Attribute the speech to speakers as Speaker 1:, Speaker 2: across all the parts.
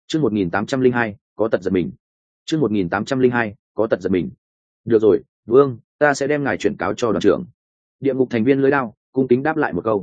Speaker 1: Chương 1802, có tật giật mình. Chương 1802, có tật giật mình. Được rồi, vương, ta sẽ đem ngài chuyển cáo cho đoàn trưởng. Địa ngục thành viên lưới đao cung kính đáp lại một câu.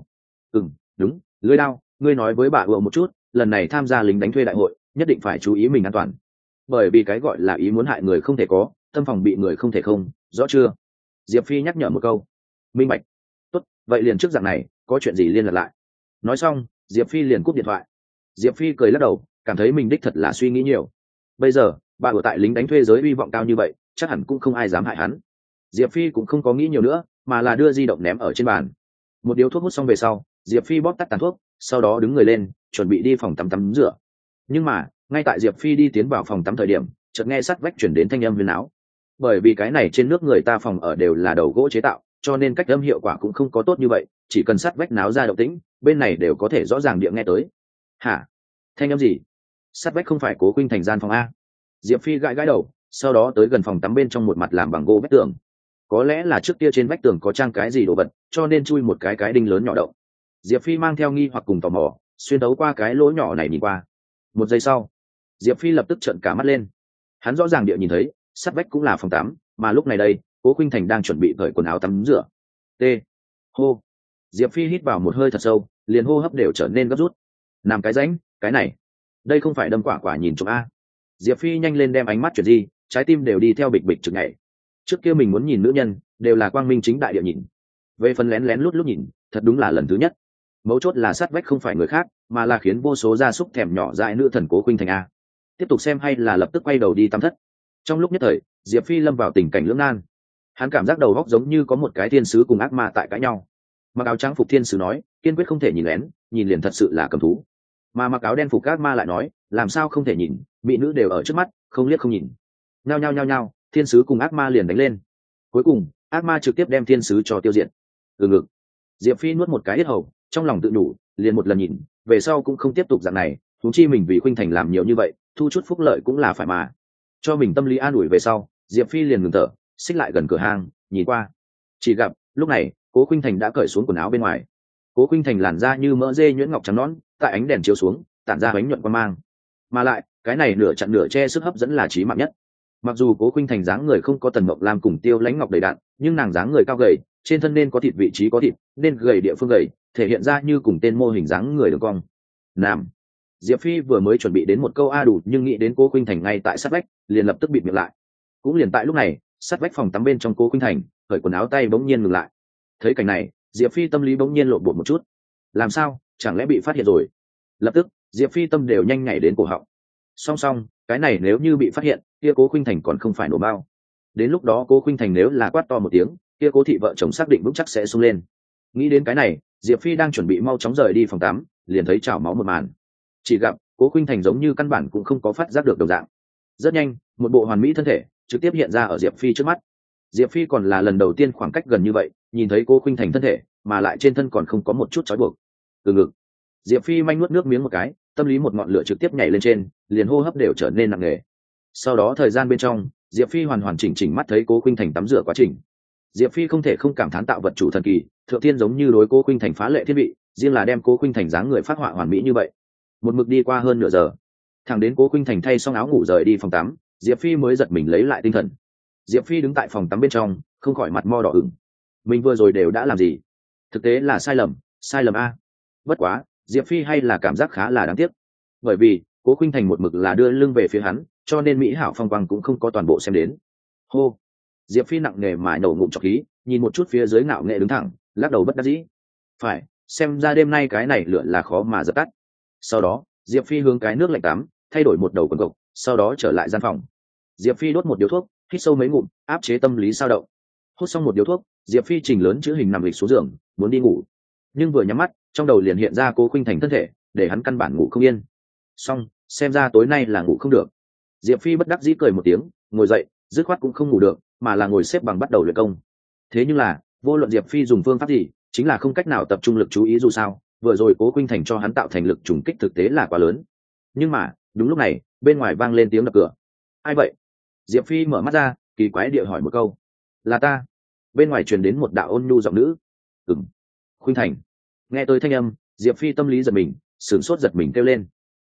Speaker 1: Đúng, lưới đao, ngươi nói với bà ựa một chút, lần này tham gia lính đánh thuê đại hội nhất định phải chú ý mình an toàn, bởi vì cái gọi là ý muốn hại người không thể có, tâm phòng bị người không thể không, rõ chưa? Diệp Phi nhắc nhở một câu. Minh bạch. Tốt, vậy liền trước dạng này, có chuyện gì liên lạc lại. Nói xong, Diệp Phi liền cúp điện thoại. Diệp Phi cười lắc đầu, cảm thấy mình đích thật là suy nghĩ nhiều. Bây giờ bà ở tại lính đánh thuê giới uy vọng cao như vậy, chắc hẳn cũng không ai dám hại hắn. Diệp Phi cũng không có nghĩ nhiều nữa, mà là đưa di động ném ở trên bàn. Một điếu thuốc hút xong về sau, Diệp Phi bóp tắt tàn thuốc, sau đó đứng người lên chuẩn bị đi phòng tắm rửa. Nhưng mà ngay tại Diệp Phi đi tiến vào phòng tắm thời điểm, chợt nghe sát vách chuyển đến thanh âm huyền áo. Bởi vì cái này trên nước người ta phòng ở đều là đầu gỗ chế tạo, cho nên cách âm hiệu quả cũng không có tốt như vậy, chỉ cần sát vách náo ra động tĩnh, bên này đều có thể rõ ràng địa nghe tới. Hả? Thanh âm gì? Sát vách không phải Cố Khuynh Thành gian phòng a? Diệp Phi gãi gãi đầu, sau đó tới gần phòng tắm bên trong một mặt làm bằng gỗ vách tường. Có lẽ là trước kia trên vách tường có trang cái gì đồ vật, cho nên chui một cái đinh lớn nhỏ động. Diệp Phi mang theo nghi hoặc cùng tò mò, xuyên tấu qua cái lỗ nhỏ này nhìn qua. Một giây sau, Diệp Phi lập tức trợn cả mắt lên. Hắn rõ ràng địa nhìn thấy, sát vách cũng là phòng tắm, mà lúc này đây, Cố Khuynh Thành đang chuẩn bị cởi quần áo tắm rửa. T. Hô. Diệp Phi hít vào một hơi thật sâu, liền hô hấp đều trở nên gấp rút. Làm cái rãnh, cái này, đây không phải đâm quả quả nhìn trộm a. Diệp Phi nhanh lên đem ánh mắt chuyển di, trái tim đều đi theo bịch bịch trực nhảy. Trước kia mình muốn nhìn nữ nhân, đều là quang minh chính đại địa nhìn. Về phần lén lén lút lút nhìn, thật đúng là lần thứ nhất. Mấu chốt là sát vách không phải người khác, mà là khiến vô số gia súc thèm nhỏ dại nữ thần Cố Khuynh Thành a. Tiếp tục xem hay là lập tức quay đầu đi tắm thất. Trong lúc nhất thời, Diệp Phi lâm vào tình cảnh lưỡng nan. Hắn cảm giác đầu óc giống như có một cái thiên sứ cùng ác ma tại cãi nhau. Mặc áo trắng phục thiên sứ nói, kiên quyết không thể nhìn lén, nhìn liền thật sự là cầm thú. Mà mặc áo đen phục ác ma lại nói, làm sao không thể nhìn, mỹ nữ đều ở trước mắt, không liếc không nhìn. Nhao nhao nhao nhao, thiên sứ cùng ác ma liền đánh lên. Cuối cùng, ác ma trực tiếp đem thiên sứ cho tiêu diệt. Từ ngực, Diệp Phi nuốt một cái yết hầu, trong lòng tự đủ, liền một lần nhìn, về sau cũng không tiếp tục dạng này, huống chi mình vì Khuynh Thành làm nhiều như vậy, thu chút phúc lợi cũng là phải mà. Cho mình tâm lý an ủi về sau, Diệp Phi liền ngừng thở, xích lại gần cửa hang, nhìn qua. Chỉ gặp, lúc này, Cố Khuynh Thành đã cởi xuống quần áo bên ngoài. Cố Khuynh Thành làn da như mỡ dê nhuyễn ngọc trắng nõn, tại ánh đèn chiếu xuống, tản ra bánh nhuận quan mang. Mà lại, cái này nửa chặn nửa che sức hấp dẫn là chí mạng nhất. Mặc dù Cố Khuynh Thành dáng người không có Tần Mộng Lam cùng Tiêu Lãnh Ngọc đầy đặn, nhưng nàng dáng người cao gầy, trên thân nên có thịt vị trí có thịt, nên gầy địa phương gầy, thể hiện ra như cùng tên mô hình dáng người đường cong. Nam. Diệp Phi vừa mới chuẩn bị đến một câu a đủ, nhưng nghĩ đến Cố Khuynh Thành ngay tại sát vách, liền lập tức bịt miệng lại. Cũng liền tại lúc này, sát vách phòng tắm bên trong Cố Khuynh Thành, cởi quần áo tay bỗng nhiên ngừng lại. Thấy cảnh này, Diệp Phi tâm lý bỗng nhiên lộn bột một chút. Làm sao, chẳng lẽ bị phát hiện rồi? Lập tức, Diệp Phi tâm đều nhanh nhảy đến cổ họng. Song song, cái này nếu như bị phát hiện, kia Cố Khuynh Thành còn không phải nổ bao. Đến lúc đó Cố Khuynh Thành nếu là quát to một tiếng, kia Cố thị vợ chồng xác định vững chắc sẽ xông lên. Nghĩ đến cái này, Diệp Phi đang chuẩn bị mau chóng rời đi phòng tắm, liền thấy trào máu một màn. Chỉ gặp Cố Khuynh Thành giống như căn bản cũng không có phát giác được đồng dạng. Rất nhanh, một bộ hoàn mỹ thân thể trực tiếp hiện ra ở Diệp Phi trước mắt. Diệp Phi còn là lần đầu tiên khoảng cách gần như vậy, nhìn thấy Cố Khuynh Thành thân thể, mà lại trên thân còn không có một chút trói buộc. Từ ngực, Diệp Phi manh nuốt nước miếng một cái, tâm lý một ngọn lửa trực tiếp nhảy lên trên, liền hô hấp đều trở nên nặng nề. Sau đó thời gian bên trong, Diệp Phi hoàn hoàn chỉnh chỉnh mắt thấy Cố Khuynh Thành tắm rửa quá trình. Diệp Phi không thể không cảm thán tạo vật chủ thần kỳ, thượng thiên giống như đối Cố Khuynh Thành phá lệ thiên vị, riêng là đem Cố Khuynh Thành dáng người phát họa hoàn mỹ như vậy. Một mực đi qua hơn nửa giờ, thẳng đến Cố Khuynh Thành thay xong áo ngủ rời đi phòng tắm, Diệp Phi mới giật mình lấy lại tinh thần. Diệp Phi đứng tại phòng tắm bên trong, không khỏi mặt mo đỏ ửng. Mình vừa rồi đều đã làm gì? Thực tế là sai lầm a. Bất quá, Diệp Phi hay là cảm giác khá là đáng tiếc, bởi vì Cố Khuynh Thành một mực là đưa lưng về phía hắn, cho nên mỹ hảo phong quang cũng không có toàn bộ xem đến. Hô. Diệp Phi nặng nề mà nổ ngụm trọc khí, nhìn một chút phía dưới ngạo nghệ đứng thẳng, lắc đầu bất đắc dĩ. Phải, xem ra đêm nay cái này lửa là khó mà dập tắt. Sau đó, Diệp Phi hướng cái nước lạnh tắm, thay đổi một đầu quần cộc, sau đó trở lại gian phòng. Diệp Phi đốt một điếu thuốc, hít sâu mấy ngụm, áp chế tâm lý dao động. Hút xong một điếu thuốc, Diệp Phi chỉnh lớn chữ hình nằm lịch xuống giường, muốn đi ngủ. Nhưng vừa nhắm mắt, trong đầu liền hiện ra Cố Khuynh Thành thân thể, để hắn căn bản ngủ không yên. Xong, xem ra tối nay là ngủ không được. Diệp Phi bất đắc dĩ cười một tiếng, ngồi dậy, dứt khoát cũng không ngủ được, mà là ngồi xếp bằng bắt đầu luyện công. Thế nhưng là, vô luận Diệp Phi dùng phương pháp gì, chính là không cách nào tập trung lực chú ý dù sao, vừa rồi Cố Khuynh Thành cho hắn tạo thành lực trùng kích thực tế là quá lớn. Nhưng mà, đúng lúc này, bên ngoài vang lên tiếng đập cửa. Ai vậy? Diệp Phi mở mắt ra, kỳ quái địa hỏi một câu. Là ta. Bên ngoài truyền đến một đạo ôn nhu giọng nữ. Khuynh Thành. Nghe tôi thanh âm, Diệp Phi tâm lý giật mình, sửng sốt giật mình kêu lên.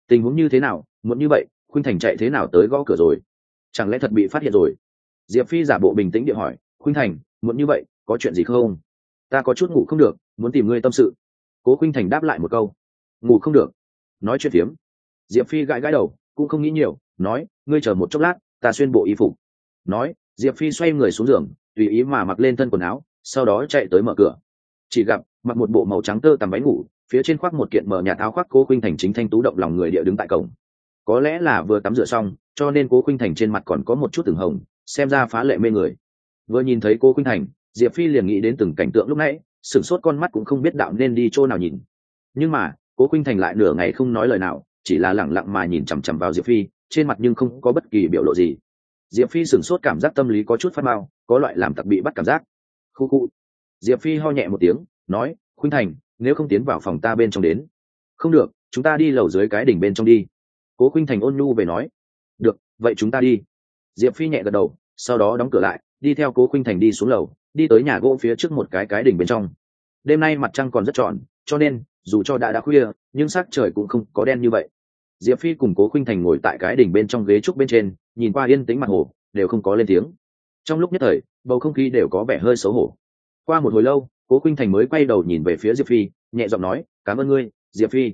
Speaker 1: Tình huống như thế nào, muốn như vậy khuynh thành chạy thế nào tới gõ cửa rồi? Chẳng lẽ thật bị phát hiện rồi? Diệp Phi giả bộ bình tĩnh địa hỏi. Khuynh thành, muốn như vậy có chuyện gì không? Ta có chút ngủ không được, muốn tìm ngươi tâm sự. Cố Khuynh thành đáp lại một câu. Ngủ không được? Nói chuyện phiếm. Diệp Phi gãi gãi đầu, cũng không nghĩ nhiều, nói, ngươi chờ một chốc lát, ta xuyên bộ y phục. Nói, Diệp Phi xoay người xuống giường, tùy ý mà mặc lên thân quần áo, sau đó chạy tới mở cửa. Chỉ gặp mặc một bộ màu trắng tơ tằm váy ngủ, phía trên khoác một kiện mờ nhạt áo khoác. Cố Khuynh thành chính thanh tú động lòng người địa đứng tại cổng. Có lẽ là vừa tắm rửa xong, cho nên Cố Khuynh thành trên mặt còn có một chút từng hồng, xem ra phá lệ mê người. Vừa nhìn thấy Cố Khuynh thành, Diệp Phi liền nghĩ đến từng cảnh tượng lúc nãy, sửng sốt con mắt cũng không biết đạo nên đi chỗ nào nhìn. Nhưng mà Cố Khuynh thành lại nửa ngày không nói lời nào, chỉ là lẳng lặng mà nhìn chằm chằm vào Diệp Phi, trên mặt nhưng không có bất kỳ biểu lộ gì. Diệp Phi sửng sốt, cảm giác tâm lý có chút phát mao, có loại làm tặc bị bắt cảm giác. Khu khu. Diệp Phi ho nhẹ một tiếng, nói, Khuynh thành, nếu không tiến vào phòng ta bên trong đến. Không được, chúng ta đi lầu dưới cái đỉnh bên trong đi. Cố Khuynh thành ôn nhu về nói. Được, vậy chúng ta đi. Diệp Phi nhẹ gật đầu, sau đó đóng cửa lại, đi theo Cố Khuynh thành đi xuống lầu, đi tới nhà gỗ phía trước một cái đỉnh bên trong. Đêm nay mặt trăng còn rất tròn, cho nên dù cho đã khuya, nhưng sắc trời cũng không có đen như vậy. Diệp Phi cùng Cố Khuynh thành ngồi tại cái đỉnh bên trong ghế trúc bên trên, nhìn qua yên tĩnh mặt hồ, đều không có lên tiếng. Trong lúc nhất thời, bầu không khí đều có vẻ hơi xấu hổ. Qua một hồi lâu, Cố Khuynh thành mới quay đầu nhìn về phía Diệp Phi, nhẹ giọng nói, cảm ơn ngươi, Diệp Phi.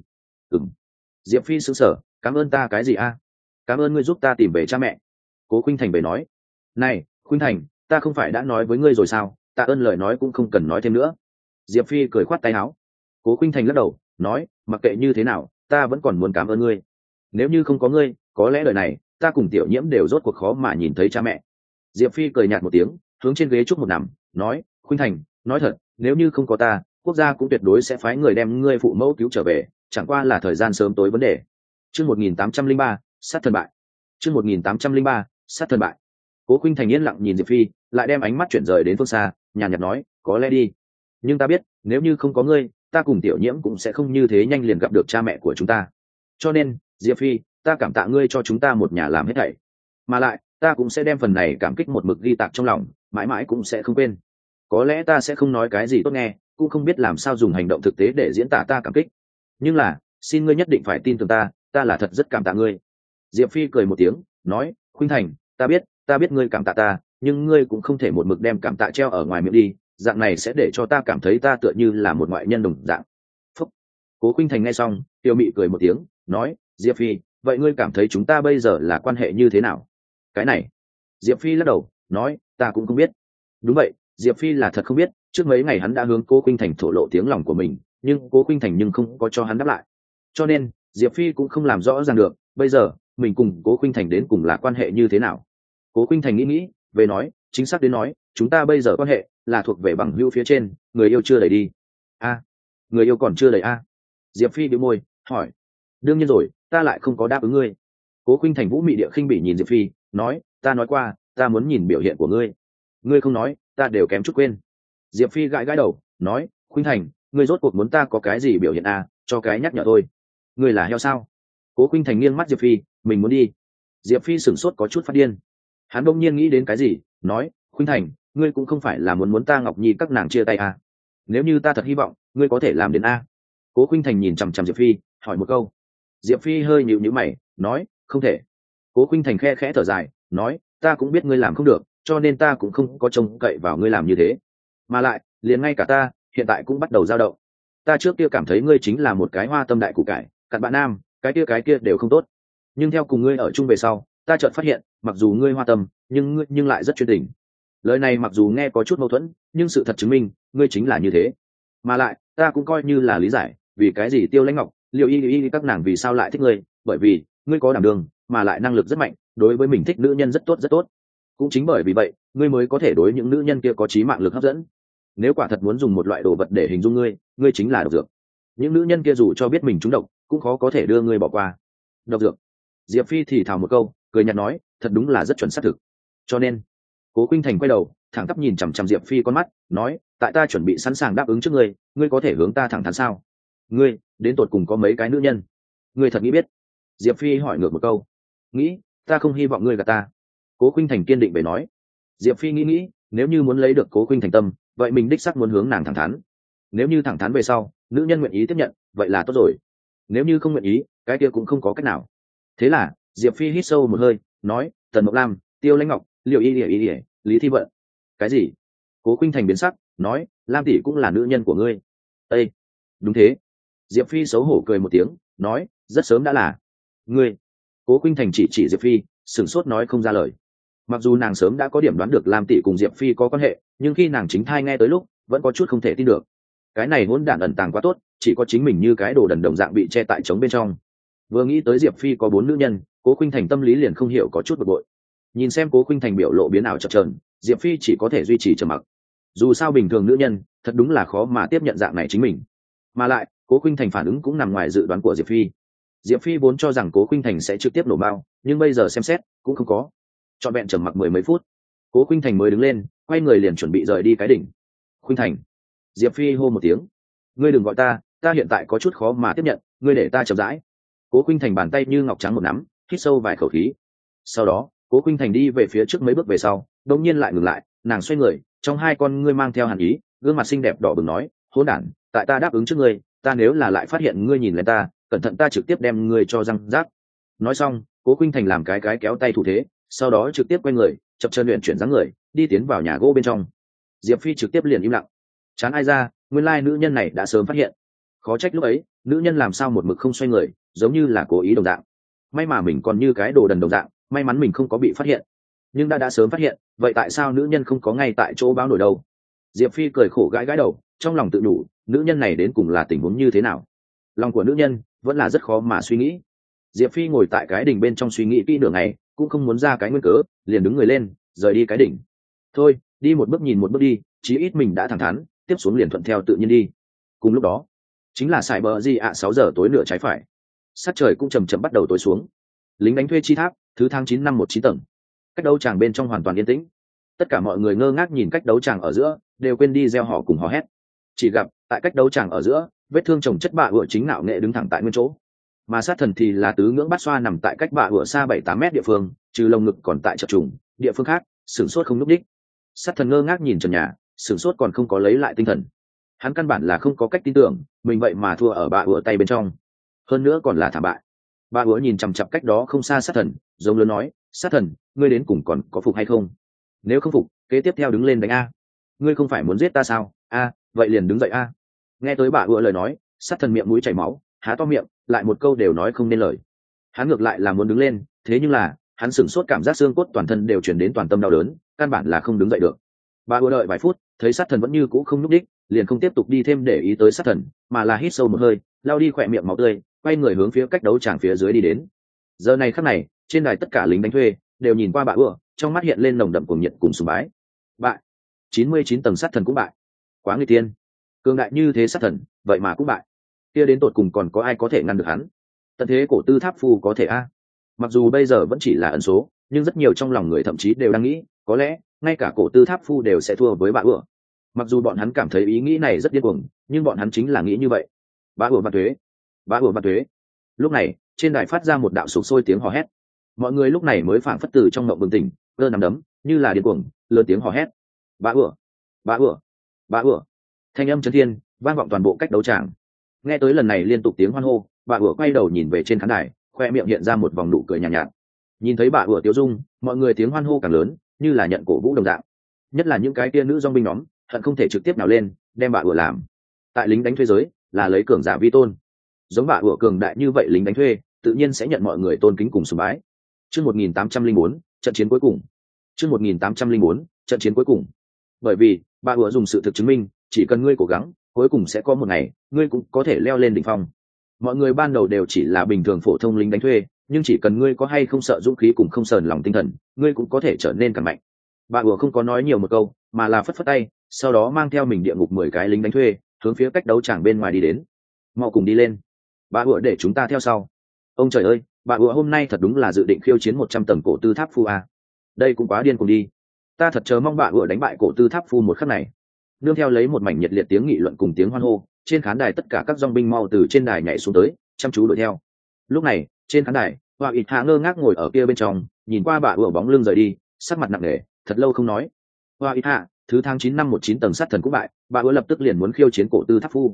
Speaker 1: Diệp Phi sững sờ, cảm ơn ta cái gì a? Cảm ơn ngươi giúp ta tìm về cha mẹ. Cố Khuynh thành bề nói, này Khuynh thành, ta không phải đã nói với ngươi rồi sao, tạ ơn lời nói cũng không cần nói thêm nữa. Diệp Phi cười khoát tay áo. Cố Khuynh thành lắc đầu, nói, mặc kệ như thế nào, ta vẫn còn muốn cảm ơn ngươi. Nếu như không có ngươi, có lẽ đời này ta cùng Tiểu Nhiễm đều rốt cuộc khó mà nhìn thấy cha mẹ. Diệp Phi cười nhạt một tiếng, hướng trên ghế trúc một nằm, nói, Khuynh thành, nói thật, nếu như không có ta, quốc gia cũng tuyệt đối sẽ phái người đem ngươi phụ mẫu cứu trở về, chẳng qua là thời gian sớm tối vấn đề. Chương 1803, sát thần bại. Chương 1803, sát thần bại. Cố Khuynh thành yên lặng nhìn Diệp Phi, lại đem ánh mắt chuyển rời đến phương xa, nhàn nhạt nói, có lẽ đi. Nhưng ta biết, nếu như không có ngươi, ta cùng Tiểu Nhiễm cũng sẽ không như thế nhanh liền gặp được cha mẹ của chúng ta. Cho nên, Diệp Phi, ta cảm tạ ngươi cho chúng ta một nhà làm hết thảy. Mà lại, ta cũng sẽ đem phần này cảm kích một mực ghi tạc trong lòng, mãi mãi cũng sẽ không quên. Có lẽ ta sẽ không nói cái gì tốt nghe, cũng không biết làm sao dùng hành động thực tế để diễn tả ta cảm kích. Nhưng là, xin ngươi nhất định phải tin tưởng ta là thật rất cảm tạ ngươi. Diệp Phi cười một tiếng, nói, Khuynh thành, ta biết ngươi cảm tạ ta, nhưng ngươi cũng không thể một mực đem cảm tạ treo ở ngoài miệng đi, dạng này sẽ để cho ta cảm thấy ta tựa như là một ngoại nhân đồng dạng. Phúc. Cố Khuynh thành nghe xong, tiêu mị cười một tiếng, nói, Diệp Phi, vậy ngươi cảm thấy chúng ta bây giờ là quan hệ như thế nào? Cái này. Diệp Phi lắc đầu, nói, ta cũng không biết. Đúng vậy, Diệp Phi là thật không biết, trước mấy ngày hắn đã hướng Cố Khuynh thành thổ lộ tiếng lòng của mình, nhưng Cố Khuynh thành nhưng không có cho hắn đáp lại. Cho nên, Diệp Phi cũng không làm rõ ràng được, bây giờ, mình cùng Cố Khuynh thành đến cùng là quan hệ như thế nào. Cố Khuynh thành nghĩ, về nói, chính xác đến nói, chúng ta bây giờ quan hệ là thuộc về bằng hữu phía trên, người yêu chưa đầy đi. Người yêu còn chưa đầy a? Diệp Phi bĩu môi, hỏi. Đương nhiên rồi, ta lại không có đáp ứng ngươi. Cố Khuynh thành vũ mị địa khinh bỉ nhìn Diệp Phi, nói, ta nói qua, ta muốn nhìn biểu hiện của ngươi. Ngươi không nói, ta đều kém chút quên. Diệp Phi gãi gãi đầu, nói, Khuynh thành, ngươi rốt cuộc muốn ta có cái gì biểu hiện a? Cho cái nhắc nhở thôi. Ngươi là heo sao? Cố Khuynh thành nghiêng mắt Diệp Phi, mình muốn đi. Diệp Phi sửng sốt có chút phát điên. Hắn bỗng nhiên nghĩ đến cái gì, nói, Khuynh thành, ngươi cũng không phải là muốn ta Ngọc Nhi các nàng chia tay à? Nếu như ta thật hy vọng, ngươi có thể làm đến a? Cố Khuynh thành nhìn chằm chằm Diệp Phi, hỏi một câu. Diệp Phi hơi nhíu nhíu mày, nói, không thể. Cố Khuynh thành khe khẽ thở dài, nói, ta cũng biết ngươi làm không được, cho nên ta cũng không có trông cậy vào ngươi làm như thế. Mà lại, liền ngay cả ta, hiện tại cũng bắt đầu dao động. Ta trước kia cảm thấy ngươi chính là một cái hoa tâm đại củ cải, cặn bạn nam, cái kia đều không tốt. Nhưng theo cùng ngươi ở chung về sau, ta chợt phát hiện, mặc dù ngươi hoa tâm, nhưng lại rất chuyên tình. Lời này mặc dù nghe có chút mâu thuẫn, nhưng sự thật chứng minh, ngươi chính là như thế. Mà lại, ta cũng coi như là lý giải, vì cái gì Tiêu Lãnh Ngọc, Liệu Y các nàng vì sao lại thích ngươi, bởi vì ngươi có đảm đường, mà lại năng lực rất mạnh, đối với mình thích nữ nhân rất tốt rất tốt. Cũng chính bởi vì vậy, ngươi mới có thể đối những nữ nhân kia có chí mạng lực hấp dẫn. Nếu quả thật muốn dùng một loại đồ vật để hình dung ngươi chính là độc dược. Những nữ nhân kia dù cho biết mình trúng độc, cũng khó có thể đưa ngươi bỏ qua. Độc dược. Diệp Phi thì thào một câu, cười nhạt nói, thật đúng là rất chuẩn xác thực. Cho nên, Cố Khuynh thành quay đầu, thẳng tắp nhìn chằm chằm Diệp Phi con mắt, nói, tại ta chuẩn bị sẵn sàng đáp ứng trước ngươi có thể hướng ta thẳng thắn sao? Ngươi đến tột cùng có mấy cái nữ nhân? Ngươi thật nghĩ biết? Diệp Phi hỏi ngược một câu. Nghĩ, ta không hy vọng ngươi gạt ta. Cố Khuynh thành kiên định bề nói. Diệp Phi nghĩ, nếu như muốn lấy được Cố Khuynh thành tâm, vậy mình đích xác muốn hướng nàng thẳng thắn. Nếu như thẳng thắn về sau, nữ nhân nguyện ý tiếp nhận, vậy là tốt rồi. nếu như không nguyện ý cái kia cũng không có cách nào. Thế là Diệp Phi hít sâu một hơi nói, Tần Mộng Lam, Tiêu Lãnh Ngọc, Liệu Y, Lý Thi Vận. Cái gì? Cố Khuynh Thành biến sắc nói, Lam tỷ cũng là nữ nhân của ngươi? Ê, đúng thế. Diệp Phi xấu hổ cười một tiếng nói, rất sớm đã là. Ngươi? Cố Khuynh Thành chỉ Diệp Phi, sửng sốt nói không ra lời. Mặc dù nàng sớm đã có điểm đoán được Lam tỷ cùng Diệp Phi có quan hệ, nhưng khi nàng chính thai nghe tới lúc vẫn có chút không thể tin được. Cái này hỗn đản ẩn tàng quá tốt, chỉ có chính mình như cái đồ đần đồng dạng bị che tại trống bên trong. Vừa nghĩ tới Diệp Phi có 4 nữ nhân, Cố Khuynh Thành tâm lý liền không hiểu có chút bực bội. Nhìn xem Cố Khuynh Thành biểu lộ biến ảo chập chờn, Diệp Phi chỉ có thể duy trì trầm mặc. Dù sao bình thường nữ nhân thật đúng là khó mà tiếp nhận dạng này chính mình, mà lại Cố Khuynh Thành phản ứng cũng nằm ngoài dự đoán của Diệp Phi. Diệp Phi vốn cho rằng Cố Khuynh Thành sẽ trực tiếp nổ bao, nhưng bây giờ xem xét cũng không có. Trọn vẹn trầm mặc mười mấy phút, Cố Khuynh Thành mới đứng lên, quay người liền chuẩn bị rời đi cái đỉnh. Khuynh Thành. Diệp Phi hô một tiếng, ngươi đừng gọi ta, ta hiện tại có chút khó mà tiếp nhận, ngươi để ta chậm rãi. Cố Khuynh Thành bàn tay như ngọc trắng một nắm, hít sâu vài khẩu khí. Sau đó Cố Khuynh Thành đi về phía trước mấy bước về sau, đột nhiên lại ngừng lại, nàng xoay người, trong hai con ngươi mang theo hàn ý, gương mặt xinh đẹp đỏ bừng nói, hỗn đản, tại ta đáp ứng trước ngươi, ta nếu là lại phát hiện ngươi nhìn lên ta, cẩn thận ta trực tiếp đem ngươi cho răng rác. Nói xong, Cố Khuynh Thành làm cái kéo tay thủ thế, sau đó trực tiếp quay người, chập chân luyện chuyển dáng người, đi tiến vào nhà gỗ bên trong. Diệp Phi trực tiếp liền im lặng. Chán ai ra, nguyên lai nữ nhân này đã sớm phát hiện. Khó trách lúc ấy, nữ nhân làm sao một mực không xoay người, giống như là cố ý đồng dạng. May mà mình còn như cái đồ đần đồng dạng, may mắn mình không có bị phát hiện. Nhưng đã sớm phát hiện, vậy tại sao nữ nhân không có ngay tại chỗ báo nổi đâu? Diệp Phi cười khổ gãi đầu, trong lòng tự nhủ, nữ nhân này đến cùng là tình huống như thế nào? Lòng của nữ nhân vẫn là rất khó mà suy nghĩ. Diệp Phi ngồi tại cái đỉnh bên trong suy nghĩ kỹ nửa ngày, cũng không muốn ra cái nguyên cớ, liền đứng người lên, rời đi cái đỉnh. Thôi, đi một bước nhìn một bước đi, chí ít mình đã thẳng thắn, tiếp xuống liền thuận theo tự nhiên đi. Cùng lúc đó, chính là sải bờ gì ạ 6 giờ tối nửa trái phải. Sát trời cũng chậm chậm bắt đầu tối xuống. Lính đánh thuê chi tháp, thứ tháng 9 năm 19 tầng. Cách đấu tràng bên trong hoàn toàn yên tĩnh. Tất cả mọi người ngơ ngác nhìn cách đấu tràng ở giữa, đều quên đi reo hò cùng hò hét. Chỉ gặp, tại cách đấu tràng ở giữa, vết thương chồng chất bạ ựa chính nạo nghệ đứng thẳng tại nguyên chỗ. Mà sát thần thì là tứ ngưỡng bát xoa nằm tại cách bạ ựa xa 7-8 mét địa phương, trừ lồng ngực còn tại chập trùng, địa phương khác, sửng sốt không lúc đích. Sát thần ngơ ngác nhìn trần nhà, sửng sốt còn không có lấy lại tinh thần. Hắn căn bản là không có cách tin tưởng, mình vậy mà thua ở bạ ựa tay bên trong. Hơn nữa còn là thảm bại. Bạ ựa nhìn chằm chặp cách đó không xa sát thần, giống lớn nói, sát thần, ngươi đến cùng còn có phục hay không? Nếu không phục, kế tiếp theo đứng lên đánh a. Ngươi không phải muốn giết ta sao? A, vậy liền đứng dậy a. Nghe tới bạ ựa lời nói, sát thần miệng mũi chảy máu, há to miệng, lại một câu đều nói không nên lời. Hắn ngược lại là muốn đứng lên, thế nhưng là hắn sửng sốt, cảm giác xương cốt toàn thân đều chuyển đến toàn tâm đau đớn, căn bản là không đứng dậy được. Bà ưa đợi vài phút, thấy sát thần vẫn như cũ không nhúc đích, liền không tiếp tục đi thêm để ý tới sát thần, mà là hít sâu một hơi, lao đi khỏe miệng máu tươi, quay người hướng phía cách đấu tràng phía dưới đi đến. Giờ này khắc này, trên đài tất cả lính đánh thuê đều nhìn qua bà ưa, trong mắt hiện lên nồng đậm cuồng nhiệt cùng sùng bái. Bại, 99 tầng sát thần cũng bại, quá nguy tiên, cường đại như thế sát thần, vậy mà cũng bại. Kia đến tột cùng còn có ai có thể ngăn được hắn? Tận thế cổ tư tháp phu có thể a? Mặc dù bây giờ vẫn chỉ là ẩn số, nhưng rất nhiều trong lòng người thậm chí đều đang nghĩ, có lẽ ngay cả cổ tư tháp phu đều sẽ thua với bà ựa. Mặc dù bọn hắn cảm thấy ý nghĩ này rất điên cuồng, nhưng bọn hắn chính là nghĩ như vậy. Bà ựa vạn thuế, bà ựa vạn thuế. Lúc này trên đài phát ra một đạo sục sôi tiếng hò hét. Mọi người lúc này mới phảng phất từ trong mộng bừng tỉnh, cơ nắm đấm như là điên cuồng lớn tiếng hò hét, bà ựa, bà ựa, bà ựa. Thanh âm chấn thiên vang vọng toàn bộ cách đấu tràng. Nghe tới lần này liên tục tiếng hoan hô, bà ựa quay đầu nhìn về trên khán đài, khoe miệng hiện ra một vòng nụ cười nhàn nhạt. Nhìn thấy bà ựa tiêu dung, mọi người tiếng hoan hô càng lớn, như là nhận cổ vũ đồng dạng. Nhất là những cái tia nữ dong binh nhóm, hận không thể trực tiếp nào lên đem bà ựa làm. Tại lính đánh thuê giới là lấy cường giả vi tôn, giống bà ựa cường đại như vậy lính đánh thuê tự nhiên sẽ nhận mọi người tôn kính cùng sùng bái. Chương 1804, trận chiến cuối cùng. Chương 1804, trận chiến cuối cùng. Bởi vì bà ựa dùng sự thực chứng minh, chỉ cần ngươi cố gắng, cuối cùng sẽ có một ngày ngươi cũng có thể leo lên đỉnh phong. Mọi người ban đầu đều chỉ là bình thường phổ thông lính đánh thuê, nhưng chỉ cần ngươi có hay không sợ dũng khí cùng không sờn lòng tinh thần, ngươi cũng có thể trở nên càng mạnh. Bà ủa không có nói nhiều một câu, mà là phất phất tay, sau đó mang theo mình địa ngục 10 cái lính đánh thuê, hướng phía cách đấu tràng bên ngoài đi đến. Mau cùng đi lên. Bà ủa để chúng ta theo sau. Ông trời ơi, bà ủa hôm nay thật đúng là dự định khiêu chiến 100 tầng cổ tư tháp phu a. Đây cũng quá điên cùng đi. Ta thật chờ mong bà ủa đánh bại cổ tư tháp phu một khắc này. Nương theo lấy một mảnh nhiệt liệt tiếng nghị luận cùng tiếng hoan hô, trên khán đài tất cả các dong binh mau từ trên đài nhảy xuống tới, chăm chú đuổi theo. Lúc này trên khán đài, Hoa Ít Hạ ngơ ngác ngồi ở kia bên trong, nhìn qua bà ủa bóng lưng rời đi, sắc mặt nặng nề, thật lâu không nói. Hoa Ít Hạ, thứ tháng 9 năm 19 tầng sát thần cũng bại, bà ủa lập tức liền muốn khiêu chiến cổ tư tháp phu.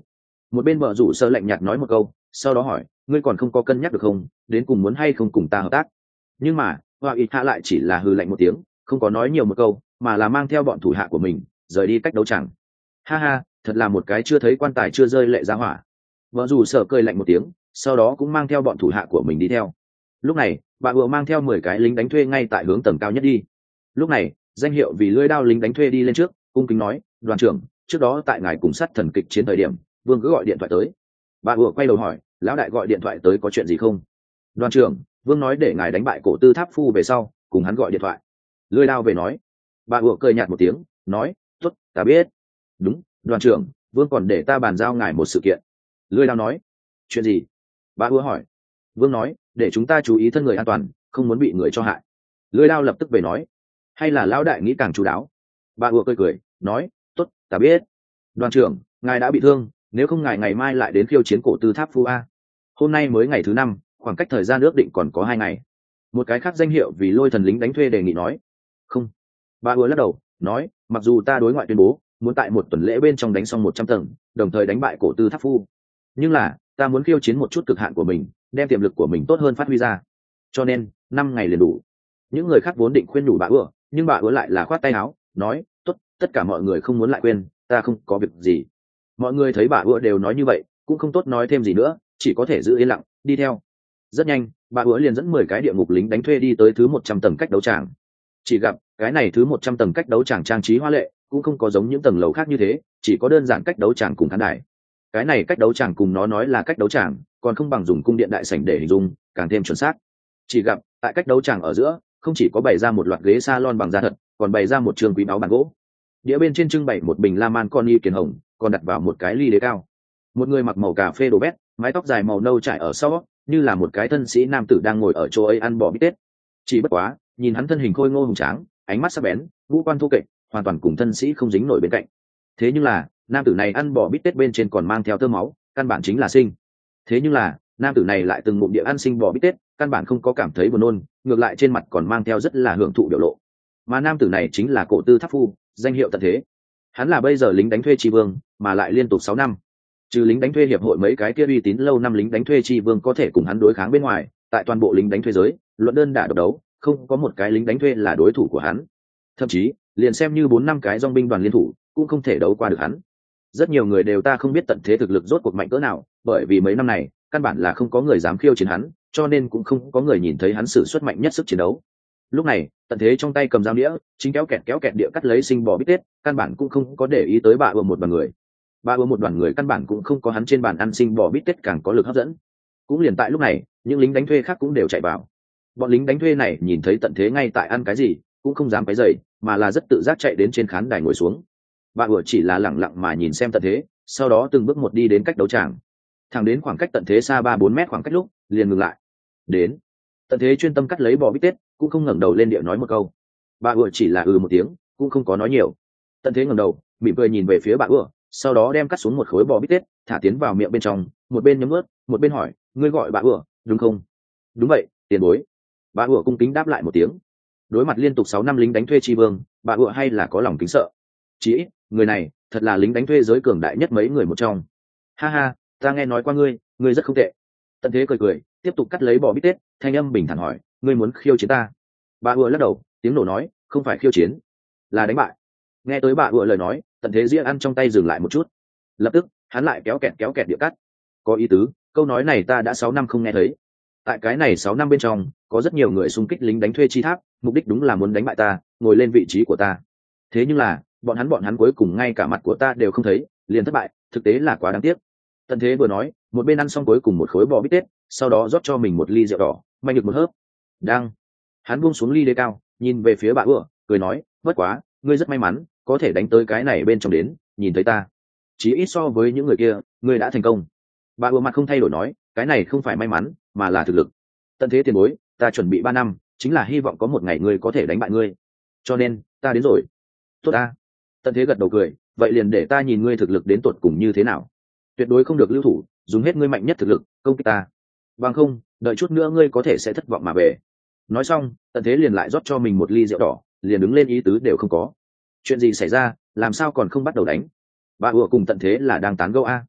Speaker 1: Một bên vợ rủ sơ lạnh nhạt nói một câu, sau đó hỏi, ngươi còn không có cân nhắc được không, đến cùng muốn hay không cùng ta hợp tác. Nhưng mà hoa ít hạ lại chỉ là hừ lạnh một tiếng, không có nói nhiều một câu, mà là mang theo bọn thủ hạ của mình rời đi cách đấu tràng. Ha ha, thật là một cái chưa thấy quan tài chưa rơi lệ ra hỏa. Vợ rủ sở cười lạnh một tiếng, sau đó cũng mang theo bọn thủ hạ của mình đi theo. Lúc này bà vừa mang theo 10 cái lính đánh thuê ngay tại hướng tầng cao nhất đi. Lúc này danh hiệu vì lưỡi đao lính đánh thuê đi lên trước, cung kính nói, đoàn trưởng, trước đó tại ngài cùng sát thần kịch chiến thời điểm, vương cứ gọi điện thoại tới. Bà vừa quay đầu hỏi, lão đại gọi điện thoại tới có chuyện gì không? Đoàn trưởng, vương nói để ngài đánh bại cổ tư tháp phu về sau cùng hắn gọi điện thoại. Lưỡi đao về nói. Bà vừa cười nhạt một tiếng, nói, tốt, ta biết. Đúng, đoàn trưởng, vương còn để ta bàn giao ngài một sự kiện. Lưỡi đao nói, chuyện gì? Bà vừa hỏi. Vương nói, để chúng ta chú ý thân người an toàn, không muốn bị người cho hại. Lưỡi đao lập tức về nói, hay là lão đại nghĩ càng chú đáo. Bà vừa cười nói, tốt, ta biết. Đoàn trưởng, ngài đã bị thương, nếu không ngài ngày mai lại đến khiêu chiến cổ tư tháp phu a. Hôm nay mới ngày thứ 5, khoảng cách thời gian ước định còn có 2 ngày. Một cái khác danh hiệu vì lôi thần lính đánh thuê đề nghị nói, không. Bà vừa lắc đầu nói, mặc dù ta đối ngoại tuyên bố muốn tại một tuần lễ bên trong đánh xong 100 tầng, đồng thời đánh bại cổ tư tháp phu, nhưng là ta muốn khiêu chiến một chút cực hạn của mình, đem tiềm lực của mình tốt hơn phát huy ra, cho nên 5 ngày liền đủ. Những người khác vốn định khuyên nhủ bà ưa, nhưng bà ưa lại là khoát tay áo nói, tốt, tất cả mọi người không muốn lại quên, ta không có việc gì. Mọi người thấy bà ưa đều nói như vậy, cũng không tốt nói thêm gì nữa, chỉ có thể giữ yên lặng đi theo. Rất nhanh bà ưa liền dẫn 10 cái địa ngục lính đánh thuê đi tới thứ 100 tầng cách đấu tràng. Chỉ gặp cái này thứ 100 tầng cách đấu tràng trang trí hoa lệ, cũng không có giống những tầng lầu khác như thế, chỉ có đơn giản cách đấu tràng cùng khán đài. Cái này cách đấu tràng cùng nó nói là cách đấu tràng, còn không bằng dùng cung điện đại sảnh để hình dung, càng thêm chuẩn xác. Chỉ gặp tại cách đấu tràng ở giữa, không chỉ có bày ra một loạt ghế salon bằng da thật, còn bày ra một trường quý báu bàn gỗ. Đĩa bên trên trưng bày một bình La Man Con Y kiền hồng, còn đặt vào một cái ly đế cao. Một người mặc màu cà phê đồ bét, mái tóc dài màu nâu trải ở sau, như là một cái thân sĩ nam tử đang ngồi ở chỗ ấy ăn bò bít tết. Chỉ bất quá, nhìn hắn thân hình khôi ngô hùng tráng, ánh mắt sắc bén, ngũ quan thô kệch, hoàn toàn cùng thân sĩ không dính nổi bên cạnh. Thế nhưng là nam tử này ăn bò bít tết bên trên còn mang theo tơ máu, căn bản chính là sinh. Thế nhưng là nam tử này lại từng ngụm địa ăn sinh bò bít tết, căn bản không có cảm thấy buồn nôn, ngược lại trên mặt còn mang theo rất là hưởng thụ biểu lộ. Mà nam tử này chính là cổ tư tháp phu, danh hiệu tận thế. Hắn là bây giờ lính đánh thuê tri vương, mà lại liên tục 6 năm. Trừ lính đánh thuê hiệp hội mấy cái kia uy tín lâu năm lính đánh thuê tri vương có thể cùng hắn đối kháng bên ngoài, tại toàn bộ lính đánh thuê giới, luận đơn đả độc đấu, không có một cái lính đánh thuê là đối thủ của hắn. Thậm chí liền xem như 4-5 cái dòng binh đoàn liên thủ cũng không thể đấu qua được hắn. Rất nhiều người đều ta không biết tận thế thực lực rốt cuộc mạnh cỡ nào, bởi vì mấy năm này căn bản là không có người dám khiêu chiến hắn, cho nên cũng không có người nhìn thấy hắn sử xuất mạnh nhất sức chiến đấu. Lúc này tận thế trong tay cầm dao đĩa, chính kéo kẹt địa cắt lấy sinh bò bít tết, căn bản cũng không có để ý tới bà ưa một đoàn người. Bà ưa một đoàn người căn bản cũng không có hắn trên bàn ăn sinh bò bít tết càng có lực hấp dẫn. Cũng liền tại lúc này, những lính đánh thuê khác cũng đều chạy vào. Bọn lính đánh thuê này nhìn thấy tận thế ngay tại ăn cái gì, cũng không dám quấy rầy, mà là rất tự giác chạy đến trên khán đài ngồi xuống. Bà ưa chỉ là lẳng lặng mà nhìn xem tận thế, sau đó từng bước một đi đến cách đấu tràng. Thẳng đến khoảng cách tận thế xa 3-4 mét khoảng cách lúc, liền ngừng lại. Đến. Tận thế chuyên tâm cắt lấy bò bít tết, cũng không ngẩng đầu lên địa nói một câu. Bà ưa chỉ là một tiếng, cũng không có nói nhiều. Tận thế ngẩng đầu, mỉm cười nhìn về phía bà ưa, sau đó đem cắt xuống một khối bò bít tết, thả tiến vào miệng bên trong, một bên nhấm ướt, một bên hỏi, ngươi gọi bà ưa, đúng không? Đúng vậy, tiền bối. Bà ưa cung kính đáp lại một tiếng. Đối mặt liên tục 6 năm lính đánh thuê tri vương, bà ưa hay là có lòng kính sợ. Chỉ ít, người này thật là lính đánh thuê giới cường đại nhất mấy người một trong. Ha ha, ta nghe nói qua ngươi, ngươi rất không tệ. Tận thế cười tiếp tục cắt lấy bò bít tết, thanh âm bình thản hỏi, ngươi muốn khiêu chiến ta? Bà ưa lắc đầu, tiếng nổ nói, không phải khiêu chiến, là đánh bại. Nghe tới bà ưa lời nói, tận thế dĩa ăn trong tay dừng lại một chút, lập tức hắn lại kéo kẹt địa cắt. Có ý tứ, câu nói này ta đã 6 năm không nghe thấy. Tại cái này 6 năm bên trong, có rất nhiều người xung kích lính đánh thuê chi tháp, mục đích đúng là muốn đánh bại ta, ngồi lên vị trí của ta. Thế nhưng là bọn hắn cuối cùng ngay cả mặt của ta đều không thấy, liền thất bại, thực tế là quá đáng tiếc. Tận thế vừa nói, một bên ăn xong cuối cùng một khối bò bít tết, sau đó rót cho mình một ly rượu đỏ, mạnh được một hớp. Đang, hắn buông xuống ly đế cao, nhìn về phía bà ưa, cười nói, bất quá, ngươi rất may mắn, có thể đánh tới cái này bên trong đến, nhìn thấy ta. Chỉ ít so với những người kia, ngươi đã thành công. Bà ưa mặt không thay đổi nói, cái này không phải may mắn, mà là thực lực. Tận thế tiền bối, ta chuẩn bị 3 năm, chính là hy vọng có một ngày ngươi có thể đánh bại ngươi. Cho nên, ta đến rồi. Tốt ta. Tận thế gật đầu cười, vậy liền để ta nhìn ngươi thực lực đến tột cùng như thế nào. Tuyệt đối không được lưu thủ, dùng hết ngươi mạnh nhất thực lực công kích ta, bằng không đợi chút nữa ngươi có thể sẽ thất vọng mà về. Nói xong, tận thế liền lại rót cho mình một ly rượu đỏ, liền đứng lên ý tứ đều không có. Chuyện gì xảy ra, làm sao còn không bắt đầu đánh? Bà ùa cùng tận thế là đang tán gẫu a.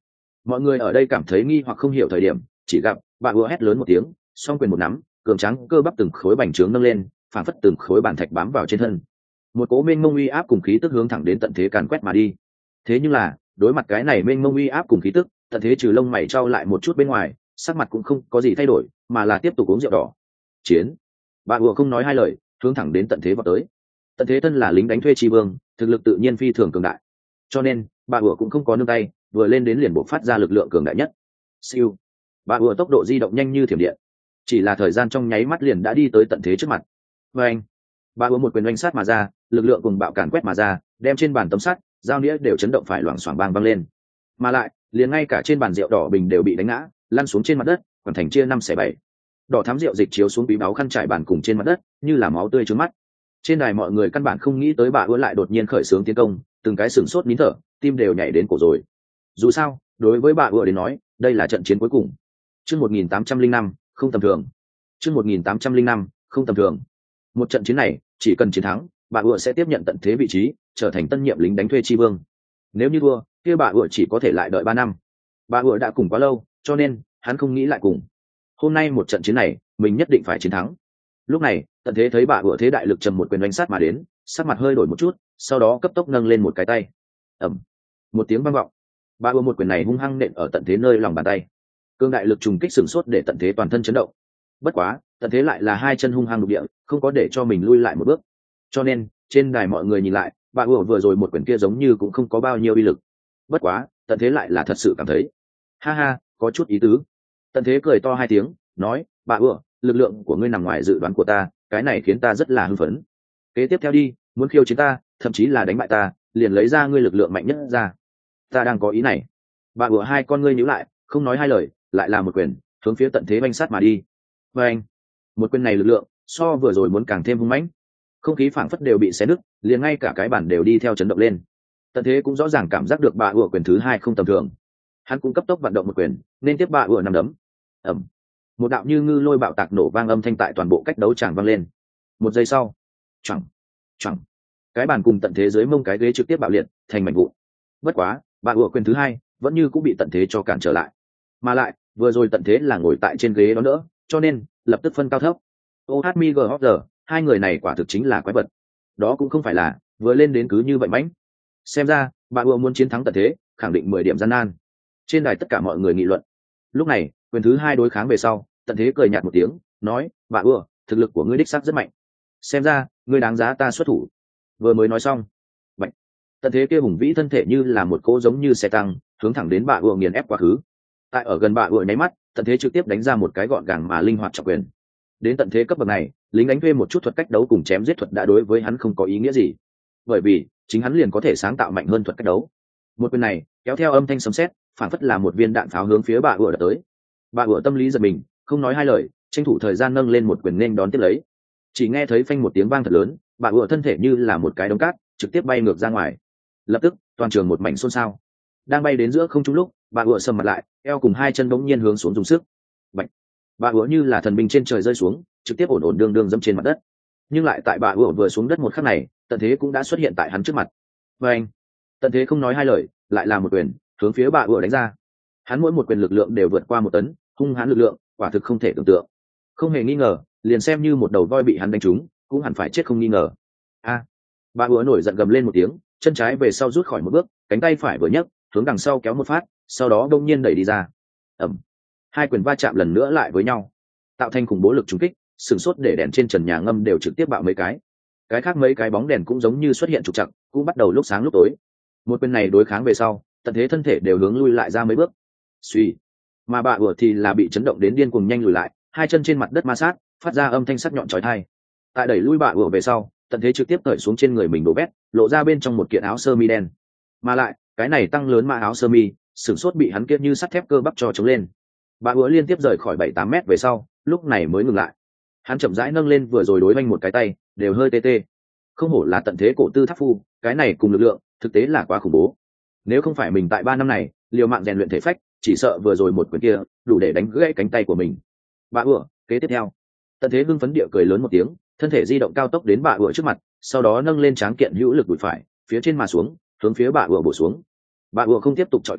Speaker 1: Mọi người ở đây cảm thấy nghi hoặc không hiểu thời điểm, chỉ gặp bà ùa hét lớn một tiếng, song quyền một nắm, cường tráng cơ bắp từng khối bành trướng nâng lên, phảng phất từng khối bản thạch bám vào trên thân. Một cỗ mênh mông uy áp cùng khí tức hướng thẳng đến tận thế càn quét mà đi. Thế nhưng là, đối mặt cái này mênh mông uy áp cùng khí tức, tận thế trừ lông mày trao lại một chút bên ngoài, sắc mặt cũng không có gì thay đổi, mà là tiếp tục uống rượu đỏ. Chiến. Bà ùa không nói hai lời, hướng thẳng đến tận thế vào tới. Tận thế thân là lính đánh thuê tri vương, thực lực tự nhiên phi thường cường đại, cho nên bà ùa cũng không có nương tay, vừa lên đến liền buộc phát ra lực lượng cường đại nhất. Siêu. Bà ùa tốc độ di động nhanh như thiểm điện, chỉ là thời gian trong nháy mắt liền đã đi tới tận thế trước mặt. Và anh, bà ùa một quyền oanh sát mà ra, lực lượng cùng bạo càn quét mà ra, đem trên bàn tấm sắt, dao nĩa đều chấn động phải loảng xoảng bang vang lên, mà lại liền ngay cả trên bàn rượu đỏ bình đều bị đánh ngã, lăn xuống trên mặt đất, còn thành chia 5/7. Đỏ thắm rượu dịch chiếu xuống bí máu khăn trải bàn cùng trên mặt đất, như là máu tươi trướng mắt. Trên đài mọi người căn bản không nghĩ tới bà ùa lại đột nhiên khởi xướng tiến công, từng cái sửng sốt nín thở, tim đều nhảy đến cổ rồi. Dù sao, đối với bà ùa đến nói, đây là trận chiến cuối cùng. Chương 1805, không tầm thường. Chương 1805, không tầm thường. Một trận chiến này, chỉ cần chiến thắng, bà ùa sẽ tiếp nhận tận thế vị trí, trở thành tân nhiệm lính đánh thuê tri vương. Nếu như thua, kia bà ùa chỉ có thể lại đợi 3 năm. Bà ùa đã cùng quá lâu, cho nên hắn không nghĩ lại cùng. Hôm nay một trận chiến này, mình nhất định phải chiến thắng. Lúc này, tận thế thấy bà ùa thế đại lực trầm một quyền đánh sát mà đến, sắc mặt hơi đổi một chút, sau đó cấp tốc nâng lên một cái tay. Ầm. Một tiếng vang vọng. Bà ùa một quyền này hung hăng nện ở tận thế nơi lòng bàn tay. Cương đại lực trùng kích sửng sốt để tận thế toàn thân chấn động. Bất quá, tận thế lại là hai chân hung hăng đục địa, không có để cho mình lui lại một bước. Cho nên, trên đài mọi người nhìn lại, bà ùa vừa rồi một quyền kia giống như cũng không có bao nhiêu uy lực. Bất quá, tận thế lại là thật sự cảm thấy, ha ha, có chút ý tứ. Tận thế cười to 2 tiếng, nói, bà ùa, lực lượng của ngươi nằm ngoài dự đoán của ta, cái này khiến ta rất là hưng phấn. Kế tiếp theo đi, muốn khiêu chiến ta, thậm chí là đánh bại ta, liền lấy ra ngươi lực lượng mạnh nhất ra. Ta đang có ý này. Bà ùa hai con ngươi nhíu lại, không nói hai lời, lại là một quyền, hướng phía tận thế oanh sát mà đi. Và anh, một quyền này lực lượng, so vừa rồi muốn càng thêm hung mãnh. Không khí phảng phất đều bị xé nứt, liền ngay cả cái bản đều đi theo chấn động lên. Tận thế cũng rõ ràng cảm giác được bà ùa quyền thứ 2 không tầm thường. Hắn cũng cấp tốc vận động một quyền, nên tiếp bà ùa nằm đấm. Ầm. Một đạo như ngư lôi bạo tạc nổ vang âm thanh tại toàn bộ cách đấu tràng vang lên. Một giây sau, choảng, choảng, cái bàn cùng tận thế dưới mông cái ghế trực tiếp bạo liệt thành mảnh vụn. Bất quá, bà ùa quyền thứ 2 vẫn như cũng bị tận thế cho cản trở lại. Mà lại, vừa rồi tận thế là ngồi tại trên ghế đó nữa, cho nên lập tức phân cao thấp. OHMGHG, hai người này quả thực chính là quái vật. Đó cũng không phải là vừa lên đến cứ như vậy mãnh. Xem ra, bà ùa muốn chiến thắng tận thế, khẳng định 10 điểm gian nan. Trên đài tất cả mọi người nghị luận. Lúc này, quyền thứ 2 đối kháng về sau, tận thế cười nhạt một tiếng, nói, bà ùa, thực lực của ngươi đích xác rất mạnh. Xem ra, ngươi đáng giá ta xuất thủ. Vừa mới nói xong, bạch, tận thế kia hùng vĩ thân thể như là một cỗ giống như xe tăng, hướng thẳng đến bà ùa nghiền ép quá khứ. Tại ở gần bà ùa nháy mắt, tận thế trực tiếp đánh ra một cái gọn gàng mà linh hoạt trọng quyền. Đến tận thế cấp bậc này, lính đánh thuê một chút thuật cách đấu cùng chém giết thuật đã đối với hắn không có ý nghĩa gì, bởi vì chính hắn liền có thể sáng tạo mạnh hơn thuật cách đấu. Một quyền này kéo theo âm thanh sấm sét, phản phất là một viên đạn pháo hướng phía bà ùa đập tới. Bà ùa tâm lý giật mình, không nói hai lời, tranh thủ thời gian nâng lên một quyền nên đón tiếp lấy. Chỉ nghe thấy phanh một tiếng vang thật lớn, bà ùa thân thể như là một cái đống cát, trực tiếp bay ngược ra ngoài. Lập tức, toàn trường một mảnh xôn xao. Đang bay đến giữa không trung lúc, bà ùa sầm mặt lại, eo cùng hai chân bỗng nhiên hướng xuống dùng sức. Bạch. Bà ùa như là thần binh trên trời rơi xuống, trực tiếp ổn ổn đương đương dẫm trên mặt đất. Nhưng lại tại bà ùa vừa xuống đất một khắc này, tận thế cũng đã xuất hiện tại hắn trước mặt. Và anh, tận thế không nói hai lời, lại là một quyền hướng phía bà ùa đánh ra. Hắn mỗi một quyền lực lượng đều vượt qua 1 tấn, hung hãn lực lượng, quả thực không thể tưởng tượng. Không hề nghi ngờ, liền xem như một đầu voi bị hắn đánh trúng, cũng hẳn phải chết không nghi ngờ. A! Bà ùa nổi giận gầm lên một tiếng, chân trái về sau rút khỏi một bước, cánh tay phải vừa nhấc, hướng đằng sau kéo một phát, sau đó đông nhiên đẩy đi ra. Ầm! Hai quyền va chạm lần nữa lại với nhau, tạo thành khủng bố lực trúng kích, sừng sốt để đèn trên trần nhà ngâm đều trực tiếp bạo mấy cái. Cái khác mấy cái bóng đèn cũng giống như xuất hiện trục trặc, cũng bắt đầu lúc sáng lúc tối. Một quyền này đối kháng về sau, tận thế thân thể đều hướng lui lại ra mấy bước. Suy, mà bà ùa thì là bị chấn động đến điên cuồng nhanh lùi lại, hai chân trên mặt đất ma sát, phát ra âm thanh sắc nhọn chói tai. Tại đẩy lui bà ùa về sau, tận thế trực tiếp cởi xuống trên người mình đổ vét, lộ ra bên trong một kiện áo sơ mi đen. Mà lại, cái này tăng lớn mà áo sơ mi, sửng sốt bị hắn kia như sắt thép cơ bắp cho chống lên. Bà ùa liên tiếp rời khỏi 7-8 mét về sau, lúc này mới ngừng lại. Hắn chậm rãi nâng lên vừa rồi đối vanh một cái tay, đều hơi tê tê. Không hổ là tận thế cổ tư tháp phu, cái này cùng lực lượng, thực tế là quá khủng bố. Nếu không phải mình tại 3 năm này liều mạng rèn luyện thể phách, chỉ sợ vừa rồi một quyền kia đủ để đánh gãy cánh tay của mình. Bà ùa, kế tiếp theo. Tận thế hưng phấn địa cười lớn một tiếng, thân thể di động cao tốc đến bà ùa trước mặt, sau đó nâng lên tráng kiện hữu lực đùi phải, phía trên mà xuống, hướng phía bà ùa bổ xuống. Bà ùa không tiếp tục chọi cứng,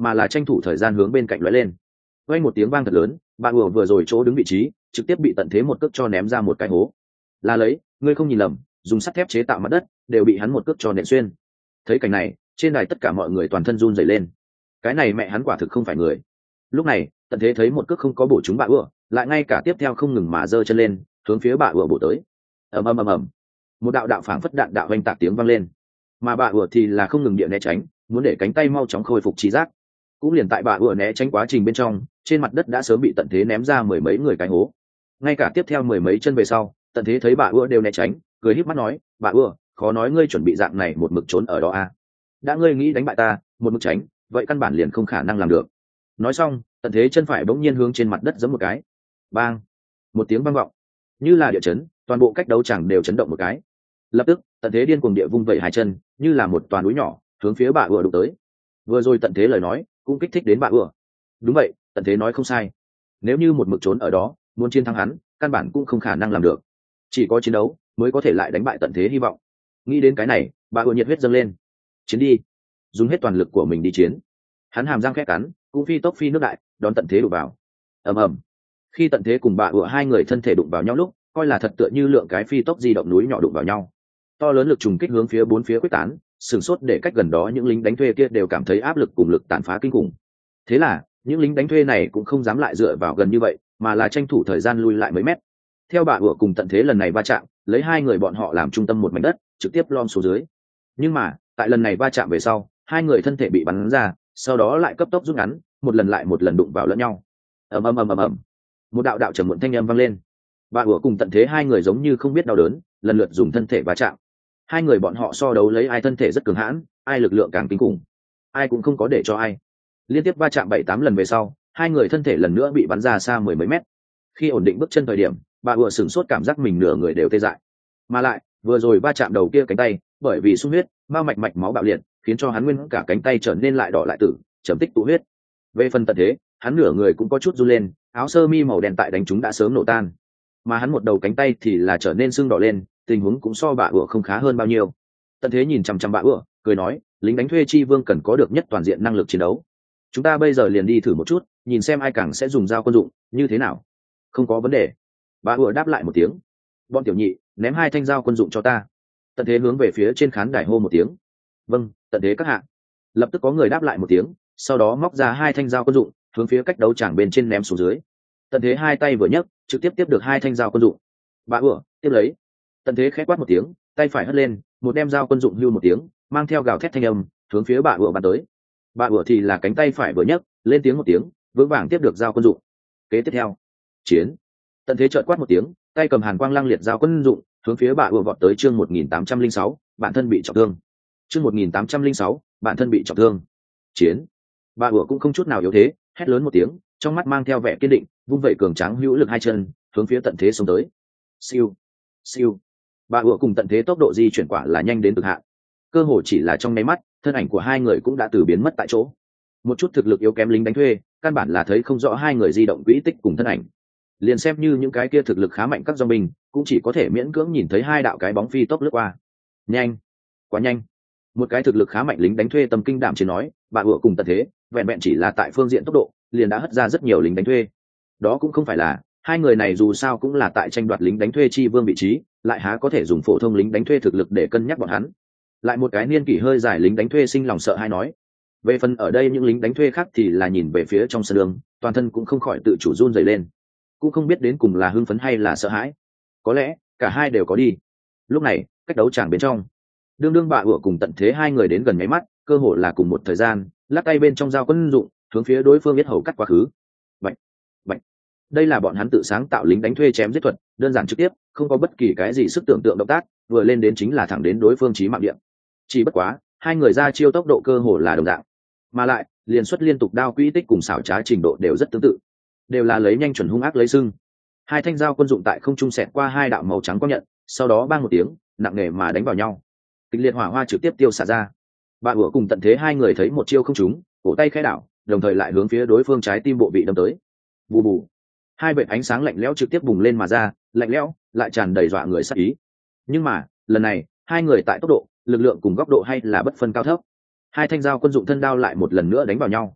Speaker 1: mà là tranh thủ thời gian hướng bên cạnh lóe lên. Vang một tiếng vang thật lớn, bạ ủa vừa rồi chỗ đứng vị trí trực tiếp bị tận thế một cước cho ném ra một cái hố. Là lấy, ngươi không nhìn lầm, dùng sắt thép chế tạo mặt đất đều bị hắn một cước cho nện xuyên. Thấy cảnh này, trên đài tất cả mọi người toàn thân run rẩy lên. Cái này mẹ hắn quả thực không phải người. Lúc này, tận thế thấy một cước không có bổ trúng bạ ủa, lại ngay cả tiếp theo không ngừng mà giơ chân lên, hướng phía bạ ủa bổ tới. Ầm ầm ầm ầm. Một đạo đạo phảng phất đạn đạo vang tạc tiếng vang lên. Mà bạ ủa thì là không ngừng địa né tránh, muốn để cánh tay mau chóng khôi phục trí giác. Cũng liền tại bạ ủa né tránh quá trình bên trong, trên mặt đất đã sớm bị tận thế ném ra mười mấy người cái hố. Ngay cả tiếp theo mười mấy chân về sau, tận thế thấy bạ ủa đều né tránh, cười híp mắt nói, bạ ủa, khó nói ngươi chuẩn bị dạng này một mực trốn ở đó à? Đã ngươi nghĩ đánh bại ta, một mực tránh, vậy căn bản liền không khả năng làm được. Nói xong, tận thế chân phải bỗng nhiên hướng trên mặt đất giẫm một cái. Bang! Một tiếng vang vọng, như là địa chấn, toàn bộ cách đấu chẳng đều chấn động một cái. Lập tức, tận thế điên cuồng địa vung vẩy hai chân, như là một toàn núi nhỏ, hướng phía bạ ủa đụng tới. Vừa rồi tận thế lời nói, cũng kích thích đến bạ ủa. Đúng vậy, tận thế nói không sai. Nếu như một mực trốn ở đó, muốn chiến thắng hắn, căn bản cũng không khả năng làm được. Chỉ có chiến đấu mới có thể lại đánh bại tận thế hy vọng. Nghĩ đến cái này, bạ ủa nhiệt huyết dâng lên. Chiến đi, dùng hết toàn lực của mình đi chiến. Hắn hàm răng khẽ cắn, cũng phi tốc phi nước đại, đón tận thế đụng vào. Ầm ầm. Khi tận thế cùng bạ ủa hai người thân thể đụng vào nhau lúc, coi là thật tựa như lượng cái phi tốc di động núi nhỏ đụng vào nhau. To lớn lực trùng kích hướng phía bốn phía quyết tán, sửng sốt để cách gần đó những lính đánh thuê kia đều cảm thấy áp lực cùng lực tàn phá kinh khủng. Thế là những lính đánh thuê này cũng không dám lại dựa vào gần như vậy, mà là tranh thủ thời gian lui lại mấy mét. Theo bạ ủa cùng tận thế lần này va chạm, lấy hai người bọn họ làm trung tâm một mảnh đất, trực tiếp lom xuống dưới. Nhưng mà tại lần này va chạm về sau, hai người thân thể bị bắn ra, sau đó lại cấp tốc rút ngắn, một lần lại một lần đụng vào lẫn nhau. Ầm ầm ầm ầm ầm. Một đạo đạo trầm muộn thanh âm vang lên. Bạ ủa cùng tận thế hai người giống như không biết đau đớn, lần lượt dùng thân thể va chạm. Hai người bọn họ so đấu lấy ai thân thể rất cường hãn, ai lực lượng càng kinh khủng. Ai cũng không có để cho ai. Liên tiếp va chạm 7-8 lần về sau, hai người thân thể lần nữa bị bắn ra xa mười mấy mét. Khi ổn định bước chân thời điểm, bạ ủa sửng sốt cảm giác mình nửa người đều tê dại. Mà lại, vừa rồi va chạm đầu kia cánh tay, bởi vì sung huyết, mao mạch mạch máu bạo liệt, khiến cho hắn nguyên cả cánh tay trở nên lại đỏ lại tử, chấm tích tụ huyết. Về phần tận thế, hắn nửa người cũng có chút run lên, áo sơ mi màu đen tại đánh chúng đã sớm nổ tan, mà hắn một đầu cánh tay thì là trở nên sưng đỏ lên, tình huống cũng so bạ ủa không khá hơn bao nhiêu. Tận thế nhìn chằm chằm bạ ủa, cười nói, lính đánh thuê chi vương cần có được nhất toàn diện năng lực chiến đấu. Chúng ta bây giờ liền đi thử một chút, nhìn xem ai càng sẽ dùng dao quân dụng như thế nào. Không có vấn đề. Bạ ủa đáp lại một tiếng. Bọn tiểu nhị, ném hai thanh dao quân dụng cho ta. Tận thế hướng về phía trên khán đài hô một tiếng. Vâng, tận thế các hạ. Lập tức có người đáp lại một tiếng, sau đó móc ra hai thanh dao quân dụng, hướng phía cách đấu tràng bên trên ném xuống dưới. Tận thế hai tay vừa nhấc, trực tiếp tiếp được hai thanh dao quân dụng. Bạ ủa tiếp lấy. Tận thế khẽ quát một tiếng, tay phải hất lên, một đem dao quân dụng hưu một tiếng, mang theo gào thét thanh âm, hướng phía bạ ủa bắn tới. Bạ ủa thì là cánh tay phải vừa nhấc, lên tiếng một tiếng, vững vàng tiếp được dao quân dụng. Kế tiếp theo, chiến. Tận thế chợt quát một tiếng, tay cầm hàn quang lăng liệt dao quân dụng, hướng phía bạ ủa vọt tới. Chương 1806, bản thân bị trọng thương. Chương 1806, bản thân bị trọng thương. Chiến. Bạ ủa cũng không chút nào yếu thế, hét lớn một tiếng, trong mắt mang theo vẻ kiên định, vung vẩy cường tráng hữu lực hai chân, hướng phía tận thế xông tới. Siêu, siêu. Bạ ủa cùng tận thế tốc độ di chuyển quả là nhanh đến cực hạn, cơ hồ chỉ là trong nháy mắt, thân ảnh của hai người cũng đã từ biến mất tại chỗ. Một chút thực lực yếu kém lính đánh thuê, căn bản là thấy không rõ hai người di động quỹ tích cùng thân ảnh. Liền xem như những cái kia thực lực khá mạnh các dòng binh, cũng chỉ có thể miễn cưỡng nhìn thấy hai đạo cái bóng phi tốc lướt qua. Nhanh, quá nhanh. Một cái thực lực khá mạnh lính đánh thuê tâm kinh đảm chỉ nói, bạ ủa cùng tận thế, vẹn vẹn chỉ là tại phương diện tốc độ, liền đã hất ra rất nhiều lính đánh thuê. Đó cũng không phải là, hai người này dù sao cũng là tại tranh đoạt lính đánh thuê chi vương vị trí, lại há có thể dùng phổ thông lính đánh thuê thực lực để cân nhắc bọn hắn. Lại một cái niên kỷ hơi dài lính đánh thuê sinh lòng sợ hay nói. Về phần ở đây những lính đánh thuê khác thì là nhìn về phía trong sân đường, toàn thân cũng không khỏi tự chủ run rẩy lên, cũng không biết đến cùng là hưng phấn hay là sợ hãi, có lẽ cả hai đều có đi. Lúc này cách đấu tràng bên trong, đương bạ ủa cùng tận thế hai người đến gần nháy mắt, cơ hồ là cùng một thời gian, lắc tay bên trong dao quân dụng, hướng phía đối phương biết hầu cắt quá khứ. Bạch, bạch. Đây là bọn hắn tự sáng tạo lính đánh thuê chém giết thuật, đơn giản trực tiếp, không có bất kỳ cái gì sức tưởng tượng động tác, vừa lên đến chính là thẳng đến đối phương chí mạng điểm. Chỉ bất quá, hai người ra chiêu tốc độ cơ hồ là đồng dạng, mà lại liền xuất liên tục đao quỹ tích cùng xảo trá trình độ đều rất tương tự, đều là lấy nhanh chuẩn hung ác lấy sưng. Hai thanh dao quân dụng tại không trung xẹt qua hai đạo màu trắng quang nhận, sau đó bang một tiếng, nặng nề mà đánh vào nhau. Kịch liệt hỏa hoa trực tiếp tiêu xạ ra. Bạ ủa cùng tận thế hai người thấy một chiêu không trúng, cổ tay khẽ đảo, đồng thời lại hướng phía đối phương trái tim bộ vị đâm tới. Bù bù. Hai vệt ánh sáng lạnh lẽo trực tiếp bùng lên mà ra, lạnh lẽo, lại tràn đầy dọa người sát ý. Nhưng mà, lần này, hai người tại tốc độ, lực lượng cùng góc độ hay là bất phân cao thấp. Hai thanh dao quân dụng thân đao lại một lần nữa đánh vào nhau.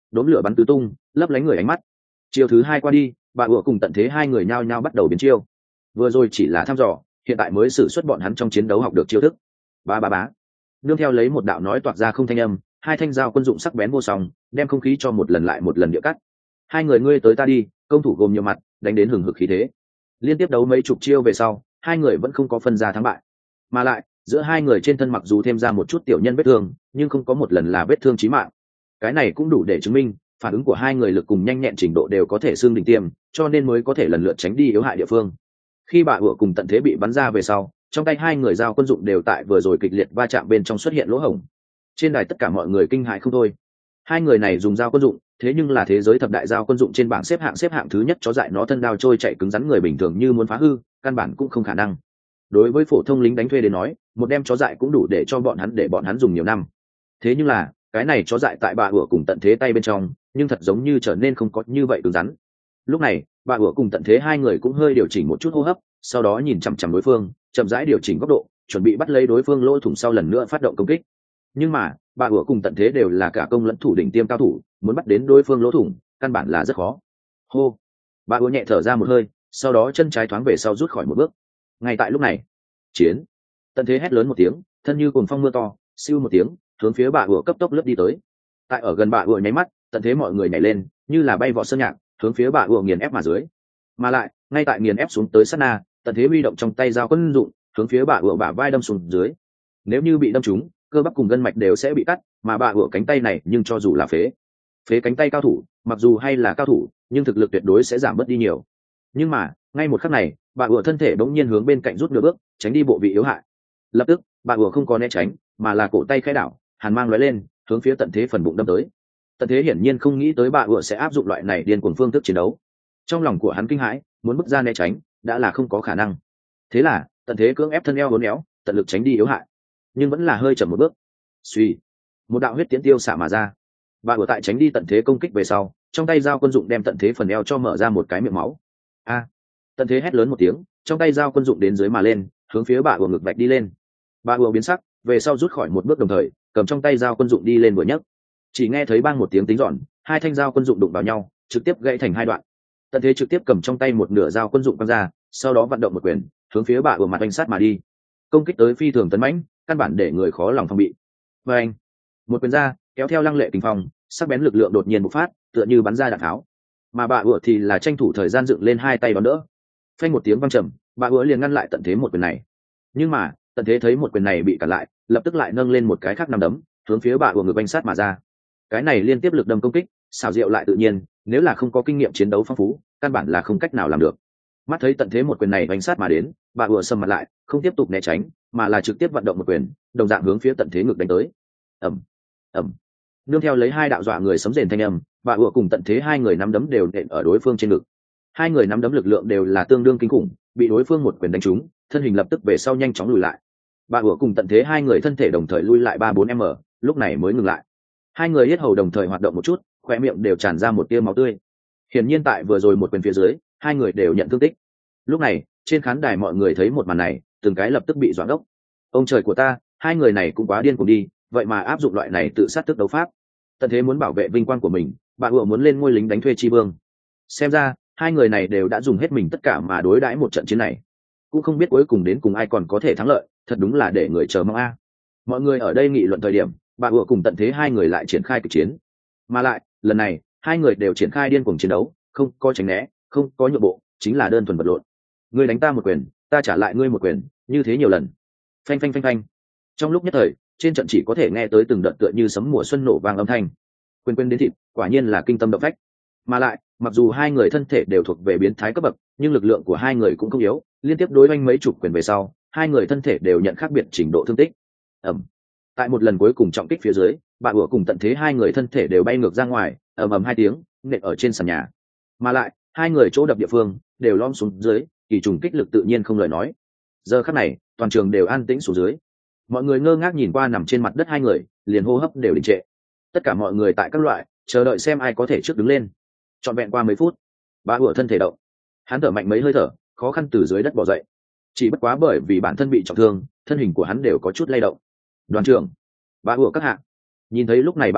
Speaker 1: đốm lửa bắn tứ tung, lấp lánh người ánh mắt. Chiều thứ hai qua đi, bà ủa cùng tận thế hai người nhao nhao bắt đầu biến chiêu. Vừa rồi chỉ là thăm dò, hiện tại mới sử xuất bọn hắn trong chiến đấu học được chiêu thức. Ba ba bá, nương theo lấy một đạo nói toạc ra không thanh âm, hai thanh dao quân dụng sắc bén vô song, đem không khí cho một lần lại một lần địa cắt. Hai người ngươi tới ta đi, công thủ gồm nhiều mặt, đánh đến hừng hực khí thế. Liên tiếp đấu mấy chục chiêu về sau, hai người vẫn không có phân ra thắng bại. Mà lại, giữa hai người trên thân mặc dù thêm ra một chút tiểu nhân vết thương, nhưng không có một lần là vết thương chí mạng. Cái này cũng đủ để chứng minh phản ứng của hai người lực cùng nhanh nhẹn trình độ đều có thể xương đỉnh tiêm, cho nên mới có thể lần lượt tránh đi yếu hại địa phương. Khi bà ủa cùng tận thế bị bắn ra về sau, trong tay hai người dao quân dụng đều tại vừa rồi kịch liệt va chạm bên trong xuất hiện lỗ hổng. Trên đài tất cả mọi người kinh hãi không thôi. Hai người này dùng dao quân dụng, thế nhưng là thế giới thập đại dao quân dụng trên bảng xếp hạng thứ nhất, chó dại nó thân đao trôi chạy cứng rắn, người bình thường như muốn phá hư, căn bản cũng không khả năng. Đối với phổ thông lính đánh thuê đến nói, một đem chó dại cũng đủ để cho bọn hắn dùng nhiều năm. Thế nhưng là, cái này chó dại tại bà ủa cùng tận thế tay bên trong, nhưng thật giống như trở nên không có như vậy cứng rắn. Lúc này, bà ủa cùng tận thế hai người cũng hơi điều chỉnh một chút hô hấp, sau đó nhìn chằm chằm đối phương, chậm rãi điều chỉnh góc độ, chuẩn bị bắt lấy đối phương lỗ thủng sau lần nữa phát động công kích. Nhưng mà, bà ủa cùng tận thế đều là cả công lẫn thủ đỉnh tiêm cao thủ, muốn bắt đến đối phương lỗ thủng, căn bản là rất khó. Hô, bà ủa nhẹ thở ra một hơi, sau đó chân trái thoáng về sau rút khỏi một bước. Ngay tại lúc này, chiến, tận thế hét lớn một tiếng, thân như cồn phong mưa to, siêu một tiếng, hướng phía bà ủa cấp tốc lướt đi tới. Tại ở gần bà ủa nháy mắt, tận thế mọi người nhảy lên, như là bay vọt sơn nhạc, hướng phía bà ủa nghiền ép mà dưới. Mà lại, ngay tại nghiền ép xuống tới sát na, tận thế huy động trong tay dao quân dụng, hướng phía bà ủa bả vai đâm xuống dưới. Nếu như bị đâm trúng, cơ bắp cùng gân mạch đều sẽ bị cắt, mà bà ủa cánh tay này nhưng cho dù là phế cánh tay cao thủ, mặc dù hay là cao thủ, nhưng thực lực tuyệt đối sẽ giảm bớt đi nhiều. Nhưng mà, ngay một khắc này, bà ủa thân thể bỗng nhiên hướng bên cạnh rút nửa bước, tránh đi bộ vị yếu hại. Lập tức, bà ủa không có né tránh, mà là cổ tay khẽ đảo, hàn mang lóe lên, hướng phía tận thế phần bụng đâm tới. Tận thế hiển nhiên không nghĩ tới bà ủa sẽ áp dụng loại này điên cuồng phương thức chiến đấu. Trong lòng của hắn kinh hãi, muốn bước ra né tránh, đã là không có khả năng. Thế là, tận thế cưỡng ép thân eo uốn éo, tận lực tránh đi yếu hại, nhưng vẫn là hơi chậm một bước. Suy, một đạo huyết tiễn tiêu xạ mà ra. Bà ủa tại tránh đi tận thế công kích về sau, trong tay dao quân dụng đem tận thế phần eo cho mở ra một cái miệng máu. A! Tận thế hét lớn một tiếng, trong tay dao quân dụng đến dưới mà lên, hướng phía bà ủa ngực vạch đi lên. Bà ủa biến sắc, về sau rút khỏi một bước, đồng thời cầm trong tay dao quân dụng đi lên vừa nhấc. Chỉ nghe thấy bang một tiếng tính giòn, hai thanh dao quân dụng đụng vào nhau, trực tiếp gãy thành hai đoạn. Tận thế trực tiếp cầm trong tay một nửa dao quân dụng quăng ra, sau đó vận động một quyền, hướng phía bà ủa mặt oanh sát mà đi. Công kích tới phi thường tấn mãnh, căn bản để người khó lòng phòng bị. Và anh, một quyền ra, kéo theo lăng lệ kình phong, sắc bén lực lượng đột nhiên bộc phát, tựa như bắn ra đạn tháo. Mà bà ủa thì là tranh thủ thời gian dựng lên hai tay đón đỡ. Phanh một tiếng vang trầm, bà ủa liền ngăn lại tận thế một quyền này. Nhưng mà, tận thế thấy một quyền này bị cản lại, lập tức lại nâng lên một cái khác nằm đấm, hướng phía bà ủa ngực oanh sát mà ra. Cái này liên tiếp lực đâm công kích, xảo diệu lại tự nhiên, nếu là không có kinh nghiệm chiến đấu phong phú, căn bản là không cách nào làm được. Mắt thấy tận thế một quyền này oanh sát mà đến, bà ủa sầm mặt lại, không tiếp tục né tránh, mà là trực tiếp vận động một quyền, đồng dạng hướng phía tận thế ngực đánh tới. Ầm, ầm. Nương theo lấy hai đạo dọa người sấm rền thanh âm, bà ủa cùng tận thế hai người nắm đấm đều nện ở đối phương trên ngực. Hai người nắm đấm lực lượng đều là tương đương kinh khủng, bị đối phương một quyền đánh trúng, thân hình lập tức về sau nhanh chóng lùi lại. Bà ủa cùng tận thế hai người thân thể đồng thời lui lại 3-4 m, lúc này mới ngừng lại. Hai người yết hầu đồng thời hoạt động một chút, khoe miệng đều tràn ra một tia máu tươi. Hiển nhiên tại vừa rồi một quyền phía dưới, hai người đều nhận thương tích. Lúc này, trên khán đài mọi người thấy một màn này, từng cái lập tức bị doãn đốc. Ông trời của ta, hai người này cũng quá điên cuồng đi, vậy mà áp dụng loại này tự sát thức đấu pháp. Tận thế muốn bảo vệ vinh quang của mình, bà ủa muốn lên ngôi lính đánh thuê tri vương. Xem ra, hai người này đều đã dùng hết mình tất cả mà đối đãi một trận chiến này. Cũng không biết cuối cùng đến cùng ai còn có thể thắng lợi, thật đúng là để người chờ mong a. Mọi người ở đây nghị luận thời điểm, bà ủa cùng tận thế hai người lại triển khai kịch chiến. Mà lại, lần này, hai người đều triển khai điên cuồng chiến đấu, không có tránh né, không có nhượng bộ, chính là đơn thuần vật lộn. Ngươi đánh ta một quyền, ta trả lại ngươi một quyền, như thế nhiều lần. Phanh phanh phanh phanh. Trong lúc nhất thời, trên trận chỉ có thể nghe tới từng đợt tựa như sấm mùa xuân nổ vang âm thanh. Quên quên đến thịt, quả nhiên là kinh tâm động phách. Mà lại, mặc dù hai người thân thể đều thuộc về biến thái cấp bậc, nhưng lực lượng của hai người cũng không yếu, liên tiếp đối oanh mấy chục quyền về sau, hai người thân thể đều nhận khác biệt trình độ thương tích. Ầm. Tại một lần cuối cùng trọng kích phía dưới, bà ủa cùng tận thế hai người thân thể đều bay ngược ra ngoài, ầm ầm hai tiếng, nện ở trên sàn nhà. Mà lại, hai người chỗ đập địa phương đều lom xuống dưới, kỳ trùng kích lực tự nhiên không lời nói. Giờ khắc này, toàn trường đều an tĩnh xuống dưới. Mọi người ngơ ngác nhìn qua nằm trên mặt đất hai người, liền hô hấp đều đình trệ. Tất cả mọi người tại các loại chờ đợi xem ai có thể trước đứng lên. Trọn vẹn qua mấy phút, bà ủa thân thể động, hắn thở mạnh mấy hơi thở, khó khăn từ dưới đất bò dậy. Chỉ bất quá bởi vì bản thân bị trọng thương, thân hình của hắn đều có chút lay động. Đoàn trưởng, bà ủa các hạ. Nhìn thấy lúc này bà ủa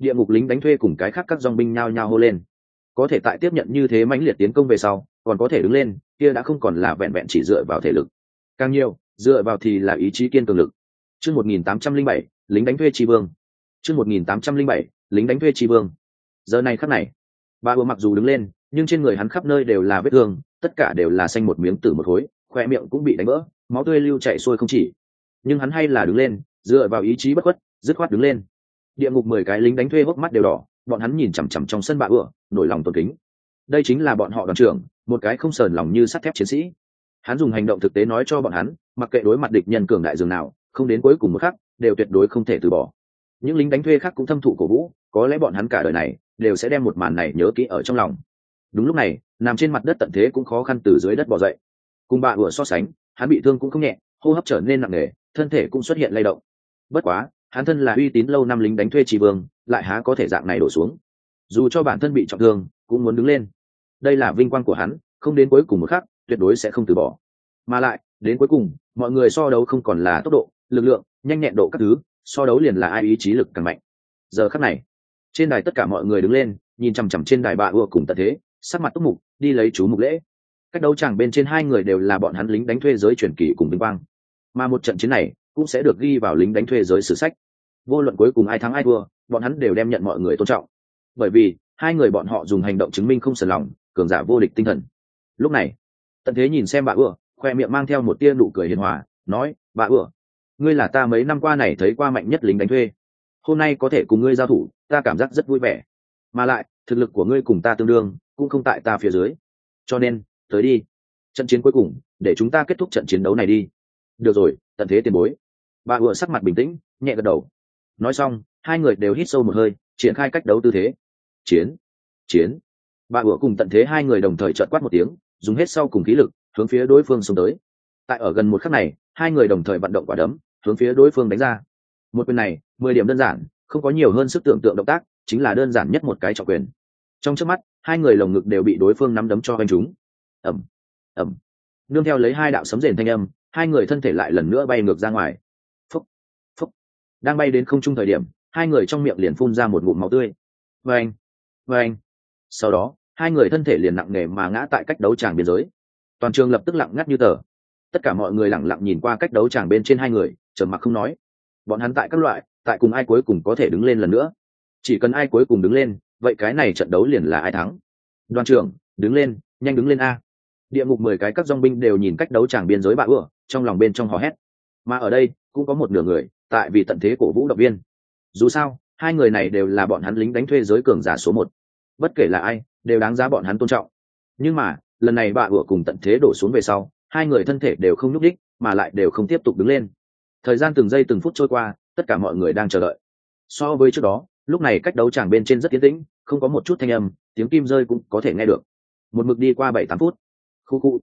Speaker 1: địa ngục lính đánh thuê cùng cái khác các dòng binh nhao nhao hô lên. Có thể tại tiếp nhận như thế mãnh liệt tiến công về sau còn có thể đứng lên, kia đã không còn là vẹn vẹn chỉ dựa vào thể lực, càng nhiều dựa vào thì là ý chí kiên cường lực. Chương 1807, lính đánh thuê tri vương. Chương 1807, lính đánh thuê tri vương. Giờ này khắc này, bà ùa mặc dù đứng lên, nhưng trên người hắn khắp nơi đều là vết thương, tất cả đều là xanh một miếng tử một khối, khoe miệng cũng bị đánh vỡ, máu tươi lưu chảy xuôi không chỉ. Nhưng hắn hay là đứng lên, dựa vào ý chí bất khuất, dứt khoát đứng lên. Địa ngục 10 cái lính đánh thuê hốc mắt đều đỏ, bọn hắn nhìn chằm chằm trong sân bà ùa, nổi lòng tôn kính. Đây chính là bọn họ đoàn trưởng, một cái không sờn lòng như sắt thép chiến sĩ. Hắn dùng hành động thực tế nói cho bọn hắn, mặc kệ đối mặt địch nhân cường đại dường nào, không đến cuối cùng một khắc, đều tuyệt đối không thể từ bỏ. Những lính đánh thuê khác cũng thâm thụ cổ vũ, có lẽ bọn hắn cả đời này đều sẽ đem một màn này nhớ kỹ ở trong lòng. Đúng lúc này, nằm trên mặt đất tận thế cũng khó khăn từ dưới đất bò dậy. Cùng bà ùa so sánh, hắn bị thương cũng không nhẹ, hô hấp trở nên nặng nề, thân thể cũng xuất hiện lay động. Bất quá, hắn thân là uy tín lâu năm lính đánh thuê tri vương, lại há có thể dạng này đổ xuống. Dù cho bản thân bị trọng thương, cũng muốn đứng lên. Đây là vinh quang của hắn, không đến cuối cùng một khắc, tuyệt đối sẽ không từ bỏ. Mà lại, đến cuối cùng, mọi người so đấu không còn là tốc độ, lực lượng, nhanh nhẹn độ các thứ, so đấu liền là ai ý chí lực càng mạnh. Giờ khắc này, trên đài tất cả mọi người đứng lên, nhìn chằm chằm trên đài bà ùa cùng tận thế, sắc mặt túc mục, đi lấy chú mục lễ. Cách đấu tràng bên trên hai người đều là bọn hắn lính đánh thuê giới truyền kỳ cùng vinh quang, mà một trận chiến này cũng sẽ được ghi vào lính đánh thuê giới sử sách. Vô luận cuối cùng ai thắng ai thua, bọn hắn đều đem nhận mọi người tôn trọng, bởi vì hai người bọn họ dùng hành động chứng minh không sờn lòng, cường giả vô địch tinh thần. Lúc này, tận thế nhìn xem bà ùa, khoe miệng mang theo một tia nụ cười hiền hòa, nói: bà ùa, ngươi là ta mấy năm qua này thấy qua mạnh nhất lính đánh thuê, hôm nay có thể cùng ngươi giao thủ, ta cảm giác rất vui vẻ, mà lại thực lực của ngươi cùng ta tương đương, cũng không tại ta phía dưới, cho nên tới đi, trận chiến cuối cùng để chúng ta kết thúc trận chiến đấu này đi. Được rồi, tận thế tiền bối. Bà ùa sắc mặt bình tĩnh, nhẹ gật đầu. Nói xong, hai người đều hít sâu một hơi, triển khai cách đấu tư thế. Chiến, chiến. Bà ùa cùng tận thế hai người đồng thời trợn quát một tiếng, dùng hết sau cùng khí lực hướng phía đối phương xông tới. Tại ở gần một khắc này, hai người đồng thời vận động quả đấm hướng phía đối phương đánh ra. Một quyền này 10 điểm đơn giản, không có nhiều hơn sức tưởng tượng động tác, chính là đơn giản nhất một cái trọng quyền. Trong chớp mắt, hai người lồng ngực đều bị đối phương nắm đấm cho vanh trúng. Ầm, ầm. Nương theo lấy hai đạo sấm rền thanh âm, hai người thân thể lại lần nữa bay ngược ra ngoài. Phúc, phúc. Đang bay đến không trung thời điểm, hai người trong miệng liền phun ra một ngụm máu tươi. Vâng, vâng. Sau đó, hai người thân thể liền nặng nề mà ngã tại cách đấu tràng biên giới. Toàn trường lập tức lặng ngắt như tờ. Tất cả mọi người lặng lặng nhìn qua cách đấu tràng bên trên hai người, trầm mặc không nói. Bọn hắn tại các loại, tại cùng ai cuối cùng có thể đứng lên lần nữa. Chỉ cần ai cuối cùng đứng lên, vậy cái này trận đấu liền là ai thắng. Đoàn trưởng, đứng lên, nhanh đứng lên a. Địa ngục 10 cái các dòng binh đều nhìn cách đấu tràng biên giới bà ùa, trong lòng bên trong hò hét. Mà ở đây cũng có một nửa người tại vì tận thế cổ vũ động viên. Dù sao, hai người này đều là bọn hắn lính đánh thuê giới cường giả số 1. Bất kể là ai, đều đáng giá bọn hắn tôn trọng. Nhưng mà, lần này bà ùa cùng tận thế đổ xuống về sau, hai người thân thể đều không nhúc nhích, mà lại đều không tiếp tục đứng lên. Thời gian từng giây từng phút trôi qua, tất cả mọi người đang chờ đợi. So với trước đó, lúc này cách đấu tràng bên trên rất yên tĩnh, không có một chút thanh âm, tiếng kim rơi cũng có thể nghe được. Một mực đi qua 7-8 phút. Khu.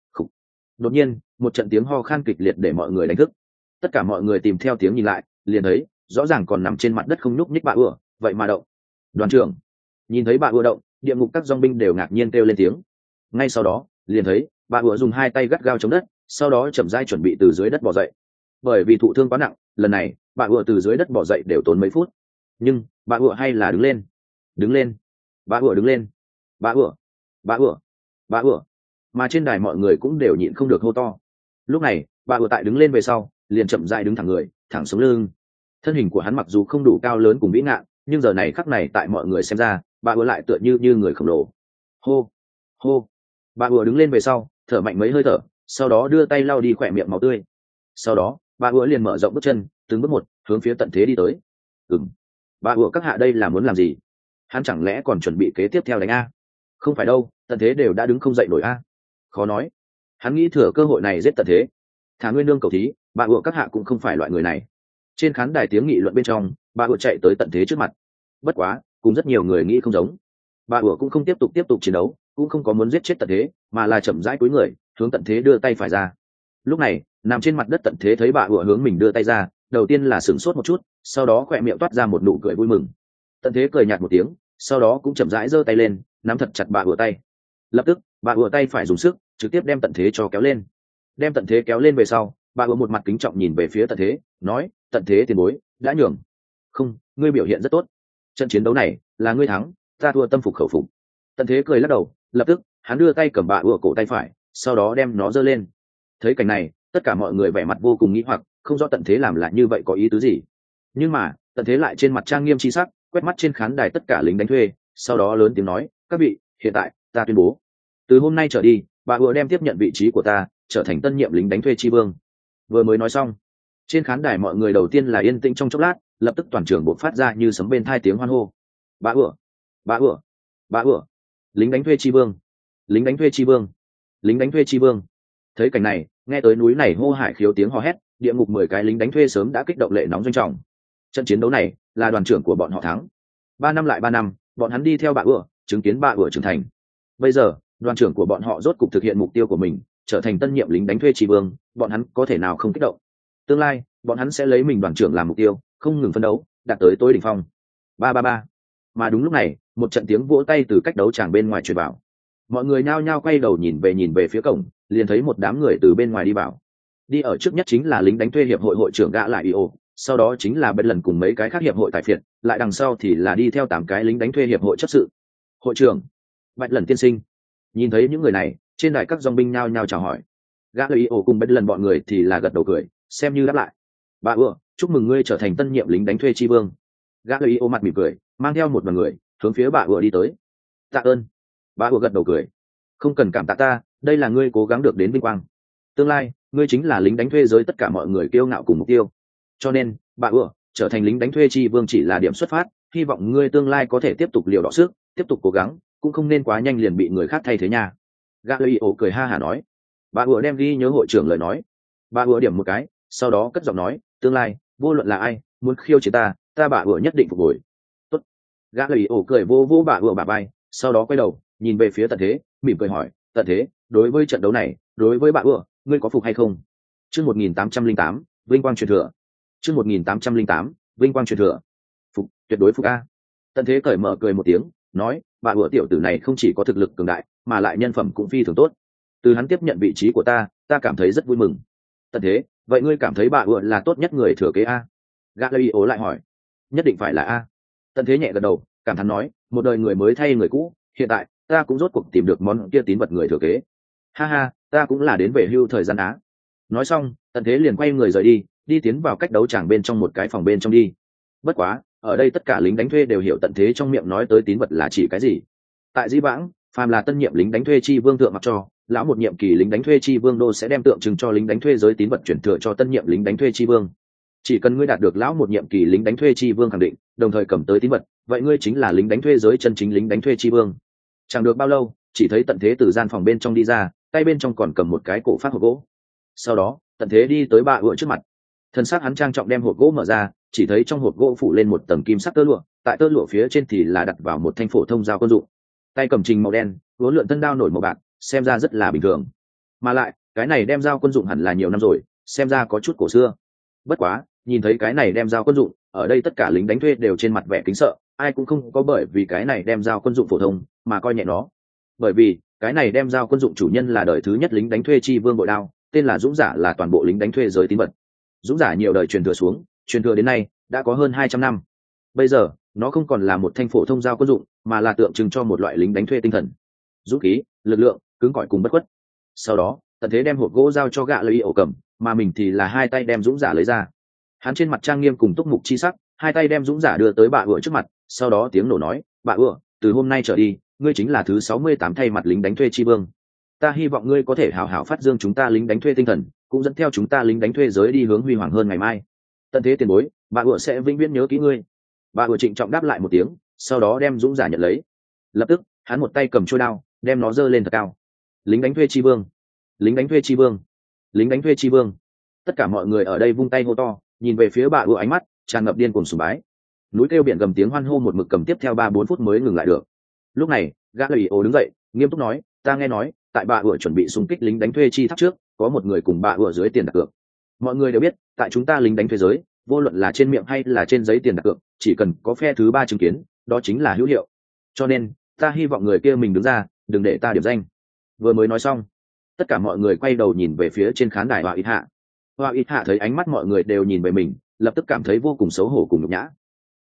Speaker 1: Đột nhiên, một trận tiếng ho khan kịch liệt để mọi người đánh thức. Tất cả mọi người tìm theo tiếng nhìn lại, liền thấy, rõ ràng còn nằm trên mặt đất không nhúc nhích bà ùa, vậy mà động. Đoàn trưởng, nhìn thấy bà ùa động, địa ngục các dòng binh đều ngạc nhiên kêu lên tiếng. Ngay sau đó, liền thấy, bà ùa dùng hai tay gắt gao chống đất, sau đó chậm rãi chuẩn bị từ dưới đất bò dậy. Bởi vì thụ thương quá nặng, lần này, bà ùa từ dưới đất bò dậy đều tốn mấy phút. Nhưng, bà ùa hay là đứng lên. Đứng lên. Bà ùa đứng lên. Bà ùa. Bà ùa. Bà ùa. Mà trên đài mọi người cũng đều nhịn không được hô to. Lúc này, bà ùa tại đứng lên về sau, liền chậm rãi đứng thẳng người, thẳng sống lưng. Thân hình của hắn mặc dù không đủ cao lớn cùng vĩ ngạn, nhưng giờ này khắc này tại mọi người xem ra, bà ùa lại tựa như người khổng lồ. Hô, hô. Bà ùa đứng lên về sau, thở mạnh mấy hơi thở, sau đó đưa tay lau đi khỏe miệng máu tươi. Sau đó, bà ùa liền mở rộng bước chân, từng bước một hướng phía tận thế đi tới. Bà ùa các hạ đây là muốn làm gì? Hắn chẳng lẽ còn chuẩn bị kế tiếp theo đánh a? Không phải đâu, tận thế đều đã đứng không dậy nổi a. Khó nói, hắn nghĩ thừa cơ hội này giết tận thế. Thả nguyên lương cầu thí, bà ùa các hạ cũng không phải loại người này. Trên khán đài tiếng nghị luận bên trong, bà ùa chạy tới tận thế trước mặt. Bất quá, cùng rất nhiều người nghĩ không giống. Bà ùa cũng không tiếp tục chiến đấu, cũng không có muốn giết chết tận thế, mà là chậm rãi cúi người, hướng tận thế đưa tay phải ra. Lúc này, nằm trên mặt đất tận thế thấy bà ùa hướng mình đưa tay ra, đầu tiên là sửng sốt một chút, sau đó khỏe miệng toát ra một nụ cười vui mừng. Tận thế cười nhạt một tiếng, sau đó cũng chậm rãi giơ tay lên, nắm thật chặt bà ùa tay. Lập tức, bà ùa tay phải dùng sức, trực tiếp đem tận thế cho kéo lên. Đem tận thế kéo lên về sau, bà ùa một mặt kính trọng nhìn về phía tận thế, nói: tận thế tiền bối, đã nhường. Không, ngươi biểu hiện rất tốt. trận chiến đấu này là ngươi thắng, ta thua tâm phục khẩu phục. Tận thế cười lắc đầu, lập tức hắn đưa tay cầm bạ ủa cổ tay phải, sau đó đem nó giơ lên. Thấy cảnh này, tất cả mọi người vẻ mặt vô cùng nghi hoặc, không rõ tận thế làm lại như vậy có ý tứ gì. Nhưng mà tận thế lại trên mặt trang nghiêm chi sắc, quét mắt trên khán đài tất cả lính đánh thuê, sau đó lớn tiếng nói, các vị, hiện tại ta tuyên bố, từ hôm nay trở đi, bà ủa đem tiếp nhận vị trí của ta, trở thành tân nhiệm lính đánh thuê tri vương. Vừa mới nói xong, trên khán đài mọi người đầu tiên là yên tĩnh trong chốc lát, lập tức toàn trường buộc phát ra như sấm bên thai tiếng hoan hô. Bà ủa, bà ủa, bà ủa, lính đánh thuê tri vương, lính đánh thuê tri vương, lính đánh thuê tri vương. Thấy cảnh này, nghe tới núi này hô hải khiếu tiếng hò hét, địa ngục 10 cái lính đánh thuê sớm đã kích động lệ nóng doanh trọng. Trận chiến đấu này là đoàn trưởng của bọn họ thắng. 3 năm lại 3 năm, bọn hắn đi theo bà ủa, chứng kiến bà ủa trưởng thành. Bây giờ đoàn trưởng của bọn họ rốt cục thực hiện mục tiêu của mình, trở thành tân nhiệm lính đánh thuê tri vương, bọn hắn có thể nào không kích động. Tương lai bọn hắn sẽ lấy mình đoàn trưởng làm mục tiêu, không ngừng phấn đấu, đạt tới tối đỉnh phong. Ba ba ba. Mà đúng lúc này, một trận tiếng vỗ tay từ cách đấu tràng bên ngoài truyền vào. Mọi người nhao nhao quay đầu nhìn về phía cổng, liền thấy một đám người từ bên ngoài đi vào. Đi ở trước nhất chính là lính đánh thuê hiệp hội hội trưởng Gã Lại Io, sau đó chính là bên lần cùng mấy cái khác hiệp hội tại phiệt, lại đằng sau thì là đi theo 8 cái lính đánh thuê hiệp hội chấp sự. Hội trưởng Bạch Lần tiên sinh. Nhìn thấy những người này, trên đài các dòng binh nhao nhao chào hỏi. Gã Lời ổ cùng bên lần bọn người thì là gật đầu cười, xem như đáp lại. Bà ủa, chúc mừng ngươi trở thành tân nhiệm lính đánh thuê tri vương. Gã Lời ổ mặt mỉm cười, mang theo một đoàn người hướng phía bà ủa đi tới. Tạ ơn. Bà ủa gật đầu cười. Không cần cảm tạ ta, đây là ngươi cố gắng được đến vinh quang. Tương lai ngươi chính là lính đánh thuê giới tất cả mọi người kiêu ngạo cùng mục tiêu. Cho nên bà ủa, trở thành lính đánh thuê tri vương chỉ là điểm xuất phát, hy vọng ngươi tương lai có thể tiếp tục liều đỏ sức, tiếp tục cố gắng, cũng không nên quá nhanh liền bị người khác thay thế nha. Gã Lời ổ cười ha hả nói. Bà ủa đem ghi nhớ hội trưởng lời nói. Bà ủa điểm một cái, sau đó cất giọng nói, tương lai vô luận là ai muốn khiêu chiến ta bà ủa nhất định phục hồi. Tốt. Gã Lời ổ cười vô vô bà ủa bà bay, sau đó quay đầu nhìn về phía tận thế, mỉm cười hỏi, tận thế, đối với trận đấu này, đối với bà ủa, ngươi có phục hay không? Chương 1808, vinh quang truyền thừa. Chương 1808, vinh quang truyền thừa. Phục, tuyệt đối phục a. Tận thế cởi mở cười một tiếng, nói, bà ủa tiểu tử này không chỉ có thực lực cường đại, mà lại nhân phẩm cũng phi thường tốt. Từ hắn tiếp nhận vị trí của ta cảm thấy rất vui mừng. Tận thế, vậy ngươi cảm thấy bà ủa là tốt nhất người thừa kế a? Gã Lời ổ lại hỏi. Nhất định phải là a. Tận thế nhẹ gật đầu, cảm thán nói, một đời người mới thay người cũ, hiện tại ta cũng rốt cuộc tìm được món kia tín vật người thừa kế. Ha ha, ta cũng là đến về hưu thời gian á. Nói xong, tận thế liền quay người rời đi tiến vào cách đấu tràng bên trong một cái phòng bên trong đi. Bất quá, ở đây tất cả lính đánh thuê đều hiểu tận thế trong miệng nói tới tín vật là chỉ cái gì. Tại Dĩ Vãng, phàm là tân nhiệm lính đánh thuê chi vương thượng mặc cho, lão một nhiệm kỳ lính đánh thuê chi vương đô sẽ đem tượng trưng cho lính đánh thuê giới tín vật chuyển thừa cho tân nhiệm lính đánh thuê chi vương. Chỉ cần ngươi đạt được lão một nhiệm kỳ lính đánh thuê chi vương khẳng định, đồng thời cầm tới tín vật, vậy ngươi chính là lính đánh thuê giới chân chính lính đánh thuê chi vương. Chẳng được bao lâu, chỉ thấy tận thế từ gian phòng bên trong đi ra, tay bên trong còn cầm một cái cổ phát hộp gỗ. Sau đó, tận thế đi tới bà ủa trước mặt. Thân xác hắn trang trọng đem hộp gỗ mở ra, chỉ thấy trong hộp gỗ phủ lên một tầng kim sắc tơ lụa, tại tơ lụa phía trên thì là đặt vào một thanh phổ thông dao quân dụng. Tay cầm trình màu đen, uốn lượn thân đao nổi màu bạc, xem ra rất là bình thường. Mà lại, cái này đem dao quân dụng hẳn là nhiều năm rồi, xem ra có chút cổ xưa. Bất quá, nhìn thấy cái này đem dao quân dụng, ở đây tất cả lính đánh thuê đều trên mặt vẻ kính sợ, ai cũng không có bởi vì cái này đem dao quân dụng phổ thông mà coi nhẹ nó. Bởi vì, cái này đem dao quân dụng chủ nhân là đời thứ nhất lính đánh thuê chi vương bội đao, tên là Dũng Giả, là toàn bộ lính đánh thuê giới tín vật. Dũng Giả nhiều đời truyền thừa xuống, truyền thừa đến nay đã có hơn 200 năm. Bây giờ, nó không còn là một thanh phổ thông dao quân dụng, mà là tượng trưng cho một loại lính đánh thuê tinh thần, dũng khí, lực lượng, cứng cỏi cùng bất khuất. Sau đó, tận thế đem hộp gỗ giao cho Gã Lời ổ cầm, mà mình thì là hai tay đem Dũng Giả lấy ra. Hắn trên mặt trang nghiêm cùng túc mục chi sắc, hai tay đem Dũng Giả đưa tới bà ủa trước mặt, sau đó tiếng nổ nói, bà ủa, từ hôm nay trở đi, ngươi chính là thứ 68 thay mặt lính đánh thuê chi vương. Ta hy vọng ngươi có thể hào hào phát dương chúng ta lính đánh thuê tinh thần, cũng dẫn theo chúng ta lính đánh thuê giới đi hướng huy hoàng hơn ngày mai. Tận thế tiền bối, bà ủa sẽ vĩnh viễn nhớ kỹ ngươi. Bà ủa trịnh trọng đáp lại một tiếng, sau đó đem Dũng Giả nhận lấy. Lập tức, hắn một tay cầm trôi đao, đem nó giơ lên thật cao. Lính đánh thuê chi vương, lính đánh thuê chi vương, lính đánh thuê chi vương. Tất cả mọi người ở đây vung tay hô to, nhìn về phía bà ủa, ánh mắt tràn ngập điên cuồng sùng bái. Núi kêu biển gầm tiếng hoan hô một mực cầm tiếp theo 3-4 phút mới ngừng lại được. Lúc này, Gã Lời ổ đứng dậy, nghiêm túc nói, ta nghe nói, tại bà ủa chuẩn bị xung kích lính đánh thuê chi tháp trước, có một người cùng bà ủa dưới tiền đặt cược. Mọi người đều biết, tại chúng ta lính đánh thuê giới, vô luận là trên miệng hay là trên giấy tiền đặt cược, chỉ cần có phe thứ 3 chứng kiến, đó chính là hữu hiệu. Cho nên, ta hy vọng người kia mình đứng ra, đừng để ta điểm danh. Vừa mới nói xong, tất cả mọi người quay đầu nhìn về phía trên khán đài Hoa Ít Hạ. Hoa Ít Hạ thấy ánh mắt mọi người đều nhìn về mình, lập tức cảm thấy vô cùng xấu hổ cùng nhục nhã.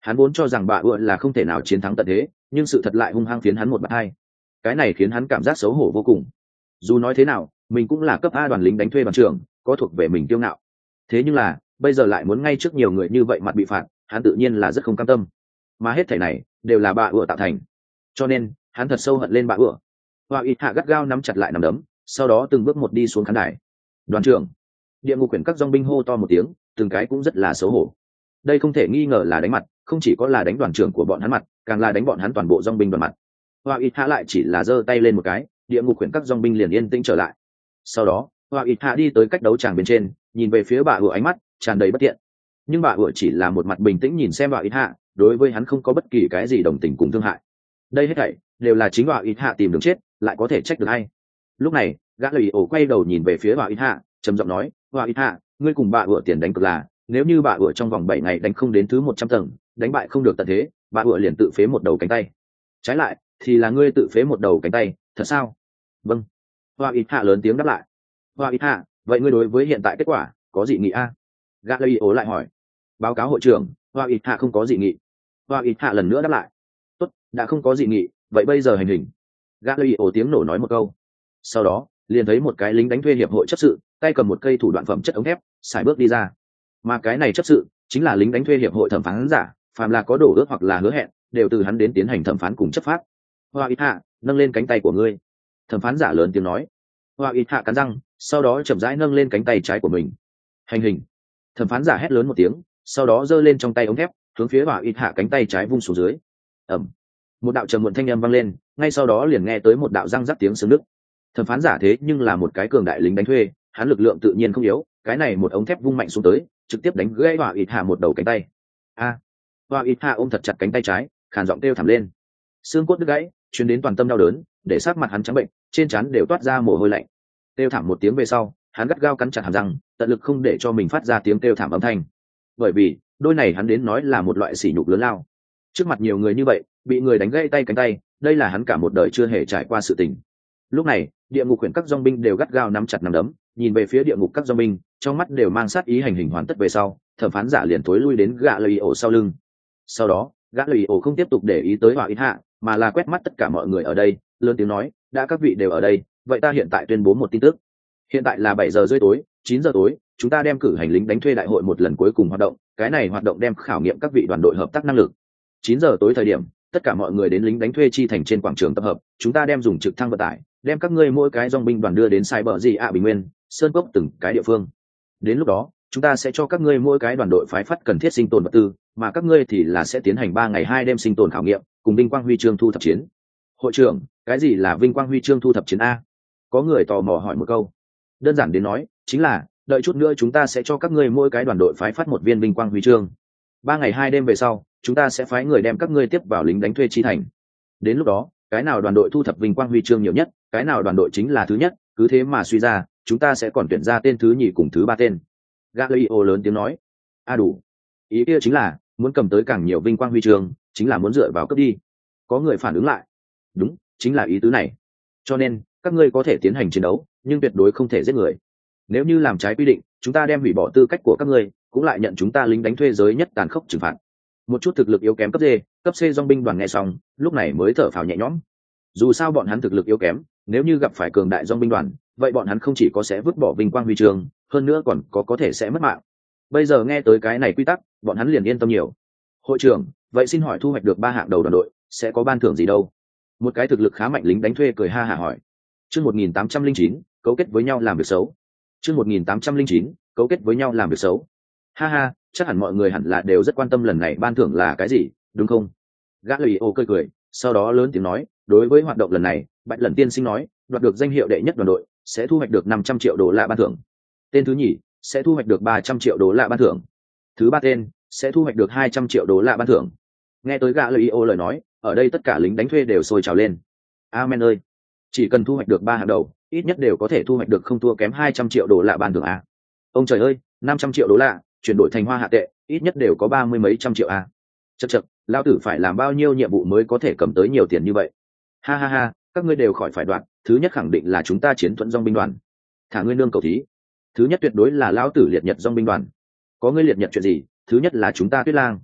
Speaker 1: Hắn vốn cho rằng bạ ựa là không thể nào chiến thắng tận thế, nhưng sự thật lại hung hăng phiến hắn một bạt hai. Cái này khiến hắn cảm giác xấu hổ vô cùng. Dù nói thế nào mình cũng là cấp A đoàn lính đánh thuê đoàn trưởng, có thuộc về mình kiêu ngạo. Thế nhưng là bây giờ lại muốn ngay trước nhiều người như vậy mặt bị phạt, hắn tự nhiên là rất không cam tâm. Mà hết thảy này đều là bạ ựa tạo thành, cho nên hắn thật sâu hận lên bạ ựa. Hoa ít hạ gắt gao nắm chặt lại nắm đấm, sau đó từng bước một đi xuống khán đài. Đoàn trưởng, địa ngục quyển các dòng binh hô to một tiếng, từng cái cũng rất là xấu hổ. Đây không thể nghi ngờ là đánh mặt, không chỉ có là đánh đoàn trưởng của bọn hắn mặt, càng là đánh bọn hắn toàn bộ dòng binh đoàn mặt. Hoa ít hạ lại chỉ là giơ tay lên một cái, địa ngục quyển các dòng binh liền yên tĩnh trở lại. Sau đó Hoa ít hạ đi tới cách đấu tràng bên trên, nhìn về phía bà ựa, ánh mắt tràn đầy bất tiện. Nhưng bà ựa chỉ là một mặt bình tĩnh nhìn xem Hoa ít hạ, đối với hắn không có bất kỳ cái gì đồng tình cùng thương hại. Đây hết thảy đều là chính Hoa ít hạ tìm đường chết, lại có thể trách được hay? Lúc này gã lì ổ quay đầu nhìn về phía Hoa ít hạ, trầm giọng nói: Hoa ít hạ, ngươi cùng bà ựa tiền đánh cược là, nếu như bà ựa trong vòng 7 ngày đánh không đến thứ 100 tầng, đánh bại không được tận thế, bà ựa liền tự phế một đầu cánh tay. Trái lại thì là ngươi tự phế một đầu cánh tay, thật sao? Vâng. Hoa ít hạ lớn tiếng đáp lại. Hoa ít hạ, vậy ngươi đối với hiện tại kết quả có dị nghị a? Gã lì ổ lại hỏi. Báo cáo hội trưởng, Hoa ít hạ không có dị nghị. Hoa ít hạ lần nữa đáp lại. Tốt, đã không có dị nghị, vậy bây giờ hành hình. Gã lì ổ tiếng nổ nói một câu, sau đó liền thấy một cái lính đánh thuê hiệp hội chấp sự tay cầm một cây thủ đoạn phẩm chất ống thép xài bước đi ra. Mà cái này chấp sự chính là lính đánh thuê hiệp hội thẩm phán giả, phàm là có đổ ước hoặc là hứa hẹn đều từ hắn đến tiến hành thẩm phán cùng chấp pháp. Hoa ít hạ, nâng lên cánh tay của ngươi. Thẩm phán giả lớn tiếng nói. Hoa ít hạ cắn răng, sau đó chậm rãi nâng lên cánh tay trái của mình. Hành hình. Thẩm phán giả hét lớn một tiếng, sau đó giơ lên trong tay ống thép, hướng phía Hoa ít hạ cánh tay trái vung xuống dưới. Ầm. Một đạo trầm muộn thanh âm vang lên, ngay sau đó liền nghe tới một đạo răng rắc tiếng xương nứt. Thẩm phán giả thế nhưng là một cái cường đại lính đánh thuê, hắn lực lượng tự nhiên không yếu, cái này một ống thép vung mạnh xuống tới, trực tiếp đánh gãy Hoa ít hạ một đầu cánh tay. A. Hoa ít hạ ôm thật chặt cánh tay trái, khàn giọng kêu thảm lên. Xương cốt đứt gãy, truyền đến toàn tâm đau đớn, để sắc mặt hắn trắng bệnh, trên trán đều toát ra mồ hôi lạnh. Kêu thảm một tiếng về sau, hắn gắt gao cắn chặt hàm răng, tận lực không để cho mình phát ra tiếng kêu thảm âm thanh. Bởi vì đôi này hắn đến nói là một loại sỉ nhục lớn lao. Trước mặt nhiều người như vậy, bị người đánh gãy tay cánh tay, đây là hắn cả một đời chưa hề trải qua sự tình. Lúc này địa ngục quyển các dòng binh đều gắt gao nắm chặt nắm đấm, nhìn về phía địa ngục các dòng binh, trong mắt đều mang sát ý. Hành hình hoàn tất về sau, thẩm phán giả liền tối lui đến gã lì ổ sau lưng. Sau đó gã lì ổ không tiếp tục để ý tới Hoa ít hạ, mà là quét mắt tất cả mọi người ở đây, lớn tiếng nói: đã các vị đều ở đây, vậy ta hiện tại tuyên bố một tin tức. Hiện tại là 7 giờ rưỡi tối, 9 giờ tối, chúng ta đem cử hành lính đánh thuê đại hội một lần cuối cùng hoạt động. Cái này hoạt động đem khảo nghiệm các vị đoàn đội hợp tác năng lực. 9 giờ tối thời điểm, tất cả mọi người đến lính đánh thuê chi thành trên quảng trường tập hợp, chúng ta đem dùng trực thăng vận tải, đem các ngươi mỗi cái dòng binh đoàn đưa đến Cyber Bình Nguyên, Sơn Cốc từng cái địa phương. Đến lúc đó, chúng ta sẽ cho các ngươi mỗi cái đoàn đội phái phát cần thiết sinh tồn vật tư, mà các ngươi thì là sẽ tiến hành 3 ngày 2 đêm sinh tồn khảo nghiệm, cùng vinh quang huy chương thu thập chiến. Hội trưởng, cái gì là vinh quang huy chương thu thập chiến a? Có người tò mò hỏi một câu. Đơn giản đến nói, chính là đợi chút nữa chúng ta sẽ cho các ngươi mỗi cái đoàn đội phái phát một viên vinh quang huy chương. 3 ngày 2 đêm về sau, chúng ta sẽ phái người đem các ngươi tiếp vào lính đánh thuê chi thành. Đến lúc đó, cái nào đoàn đội thu thập vinh quang huy chương nhiều nhất, cái nào đoàn đội chính là thứ nhất, cứ thế mà suy ra, chúng ta sẽ còn tuyển ra tên thứ nhì cùng thứ ba tên. Galileo lớn tiếng nói. Đủ. Ý kia chính là muốn cầm tới càng nhiều vinh quang huy chương, chính là muốn dựa vào cấp đi. Có người phản ứng lại. Đúng, chính là ý tứ này. Cho nên các ngươi có thể tiến hành chiến đấu, nhưng tuyệt đối không thể giết người. Nếu như làm trái quy định, chúng ta đem hủy bỏ tư cách của các ngươi, cũng lại nhận chúng ta lính đánh thuê giới nhất tàn khốc trừng phạt. Một chút thực lực yếu kém cấp D, cấp C dòng binh đoàn nghe xong, lúc này mới thở phào nhẹ nhõm. Dù sao bọn hắn thực lực yếu kém, nếu như gặp phải cường đại dòng binh đoàn, vậy bọn hắn không chỉ có sẽ vứt bỏ vinh quang huy chương, hơn nữa còn có thể sẽ mất mạng. Bây giờ nghe tới cái này quy tắc, bọn hắn liền yên tâm nhiều. Hội trưởng, vậy xin hỏi thu hoạch được 3 hạng đầu đoàn đội, sẽ có ban thưởng gì đâu? Một cái thực lực khá mạnh lính đánh thuê cười ha hả hỏi. Chương 1809, cấu kết với nhau làm việc xấu. Chương 1809, cấu kết với nhau làm việc xấu. Ha ha, chắc hẳn mọi người hẳn là đều rất quan tâm lần này ban thưởng là cái gì, đúng không? Gã lì ô cười, sau đó lớn tiếng nói, đối với hoạt động lần này, Bạch Lần tiên sinh nói, đoạt được danh hiệu đệ nhất đoàn đội sẽ thu hoạch được 500 triệu đô la ban thưởng. Tên thứ nhì sẽ thu hoạch được 300 triệu đô la ban thưởng. Thứ ba tên sẽ thu hoạch được 200 triệu đô la ban thưởng. Nghe tới gã lì ô lời nói, ở đây tất cả lính đánh thuê đều sôi trào lên. Amen ơi, chỉ cần thu hoạch được 3 hạng đầu, ít nhất đều có thể thu hoạch được không thua kém 200 triệu đô la ban thưởng a. Ông trời ơi, 500 triệu đô la chuyển đổi thành hoa hạ tệ, ít nhất đều có 30 mấy trăm triệu a. Chậc, lão tử phải làm bao nhiêu nhiệm vụ mới có thể cầm tới nhiều tiền như vậy? Ha ha ha, các ngươi đều khỏi phải đoạn, thứ nhất khẳng định là chúng ta chiến thuẫn dòng binh đoàn. Thả ngươi nương cầu thí. Thứ nhất tuyệt đối là lão tử liệt nhật dòng binh đoàn. Có ngươi liệt nhật chuyện gì? Thứ nhất là chúng ta Tuyết Lang.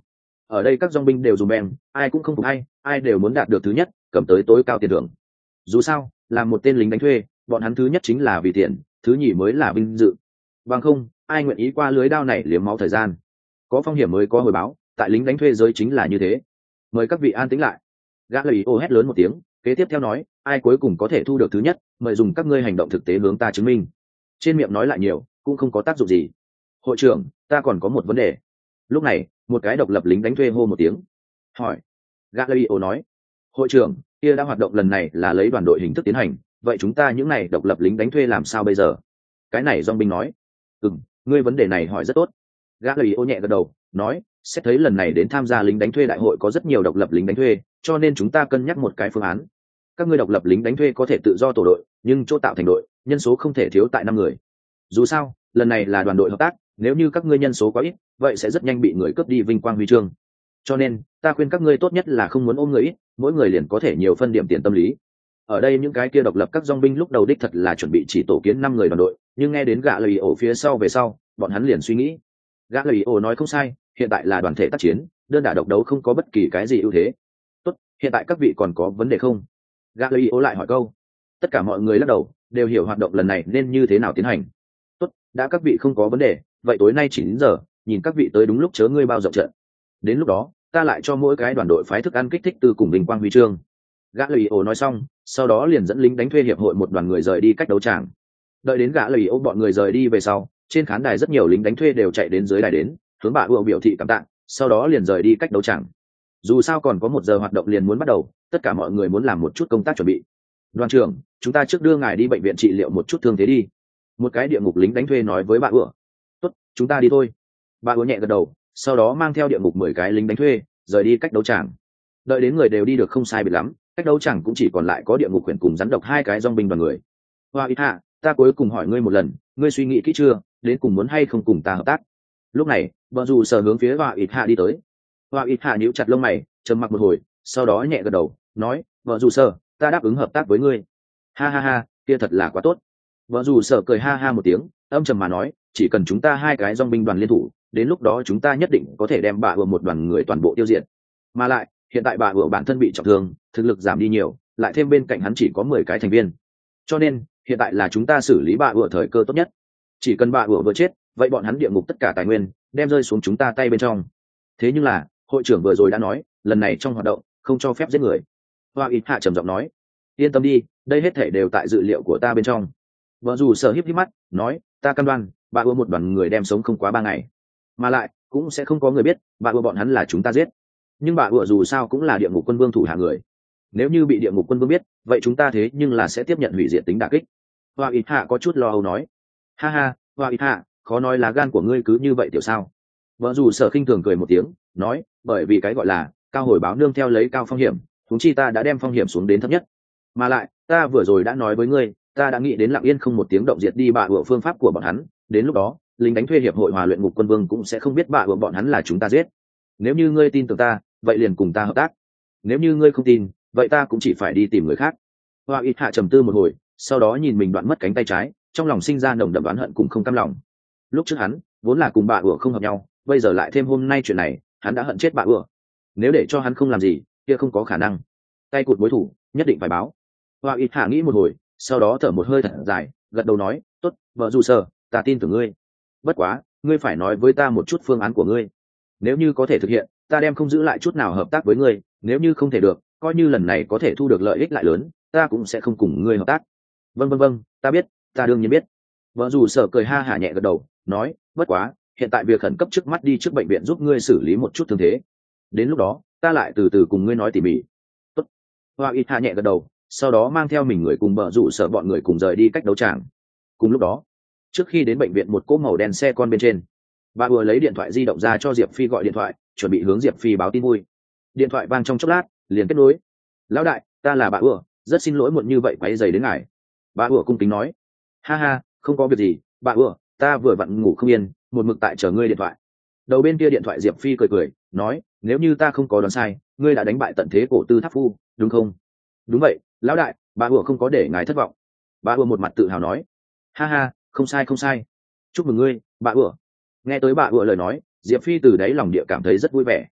Speaker 1: ở đây các dong binh đều dùng beng, ai cũng không phục ai đều muốn đạt được thứ nhất, cầm tới tối cao tiền thưởng. Dù sao là một tên lính đánh thuê, bọn hắn thứ nhất chính là vì tiền, thứ nhì mới là vinh dự. Bằng không ai nguyện ý qua lưới đao này liếm máu thời gian. Có phong hiểm mới có hồi báo, tại lính đánh thuê giới chính là như thế. Mời các vị an tĩnh lại. Gã lời ô hét lớn một tiếng, kế tiếp theo nói, ai cuối cùng có thể thu được thứ nhất, mời dùng các ngươi hành động thực tế hướng ta chứng minh. Trên miệng nói lại nhiều cũng không có tác dụng gì. Hội trưởng, ta còn có một vấn đề. Lúc này một cái độc lập lính đánh thuê hô một tiếng, hỏi. Gã lời ô nói, hội trưởng, kia đã hoạt động lần này là lấy đoàn đội hình thức tiến hành, vậy chúng ta những này độc lập lính đánh thuê làm sao bây giờ? Cái này dong binh nói, ngươi vấn đề này hỏi rất tốt. Gã lời ô nhẹ gật đầu, nói, xét thấy lần này đến tham gia lính đánh thuê đại hội có rất nhiều độc lập lính đánh thuê, cho nên chúng ta cân nhắc một cái phương án. Các ngươi độc lập lính đánh thuê có thể tự do tổ đội, nhưng chỗ tạo thành đội nhân số không thể thiếu tại 5 người. Dù sao lần này là đoàn đội hợp tác, nếu như các ngươi nhân số quá ít, vậy sẽ rất nhanh bị người cướp đi vinh quang huy chương. Cho nên ta khuyên các ngươi tốt nhất là không muốn ôm người ít, mỗi người liền có thể nhiều phân điểm tiền tâm lý. Ở đây những cái kia độc lập các dong binh lúc đầu đích thật là chuẩn bị chỉ tổ kiến 5 người đoàn đội, nhưng nghe đến gã lời ổ phía sau về sau, bọn hắn liền suy nghĩ. Gã lời ổ nói không sai, hiện tại là đoàn thể tác chiến, đơn đả độc đấu không có bất kỳ cái gì ưu thế. Tốt, hiện tại các vị còn có vấn đề không? Gã lời ổ lại hỏi câu. Tất cả mọi người lắc đầu, đều hiểu hoạt động lần này nên như thế nào tiến hành. Tốt, đã các vị không có vấn đề, vậy tối nay chỉ đến giờ, nhìn các vị tới đúng lúc chớ ngươi bao rộng trận. Đến lúc đó ta lại cho mỗi cái đoàn đội phái thức ăn kích thích từ cùng bình quang huy chương. Gã lời ổ nói xong, sau đó liền dẫn lính đánh thuê hiệp hội một đoàn người rời đi cách đấu tràng. Đợi đến gã lời ổ bọn người rời đi về sau, trên khán đài rất nhiều lính đánh thuê đều chạy đến dưới đài đến hướng bà ùa biểu thị cảm tạ, sau đó liền rời đi cách đấu tràng. Dù sao còn có 1 giờ hoạt động liền muốn bắt đầu, tất cả mọi người muốn làm một chút công tác chuẩn bị. Đoàn trưởng, chúng ta trước đưa ngài đi bệnh viện trị liệu một chút thương thế đi. Một cái địa ngục lính đánh thuê nói với bà ùa. Tốt, chúng ta đi thôi. Bà ùa nhẹ gật đầu, sau đó mang theo địa ngục 10 cái lính đánh thuê rời đi cách đấu tràng. Đợi đến người đều đi được không sai biệt lắm, cách đấu tràng cũng chỉ còn lại có địa ngục quyển cùng rắn độc 2 cái dong binh đoàn người. Hoa ít hạ, ta cuối cùng hỏi ngươi một lần, ngươi suy nghĩ kỹ chưa, đến cùng muốn hay không cùng ta hợp tác? Lúc này vợ dù sở hướng phía Hoa ít hạ đi tới. Hoa ít hạ nhíu chặt lông mày, trầm mặc một hồi, sau đó nhẹ gật đầu, nói, vợ dù sở, ta đáp ứng hợp tác với ngươi. Ha ha ha, kia thật là quá tốt. Vợ dù sở cười ha ha một tiếng, âm trầm mà nói, chỉ cần chúng ta 2 cái dong binh đoàn liên thủ, đến lúc đó chúng ta nhất định có thể đem bà ùa một đoàn người toàn bộ tiêu diệt. Mà lại hiện tại bà ùa bản thân bị trọng thương, thực lực giảm đi nhiều, lại thêm bên cạnh hắn chỉ có 10 cái thành viên, cho nên hiện tại là chúng ta xử lý bà ùa thời cơ tốt nhất. Chỉ cần bà ùa vừa chết, vậy bọn hắn địa ngục tất cả tài nguyên đem rơi xuống chúng ta tay bên trong. Thế nhưng là hội trưởng vừa rồi đã nói, lần này trong hoạt động không cho phép giết người. Hoa ít hạ trầm giọng nói, yên tâm đi, đây hết thể đều tại dự liệu của ta bên trong. Vợ dù sở híp mắt nói, ta cam đoan bà ùa một đoàn người đem sống không quá 3 ngày, mà lại cũng sẽ không có người biết bà ùa bọn hắn là chúng ta giết. Nhưng bà ùa dù sao cũng là địa ngục quân vương thủ hạ người, nếu như bị địa ngục quân vương biết, vậy chúng ta thế nhưng là sẽ tiếp nhận hủy diệt tính đả kích. Hoa ít hạ có chút lo âu nói, ha ha, Hoa ít hạ, khó nói là gan của ngươi cứ như vậy tiểu sao? Vợ dù sở khinh thường cười một tiếng, nói, bởi vì cái gọi là cao hồi báo nương theo lấy cao phong hiểm, chúng chi ta đã đem phong hiểm xuống đến thấp nhất. Mà lại ta vừa rồi đã nói với ngươi, ta đã nghĩ đến lặng yên không một tiếng động diệt đi bà ùa phương pháp của bọn hắn, đến lúc đó lính đánh thuê hiệp hội hòa luyện ngục quân vương cũng sẽ không biết bà ùa bọn hắn là chúng ta giết. Nếu như ngươi tin tưởng ta, vậy liền cùng ta hợp tác. Nếu như ngươi không tin, vậy ta cũng chỉ phải đi tìm người khác. Hoa ít hạ trầm tư một hồi, sau đó nhìn mình đoạn mất cánh tay trái, trong lòng sinh ra nồng đậm oán hận cùng không cam lòng. Lúc trước hắn vốn là cùng bà ùa không hợp nhau, bây giờ lại thêm hôm nay chuyện này, hắn đã hận chết bà ùa. Nếu để cho hắn không làm gì, kia không có khả năng. Tay cụt mối thủ, nhất định phải báo. Hoa ít hạ nghĩ một hồi, sau đó thở một hơi thật dài, gật đầu nói, tốt, vợ dù sở, ta tin tưởng ngươi. Bất quá ngươi phải nói với ta một chút phương án của ngươi. Nếu như có thể thực hiện, ta đem không giữ lại chút nào hợp tác với ngươi, nếu như không thể được, coi như lần này có thể thu được lợi ích lại lớn, ta cũng sẽ không cùng ngươi hợp tác. Vâng, ta biết, ta đương nhiên biết. Vợ dù sở cười ha hả nhẹ gật đầu, nói, bất quá hiện tại việc khẩn cấp trước mắt đi trước bệnh viện giúp ngươi xử lý một chút thương thế, đến lúc đó ta lại từ từ cùng ngươi nói tỉ mỉ. Tốt. Hoa ít hạ nhẹ gật đầu, sau đó mang theo mình người cùng vợ dù sở bọn người cùng rời đi cách đấu tràng. Cùng lúc đó, trước khi đến bệnh viện, một cỗ màu đen xe con bên trên, bà vừa lấy điện thoại di động ra cho Diệp Phi gọi điện thoại, chuẩn bị hướng Diệp Phi báo tin vui. Điện thoại vang trong chốc lát liền kết nối. Lão đại, ta là bà ủa, rất xin lỗi muộn như vậy quấy rầy đến ngài. Bà ủa cung kính nói, ha ha, không có việc gì, bà ủa, ta vừa vặn ngủ không yên, một mực tại chờ ngươi điện thoại. Đầu bên kia điện thoại Diệp Phi cười nói, nếu như ta không có đoán sai, ngươi đã đánh bại tận thế cổ tư tháp phu, đúng không? Đúng vậy, lão đại, bà ủa không có để ngài thất vọng. Bà ủa một mặt tự hào nói, ha ha, không sai, chúc mừng ngươi, bà ủa. Nghe tới bà ủa lời nói, Diệp Phi từ đáy lòng địa cảm thấy rất vui vẻ.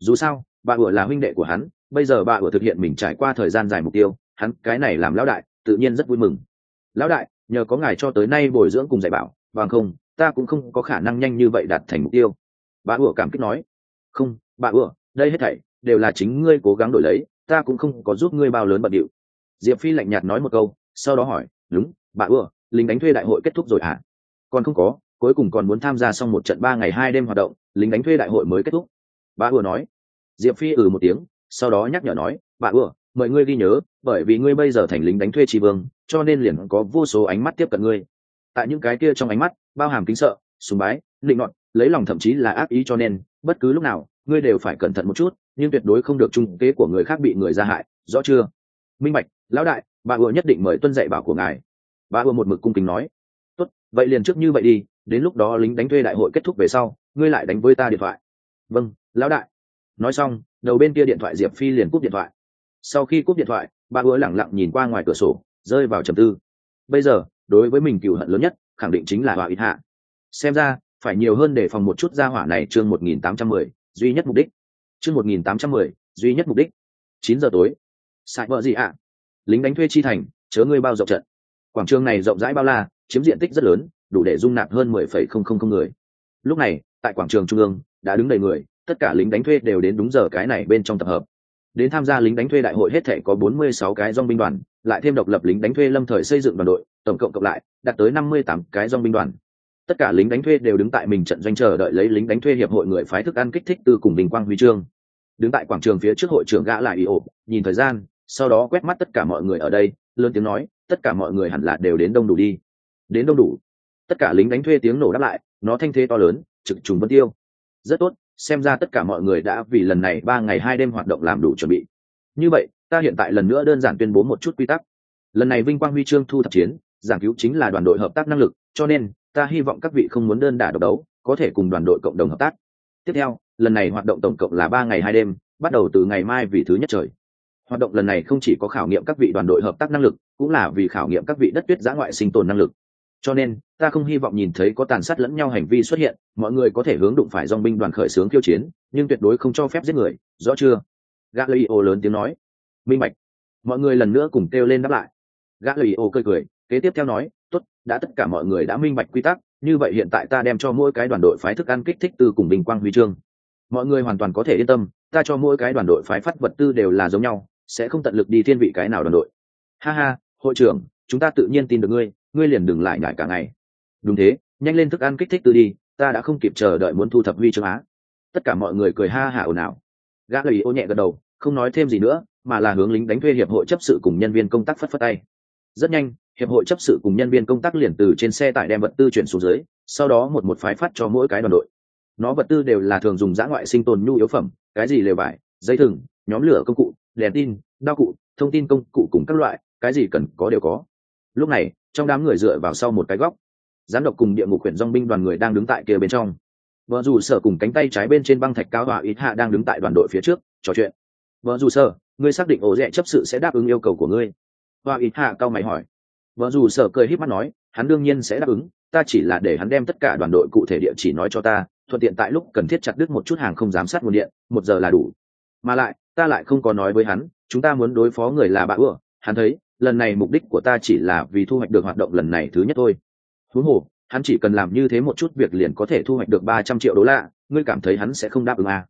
Speaker 1: dù sao bà ủa là huynh đệ của hắn, bây giờ bà ủa thực hiện mình trải qua thời gian dài mục tiêu, hắn cái này làm lão đại tự nhiên rất vui mừng. Lão đại, nhờ có ngài cho tới nay bồi dưỡng cùng dạy bảo, bằng không ta cũng không có khả năng nhanh như vậy đạt thành mục tiêu. Bà ủa cảm kích nói. Không, bà ủa, đây hết thảy đều là chính ngươi cố gắng đổi lấy, ta cũng không có giúp ngươi bao lớn bận điệu. Diệp Phi lạnh nhạt nói một câu, sau đó hỏi, đúng, bà ủa, lính đánh thuê đại hội kết thúc rồi hả? Còn không có, cuối cùng còn muốn tham gia xong một trận 3 ngày 2 đêm hoạt động, lính đánh thuê đại hội mới kết thúc. Bà ủa nói. Diệp Phi một tiếng, sau đó nhắc nhở nói, bà ủa, mời ngươi ghi nhớ, bởi vì ngươi bây giờ thành lính đánh thuê tri vương, cho nên liền có vô số ánh mắt tiếp cận ngươi. Tại những cái kia trong ánh mắt bao hàm kính sợ, sùng bái, định nọt, lấy lòng, thậm chí là ác ý, cho nên bất cứ lúc nào ngươi đều phải cẩn thận một chút, nhưng tuyệt đối không được trung kế của người khác bị người ra hại, rõ chưa? Minh bạch, lão đại, bà ủa nhất định mời tuân dạy bảo của ngài. Bà ủa một mực cung kính nói. Tốt, vậy liền trước như vậy đi, đến lúc đó lính đánh thuê đại hội kết thúc về sau, ngươi lại đánh với ta điện thoại. Vâng, lão đại. Nói xong, đầu bên kia điện thoại Diệp Phi liền cúp điện thoại. Sau khi cúp điện thoại, bà ủa lẳng lặng nhìn qua ngoài cửa sổ, rơi vào trầm tư. Bây giờ đối với mình cừu hận lớn nhất khẳng định chính là Hoa Ít Hạ. Xem ra phải nhiều hơn để phòng một chút gia hỏa này. Chương 1810, duy nhất mục đích. Chương 1810, duy nhất mục đích. 9 giờ tối. Sai vợ gì ạ? Lính đánh thuê chi thành, chớ ngươi bao rộng trận. Quảng trường này rộng rãi bao la, chiếm diện tích rất lớn, đủ để dung nạp hơn 10,000 người. Lúc này, tại quảng trường trung ương đã đứng đầy người, tất cả lính đánh thuê đều đến đúng giờ cái này bên trong tập hợp. Đến tham gia lính đánh thuê đại hội hết thể có 46 cái dòng binh đoàn, lại thêm độc lập lính đánh thuê lâm thời xây dựng đoàn đội, tổng cộng cộng lại đạt tới 58 cái dòng binh đoàn. Tất cả lính đánh thuê đều đứng tại mình trận doanh chờ đợi lấy lính đánh thuê hiệp hội người phái thức ăn kích thích từ cùng bình quang huy chương. Đứng tại quảng trường phía trước hội trưởng gã lại nhìn thời gian, sau đó quét mắt tất cả mọi người ở đây, lớn tiếng nói, tất cả mọi người hẳn là đều đến đông đủ đi. Đến đông đủ. Tất cả lính đánh thuê tiếng nổ đáp lại, nó thanh thế to lớn, trực trùng vân tiêu. Rất tốt, xem ra tất cả mọi người đã vì lần này 3 ngày 2 đêm hoạt động làm đủ chuẩn bị. Như vậy, ta hiện tại lần nữa đơn giản tuyên bố một chút quy tắc. Lần này vinh quang huy chương thu thập chiến, giảng cứu chính là đoàn đội hợp tác năng lực, cho nên ta hy vọng các vị không muốn đơn đả độc đấu, có thể cùng đoàn đội cộng đồng hợp tác. Tiếp theo, lần này hoạt động tổng cộng là 3 ngày 2 đêm, bắt đầu từ ngày mai vì thứ nhất trời. Hoạt động lần này không chỉ có khảo nghiệm các vị đoàn đội hợp tác năng lực, cũng là vì khảo nghiệm các vị đất tuyết giã ngoại sinh tồn năng lực. Cho nên, ta không hy vọng nhìn thấy có tàn sát lẫn nhau hành vi xuất hiện, mọi người có thể hướng đụng phải dòng binh đoàn khởi xướng khiêu chiến, nhưng tuyệt đối không cho phép giết người, rõ chưa? Galileo lớn tiếng nói. Minh bạch. Mọi người lần nữa cùng kêu lên đáp lại. Galileo cười cười, kế tiếp theo nói, tốt, đã tất cả mọi người đã minh bạch quy tắc, như vậy hiện tại ta đem cho mỗi cái đoàn đội phái thức ăn kích thích từ cùng bình quang huy chương. Mọi người hoàn toàn có thể yên tâm, ta cho mỗi cái đoàn đội phái phát vật tư đều là giống nhau, sẽ không tận lực đi thiên vị cái nào đoàn đội. Ha ha, hội trưởng, chúng ta tự nhiên tin được ngươi, ngươi liền đừng lại nhải cả ngày. Đúng thế, nhanh lên thức ăn kích thích từ đi, ta đã không kịp chờ đợi muốn thu thập huy chương á. Tất cả mọi người cười ha hả ồn ào. Galileo nhẹ gật đầu, không nói thêm gì nữa, mà là hướng lính đánh thuê hiệp hội chấp sự cùng nhân viên công tác phất phất tay. Rất nhanh, hiệp hội chấp sự cùng nhân viên công tác liền từ trên xe tải đem vật tư chuyển xuống dưới, sau đó một phái phát cho mỗi cái đoàn đội. Nó vật tư đều là thường dùng dã ngoại sinh tồn nhu yếu phẩm, cái gì lều vải, dây thừng, nhóm lửa công cụ, đèn tin, đao cụ, thông tin công cụ cùng các loại, cái gì cần có đều có. Lúc này, trong đám người dựa vào sau một cái góc, giám đốc cùng địa ngục quyển dòng binh đoàn người đang đứng tại kia bên trong. Vợ dù sở cùng cánh tay trái bên trên băng thạch cao Hoa Ít Hạ đang đứng tại đoàn đội phía trước trò chuyện. Vợ dù sở, ngươi xác định ổ rẽ chấp sự sẽ đáp ứng yêu cầu của ngươi? Hoa Ít Hạ cao mày hỏi. Vợ dù sở cười híp mắt nói, hắn đương nhiên sẽ đáp ứng, ta chỉ là để hắn đem tất cả đoàn đội cụ thể địa chỉ nói cho ta, thuận tiện tại lúc cần thiết chặt đứt một chút hàng không giám sát nguồn điện, 1 giờ là đủ. Mà lại, ta lại không có nói với hắn, chúng ta muốn đối phó người là bà ưa, hắn thấy, lần này mục đích của ta chỉ là vì thu hoạch được hoạt động lần này thứ nhất thôi. Huống hồ, hắn chỉ cần làm như thế một chút việc liền có thể thu hoạch được 300 triệu đô la, ngươi cảm thấy hắn sẽ không đáp ứng à?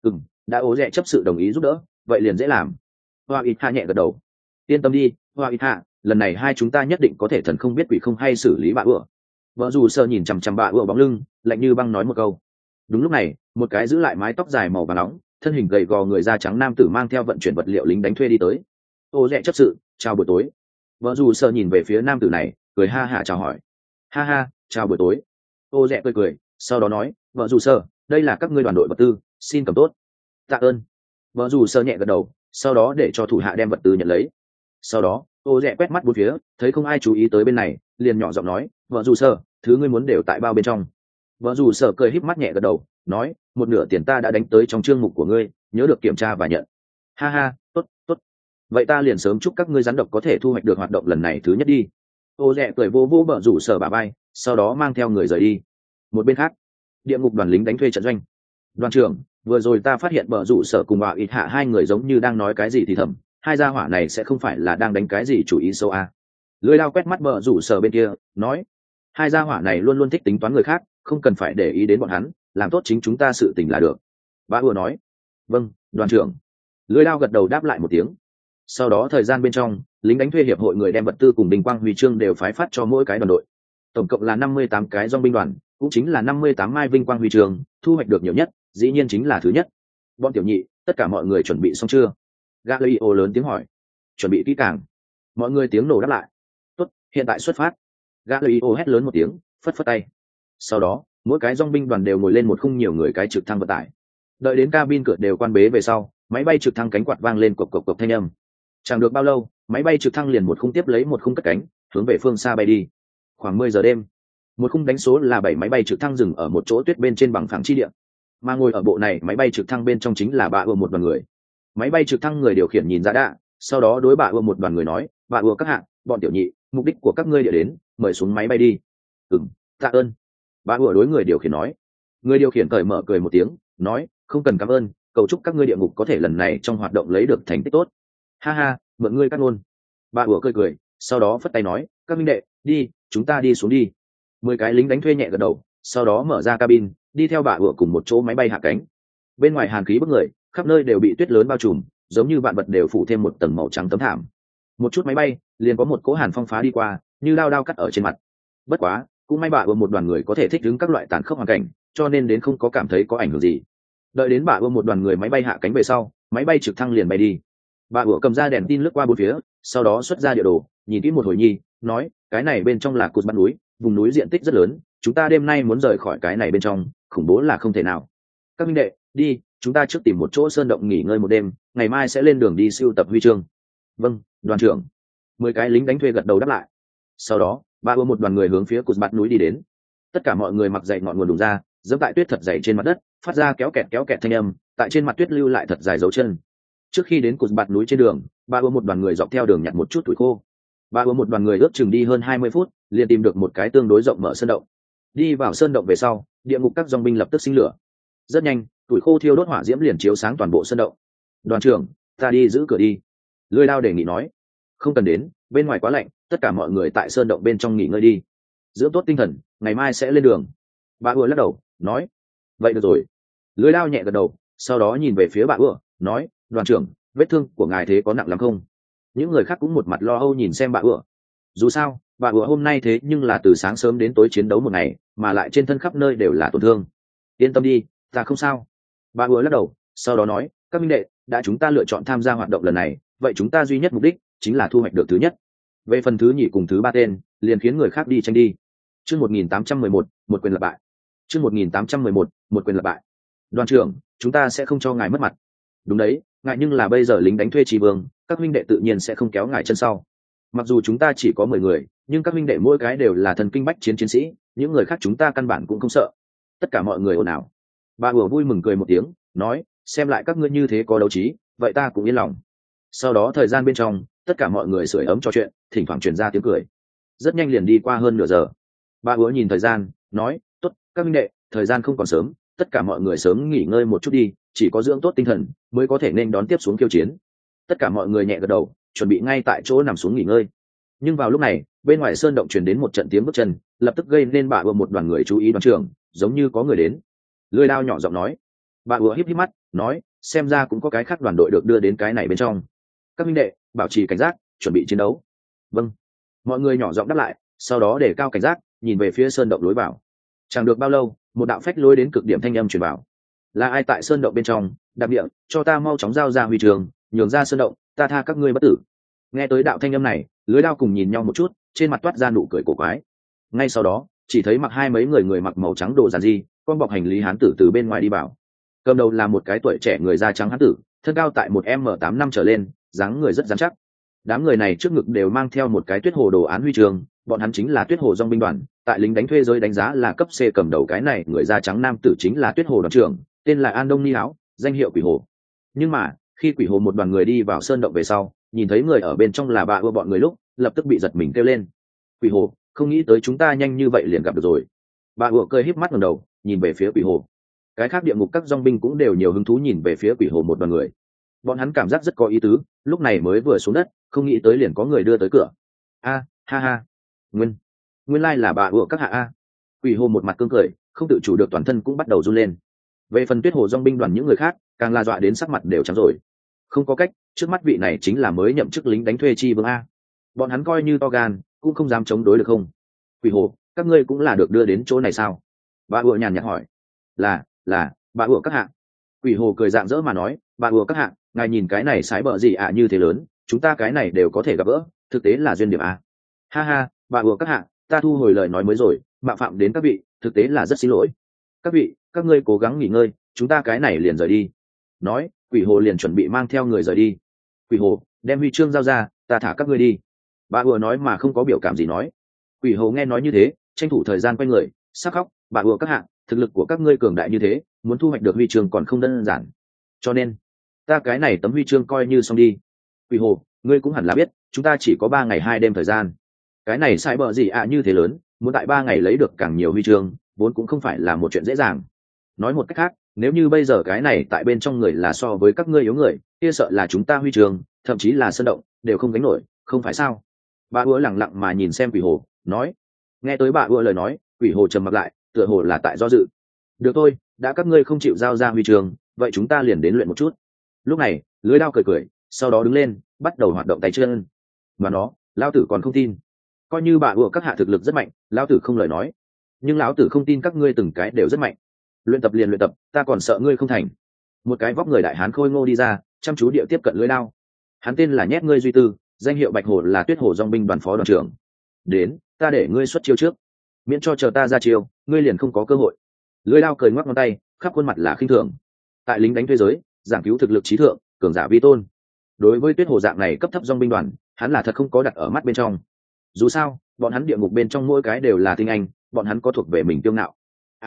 Speaker 1: Đã ố rẻ chấp sự đồng ý giúp đỡ, vậy liền dễ làm. Hoa Ít Hạ nhẹ gật đầu. Yên tâm đi, Hoa Ít Hạ, lần này hai chúng ta nhất định có thể thần không biết quỷ không hay xử lý bà ưa. Vợ dù sơ nhìn chằm chằm bà ưa bóng lưng, lạnh như băng nói một câu. Đúng lúc này, một cái giữ lại mái tóc dài màu vàng nóng, thân hình gầy gò người da trắng nam tử mang theo vận chuyển vật liệu lính đánh thuê đi tới. Ô rẻ chấp sự, chào buổi tối. Vợ dù sơ nhìn về phía nam tử này, cười ha hả chào hỏi. Ha ha, chào buổi tối. Ô rẻ cười, sau đó nói, vợ dù sơ, đây là các ngươi đoàn đội vật tư, xin cầm tốt. Tạ ơn. Vợ dù sơ nhẹ gật đầu, sau đó để cho thủ hạ đem vật tư nhận lấy. Sau đó, ô rẽ quét mắt bốn phía, thấy không ai chú ý tới bên này, liền nhỏ giọng nói, vợ dù sơ, thứ ngươi muốn đều tại bao bên trong. Vợ dù sơ cười híp mắt nhẹ gật đầu, nói, 1/2 tiền ta đã đánh tới trong chương mục của ngươi, nhớ được kiểm tra và nhận. Ha ha, tốt, tốt. Vậy ta liền sớm chúc các ngươi rắn độc có thể thu hoạch được hoạt động lần này thứ nhất đi. Ô rẽ cười vô vô vợ rủ sở bà bay, sau đó mang theo người rời đi. Một bên khác, địa ngục đoàn lính đánh thuê trận doanh. Đoàn trưởng, vừa rồi ta phát hiện bờ rủ sở cùng bạo ít hạ hai người giống như đang nói cái gì thì thầm, hai gia hỏa này sẽ không phải là đang đánh cái gì chủ ý sâu à. Lưỡi đao quét mắt bờ rủ sở bên kia nói, hai gia hỏa này luôn luôn thích tính toán người khác, không cần phải để ý đến bọn hắn, làm tốt chính chúng ta sự tình là được. Bá vừa nói, vâng đoàn trưởng. Lưỡi đao gật đầu đáp lại một tiếng. Sau đó thời gian bên trong, lính đánh thuê hiệp hội người đem vật tư cùng bình quang huy chương đều phái phát cho mỗi cái đoàn đội, tổng cộng là 58 cái dòng binh đoàn, cũng chính là 58 mai vinh quang huy chương, thu hoạch được nhiều nhất dĩ nhiên chính là thứ nhất. Bọn tiểu nhị, tất cả mọi người chuẩn bị xong chưa? Galileo lớn tiếng hỏi. Chuẩn bị kỹ càng. Mọi người tiếng nổ đáp lại. Tốt, hiện tại xuất phát. Galileo hét lớn một tiếng, phất phất tay. Sau đó, mỗi cái dòng binh đoàn đều ngồi lên một khung nhiều người cái trực thăng vận tải. Đợi đến cabin cửa đều quan bế về sau, máy bay trực thăng cánh quạt vang lên cộc cộc cộc thanh âm. Chẳng được bao lâu, máy bay trực thăng liền một khung tiếp lấy một khung cất cánh, hướng về phương xa bay đi. Khoảng 10 giờ đêm, một khung đánh số là 7 máy bay trực thăng dừng ở một chỗ tuyết bên trên bằng phẳng chi địa, mà ngồi ở bộ này máy bay trực thăng bên trong chính là bà ưa một đoàn người. Máy bay trực thăng người điều khiển nhìn ra đã, sau đó đối bà ưa một đoàn người nói, bà ưa các hạng, bọn tiểu nhị, mục đích của các ngươi địa đến, mời xuống máy bay đi. Tạ ơn. Bà ưa đối người điều khiển nói. Người điều khiển cởi mở cười một tiếng, nói, không cần cảm ơn, cầu chúc các ngươi địa ngục có thể lần này trong hoạt động lấy được thành tích tốt. Ha ha, mượn ngươi cắt ngôn. Bà ưa cười, sau đó phất tay nói, các minh đệ, đi, chúng ta đi xuống đi. 10 cái lính đánh thuê nhẹ gật đầu, sau đó mở ra cabin, đi theo bà ựa cùng một chỗ máy bay hạ cánh. Bên ngoài hàn khí bức người, khắp nơi đều bị tuyết lớn bao trùm, giống như vạn vật đều phủ thêm một tầng màu trắng tấm thảm. Một chút máy bay liền có một cỗ hàn phong phá đi qua, như đao đao cắt ở trên mặt. Bất quá, cũng may bà ưa một đoàn người có thể thích ứng các loại tàn khốc hoàn cảnh, cho nên đến không có cảm thấy có ảnh hưởng gì. Đợi đến bà ưa một đoàn người máy bay hạ cánh về sau, máy bay trực thăng liền bay đi. Bà ưa cầm ra đèn tin lướt qua bốn phía, sau đó xuất ra địa đồ, nhìn kỹ một hồi nhi, nói, cái này bên trong là cột bắn núi, vùng núi diện tích rất lớn, chúng ta đêm nay muốn rời khỏi cái này bên trong, khủng bố là không thể nào. Các minh đệ, đi, chúng ta trước tìm một chỗ sơn động nghỉ ngơi một đêm, ngày mai sẽ lên đường đi sưu tập huy chương. Vâng đoàn trưởng. 10 cái lính đánh thuê gật đầu đáp lại. Sau đó ba ưa một đoàn người hướng phía cột bạt núi đi đến. Tất cả mọi người mặc dày ngọn nguồn đùng ra, dẫm tại tuyết thật dày trên mặt đất, phát ra kéo kẹt thanh âm, tại trên mặt tuyết lưu lại thật dài dấu chân. Trước khi đến cột bạt núi trên đường, ba ưa một đoàn người dọc theo đường nhặt một chút tuổi khô. Ba ưa một đoàn người ước chừng đi hơn 20 phút, liền tìm được một cái tương đối rộng mở sơn động. Đi vào sơn động về sau, địa ngục các dòng binh lập tức sinh lửa. Rất nhanh, tuổi khô thiêu đốt hỏa diễm liền chiếu sáng toàn bộ sơn động. Đoàn trưởng, ta đi giữ cửa đi. Lưỡi đao đề nghị nói. Không cần đến, bên ngoài quá lạnh, tất cả mọi người tại sơn động bên trong nghỉ ngơi đi, dưỡng tốt tinh thần, ngày mai sẽ lên đường. Bà ưa lắc đầu nói, vậy được rồi. Lưỡi đao nhẹ gật đầu, sau đó nhìn về phía bà ưa, nói, đoàn trưởng, vết thương của ngài thế có nặng lắm không? Những người khác cũng một mặt lo âu nhìn xem bà ưa. Dù sao bà ưa hôm nay thế nhưng là từ sáng sớm đến tối chiến đấu một ngày, mà lại trên thân khắp nơi đều là tổn thương. Yên tâm đi, ta không sao. Bà ưa lắc đầu, sau đó nói, các minh đệ, đã chúng ta lựa chọn tham gia hoạt động lần này, vậy chúng ta duy nhất mục đích chính là thu hoạch được thứ nhất. Về phần thứ nhì cùng thứ ba tên, liền khiến người khác đi tranh đi. Chương 1811, một quyền lập bại. Chương 1811, một quyền lập bại. Đoàn trưởng, chúng ta sẽ không cho ngài mất mặt. Đúng đấy, ngài nhưng là bây giờ lính đánh thuê trì vương, các minh đệ tự nhiên sẽ không kéo ngài chân sau. Mặc dù chúng ta chỉ có 10 người, nhưng các minh đệ mỗi cái đều là thần kinh bách chiến chiến sĩ, những người khác chúng ta căn bản cũng không sợ. Tất cả mọi người ồn ào. Bà ủa vui mừng cười một tiếng, nói, xem lại các ngươi như thế có đấu trí, vậy ta cũng yên lòng. Sau đó thời gian bên trong, tất cả mọi người sưởi ấm trò chuyện, thỉnh thoảng truyền ra tiếng cười. Rất nhanh liền đi qua hơn nửa giờ. Bà ủa nhìn thời gian, nói, tốt, các minh đệ, thời gian không còn sớm, tất cả mọi người sớm nghỉ ngơi một chút đi, chỉ có dưỡng tốt tinh thần mới có thể nên đón tiếp xuống khiêu chiến. Tất cả mọi người nhẹ gật đầu, chuẩn bị ngay tại chỗ nằm xuống nghỉ ngơi. Nhưng vào lúc này, bên ngoài sơn động truyền đến một trận tiếng bước chân, lập tức gây nên bà ủa một đoàn người chú ý đoàn trưởng, giống như có người đến. Lưỡi đao nhỏ giọng nói. Bà ủa híp híp mắt, nói, xem ra cũng có cái khác đoàn đội được đưa đến cái này bên trong. Các minh đệ, bảo trì cảnh giác, chuẩn bị chiến đấu. Vâng. Mọi người nhỏ giọng đáp lại, sau đó để cao cảnh giác, nhìn về phía sơn động lối vào. Chẳng được bao lâu, một đạo phách lối đến cực điểm thanh âm truyền vào. Là ai tại sơn động bên trong? Đạp địa, cho ta mau chóng giao ra huy trường, nhường ra sơn động, ta tha các ngươi bất tử. Nghe tới đạo thanh âm này, lưới đao cùng nhìn nhau một chút, trên mặt toát ra nụ cười cổ quái. Ngay sau đó, chỉ thấy mặc hai mấy người mặc màu trắng đồ giản dị, con bọc hành lý hán tử từ bên ngoài đi vào. Cầm đầu là một cái tuổi trẻ người da trắng hán tử, thân cao tại một m 8 năm trở lên, dáng người rất rắn chắc. Đám người này trước ngực đều mang theo một cái tuyết hồ đồ án huy chương, bọn hắn chính là tuyết hồ dòng binh đoàn, tại lính đánh thuê giới đánh giá là cấp C. Cầm đầu cái này người da trắng nam tử chính là tuyết hồ đoàn trưởng, tên là An Đông Ni Áo, danh hiệu Quỷ Hồ. Nhưng mà khi Quỷ Hồ một đoàn người đi vào sơn động về sau, nhìn thấy người ở bên trong là bà ưa bọn người lúc, lập tức bị giật mình kêu lên. Quỷ Hồ, không nghĩ tới chúng ta nhanh như vậy liền gặp được rồi. Bà ưa cười híp mắt ngẩng đầu, nhìn về phía Quỷ Hồ. Cái khác địa ngục các dong binh cũng đều nhiều hứng thú nhìn về phía quỷ hồ một đoàn người. Bọn hắn cảm giác rất có ý tứ, lúc này mới vừa xuống đất không nghĩ tới liền có người đưa tới cửa. Ha ha, nguyên lai là bà ủa các hạ a. Quỷ hồ một mặt cương cười, không tự chủ được toàn thân cũng bắt đầu run lên. Về phần tuyết hồ dong binh đoàn những người khác càng la dọa đến sắc mặt đều trắng rồi. Không có cách, trước mắt vị này chính là mới nhậm chức lính đánh thuê chi vương a. Bọn hắn coi như to gan cũng không dám chống đối được không? Quỷ hồ, các ngươi cũng là được đưa đến chỗ này sao? Bà ủa nhàn nhạt hỏi. Là bà ủa các hạ. Quỷ hồ cười rạng rỡ mà nói, bà ủa các hạ, ngài nhìn cái này sái bờ gì ạ như thế lớn, chúng ta cái này đều có thể gặp gỡ, thực tế là duyên điểm a. Ha, bà ủa các hạ, ta thu hồi lời nói mới rồi, mạo phạm đến các vị, thực tế là rất xin lỗi. Các vị, các ngươi cố gắng nghỉ ngơi, chúng ta cái này liền rời đi. Nói, quỷ hồ liền chuẩn bị mang theo người rời đi. Quỷ hồ, đem huy chương giao ra, ta thả các ngươi đi. Bà ủa nói mà không có biểu cảm gì nói. Quỷ hồ nghe nói như thế, tranh thủ thời gian quay người, sắc khóc, bà ủa các hạ, thực lực của các ngươi cường đại như thế, muốn thu hoạch được huy chương còn không đơn giản. Cho nên, ta cái này tấm huy chương coi như xong đi. Quỷ hồ, ngươi cũng hẳn là biết, chúng ta chỉ có 3 ngày 2 đêm thời gian. Cái này sai bờ gì ạ như thế lớn, muốn tại 3 ngày lấy được càng nhiều huy chương, vốn cũng không phải là một chuyện dễ dàng. Nói một cách khác, nếu như bây giờ cái này tại bên trong người là so với các ngươi yếu người, kia sợ là chúng ta huy chương, thậm chí là sân động, đều không gánh nổi, không phải sao? Bà ủa lẳng lặng mà nhìn xem quỷ hồ, nói. Nghe tới bà ủa lời nói, quỷ hồ trầm mặc lại, tựa hồ là tại do dự. Được thôi, đã các ngươi không chịu giao ra huy chương, vậy chúng ta liền đến luyện một chút. Lúc này, lưới đao cười, sau đó đứng lên, bắt đầu hoạt động tay chân. Mà nó, lão tử còn không tin. Coi như bà ủa các hạ thực lực rất mạnh, lão tử không lời nói. Nhưng lão tử không tin các ngươi từng cái đều rất mạnh. Luyện tập liền luyện tập, ta còn sợ ngươi không thành. Một cái vóc người đại hán khôi ngô đi ra, chăm chú địa tiếp cận lưới đao. Hắn tên là Nhét Ngươi Duy Tư, danh hiệu Bạch Hồ, là Tuyết Hồ dong binh đoàn phó đoàn trưởng. Đến, ta để ngươi xuất chiêu trước, miễn cho chờ ta ra chiêu, ngươi liền không có cơ hội. Lưới đao cười ngoắc ngón tay, khắp khuôn mặt là khinh thường. Tại lính đánh thuê giới, giảng cứu thực lực trí thượng, cường giả vi tôn. Đối với Tuyết Hồ dạng này cấp thấp dong binh đoàn, hắn là thật không có đặt ở mắt bên trong. Dù sao, bọn hắn địa ngục bên trong mỗi cái đều là tinh anh, bọn hắn có thuộc về mình kiêu ngạo.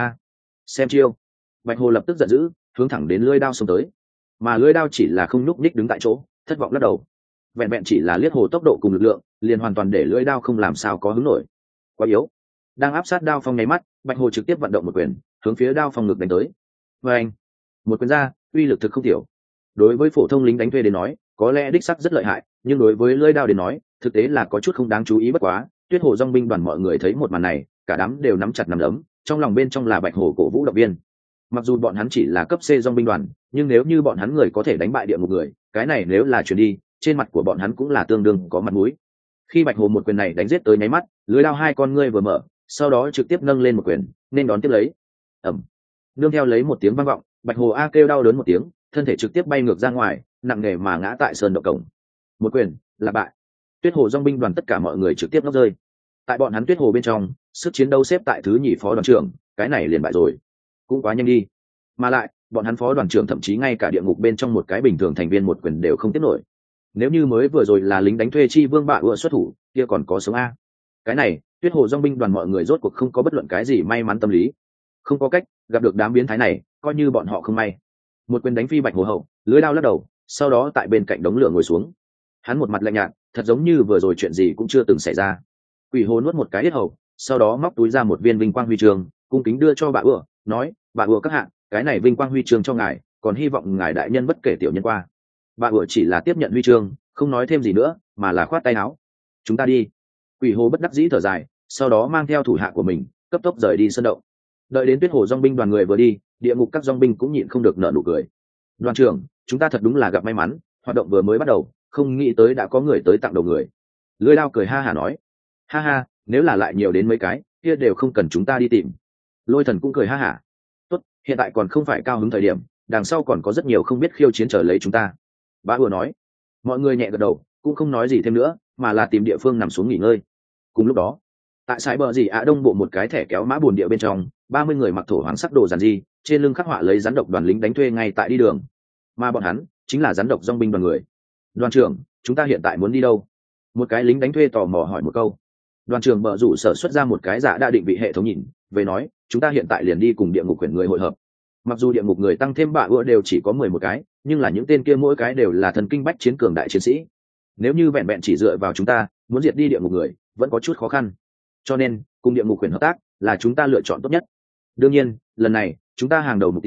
Speaker 1: Xem chiêu. Bạch Hồ lập tức giận dữ, hướng thẳng đến lưỡi đao xông tới. Mà lưỡi đao chỉ là không nhúc nhích đứng tại chỗ, thất vọng lắc đầu. Vẹn vẹn chỉ là liếc hồ tốc độ cùng lực lượng, liền hoàn toàn để lưỡi đao không làm sao có hứng nổi. Quá yếu. Đang áp sát đao phong nháy mắt, Bạch Hồ trực tiếp vận động một quyền, hướng phía đao phong ngực đánh tới. Anh, một quyền ra, uy lực thực không tiểu. Đối với phổ thông lính đánh thuê đến nói, có lẽ đích sắc rất lợi hại, nhưng đối với lưỡi đao đến nói, thực tế là có chút không đáng chú ý bất quá. Tuyết Hồ dong binh đoàn mọi người thấy một màn này, cả đám đều nắm chặt nắm đấm, trong lòng bên trong là Bạch Hồ cổ vũ động viên. Mặc dù bọn hắn chỉ là cấp C dong binh đoàn, nhưng nếu như bọn hắn người có thể đánh bại địa ngục người, cái này nếu là chuyển đi, trên mặt của bọn hắn cũng là tương đương có mặt mũi. Khi Bạch Hồ một quyền này đánh giết tới nháy mắt, lưới đao hai con ngươi vừa mở, sau đó trực tiếp nâng lên một quyền, nên đón tiếp lấy. Ầm. Nương theo lấy một tiếng vang vọng, Bạch Hồ a kêu đau đớn một tiếng, thân thể trực tiếp bay ngược ra ngoài, nặng nề mà ngã tại sơn động cổng. Một quyền, là bại. Tuyết Hồ dong binh đoàn tất cả mọi người trực tiếp ngốc rơi. Tại bọn hắn Tuyết Hồ bên trong, sức chiến đấu xếp tại thứ nhì phó đoàn trưởng, cái này liền bại rồi. Cũng quá nhanh đi. Mà lại, bọn hắn phó đoàn trưởng thậm chí ngay cả địa ngục bên trong một cái bình thường thành viên một quyền đều không tiếp nổi. Nếu như mới vừa rồi là lính đánh thuê chi vương bạ ựa xuất thủ, kia còn có sống a. Cái này, Tuyết Hồ dong binh đoàn mọi người rốt cuộc không có bất luận cái gì may mắn tâm lý. Không có cách, gặp được đám biến thái này, coi như bọn họ không may. Một quyền đánh phi Bạch Hồ hậu, lưới đao lắc đầu, sau đó tại bên cạnh đống lửa ngồi xuống. Hắn một mặt lạnh nhạt, thật giống như vừa rồi chuyện gì cũng chưa từng xảy ra. Quỷ Hồ nuốt một cái yết hầu, sau đó móc túi ra một viên vinh quang huy chương, cung kính đưa cho bà ựa, nói: bà ựa các hạ, cái này vinh quang huy chương cho ngài, còn hy vọng ngài đại nhân bất kể tiểu nhân qua. Bà ựa chỉ là tiếp nhận huy chương, không nói thêm gì nữa, mà là khoát tay áo. Chúng ta đi. Quỷ Hồ bất đắc dĩ thở dài, sau đó mang theo thủ hạ của mình, cấp tốc rời đi sân động. Đợi đến Tuyết Hồ dong binh đoàn người vừa đi, địa ngục các dong binh cũng nhịn không được nở nụ cười. Đoàn trưởng, chúng ta thật đúng là gặp may mắn, hoạt động vừa mới bắt đầu, không nghĩ tới đã có người tới tặng đầu người. Lưỡi đao cười ha hả nói: ha ha, nếu là lại nhiều đến mấy cái, kia đều không cần chúng ta đi tìm. Lôi Thần cũng cười ha hả: tốt, hiện tại còn không phải cao hứng thời điểm, đằng sau còn có rất nhiều không biết khiêu chiến chờ lấy chúng ta. Bá vừa nói. Mọi người nhẹ gật đầu, cũng không nói gì thêm nữa, mà là tìm địa phương nằm xuống nghỉ ngơi. Cùng lúc đó, tại sải bờ gì ạ đông bộ một cái thẻ kéo mã buồn địa bên trong, 30 người mặc thổ hoàng sắc đồ giản dị, trên lưng khắc họa lấy rắn độc đoàn lính đánh thuê ngay tại đi đường. Mà bọn hắn chính là rắn độc dong binh đoàn người. Đoàn trưởng, chúng ta hiện tại muốn đi đâu? Một cái lính đánh thuê tò mò hỏi một câu. Đoàn trưởng bợ rủ sở xuất ra một cái giả đã định vị hệ thống nhìn về nói: chúng ta hiện tại liền đi cùng địa ngục quyển người hội hợp. Mặc dù địa ngục người tăng thêm bạ ưa đều chỉ có 11 cái, nhưng là những tên kia mỗi cái đều là thần kinh bách chiến cường đại chiến sĩ. Nếu như vẹn vẹn chỉ dựa vào chúng ta muốn diệt đi địa ngục người vẫn có chút khó khăn, cho nên cùng địa ngục quyển hợp tác là chúng ta lựa chọn tốt nhất. Đương nhiên lần này chúng ta hàng đầu mục tiêu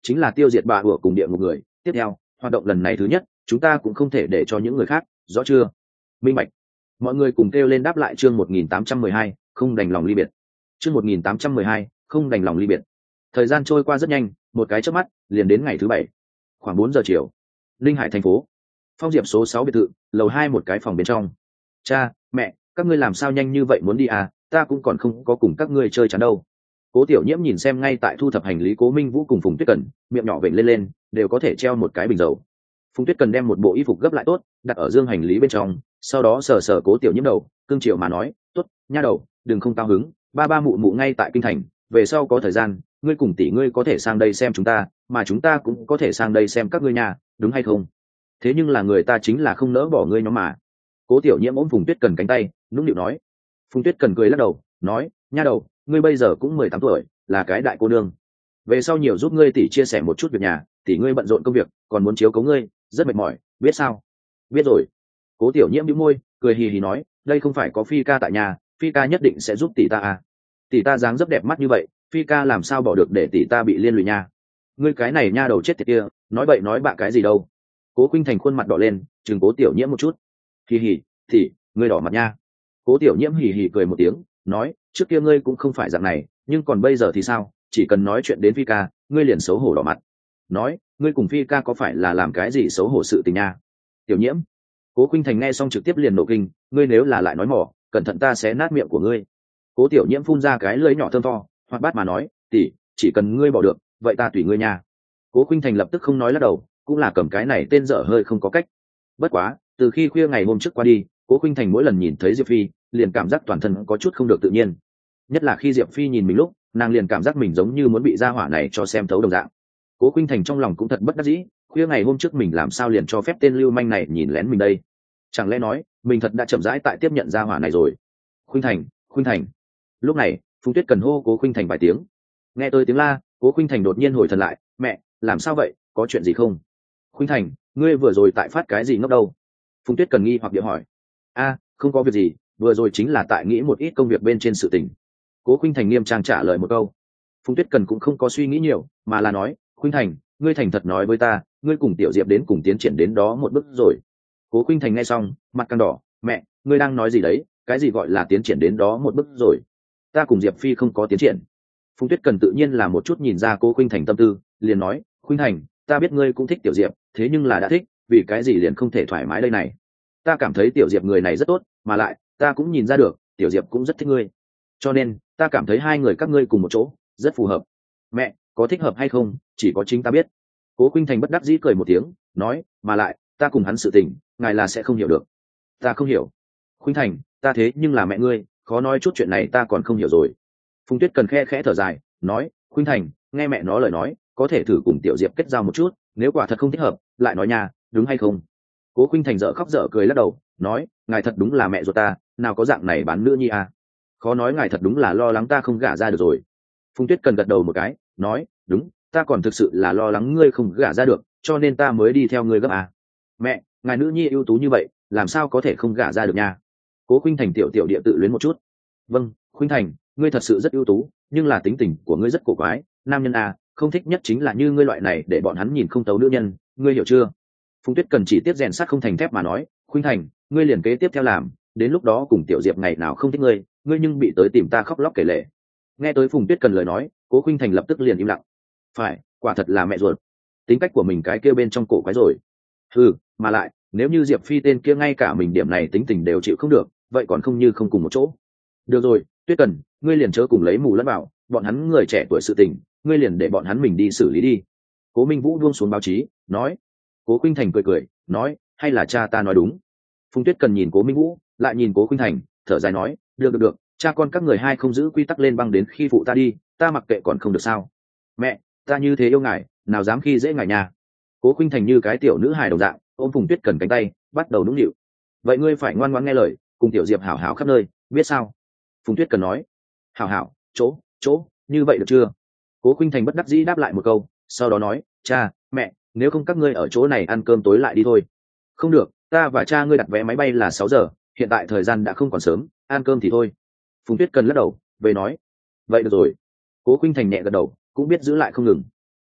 Speaker 1: chính là tiêu diệt bà hủa cùng địa ngục người. Tiếp theo, hoạt động lần này thứ nhất, chúng ta cũng không thể để cho những người khác, rõ chưa? Minh bạch. Mọi người cùng kêu lên đáp lại. Chương 1812, không đành lòng ly biệt. Chương 1812, không đành lòng ly biệt. Thời gian trôi qua rất nhanh, một cái chớp mắt liền đến ngày thứ bảy, khoảng 4 giờ chiều. Linh Hải thành phố, Phong Diệp số 6 biệt thự, lầu 2 một cái phòng bên trong. Cha, mẹ, các ngươi làm sao nhanh như vậy muốn đi à? Ta cũng còn không có cùng các ngươi chơi chán đâu. Cố Tiểu Nhiễm nhìn xem ngay tại thu thập hành lý Cố Minh Vũ cùng Phùng Tuyết Cần, miệng nhỏ vểnh lên lên, đều có thể treo một cái bình dầu. Phùng Tuyết Cần đem một bộ y phục gấp lại tốt, đặt ở dương hành lý bên trong, sau đó sờ sờ Cố Tiểu Nhiễm đầu, cương chiều mà nói, tốt, nha đầu, đừng không cao hứng, ba ba mụ mụ ngay tại kinh thành, về sau có thời gian, ngươi cùng tỷ ngươi có thể sang đây xem chúng ta, mà chúng ta cũng có thể sang đây xem các ngươi nhà, đúng hay không? Thế nhưng là người ta chính là không nỡ bỏ ngươi nhóm mà. Cố Tiểu Nhiễm ôm Phùng Tuyết Cần cánh tay, nũng nịu nói. Phùng Tuyết Cần cười lắc đầu, nói, nha đầu, ngươi bây giờ cũng 18 tuổi, là cái đại cô nương. Về sau nhiều giúp ngươi tỷ chia sẻ một chút việc nhà, tỷ ngươi bận rộn công việc, còn muốn chiếu cố ngươi, rất mệt mỏi, biết sao? Biết rồi. Cố Tiểu Nhiễm bĩu môi, cười hì hì nói, đây không phải có Phi ca tại nhà, Phi ca nhất định sẽ giúp tỷ ta à? Tỷ ta dáng dấp đẹp mắt như vậy, Phi ca làm sao bỏ được để tỷ ta bị liên lụy nha? Ngươi cái này nha đầu chết tiệt kia, nói bậy nói bạ cái gì đâu? Cố Khuynh Thành khuôn mặt đỏ lên, chừng Cố Tiểu Nhiễm một chút. Hì hì, tỷ, ngươi đỏ mặt nha. Cố Tiểu Nhiễm hì hì cười một tiếng, nói, trước kia ngươi cũng không phải dạng này, nhưng còn bây giờ thì sao? Chỉ cần nói chuyện đến Phi ca, ngươi liền xấu hổ đỏ mặt. Nói, ngươi cùng Phi ca có phải là làm cái gì xấu hổ sự tình nha? Tiểu Nhiễm. Cố Khuynh Thành nghe xong trực tiếp liền nộ kinh, ngươi nếu là lại nói mỏ, cẩn thận ta sẽ nát miệng của ngươi. Cố Tiểu Nhiễm phun ra cái lưỡi nhỏ thơm tho, hoạt bát mà nói, tỷ, chỉ cần ngươi bỏ được, vậy ta tùy ngươi nha. Cố Khuynh Thành lập tức không nói lắc đầu, cũng là cầm cái này tên dở hơi không có cách. Bất quá, từ khi khuya ngày hôm trước qua đi, Cố Khuynh Thành mỗi lần nhìn thấy Diệp Phi, liền cảm giác toàn thân có chút không được tự nhiên. Nhất là khi Diệp Phi nhìn mình lúc, nàng liền cảm giác mình giống như muốn bị gia hỏa này cho xem thấu đồng dạng. Cố Khuynh Thành trong lòng cũng thật bất đắc dĩ, khuya ngày hôm trước mình làm sao liền cho phép tên lưu manh này nhìn lén mình đây? Chẳng lẽ nói, mình thật đã chậm rãi tại tiếp nhận gia hỏa này rồi? Khuynh Thành, Khuynh Thành. Lúc này, Phùng Tuyết Cần hô Cố Khuynh Thành vài tiếng. Nghe tôi tiếng la, Cố Khuynh Thành đột nhiên hồi thần lại, mẹ, làm sao vậy, có chuyện gì không? Khuynh Thành, ngươi vừa rồi tại phát cái gì ngốc đâu? Phùng Tuyết Cần nghi hoặc điệu hỏi. A, không có việc gì, vừa rồi chính là tại nghĩ một ít công việc bên trên sự tình. Cố Khuynh Thành nghiêm trang trả lời một câu. Phùng Tuyết Cần cũng không có suy nghĩ nhiều, mà là nói, Khuynh Thành, ngươi thành thật nói với ta, ngươi cùng Tiểu Diệp đến cùng tiến triển đến đó một bước rồi. Cố Khuynh Thành nghe xong, mặt càng đỏ, mẹ, ngươi đang nói gì đấy, cái gì gọi là tiến triển đến đó một bước rồi? Ta cùng Diệp Phi không có tiến triển. Phùng Tuyết Cần tự nhiên là một chút nhìn ra Cố Khuynh Thành tâm tư, liền nói, Khuynh Thành, ta biết ngươi cũng thích Tiểu Diệp, thế nhưng là đã thích, vì cái gì liền không thể thoải mái đây này? Ta cảm thấy Tiểu Diệp người này rất tốt, mà lại, ta cũng nhìn ra được, Tiểu Diệp cũng rất thích ngươi. Cho nên, ta cảm thấy hai người các ngươi cùng một chỗ, rất phù hợp. Mẹ, có thích hợp hay không, chỉ có chính ta biết. Cố Khuynh Thành bất đắc dĩ cười một tiếng, nói, mà lại, ta cùng hắn sự tình, ngài là sẽ không hiểu được. Ta không hiểu. Khuynh Thành, ta thế nhưng là mẹ ngươi, khó nói chút chuyện này ta còn không hiểu rồi. Phùng Tuyết Cần khe khẽ thở dài, nói, Khuynh Thành, nghe mẹ nó lời nói, có thể thử cùng Tiểu Diệp kết giao một chút, nếu quả thật không thích hợp, lại nói nhà, đúng hay không? Cố Khuynh Thành dở khóc dở cười lắc đầu, nói, ngài thật đúng là mẹ ruột ta, nào có dạng này bán nữ nhi à? Khó nói ngài thật đúng là lo lắng ta không gả ra được rồi. Phùng Tuyết Cần gật đầu một cái, nói, đúng, ta còn thực sự là lo lắng ngươi không gả ra được, cho nên ta mới đi theo ngươi gấp à. Mẹ, ngài nữ nhi ưu tú như vậy, làm sao có thể không gả ra được nha? Cố Khuynh Thành tiểu địa tự luyến một chút. Vâng, Khuynh Thành, ngươi thật sự rất ưu tú, nhưng là tính tình của ngươi rất cổ quái, nam nhân à, không thích nhất chính là như ngươi loại này để bọn hắn nhìn không tấu nữ nhân, ngươi hiểu chưa? Phùng Tuyết Cần chỉ tiếp rèn sắt không thành thép mà nói, Khuynh Thành, ngươi liền kế tiếp theo làm, đến lúc đó cùng Tiểu Diệp ngày nào không thích ngươi, ngươi nhưng bị tới tìm ta khóc lóc kể lể. Nghe tới Phùng Tuyết Cần lời nói, Cố Khuynh Thành lập tức liền im lặng. Phải, quả thật là mẹ ruột, tính cách của mình cái kia bên trong cổ quái rồi. Mà lại, nếu như Diệp Phi tên kia ngay cả mình điểm này tính tình đều chịu không được, vậy còn không như không cùng một chỗ. Được rồi, Tuyết Cần, ngươi liền chớ cùng lấy mù lẫn vào, bọn hắn người trẻ tuổi sự tình, ngươi liền để bọn hắn mình đi xử lý đi. Cố Minh Vũ buông xuống báo chí, nói. Cố Khuynh Thành cười, nói, hay là cha ta nói đúng. Phùng Tuyết Cần nhìn Cố Minh Vũ, lại nhìn Cố Khuynh Thành, thở dài nói, được, cha con các người hai không giữ quy tắc lên băng đến khi phụ ta đi, ta mặc kệ còn không được sao? Mẹ, ta như thế yêu ngài, nào dám khi dễ ngài nhà. Cố Khuynh Thành như cái tiểu nữ hài đồng dạng, ôm Phùng Tuyết Cần cánh tay, bắt đầu nũng nịu. Vậy ngươi phải ngoan ngoãn nghe lời, cùng Tiểu Diệp hảo hảo khắp nơi, biết sao? Phùng Tuyết Cần nói. Hảo, chỗ, như vậy được chưa? Cố Khuynh Thành bất đắc dĩ đáp lại một câu, sau đó nói, cha, mẹ, nếu không các ngươi ở chỗ này ăn cơm tối lại đi thôi. Không được, ta và cha ngươi đặt vé máy bay là 6 giờ, hiện tại thời gian đã không còn sớm, ăn cơm thì thôi. Phùng Tuyết Cần lắc đầu, về nói. Vậy được rồi. Cố Khuynh Thành nhẹ gật đầu, cũng biết giữ lại không ngừng.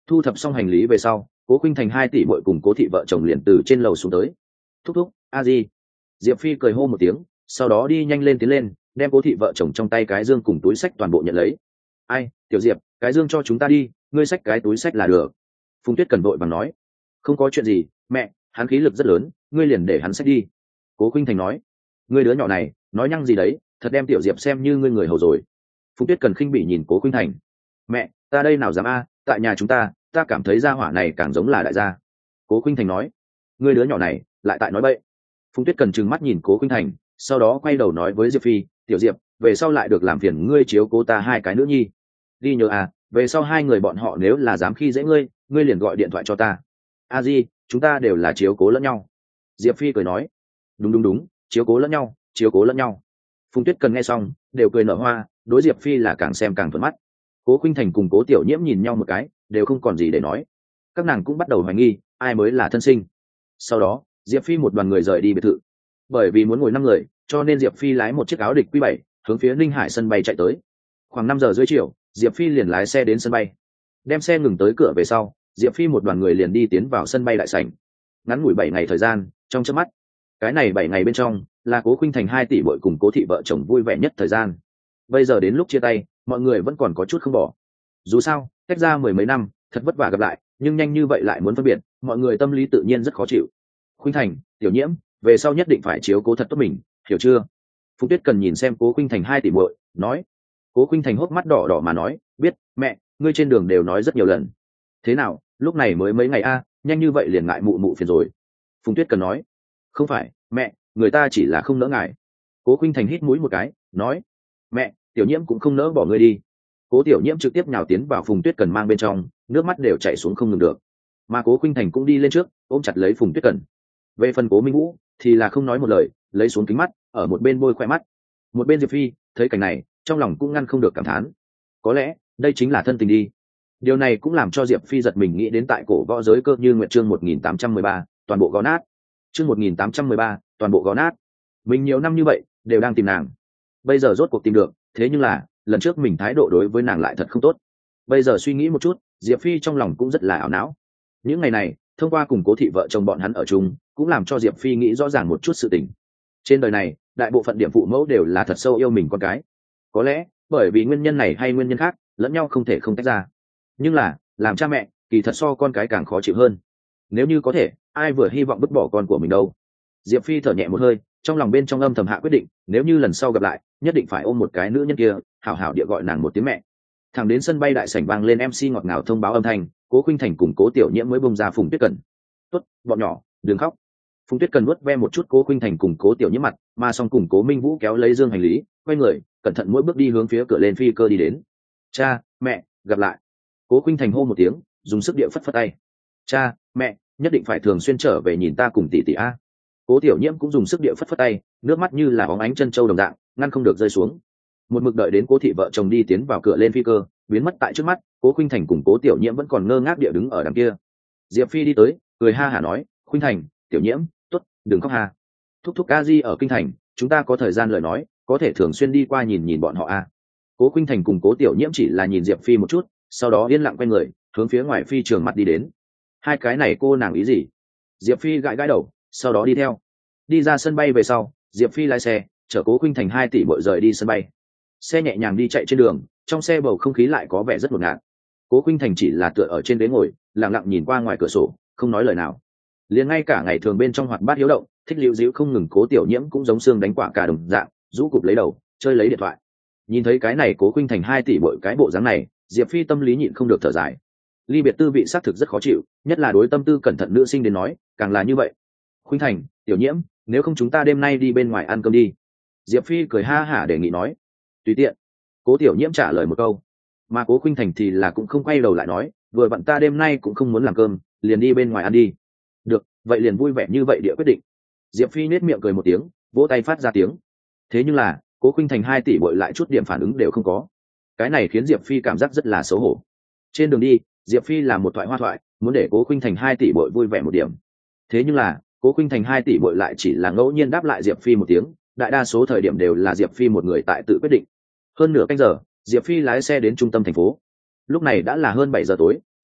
Speaker 1: Thu thập xong hành lý về sau, Cố Khuynh Thành 2 tỷ muội cùng Cố thị vợ chồng liền từ trên lầu xuống tới. Thúc thúc, a di. Diệp Phi cười hô một tiếng, sau đó đi nhanh lên tiến lên, đem Cố thị vợ chồng trong tay cái dương cùng túi sách toàn bộ nhận lấy. Ai, tiểu Diệp, cái dương cho chúng ta đi, ngươi xách cái túi sách là được. Phùng Tuyết Cần vội vàng nói. Không có chuyện gì, mẹ, hắn khí lực rất lớn, ngươi liền để hắn xách đi. Cố Khuynh Thành nói. Ngươi đứa nhỏ này, nói nhăng gì đấy, thật đem tiểu Diệp xem như ngươi người hầu rồi. Phùng Tuyết Cần khinh bỉ nhìn Cố Khuynh Thành. Mẹ, ta đây nào dám a, tại nhà chúng ta cảm thấy gia hỏa này càng giống là đại gia. Cố Khuynh Thành nói. Ngươi đứa nhỏ này lại tại nói bậy. Phùng Tuyết Cần trừng mắt nhìn Cố Khuynh Thành, sau đó quay đầu nói với Diệp Phi, tiểu Diệp, về sau lại được làm phiền ngươi chiếu cố ta 2 cái nữ nhi. Đi nhớ à, về sau 2 người bọn họ nếu là dám khi dễ ngươi, ngươi liền gọi điện thoại cho ta. A di, chúng ta đều là chiếu cố lẫn nhau. Diệp Phi cười nói. Đúng, chiếu cố lẫn nhau, chiếu cố lẫn nhau. Phùng Tuyết Cần nghe xong đều cười nở hoa, đối Diệp Phi là càng xem càng thuận mắt. Cố Khuynh Thành cùng Cố Tiểu Nhiễm nhìn nhau một cái, đều không còn gì để nói. Các nàng cũng bắt đầu hoài nghi ai mới là thân sinh. Sau đó Diệp Phi một đoàn người rời đi biệt thự. Bởi vì muốn ngồi 5 người, cho nên Diệp Phi lái một chiếc áo địch Q7 hướng phía Ninh Hải sân bay chạy tới. Khoảng 5 giờ rưỡi chiều, Diệp Phi liền lái xe đến sân bay. Đem xe ngừng tới cửa về sau, Diệp Phi một đoàn người liền đi tiến vào sân bay đại sảnh. Ngắn ngủi 7 ngày thời gian, trong chớp mắt, cái này 7 ngày bên trong là Cố Khuynh Thành 2 tỷ muội cùng Cố thị vợ chồng vui vẻ nhất thời gian. Bây giờ đến lúc chia tay, mọi người vẫn còn có chút không bỏ. Dù sao, cách ra 10 mấy năm, thật vất vả gặp lại, nhưng nhanh như vậy lại muốn phân biệt, mọi người tâm lý tự nhiên rất khó chịu. Khuynh Thành, Tiểu Nhiễm, về sau nhất định phải chiếu cố thật tốt mình, hiểu chưa? Phùng Tuyết Cần nhìn xem Cố Khuynh Thành 2 tỷ muội, nói. Cố Khuynh Thành hốc mắt đỏ đỏ mà nói, biết, mẹ, ngươi trên đường đều nói rất nhiều lần. Thế nào, lúc này mới mấy ngày a, nhanh như vậy liền ngại mụ mụ phiền rồi. Phùng Tuyết Cần nói. Không phải, mẹ, người ta chỉ là không nỡ ngại. Cố Khuynh Thành hít mũi một cái, nói. Mẹ, Tiểu Nhiễm cũng không nỡ bỏ ngươi đi. Cố Tiểu Nhiễm trực tiếp nhào tiến vào Phùng Tuyết Cần mang bên trong, nước mắt đều chảy xuống không ngừng được. Mà Cố Khuynh Thành cũng đi lên trước, ôm chặt lấy Phùng Tuyết Cần. Về phần Cố Minh Vũ thì là không nói một lời, lấy xuống kính mắt, ở một bên bôi khoe mắt. Một bên Diệp Phi thấy cảnh này, trong lòng cũng ngăn không được cảm thán. Có lẽ đây chính là thân tình đi. Điều này cũng làm cho Diệp Phi giật mình nghĩ đến tại cổ võ giới Cơ Như Nguyệt chương 1813, toàn bộ gõ nát. Chương 1813, toàn bộ gõ nát. Mình nhiều năm như vậy đều đang tìm nàng, bây giờ rốt cuộc tìm được, thế nhưng là lần trước mình thái độ đối với nàng lại thật không tốt. Bây giờ suy nghĩ một chút, Diệp Phi trong lòng cũng rất là ảo não. Những ngày này thông qua cùng Cố thị vợ chồng bọn hắn ở chung, cũng làm cho Diệp Phi nghĩ rõ ràng một chút sự tình. Trên đời này đại bộ phận điểm phụ mẫu đều là thật sâu yêu mình con cái. Có lẽ bởi vì nguyên nhân này hay nguyên nhân khác, lẫn nhau không thể không tách ra. Nhưng là làm cha mẹ kỳ thật so con cái càng khó chịu hơn. Nếu như có thể, ai vừa hy vọng vứt bỏ con của mình đâu. Diệp Phi thở nhẹ một hơi, trong lòng bên trong âm thầm hạ quyết định, nếu như lần sau gặp lại, nhất định phải ôm một cái nữ nhân kia, hảo hảo địa gọi nàng một tiếng mẹ. Thẳng đến sân bay đại sảnh vang lên MC ngọt ngào thông báo âm thanh, Cố Khuynh Thành cùng Cố Tiểu Nhiễm mới bông ra Phùng Tuyết Cần. Tốt, bọn nhỏ, đừng khóc. Phùng Tuyết Cần nuốt ve một chút Cố Khuynh Thành cùng Cố Tiểu Nhiễm mặt, mà xong cùng Cố Minh Vũ kéo lấy dương hành lý, quay người, cẩn thận mỗi bước đi hướng phía cửa lên phi cơ đi đến. Cha, mẹ, gặp lại. Cố Khuynh Thành hô một tiếng, dùng sức địa phất phất tay. Cha, mẹ, nhất định phải thường xuyên trở về nhìn ta cùng tỷ tỷ a. Cố Tiểu Nhiễm cũng dùng sức địa phất phất tay, nước mắt như là bóng ánh chân châu đồng dạng, ngăn không được rơi xuống. Một mực đợi đến Cố thị vợ chồng đi tiến vào cửa lên phi cơ, biến mất tại trước mắt, Cố Khuynh Thành cùng Cố Tiểu Nhiễm vẫn còn ngơ ngác địa đứng ở đằng kia. Diệp Phi đi tới, cười ha hả nói, Khuynh Thành, Tiểu Nhiễm, tốt, đừng khóc ha. Thúc thúc a di ở kinh thành, chúng ta có thời gian lời nói, có thể thường xuyên đi qua nhìn nhìn bọn họ a. Cố Khuynh Thành cùng Cố Tiểu Nhiễm chỉ là nhìn Diệp Phi một chút, sau đó yên lặng quay người, hướng phía ngoài phi trường mặt đi đến. Hai cái này cô nàng ý gì? Diệp Phi gãi gãi đầu, sau đó đi theo. Đi ra sân bay về sau, Diệp Phi lái xe chở Cố Khuynh Thành 2 tỷ muội rời đi sân bay. Xe nhẹ nhàng đi chạy trên đường, trong xe bầu không khí lại có vẻ rất ngột ngạt. Cố Khuynh Thành chỉ là tựa ở trên ghế ngồi, lặng lặng nhìn qua ngoài cửa sổ, không nói lời nào. Liền ngay cả ngày thường bên trong hoạt bát hiếu động, thích liễu díu không ngừng Cố Tiểu Nhiễm cũng giống xương đánh quả cả đồng dạng, rũ cụp lấy đầu, chơi lấy điện thoại. Nhìn thấy cái này Cố Khuynh Thành 2 tỷ muội cái bộ dáng này, Diệp Phi tâm lý nhịn không được thở dài. Ly biệt tư vị xác thực rất khó chịu, nhất là đối tâm tư cẩn thận nữ sinh đến nói, càng là như vậy. Khuynh Thành, Tiểu Nhiễm, nếu không chúng ta đêm nay đi bên ngoài ăn cơm đi. Diệp Phi cười ha hả đề nghị nói. Tùy tiện. Cố Tiểu Nhiễm trả lời một câu, mà Cố Khuynh Thành thì là cũng không quay đầu lại nói, vừa vặn ta đêm nay cũng không muốn làm cơm, liền đi bên ngoài ăn đi. Được, vậy liền vui vẻ như vậy địa quyết định. Diệp Phi nết miệng cười một tiếng, vỗ tay phát ra tiếng. Thế nhưng là Cố Khuynh Thành 2 tỷ bội lại chút điểm phản ứng đều không có. Cái này khiến Diệp Phi cảm giác rất là xấu hổ. Trên đường đi, Diệp Phi làm một thoại hoa thoại, muốn để Cố Khuynh Thành 2 tỷ bội vui vẻ một điểm. Thế nhưng là Cố Khuynh Thành 2 tỷ bội lại chỉ là ngẫu nhiên đáp lại Diệp Phi một tiếng, đại đa số thời điểm đều là Diệp Phi một người tại tự quyết định. Hơn nửa canh giờ, Diệp Phi lái xe đến trung tâm thành phố. Lúc này đã là hơn 7 giờ tối,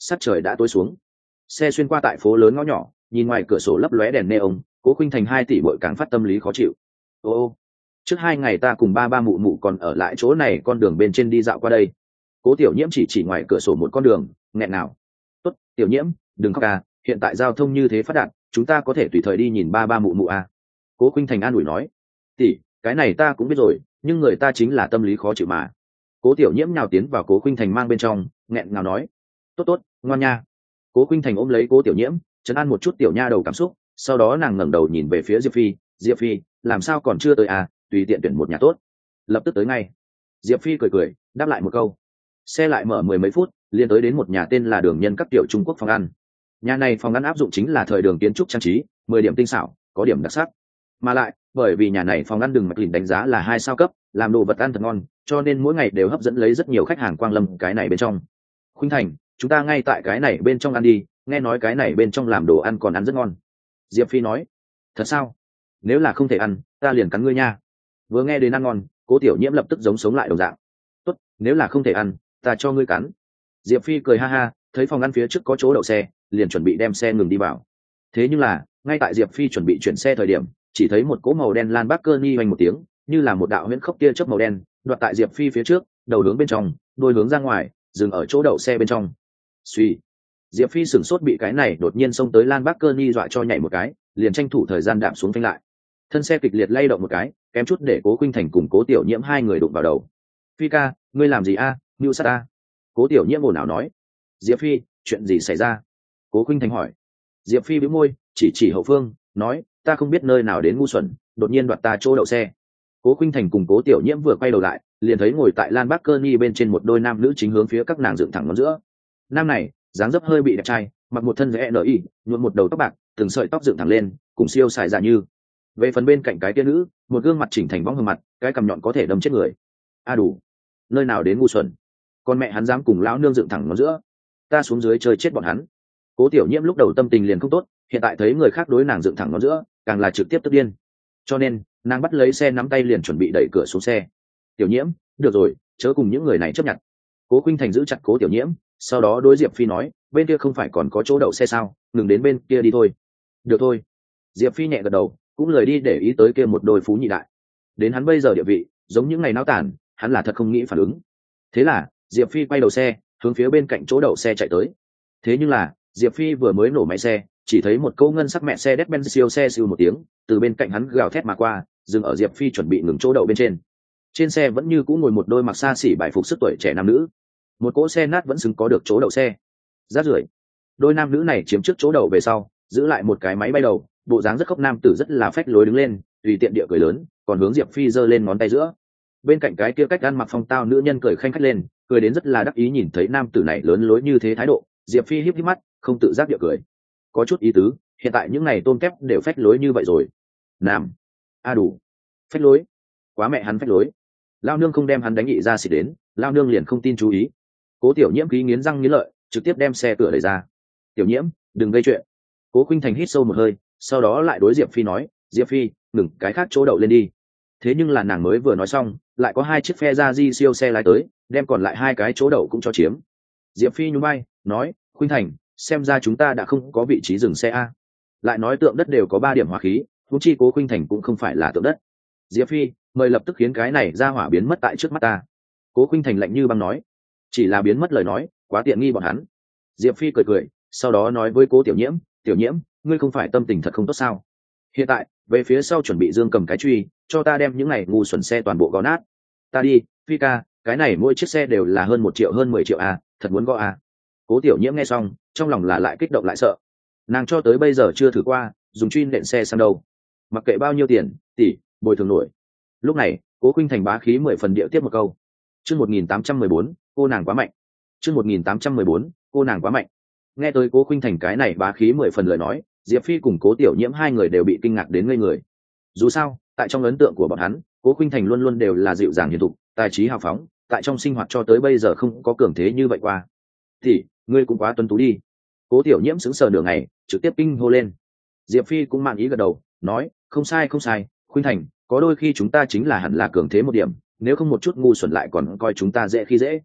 Speaker 1: sắc trời đã tối xuống. Xe xuyên qua tại phố lớn ngõ nhỏ, nhìn ngoài cửa sổ lấp lóe đèn neon, Cố Khuynh Thành 2 tỷ bội càng phát tâm lý khó chịu. Ô, trước 2 ngày ta cùng ba mụ mụ còn ở lại chỗ này con đường bên trên đi dạo qua đây. Cố Tiểu Nhiễm chỉ ngoài cửa sổ một con đường, nghẹn nào. Tốt, Tiểu Nhiễm, đừng khóc à, hiện tại giao thông như thế phát đạt, chúng ta có thể tùy thời đi nhìn ba mụ mụ à. Cố Khuynh Thành an ủi nói. Tỷ, cái này ta cũng biết rồi, nhưng người ta chính là tâm lý khó chịu mà. Cố Tiểu Nhiễm nhào tiến vào Cố Khuynh Thành mang bên trong, nghẹn ngào nói. Tốt, ngoan nha. Cố Khuynh Thành ôm lấy Cố Tiểu Nhiễm, trấn an một chút tiểu nha đầu cảm xúc, sau đó nàng ngẩng đầu nhìn về phía Diệp Phi, làm sao còn chưa tới à, tùy tiện tuyển một nhà tốt, lập tức tới ngay. Diệp Phi cười đáp lại một câu. Xe lại mở 10 mấy phút, liền tới đến một nhà tên là Đường Nhân Các tiểu Trung Quốc phòng ăn. Nhà này phòng ăn áp dụng chính là thời đường kiến trúc trang trí, 10 điểm tinh xảo, có điểm đặc sắc. Mà lại, bởi vì nhà này phòng ăn Đường Mạch Lìn đánh giá là 2 sao cấp, làm đồ vật ăn thật ngon, cho nên mỗi ngày đều hấp dẫn lấy rất nhiều khách hàng quang lâm cái này bên trong. Khuynh Thành, chúng ta ngay tại cái này bên trong ăn đi, nghe nói cái này bên trong làm đồ ăn còn ăn rất ngon. Diệp Phi nói. Thật sao? Nếu là không thể ăn, ta liền cắn ngươi nha. Vừa nghe đến ăn ngon, Cố Tiểu Nhiễm lập tức giống sống lại đồng dạng. Tốt, nếu là không thể ăn, ta cho ngươi cắn. Diệp Phi cười ha ha, thấy phòng ăn phía trước có chỗ đậu xe, liền chuẩn bị đem xe ngừng đi vào. Thế nhưng là, ngay tại Diệp Phi chuẩn bị chuyển xe thời điểm, chỉ thấy một cỗ màu đen Lamborghini hoành một tiếng, như là một đạo huyễn khốc tia chớp màu đen, đoạt tại Diệp Phi phía trước, đầu hướng bên trong, đuôi hướng ra ngoài, dừng ở chỗ đậu xe bên trong. Suy, Diệp Phi sửng sốt bị cái này đột nhiên xông tới Lamborghini dọa cho nhảy một cái, liền tranh thủ thời gian đạp xuống phanh lại. Thân xe kịch liệt lay động một cái, kém chút để Cố Khuynh Thành cùng Cố Tiểu Nhiễm 2 người đụng vào đầu. Phi ca, ngươi làm gì a? Nưu sát a? Cố Tiểu Nhiễm ồn ào nói. Diệp Phi, chuyện gì xảy ra? Cố Khuynh Thành hỏi. Diệp Phi bĩu môi, chỉ hậu phương, nói, ta không biết nơi nào đến ngu xuẩn, đột nhiên đoạt ta chỗ đậu xe. Cố Khuynh Thành cùng Cố Tiểu Nhiễm vừa quay đầu lại, liền thấy ngồi tại Lamborghini bên trên một đôi nam nữ chính hướng phía các nàng dựng thẳng ngón giữa. Nam này, dáng dấp hơi bị đẹp trai, mặc một thân rẽ NI, nhuộm một đầu tóc bạc, từng sợi tóc dựng thẳng lên, cùng siêu xài dạ như. Về phần bên cạnh cái tia nữ, một gương mặt chỉnh thành bóng hờ mặt, cái cằm nhọn có thể đâm chết người. A đủ, nơi nào đến ngu xuẩn, con mẹ hắn dám cùng lão nương dựng thẳng ngón giữa, ta xuống dưới chơi chết bọn hắn. Cố Tiểu Nhiễm lúc đầu tâm tình liền không tốt, hiện tại thấy người khác đối nàng dựng thẳng ngón giữa, càng là trực tiếp tức điên. Cho nên, nàng bắt lấy xe nắm tay liền chuẩn bị đẩy cửa xuống xe. Tiểu Nhiễm, được rồi, chớ cùng những người này chấp nhận. Cố Khuynh Thành giữ chặt Cố Tiểu Nhiễm, sau đó đối Diệp Phi nói, bên kia không phải còn có chỗ đậu xe sao, ngừng đến bên kia đi thôi. Được thôi. Diệp Phi nhẹ gật đầu, cũng lời đi để ý tới kia một đôi phú nhị đại. Đến hắn bây giờ địa vị, giống những ngày náo tản, hắn là thật không nghĩ phản ứng. Thế là, Diệp Phi quay đầu xe, hướng phía bên cạnh chỗ đậu xe chạy tới. Thế nhưng là, Diệp Phi vừa mới nổ máy xe, chỉ thấy một câu ngân sắc mẹ xe Mercedes-Benz siêu xe siêu một tiếng, từ bên cạnh hắn gào thét mà qua, dừng ở Diệp Phi chuẩn bị ngừng chỗ đậu bên trên. Trên xe vẫn như cũ ngồi một đôi mặc xa xỉ bài phục sức tuổi trẻ nam nữ. Một cỗ xe nát vẫn xứng có được chỗ đậu xe. Rác rưởi. Đôi nam nữ này chiếm trước chỗ đậu về sau, giữ lại một cái máy bay đầu, bộ dáng rất khốc nam tử rất là phách lối đứng lên, tùy tiện địa cười lớn, còn hướng Diệp Phi giơ lên ngón tay giữa. Bên cạnh cái kia cách ăn mặc phong tao nữ nhân cười khanh khách lên, cười đến rất là đắc ý nhìn thấy nam tử này lớn lối như thế thái độ, Diệp Phi híp híp mắt, không tự giác địa cười. Có chút ý tứ, hiện tại những này tôm kép đều phách lối như vậy rồi. Nam, a đủ, phách lối, quá mẹ hắn phách lối. Lao nương không đem hắn đánh nghị ra xịt đến, Lao nương liền không tin chú ý. Cố Tiểu Nhiễm khí nghiến răng nghiến lợi, trực tiếp đem xe cửa đẩy ra. Tiểu Nhiễm, đừng gây chuyện. Cố Khuynh Thành hít sâu một hơi, sau đó lại đối Diệp Phi nói, Diệp Phi, ngừng cái khác chỗ đậu lên đi. Thế nhưng là nàng mới vừa nói xong, lại có 2 chiếc phe ra di siêu xe lái tới, đem còn lại 2 cái chỗ đậu cũng cho chiếm. Diệp Phi nhún vai, nói, Khuynh Thành, xem ra chúng ta đã không có vị trí dừng xe a. Lại nói tượng đất đều có 3 điểm hỏa khí, huống chi Cố Khuynh Thành cũng không phải là tượng đất. Diệp Phi, mời lập tức khiến cái này ra hỏa biến mất tại trước mắt ta. Cố Khuynh Thành lạnh như băng nói, chỉ là biến mất lời nói, quá tiện nghi bọn hắn. Diệp Phi cười, sau đó nói với Cố Tiểu Nhiễm, Tiểu Nhiễm, ngươi không phải tâm tình thật không tốt sao? Hiện tại, về phía sau chuẩn bị dương cầm cái truy, cho ta đem những này ngu xuẩn xe toàn bộ gõ nát. Ta đi, Phi ca, cái này mỗi chiếc xe đều là hơn 1 triệu hơn 10 triệu à, thật muốn gõ à. Cố Tiểu Nhiễm nghe xong, trong lòng là lại kích động lại sợ. Nàng cho tới bây giờ chưa thử qua dùng truy nện xe sang đâu. Mặc kệ bao nhiêu tiền, tỷ, bồi thường nổi. Lúc này, Cố Khuynh Thành bá khí 10 phần địa tiếp một câu. Chương 1814, cô nàng quá mạnh. Chương 1814, cô nàng quá mạnh. Nghe tới Cố Khuynh Thành cái này bá khí 10 phần lời nói, Diệp Phi cùng Cố Tiểu Nhiễm 2 người đều bị kinh ngạc đến ngây người. Dù sao, tại trong ấn tượng của bọn hắn, Cố Khuynh Thành luôn luôn đều là dịu dàng hiền thục, tài trí hào phóng, tại trong sinh hoạt cho tới bây giờ không có cường thế như vậy qua. Thì, ngươi cũng quá tuấn tú đi. Cố Tiểu Nhiễm sững sờ nửa ngày, trực tiếp kinh hô lên. Diệp Phi cũng mạn ý gật đầu, nói, không sai, Khuynh Thành, có đôi khi chúng ta chính là hẳn là cường thế một điểm, nếu không một chút ngu xuẩn lại còn coi chúng ta dễ khi dễ.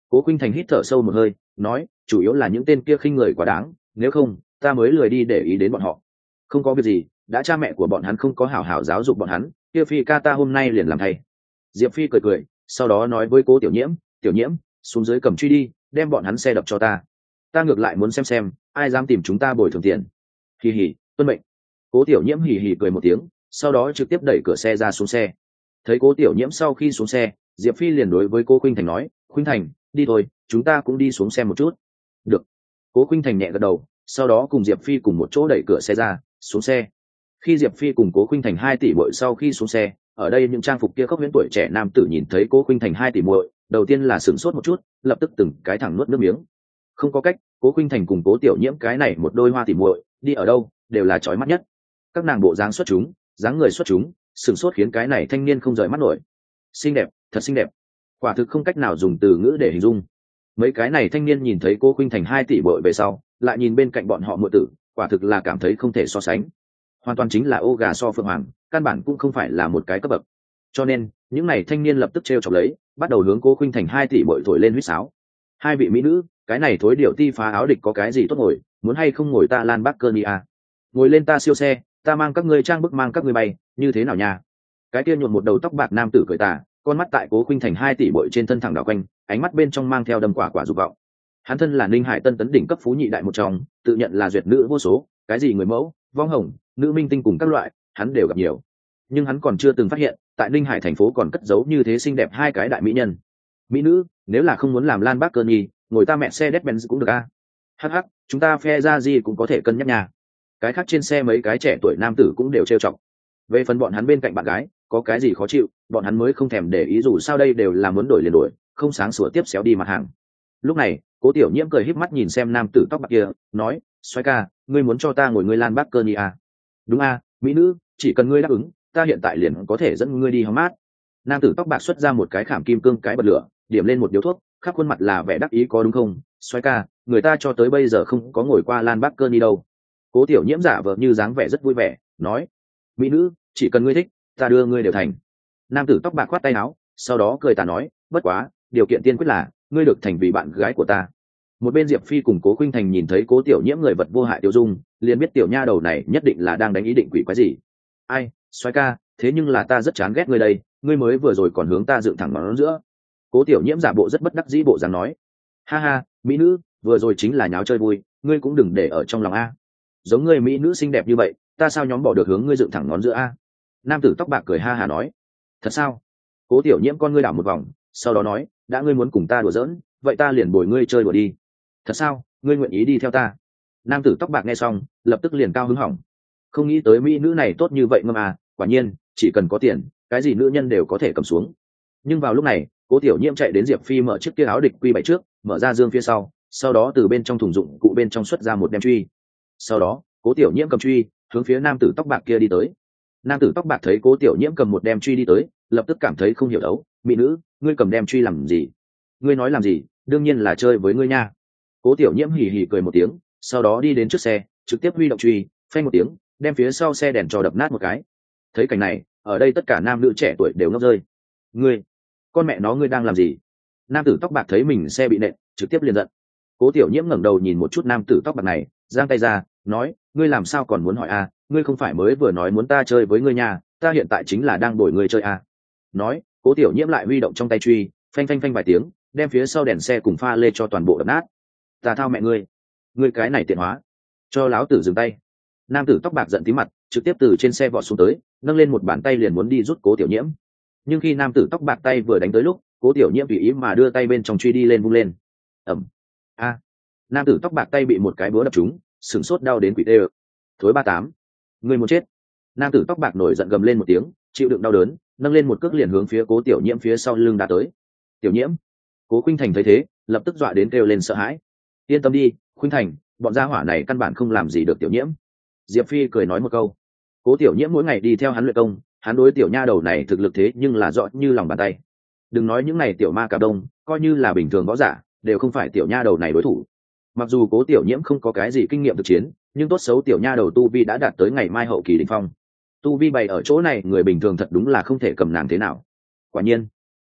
Speaker 1: Cố Khuynh Thành hít thở sâu một hơi, nói, chủ yếu là những tên kia khinh người quá đáng, nếu không ta mới lười đi để ý đến bọn họ. Không có việc gì, đã cha mẹ của bọn hắn không có hảo hảo giáo dục bọn hắn, kia Phi ca ta hôm nay liền làm thay. Diệp Phi cười cười, sau đó nói với Cố Tiểu Nhiễm, Tiểu Nhiễm, xuống dưới cầm truy đi, đem bọn hắn xe đập cho ta ngược lại muốn xem ai dám tìm chúng ta bồi thường tiền. Hì hì, tuân mệnh. Cố Tiểu Nhiễm hì hì cười một tiếng, sau đó trực tiếp đẩy cửa xe ra xuống xe. Thấy Cố Tiểu Nhiễm sau khi xuống xe, Diệp Phi liền đối với Cố Khuynh Thành nói, Khuynh Thành, đi thôi, chúng ta cũng đi xuống xe một chút. Được. Cố Khuynh Thành nhẹ gật đầu, sau đó cùng Diệp Phi cùng một chỗ đẩy cửa xe ra, xuống xe. Khi Diệp Phi cùng Cố Khuynh Thành 2 tỷ muội sau khi xuống xe, ở đây những trang phục kia khốc huyễn tuổi trẻ nam tử nhìn thấy Cố Khuynh Thành 2 tỷ muội, đầu tiên là sửng sốt một chút, lập tức từng cái thẳng nuốt nước miếng. Không có cách, Cố Khuynh Thành cùng Cố Tiểu Nhiễm cái này một đôi hoa tỷ muội, đi ở đâu đều là chói mắt nhất. Các nàng bộ dáng xuất chúng, dáng người xuất chúng, sửng sốt khiến cái này thanh niên không rời mắt nổi. Xinh đẹp, thật xinh đẹp, quả thực không cách nào dùng từ ngữ để hình dung. Mấy cái này thanh niên nhìn thấy Cố Khuynh Thành 2 tỷ muội về sau, lại nhìn bên cạnh bọn họ muội tử, quả thực là cảm thấy không thể so sánh. Hoàn toàn chính là ô gà so phượng hoàng, căn bản cũng không phải là một cái cấp bậc. Cho nên những này thanh niên lập tức trêu chọc lấy, bắt đầu hướng Cố Khuynh Thành 2 tỷ muội thổi lên huýt sáo. Hai vị mỹ nữ, cái này thối điệu ti phá áo địch có cái gì tốt ngồi, muốn hay không ngồi ta Lan Bắc Cơn đi à? Ngồi lên ta siêu xe, ta mang các ngươi trang bức mang các ngươi bay, như thế nào nha? Cái kia nhuộm một đầu tóc bạc nam tử cười tà, con mắt tại Cố Khuynh Thành 2 tỷ muội trên thân thẳng đảo quanh, ánh mắt bên trong mang theo đâm quả dục vọng. Hắn thân là Ninh Hải Tân tấn đỉnh cấp phú nhị đại một trong, tự nhận là duyệt nữ vô số, cái gì người mẫu, vong hồng, nữ minh tinh cùng các loại, hắn đều gặp nhiều. Nhưng hắn còn chưa từng phát hiện, tại Ninh Hải thành phố còn cất giấu như thế xinh đẹp hai cái đại mỹ nhân. Mỹ nữ, nếu là không muốn làm Lan Bắc Cơn nhi, ngồi ta mẹ xe Mercedes-Benz cũng được a. Hắc hắc, chúng ta phe ra gì cũng có thể cân nhắc nha. Cái khác trên xe mấy cái trẻ tuổi nam tử cũng đều trêu chọc. Về phần bọn hắn bên cạnh bạn gái, có cái gì khó chịu, bọn hắn mới không thèm để ý, dù sao đây đều là muốn đổi liền đổi, không sáng sủa tiếp xéo đi mặt hàng. Lúc này, Cố Tiểu Nhiễm cười híp mắt nhìn xem nam tử tóc bạc kia, nói, xoay ca, ngươi muốn cho ta ngồi ngươi Lan Bắc Cơn nhi à? Đúng a, mỹ nữ, chỉ cần ngươi đáp ứng, ta hiện tại liền có thể dẫn ngươi đi hóng mát. Nam tử tóc bạc xuất ra một cái khảm kim cương cái bật lửa, điểm lên một điếu thuốc, khắp khuôn mặt là vẻ đắc ý, có đúng không, xoay ca, người ta cho tới bây giờ không có ngồi qua Lan Bắc Cơn đi đâu. Cố Tiểu Nhiễm giả vờ như dáng vẻ rất vui vẻ, nói, mỹ nữ, chỉ cần ngươi thích, ta đưa ngươi đều thành. Nam tử tóc bạc khoát tay áo, sau đó cười tà nói, bất quá, điều kiện tiên quyết là ngươi được thành vì bạn gái của ta. Một bên Diệp Phi cùng Cố Khuynh Thành nhìn thấy Cố Tiểu Nhiễm người vật vô hại tiêu dung, liền biết tiểu nha đầu này nhất định là đang đánh ý định quỷ quái gì. Ai, xoay ca, thế nhưng là ta rất chán ghét ngươi đây, ngươi mới vừa rồi còn hướng ta dựng thẳng ngón giữa. Cố Tiểu Nhiễm giả bộ rất bất đắc dĩ bộ dáng nói, ha ha, mỹ nữ, vừa rồi chính là nháo chơi vui, ngươi cũng đừng để ở trong lòng a. Giống ngươi mỹ nữ xinh đẹp như vậy, ta sao nhóm bỏ được hướng ngươi dựng thẳng ngón giữa a. Nam tử tóc bạc cười ha hà nói, thật sao? Cố Tiểu Nhiễm con ngươi đảo một vòng, sau đó nói, đã ngươi muốn cùng ta đùa giỡn, vậy ta liền bồi ngươi chơi đùa đi. Thật sao, ngươi nguyện ý đi theo ta? Nam tử tóc bạc nghe xong, lập tức liền cao hứng hỏng. Không nghĩ tới mỹ nữ này tốt như vậy ngâm à, quả nhiên, chỉ cần có tiền, cái gì nữ nhân đều có thể cầm xuống. Nhưng vào lúc này, Cố Tiểu Nhiễm chạy đến Diệp Phi mở chiếc kia áo địch quy 7 trước, mở ra dương phía sau đó từ bên trong thùng dụng cụ bên trong xuất ra một đem truy. Sau đó, Cố Tiểu Nhiễm cầm truy, hướng phía nam tử tóc bạc kia đi tới. Nam tử tóc bạc thấy Cố Tiểu Nhiễm cầm một đem truy đi tới, lập tức cảm thấy không hiểu đấu, mỹ nữ, ngươi cầm đem truy làm gì? Ngươi nói làm gì? Đương nhiên là chơi với ngươi nha. Cố Tiểu Nhiễm hì hì cười một tiếng, sau đó đi đến trước xe, trực tiếp huy động truy, phanh một tiếng, đem phía sau xe đèn trò đập nát một cái. Thấy cảnh này, ở đây tất cả nam nữ trẻ tuổi đều ngốc rơi. Ngươi, con mẹ nó, ngươi đang làm gì? Nam tử tóc bạc thấy mình xe bị nện, trực tiếp liền giận. Cố Tiểu Nhiễm ngẩng đầu nhìn một chút nam tử tóc bạc này, giang tay ra, nói, ngươi làm sao còn muốn hỏi à? Ngươi không phải mới vừa nói muốn ta chơi với ngươi nhà, ta hiện tại chính là đang đổi ngươi chơi à? Nói, Cố Tiểu Nhiễm lại huy động trong tay truy, phanh phanh phanh vài tiếng, đem phía sau đèn xe cùng pha lê cho toàn bộ đập nát. Ta thao mẹ ngươi cái này tiện hóa, cho láo tử dừng tay. Nam tử tóc bạc giận tí mặt, trực tiếp từ trên xe vọt xuống tới, nâng lên một bàn tay liền muốn đi rút Cố Tiểu Nhiễm. Nhưng khi nam tử tóc bạc tay vừa đánh tới lúc, Cố Tiểu Nhiễm tùy ý mà đưa tay bên trong truy đi lên vung lên. Ầm. A. Nam tử tóc bạc tay bị một cái búa đập trúng, sửng sốt đau đến quỷ tê. Thối 38. Ngươi muốn chết. Nam tử tóc bạc nổi giận gầm lên một tiếng, chịu đựng đau đớn, nâng lên một cước liền hướng phía Cố Tiểu Nhiễm phía sau lưng đã tới. Tiểu Nhiễm. Cố Khuynh Thành thấy thế, lập tức dọa đến kêu lên sợ hãi. Yên tâm đi, Khuynh Thành, bọn gia hỏa này căn bản không làm gì được Tiểu Nhiễm. Diệp Phi cười nói một câu. Cố Tiểu Nhiễm mỗi ngày đi theo hắn luyện công, hắn đối tiểu nha đầu này thực lực thế nhưng là rõ như lòng bàn tay. Đừng nói những này tiểu ma cà đông, coi như là bình thường võ giả, đều không phải tiểu nha đầu này đối thủ. Mặc dù Cố Tiểu Nhiễm không có cái gì kinh nghiệm thực chiến, nhưng tốt xấu tiểu nha đầu tu vi đã đạt tới ngày mai hậu kỳ đỉnh phong. Tu vi bày ở chỗ này, người bình thường thật đúng là không thể cầm nàng thế nào. Quả nhiên,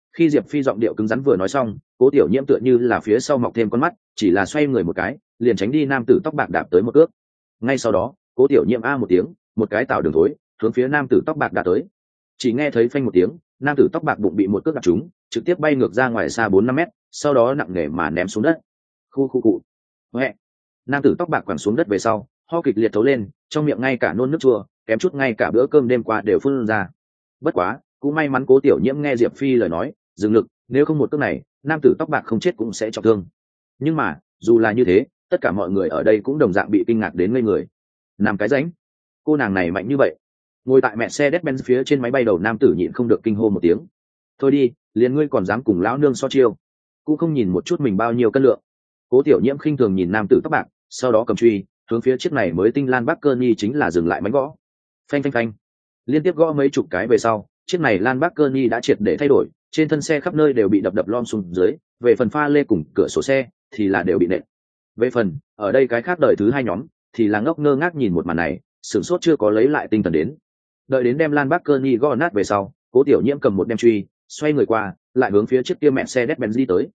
Speaker 1: Khi Diệp Phi giọng điệu cứng rắn vừa nói xong, Cố Tiểu Nhiễm tựa như là phía sau mọc thêm con mắt, chỉ là xoay người một cái, liền tránh đi nam tử tóc bạc đạp tới một cước. Ngay sau đó, Cố Tiểu Nhiễm a một tiếng, một cái tạo đường thối, hướng phía nam tử tóc bạc đạp tới. Chỉ nghe thấy phanh một tiếng, nam tử tóc bạc bụng bị một cước đạp trúng, trực tiếp bay ngược ra ngoài xa 4-5 mét, sau đó nặng nề mà ném xuống đất. Khu khu cụ. Hoẹ. Nam tử tóc bạc quẳng xuống đất về sau, ho kịch liệt thấu lên, trong miệng ngay cả nôn nước chua, kém chút ngay cả bữa cơm đêm qua đều phun ra. Bất quá, cũng may mắn Cố Tiểu Nhiễm nghe Diệp Phi lời nói, dừng lực, nếu không một cước này, nam tử tóc bạc không chết cũng sẽ trọng thương. Nhưng mà, dù là như thế, tất cả mọi người ở đây cũng đồng dạng bị kinh ngạc đến ngây người. Làm cái ránh, cô nàng này mạnh như vậy. Ngồi tại mẹ xe Mercedes-Benz phía trên máy bay đầu nam tử nhịn không được kinh hô một tiếng. Thôi đi, liền ngươi còn dám cùng lão nương so chiêu, cũng không nhìn một chút mình bao nhiêu cân lượng. Cố Tiểu Nhiễm khinh thường nhìn nam tử tóc bạc, sau đó cầm truy hướng phía chiếc này mới tinh Lan Bắc Cơ Nhi chính là dừng lại mánh gõ. Phanh phanh phanh, liên tiếp gõ mấy chục cái về sau, chiếc này Lan Bắc Cơ Nhi đã triệt để thay đổi, trên thân xe khắp nơi đều bị đập lom xuống dưới, về phần pha lê cùng cửa sổ xe thì là đều bị nện. Về phần ở đây cái khác đời thứ hai nhóm thì là ngốc ngơ ngác nhìn một màn này, sửng sốt chưa có lấy lại tinh thần đến. Đợi đến đem Lan Bắc Cơ Nhi gõ nát về sau, Cố Tiểu Nhiễm cầm một đem truy, xoay người qua, lại hướng phía chiếc kia mẹ xe Mercedes-Benz đi tới.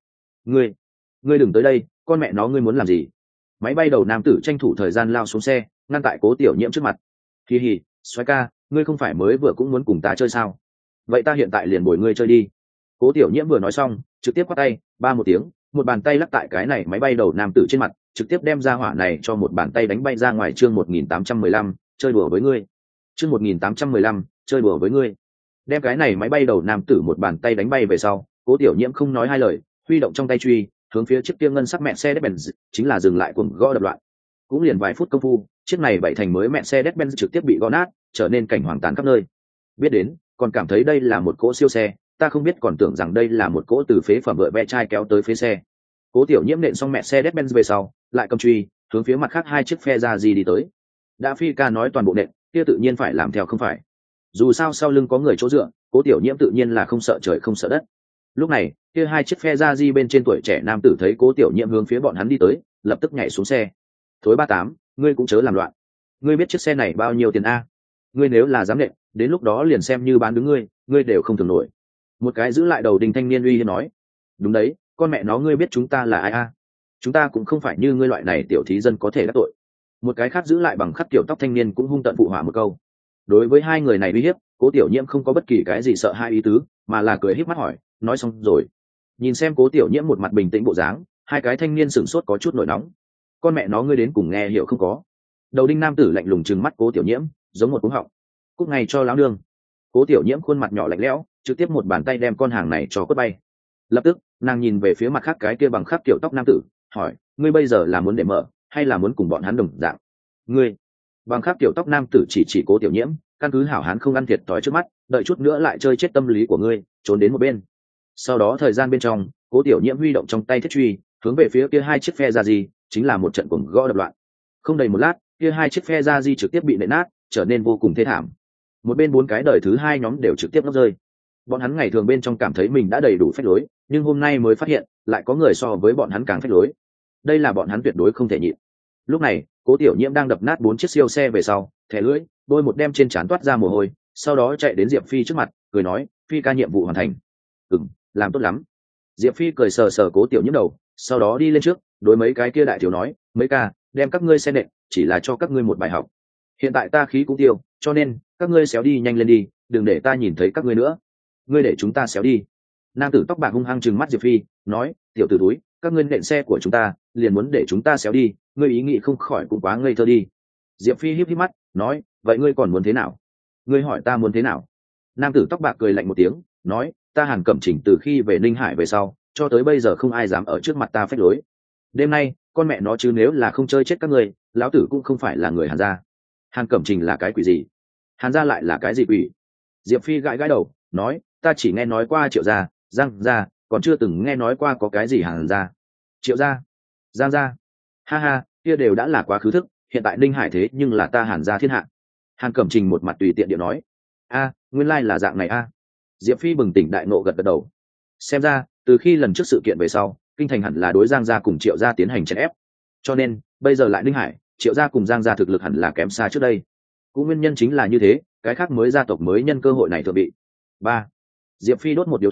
Speaker 1: Ngươi đừng tới đây, con mẹ nó ngươi muốn làm gì? Máy bay đầu nam tử tranh thủ thời gian lao xuống xe, ngăn tại Cố Tiểu Nhiễm trước mặt. Hi hi, xoái ca, ngươi không phải mới vừa cũng muốn cùng ta chơi sao? Vậy ta hiện tại liền bồi ngươi chơi đi. Cố Tiểu Nhiễm vừa nói xong, trực tiếp quát tay, ba một tiếng, một bàn tay lắc tại cái này máy bay đầu nam tử trên mặt, trực tiếp đem ra hỏa này cho một bàn tay đánh bay ra ngoài. Chương 1815, chơi đùa với ngươi. Chương 1815, chơi đùa với ngươi. Đem cái này máy bay đầu nam tử một bàn tay đánh bay về sau, Cố Tiểu Nhiễm không nói hai lời, huy động trong tay truy, hướng phía chiếc kia ngân sắc mẹ xe Mercedes-Benz chính là dừng lại cuồng gõ đập loạn. Cũng liền vài phút công phu, chiếc này bảy thành mới mẹ xe Mercedes-Benz trực tiếp bị gõ nát, trở nên cảnh hoàng tàn khắp nơi. Biết đến, còn cảm thấy đây là một cỗ siêu xe, ta không biết còn tưởng rằng đây là một cỗ từ phế phẩm vợ ve chai kéo tới phế xe. Cố Tiểu Nhiễm nện xong mẹ xe Mercedes-Benz về sau, lại cầm truy hướng phía mặt khác hai chiếc phe ra gì đi tới. Đã Phi ca nói toàn bộ nện, kia tự nhiên phải làm theo không phải. Dù sao sau lưng có người chỗ dựa, Cố Tiểu Nhiễm tự nhiên là không sợ trời không sợ đất. Lúc này, kia hai chiếc phe ra di bên trên tuổi trẻ nam tử thấy Cố Tiểu Nhiễm hướng phía bọn hắn đi tới, lập tức nhảy xuống xe. Thối 38, ngươi cũng chớ làm loạn. Ngươi biết chiếc xe này bao nhiêu tiền a? Ngươi nếu là dám nện, đến lúc đó liền xem như bán đứng ngươi đều không thường nổi. Một cái giữ lại đầu đinh thanh niên uy hiếp nói. Đúng đấy, con mẹ nó ngươi biết chúng ta là ai a? Chúng ta cũng không phải như ngươi loại này tiểu thí dân có thể đắc tội. Một cái khác giữ lại bằng khắc tiểu tóc thanh niên cũng hung tợn phụ họa một câu. Đối với hai người này uy hiếp, Cố Tiểu Nhiễm không có bất kỳ cái gì sợ hai ý tứ, mà là cười híp mắt hỏi, nói xong rồi. Nhìn xem Cố Tiểu Nhiễm một mặt bình tĩnh bộ dáng, hai cái thanh niên sửng sốt có chút nổi nóng. Con mẹ nó ngươi đến cùng nghe hiểu không có? Đầu đinh nam tử lạnh lùng trừng mắt Cố Tiểu Nhiễm, giống một cú họng. Cúc ngay cho lão nương. Cố Tiểu Nhiễm khuôn mặt nhỏ lạnh lẽo, trực tiếp một bàn tay đem con hàng này cho quất bay. Lập tức, nàng nhìn về phía mặt khác cái kia bằng khắc kiểu tóc nam tử, hỏi, ngươi bây giờ là muốn để mở, hay là muốn cùng bọn hắn đồng dạng? Ngươi. Bằng khắc kiểu tóc nam tử chỉ Cố Tiểu Nhiễm, căn cứ hảo hán không ăn thiệt thòi trước mắt, đợi chút nữa lại chơi chết tâm lý của ngươi, trốn đến một bên. Sau đó thời gian bên trong, Cố Tiểu Nhiễm huy động trong tay thiết truy, hướng về phía kia hai chiếc phe ra gì, chính là một trận cuồng gõ đập loạn. Không đầy một lát, kia hai chiếc phe ra di trực tiếp bị nện nát, trở nên vô cùng thê thảm. Một bên bốn cái đời thứ hai nhóm đều trực tiếp ngất rơi. Bọn hắn ngày thường bên trong cảm thấy mình đã đầy đủ phách lối, nhưng hôm nay mới phát hiện lại có người so với bọn hắn càng phách lối. Đây là bọn hắn tuyệt đối không thể nhịn. Lúc này, Cố Tiểu Nhiễm đang đập nát bốn chiếc siêu xe về sau, thẻ lưỡi, đôi một đem trên trán toát ra mồ hôi, sau đó chạy đến Diệp Phi trước mặt, cười nói, Phi ca nhiệm vụ hoàn thành. Làm tốt lắm. Diệp Phi cười sờ sờ Cố Tiểu Nhiễm đầu, sau đó đi lên trước, đối mấy cái kia đại thiếu nói, mấy ca, đem các ngươi xe nện, chỉ là cho các ngươi một bài học. Hiện tại ta khí cũng tiêu, cho nên các ngươi xéo đi nhanh lên đi, đừng để ta nhìn thấy các ngươi nữa. Ngươi để chúng ta xéo đi. Nam tử tóc bạc hung hăng trừng mắt Diệp Phi, nói, tiểu tử túi, các ngươi nện xe của chúng ta, liền muốn để chúng ta xéo đi, ngươi ý nghĩ không khỏi cũng quá ngây thơ đi. Diệp Phi híp híp mắt, nói, vậy ngươi còn muốn thế nào? Ngươi hỏi ta muốn thế nào? Nam tử tóc bạc cười lạnh một tiếng, nói, ta Hàn Cẩm Chỉnh từ khi về Ninh Hải về sau, cho tới bây giờ không ai dám ở trước mặt ta phách lối. Đêm nay, con mẹ nó chứ nếu là không chơi chết các ngươi, lão tử cũng không phải là người Hàn gia. Hàn Cẩm Trình là cái quỷ gì? Hàn gia lại là cái gì quỷ? Diệp Phi gãi gãi đầu, nói, ta chỉ nghe nói qua Triệu gia, Giang gia, còn chưa từng nghe nói qua có cái gì Hàn gia. Triệu gia, Giang gia, ha ha, kia đều đã là quá khứ thức, hiện tại Ninh Hải thế nhưng là ta Hàn gia thiên hạ. Hàn Cẩm Trình một mặt tùy tiện điệu nói, a, nguyên lai là dạng này a. Diệp Phi bừng tỉnh đại ngộ gật gật đầu. Xem ra, từ khi lần trước sự kiện về sau, kinh thành hẳn là đối Giang gia cùng Triệu gia tiến hành chèn ép, cho nên bây giờ lại Ninh Hải, Triệu gia cùng Giang gia thực lực hẳn là kém xa trước đây. Cũng nguyên nhân chính là như thế, cái khác mới gia tộc mới nhân cơ hội này thượng bị. Diệp Phi đốt một điếu thuốc,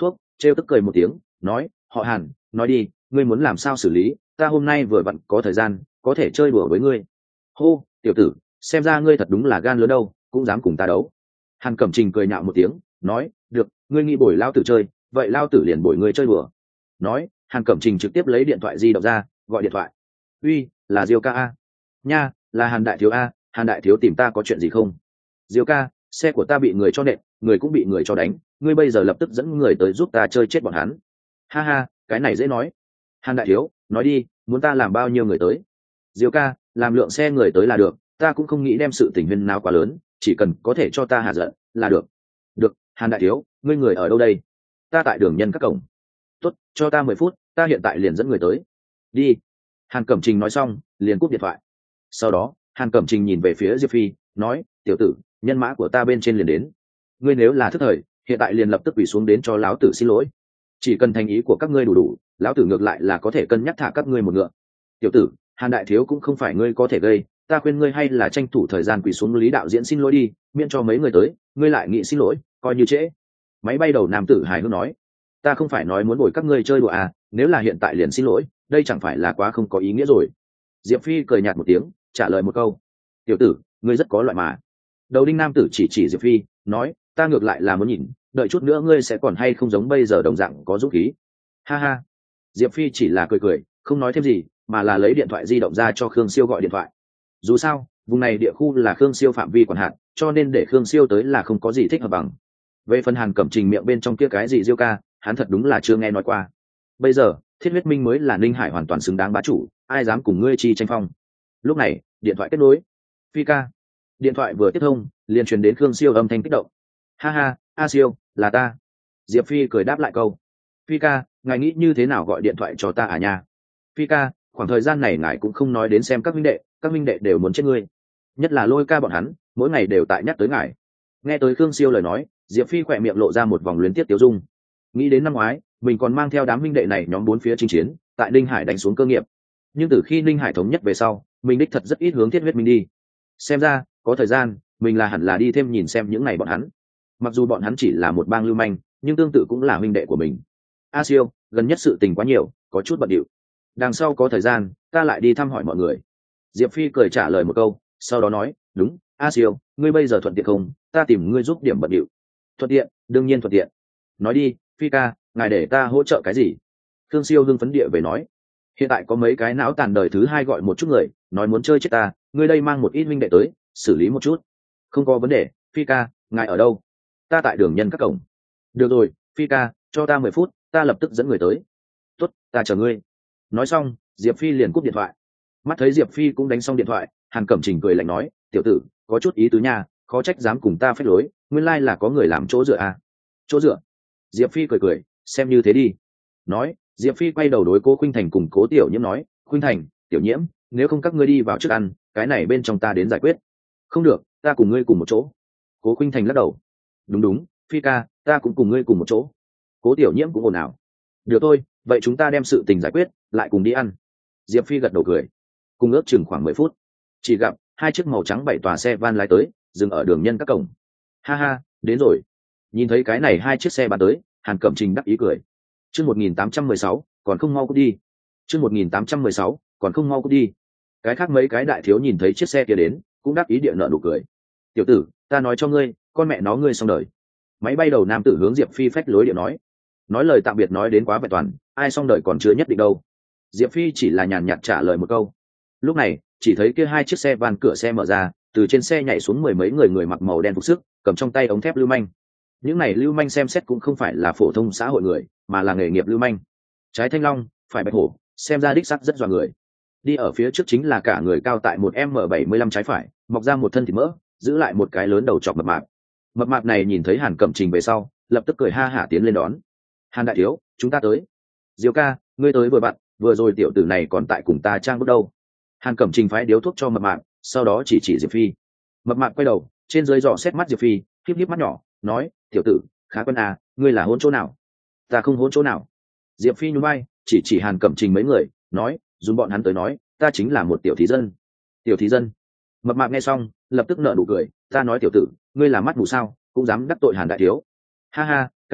Speaker 1: trêu tức cười một tiếng nói họ Hàn, nói đi, ngươi muốn làm sao xử lý, ta hôm nay vừa vặn có thời gian có thể chơi đùa với ngươi. Hô, tiểu tử, xem ra ngươi thật đúng là gan lớn đâu, cũng dám cùng ta đấu. Hàn Cẩm Trình cười nhạo một tiếng nói được, ngươi nghĩ bồi lao tử chơi, vậy lao tử liền bồi ngươi chơi đùa. Nói Hàn Cẩm Trình trực tiếp lấy điện thoại di động ra gọi điện thoại. Uy, là Diêu ca a? Nha, là Hàn đại thiếu a, Hàn đại thiếu tìm ta có chuyện gì không? Diêu ca, xe của ta bị người cho nện, người cũng bị người cho đánh, ngươi bây giờ lập tức dẫn người tới giúp ta chơi chết bọn hắn. Ha ha, cái này dễ nói. Hàn đại thiếu, nói đi, muốn ta làm bao nhiêu người tới? Diêu ca, làm lượng xe người tới là được, ta cũng không nghĩ đem sự tình huyên nào quá lớn, chỉ cần có thể cho ta hạ giận là được. Được, Hàn đại thiếu, ngươi người ở đâu đây? Ta tại đường Nhân Các cổng. Tốt, cho ta 10 phút, ta hiện tại liền dẫn người tới. Đi. Hàn Cẩm Trình nói xong liền cúp điện thoại. Sau đó Hàn Cẩm Trình nhìn về phía Diệp Phi nói tiểu tử, nhân mã của ta bên trên liền đến, ngươi nếu là thức thời hiện tại liền lập tức quỳ xuống đến cho lão tử xin lỗi, chỉ cần thành ý của các ngươi đủ đủ, lão tử ngược lại là có thể cân nhắc thả các ngươi một ngựa. Tiểu tử, Hàn đại thiếu cũng không phải ngươi có thể gây, ta khuyên ngươi hay là tranh thủ thời gian quỳ xuống Lý đạo diễn xin lỗi đi, miễn cho mấy người tới ngươi lại nghĩ xin lỗi coi như trễ. Máy bay đầu nam tử hài hước nói, ta không phải nói muốn bồi các ngươi chơi đùa à, nếu là hiện tại liền xin lỗi đây chẳng phải là quá không có ý nghĩa rồi. Diệp Phi cười nhạt một tiếng trả lời một câu, tiểu tử, ngươi rất có loại mà. Đầu đinh nam tử chỉ Diệp Phi nói, ta ngược lại là muốn nhìn, đợi chút nữa ngươi sẽ còn hay không giống bây giờ đồng dạng có dũng khí. Ha ha. Diệp Phi chỉ là cười không nói thêm gì, mà là lấy điện thoại di động ra cho Khương Siêu gọi điện thoại. Dù sao vùng này địa khu là Khương Siêu phạm vi quản hạt, cho nên để Khương Siêu tới là không có gì thích hợp bằng. Về phần Hàn Cẩm Trình miệng bên trong kia cái gì Diêu ca, hắn thật đúng là chưa nghe nói qua. Bây giờ Thiết Huyết Minh mới là Ninh Hải hoàn toàn xứng đáng bá chủ, ai dám cùng ngươi chi tranh phong. Lúc này điện thoại kết nối. Phi ca. Điện thoại vừa tiếp thông liền truyền đến Khương Siêu âm thanh kích động. Ha ha, A Siêu, là ta. Diệp Phi cười đáp lại câu, Phi ca, ngài nghĩ như thế nào gọi điện thoại cho ta à nha? Phi ca, khoảng thời gian này ngài cũng không nói đến xem các minh đệ đều muốn chết ngươi, nhất là Lôi ca bọn hắn mỗi ngày đều tại nhắc tới ngài. Nghe tới Khương Siêu lời nói, Diệp Phi khỏe miệng lộ ra một vòng luyến tiếc tiêu dung. Nghĩ đến năm ngoái mình còn mang theo đám minh đệ này nhóm 4 phía chinh chiến tại Ninh Hải đánh xuống cơ nghiệp, nhưng từ khi Ninh Hải thống nhất về sau mình đích thật rất ít hướng Thiết Huyết Minh đi. Xem ra có thời gian mình là hẳn là đi thêm nhìn xem những ngày bọn hắn, mặc dù bọn hắn chỉ là một bang lưu manh nhưng tương tự cũng là huynh đệ của mình. A Siêu, gần nhất sự tình quá nhiều có chút bận điệu, đằng sau có thời gian ta lại đi thăm hỏi mọi người. Diệp Phi cười trả lời một câu sau đó nói, đúng, A Siêu, ngươi bây giờ thuận tiện không, ta tìm ngươi giúp điểm bận điệu. Thuận tiện, đương nhiên thuận tiện. Nói đi, Phi ca, ngài để ta hỗ trợ cái gì? Thương Siêu hưng phấn địa về nói, hiện tại có mấy cái não tàn đời thứ hai gọi một chút người nói muốn chơi chết ta, ngươi đây mang một ít huynh đệ tới xử lý một chút. Không có vấn đề, Phi ca, ngài ở đâu? Ta tại đường Nhân Các cổng. Được rồi, Phi ca, cho ta 10 phút, ta lập tức dẫn người tới. Tốt, ta chờ ngươi. Nói xong Diệp Phi liền cúp điện thoại. Mắt thấy Diệp Phi cũng đánh xong điện thoại, Hàn Cẩm Trình cười lạnh nói, tiểu tử, có chút ý tứ nha, khó trách dám cùng ta phép lối, nguyên lai là có người làm chỗ dựa à? Chỗ dựa? Diệp Phi cười xem như thế đi. Nói Diệp Phi quay đầu đối Cố Khuynh Thành cùng Cố Tiểu Nhiễm nói, Khuynh Thành, Tiểu Nhiễm, nếu không các ngươi đi vào trước ăn, cái này bên trong ta đến giải quyết. Không được, ta cùng ngươi cùng một chỗ. Cố Khuynh Thành lắc đầu. Đúng, Phi ca, ta cũng cùng ngươi cùng một chỗ. Cố Tiểu Nhiễm cũng ồn ào. Được thôi, vậy chúng ta đem sự tình giải quyết lại cùng đi ăn. Diệp Phi gật đầu cười. Cùng ước chừng khoảng 10 phút, chỉ gặp 2 chiếc màu trắng 7 tòa xe van lái tới dừng ở đường Nhân Các cổng. Ha ha, đến rồi. Nhìn thấy cái này 2 chiếc xe bán tới, Hàn Cẩm Trình đắc ý cười. Chương 1816, còn không mau cút đi. Chương 1816, còn không mau cút đi. Cái khác mấy cái đại thiếu nhìn thấy chiếc xe kia đến cũng đắc ý địa nợ nụ cười. Tiểu tử, ta nói cho ngươi, con mẹ nó ngươi xong đời. Máy bay đầu nam tử hướng Diệp Phi phách lối địa nói lời tạm biệt nói đến quá vẹn toàn, ai xong đời còn chưa nhất định đâu. Diệp Phi chỉ là nhàn nhạt trả lời một câu. Lúc này chỉ thấy kia 2 chiếc xe van cửa xe mở ra, từ trên xe nhảy xuống 10 mấy người mặc màu đen phục sức, cầm trong tay ống thép lưu manh. Những này lưu manh xem xét cũng không phải là phổ thông xã hội người, mà là nghề nghiệp lưu manh. Trái thanh long, phải bạch hổ, xem ra đích sắc rất dọa người. Đi ở phía trước chính là cả người cao tại 1m75 trái phải, mọc ra một thân thịt mỡ, giữ lại một cái lớn đầu trọc mập mạp. Mập mạp này nhìn thấy Hàn Cẩm Trình về sau, lập tức cười ha hả tiến lên đón. Hàn đại thiếu, chúng ta tới. Diêu ca, ngươi tới vừa vặn, vừa rồi tiểu tử này còn tại cùng ta trang bước đâu. Hàn Cẩm Trình phái điếu thuốc cho mập mạp, sau đó chỉ Diệp Phi. Mập mạp quay đầu trên dưới dò xét mắt Diệp Phi, híp mắt nhỏ nói, tiểu tử, khá quân à, ngươi là hôn chỗ nào? Ta không hôn chỗ nào. Diệp Phi nhún vai chỉ Hàn Cẩm Trình mấy người nói, dùng bọn hắn tới nói, ta chính là một tiểu thí dân. Tiểu thí dân? Mập mạp nghe xong lập tức nở nụ cười, ta nói tiểu tử, ngươi là mắt mù sao, cũng dám đắc tội Hàn đại thiếu. Ha ha, ca môn,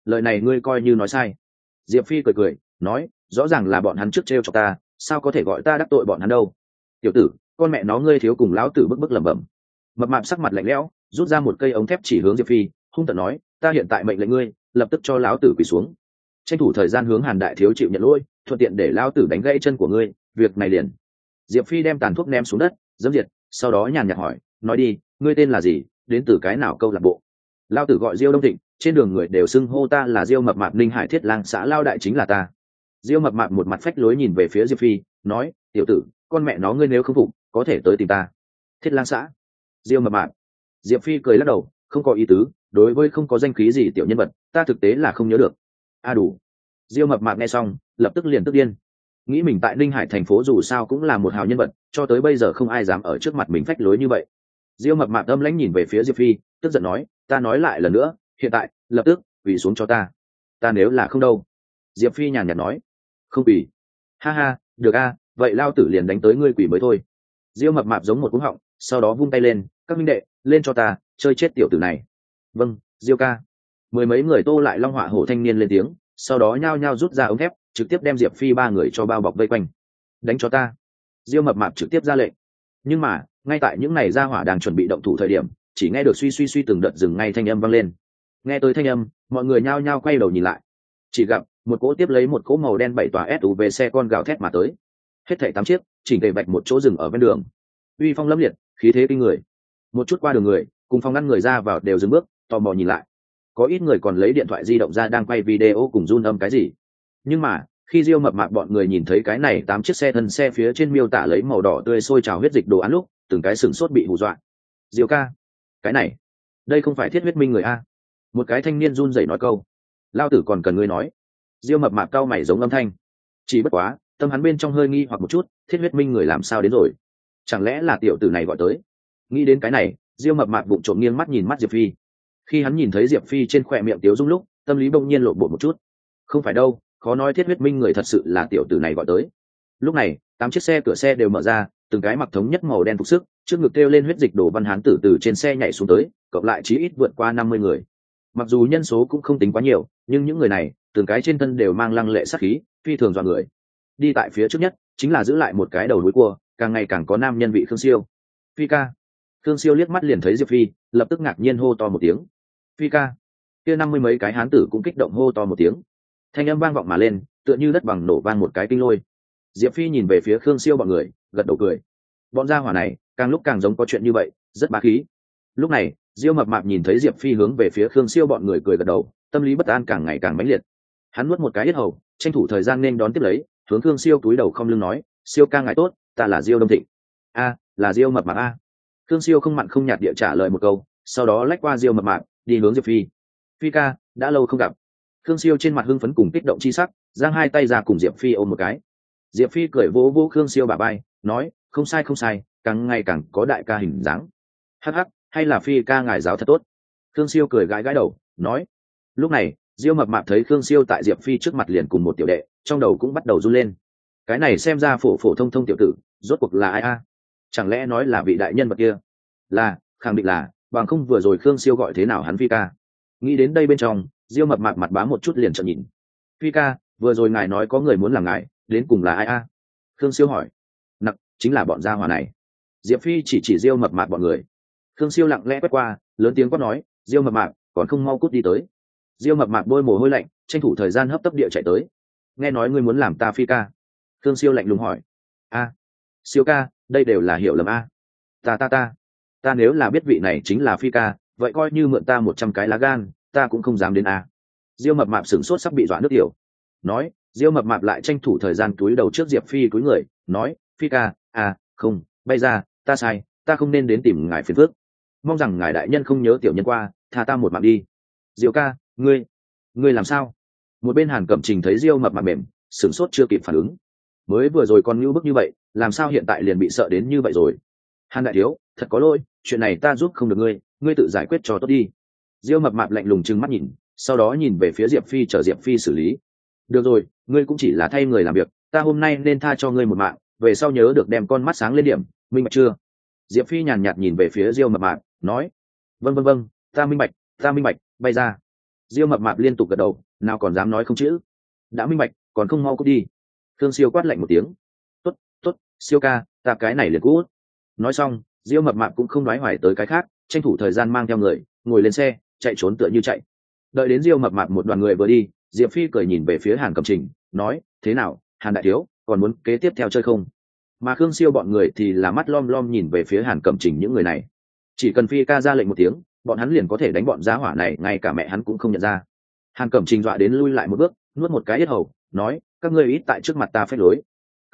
Speaker 1: lời này ngươi coi như nói sai. Diệp Phi cười cười nói, rõ ràng là bọn hắn trước trêu cho ta, sao có thể gọi ta đắc tội bọn hắn đâu. Tiểu tử, con mẹ nó ngươi thiếu cùng lão tử bức lẩm bẩm. Mập mạp sắc mặt lạnh lẽo, rút ra một cây ống thép chỉ hướng Diệp Phi, hung tợn nói, ta hiện tại mệnh lệnh ngươi lập tức cho lão tử quỳ xuống, tranh thủ thời gian hướng Hàn đại thiếu chịu nhận lỗi, thuận tiện để lão tử đánh gãy chân của ngươi, việc này liền. Diệp Phi đem tàn thuốc ném xuống đất, dẫm diệt, sau đó nhàn nhạt hỏi, nói đi, ngươi tên là gì, đến từ cái nào câu lạc bộ? Lão tử gọi Diêu Đông Thịnh, trên đường người đều xưng hô ta là Diêu Mập Mạp, Ninh Hải Thiết Lang xã Lao đại chính là ta. Diêu Mập Mạp một mặt phách lối nhìn về phía Diệp Phi, nói, tiểu tử, con mẹ nó ngươi nếu không phục, có thể tới tìm ta. Thiết Lang xã? Diêu Mập Mạp. Diệp Phi cười lắc đầu, không có ý tứ, đối với không có danh khí gì tiểu nhân vật, ta thực tế là không nhớ được. Đủ. Diêu Mập Mạp nghe xong, lập tức liền tức điên. Nghĩ mình tại Ninh Hải thành phố dù sao cũng là một hào nhân vật, cho tới bây giờ không ai dám ở trước mặt mình phách lối như vậy. Diêu Mập Mạp âm lãnh nhìn về phía Diệp Phi, tức giận nói, ta nói lại lần nữa, hiện tại, lập tức, quỳ xuống cho ta. Ta nếu là không đâu. Diệp Phi nhàn nhạt nói, không quỳ. Ha ha, được a, vậy lao tử liền đánh tới ngươi quỳ mới thôi. Diêu Mập Mạp giống một cú họng, sau đó vung tay lên, các minh đệ, lên cho ta, chơi chết tiểu tử này. Vâng, Diêu ca. Mười mấy người Tô lại Long Họa Hổ thanh niên lên tiếng, sau đó nhao nhao rút ra ống thép, trực tiếp đem Diệp Phi ba người cho bao bọc vây quanh. Đánh cho ta. Diêu Mập Mạp trực tiếp ra lệnh. Nhưng mà, ngay tại những ngày gia hỏa đang chuẩn bị động thủ thời điểm, chỉ nghe được suy suy suy từng đợt dừng ngay thanh âm vang lên. Nghe tới thanh âm, mọi người nhao nhao quay đầu nhìn lại. Chỉ gặp một cỗ tiếp lấy một cỗ màu đen 7 tòa SUV xe con gào thét mà tới. Hết thảy 8 chiếc, chỉnh tề vạch một chỗ dừng ở ven đường. Uy phong lẫm liệt, khí thế kinh người. Một chút qua đường người, cùng phòng ngăn người ra vào đều dừng bước, tò mò nhìn lại. Có ít người còn lấy điện thoại di động ra đang quay video cùng run âm cái gì. Nhưng mà, khi Diêu Mập Mạp bọn người nhìn thấy cái này 8 chiếc xe thân xe phía trên miêu tả lấy màu đỏ tươi sôi trào huyết dịch đồ án lúc, từng cái sửng sốt bị hù dọa. Diêu ca, cái này, đây không phải Thiết Huyết Minh người a? Một cái thanh niên run rẩy nói câu. Lao tử còn cần ngươi nói. Diêu Mập Mạp cau mày giống âm thanh. Chỉ bất quá, tâm hắn bên trong hơi nghi hoặc một chút, Thiết Huyết Minh người làm sao đến rồi? Chẳng lẽ là tiểu tử này gọi tới? Nghĩ đến cái này, Diêu Mập Mạp bụng trộm nghiêng mắt nhìn mắt Diệp Phi. Khi hắn nhìn thấy Diệp Phi trên khóe miệng tiếu dung lúc, tâm lý bỗng nhiên lộn bột một chút. Không phải đâu, khó nói Thiết Huyết Minh người thật sự là tiểu tử này gọi tới. Lúc này, 8 chiếc xe cửa xe đều mở ra, từng cái mặc thống nhất màu đen phục sức, trước ngực kêu lên huyết dịch đồ văn hán tử từ trên xe nhảy xuống tới, cộng lại chí ít vượt qua 50 người. Mặc dù nhân số cũng không tính quá nhiều, nhưng những người này, từng cái trên thân đều mang lăng lệ sát khí, phi thường dọa người. Đi tại phía trước nhất, chính là giữ lại một cái đầu núi cua, càng ngày càng có nam nhân vị Khương Siêu. Phi ca. Khương Siêu liếc mắt liền thấy Diệp Phi, lập tức ngạc nhiên hô to một tiếng. Phi ca. Kia 50 mấy cái hán tử cũng kích động hô to một tiếng. Thanh âm vang vọng mà lên, tựa như đất bằng nổ vang một cái kinh lôi. Diệp Phi nhìn về phía Khương Siêu bọn người, gật đầu cười. Bọn gia hỏa này, càng lúc càng giống có chuyện như vậy, rất bá khí. Lúc này, Diêu Mập Mạp nhìn thấy Diệp Phi hướng về phía Khương Siêu bọn người cười gật đầu, tâm lý bất an càng ngày càng mãnh liệt. Hắn nuốt một cái yết hầu, tranh thủ thời gian nên đón tiếp lấy, hướng Khương Siêu túi đầu không lưng nói, Siêu ca ngài tốt, ta là Diêu Đông Thịnh. A, là Diêu Mập Mạp a. Khương Siêu không mặn không nhạt địa trả lời một câu, sau đó lách qua Diêu Mập Mạp, đi hướng Diệp Phi. Phi ca, đã lâu không gặp. Khương Siêu trên mặt hưng phấn cùng kích động chi sắc, giang hai tay ra cùng Diệp Phi ôm một cái. Diệp Phi cười vỗ vỗ Khương Siêu bả vai, nói, không sai không sai, càng ngày càng có đại ca hình dáng. Hắc hắc, hay là Phi ca ngài giáo thật tốt. Khương Siêu cười gãi gãi đầu, nói. Lúc này, Diêu Mập Mạp thấy Khương Siêu tại Diệp Phi trước mặt liền cùng một tiểu đệ, trong đầu cũng bắt đầu run lên. Cái này xem ra phổ phổ thông thông tiểu tử, rốt cuộc là ai a? Chẳng lẽ nói là vị đại nhân vật kia? Là, khẳng định là, bằng không vừa rồi Khương Siêu gọi thế nào hắn Phi ca. Nghĩ đến đây bên trong, Diêu Mập Mạp mặt bám một chút liền trợn nhìn. Phi ca, vừa rồi ngài nói có người muốn làm ngài, đến cùng là ai a? Khương Siêu hỏi. Nặc, chính là bọn gia hỏa này. Diệp Phi chỉ Diêu Mập Mạp bọn người. Khương Siêu lặng lẽ quét qua, lớn tiếng quát nói, Diêu Mập Mạp, còn không mau cút đi tới. Diêu Mập Mạp bôi mồ hôi lạnh, tranh thủ thời gian hấp tấp địa chạy tới. Nghe nói ngươi muốn làm ta Phi ca. Khương Siêu lạnh lùng hỏi. A, Siêu ca, đây đều là hiểu lầm a. Ta nếu là biết vị này chính là Phi ca, vậy coi như mượn ta 100 cái lá gan, ta cũng không dám đến a. Diêu Mập Mạp sửng sốt sắp bị dọa nước tiểu. Nói, Diêu Mập Mạp lại tranh thủ thời gian túi đầu trước Diệp Phi cúi người, nói, Phi ca, à, không, bay ra, ta sai, ta không nên đến tìm ngài phiền phức. Mong rằng ngài đại nhân không nhớ tiểu nhân qua, tha ta một mạng đi. Diêu ca, ngươi làm sao? Một bên Hàn Cẩm Trình thấy Diêu Mập Mạp mềm, sửng sốt chưa kịp phản ứng. Mới vừa rồi còn nhu bức như vậy, làm sao hiện tại liền bị sợ đến như vậy rồi? Hàn đại thiếu, thật có lỗi, chuyện này ta giúp không được ngươi tự giải quyết cho tốt đi. Diêu Mập Mạp lạnh lùng trừng mắt nhìn, sau đó nhìn về phía Diệp Phi chờ Diệp Phi xử lý. Được rồi, ngươi cũng chỉ là thay người làm việc, ta hôm nay nên tha cho ngươi một mạng, về sau nhớ được đem con mắt sáng lên điểm, minh bạch chưa? Diệp Phi nhàn nhạt nhìn về phía Diêu Mập Mạp, nói. Vâng, ta minh bạch, bay ra. Diêu mập mạp liên tục gật đầu, nào còn dám nói không chữ. Đã minh bạch, còn không mau cút đi. Thương Siêu quát lạnh một tiếng. Tốt, tốt, Siêu ca, ta cái này liền cút. Nói xong, Diêu mập mạp cũng không nói hoài tới cái khác, tranh thủ thời gian mang theo người, ngồi lên xe, chạy trốn tựa như chạy. Đợi đến Diêu mập mạp một đoàn người vừa đi, Diệp Phi cười nhìn về phía Hàn Cẩm Trình, nói: thế nào, Hàn đại thiếu, còn muốn kế tiếp theo chơi không? Mà Khương Siêu bọn người thì là mắt lom lom nhìn về phía Hàn Cẩm Trình những người này. Chỉ cần Phi ca ra lệnh một tiếng, bọn hắn liền có thể đánh bọn giá hỏa này, ngay cả mẹ hắn cũng không nhận ra. Hàn Cẩm Trình dọa đến lui lại một bước, nuốt một cái yết hầu, nói: các ngươi ít tại trước mặt ta phép lối.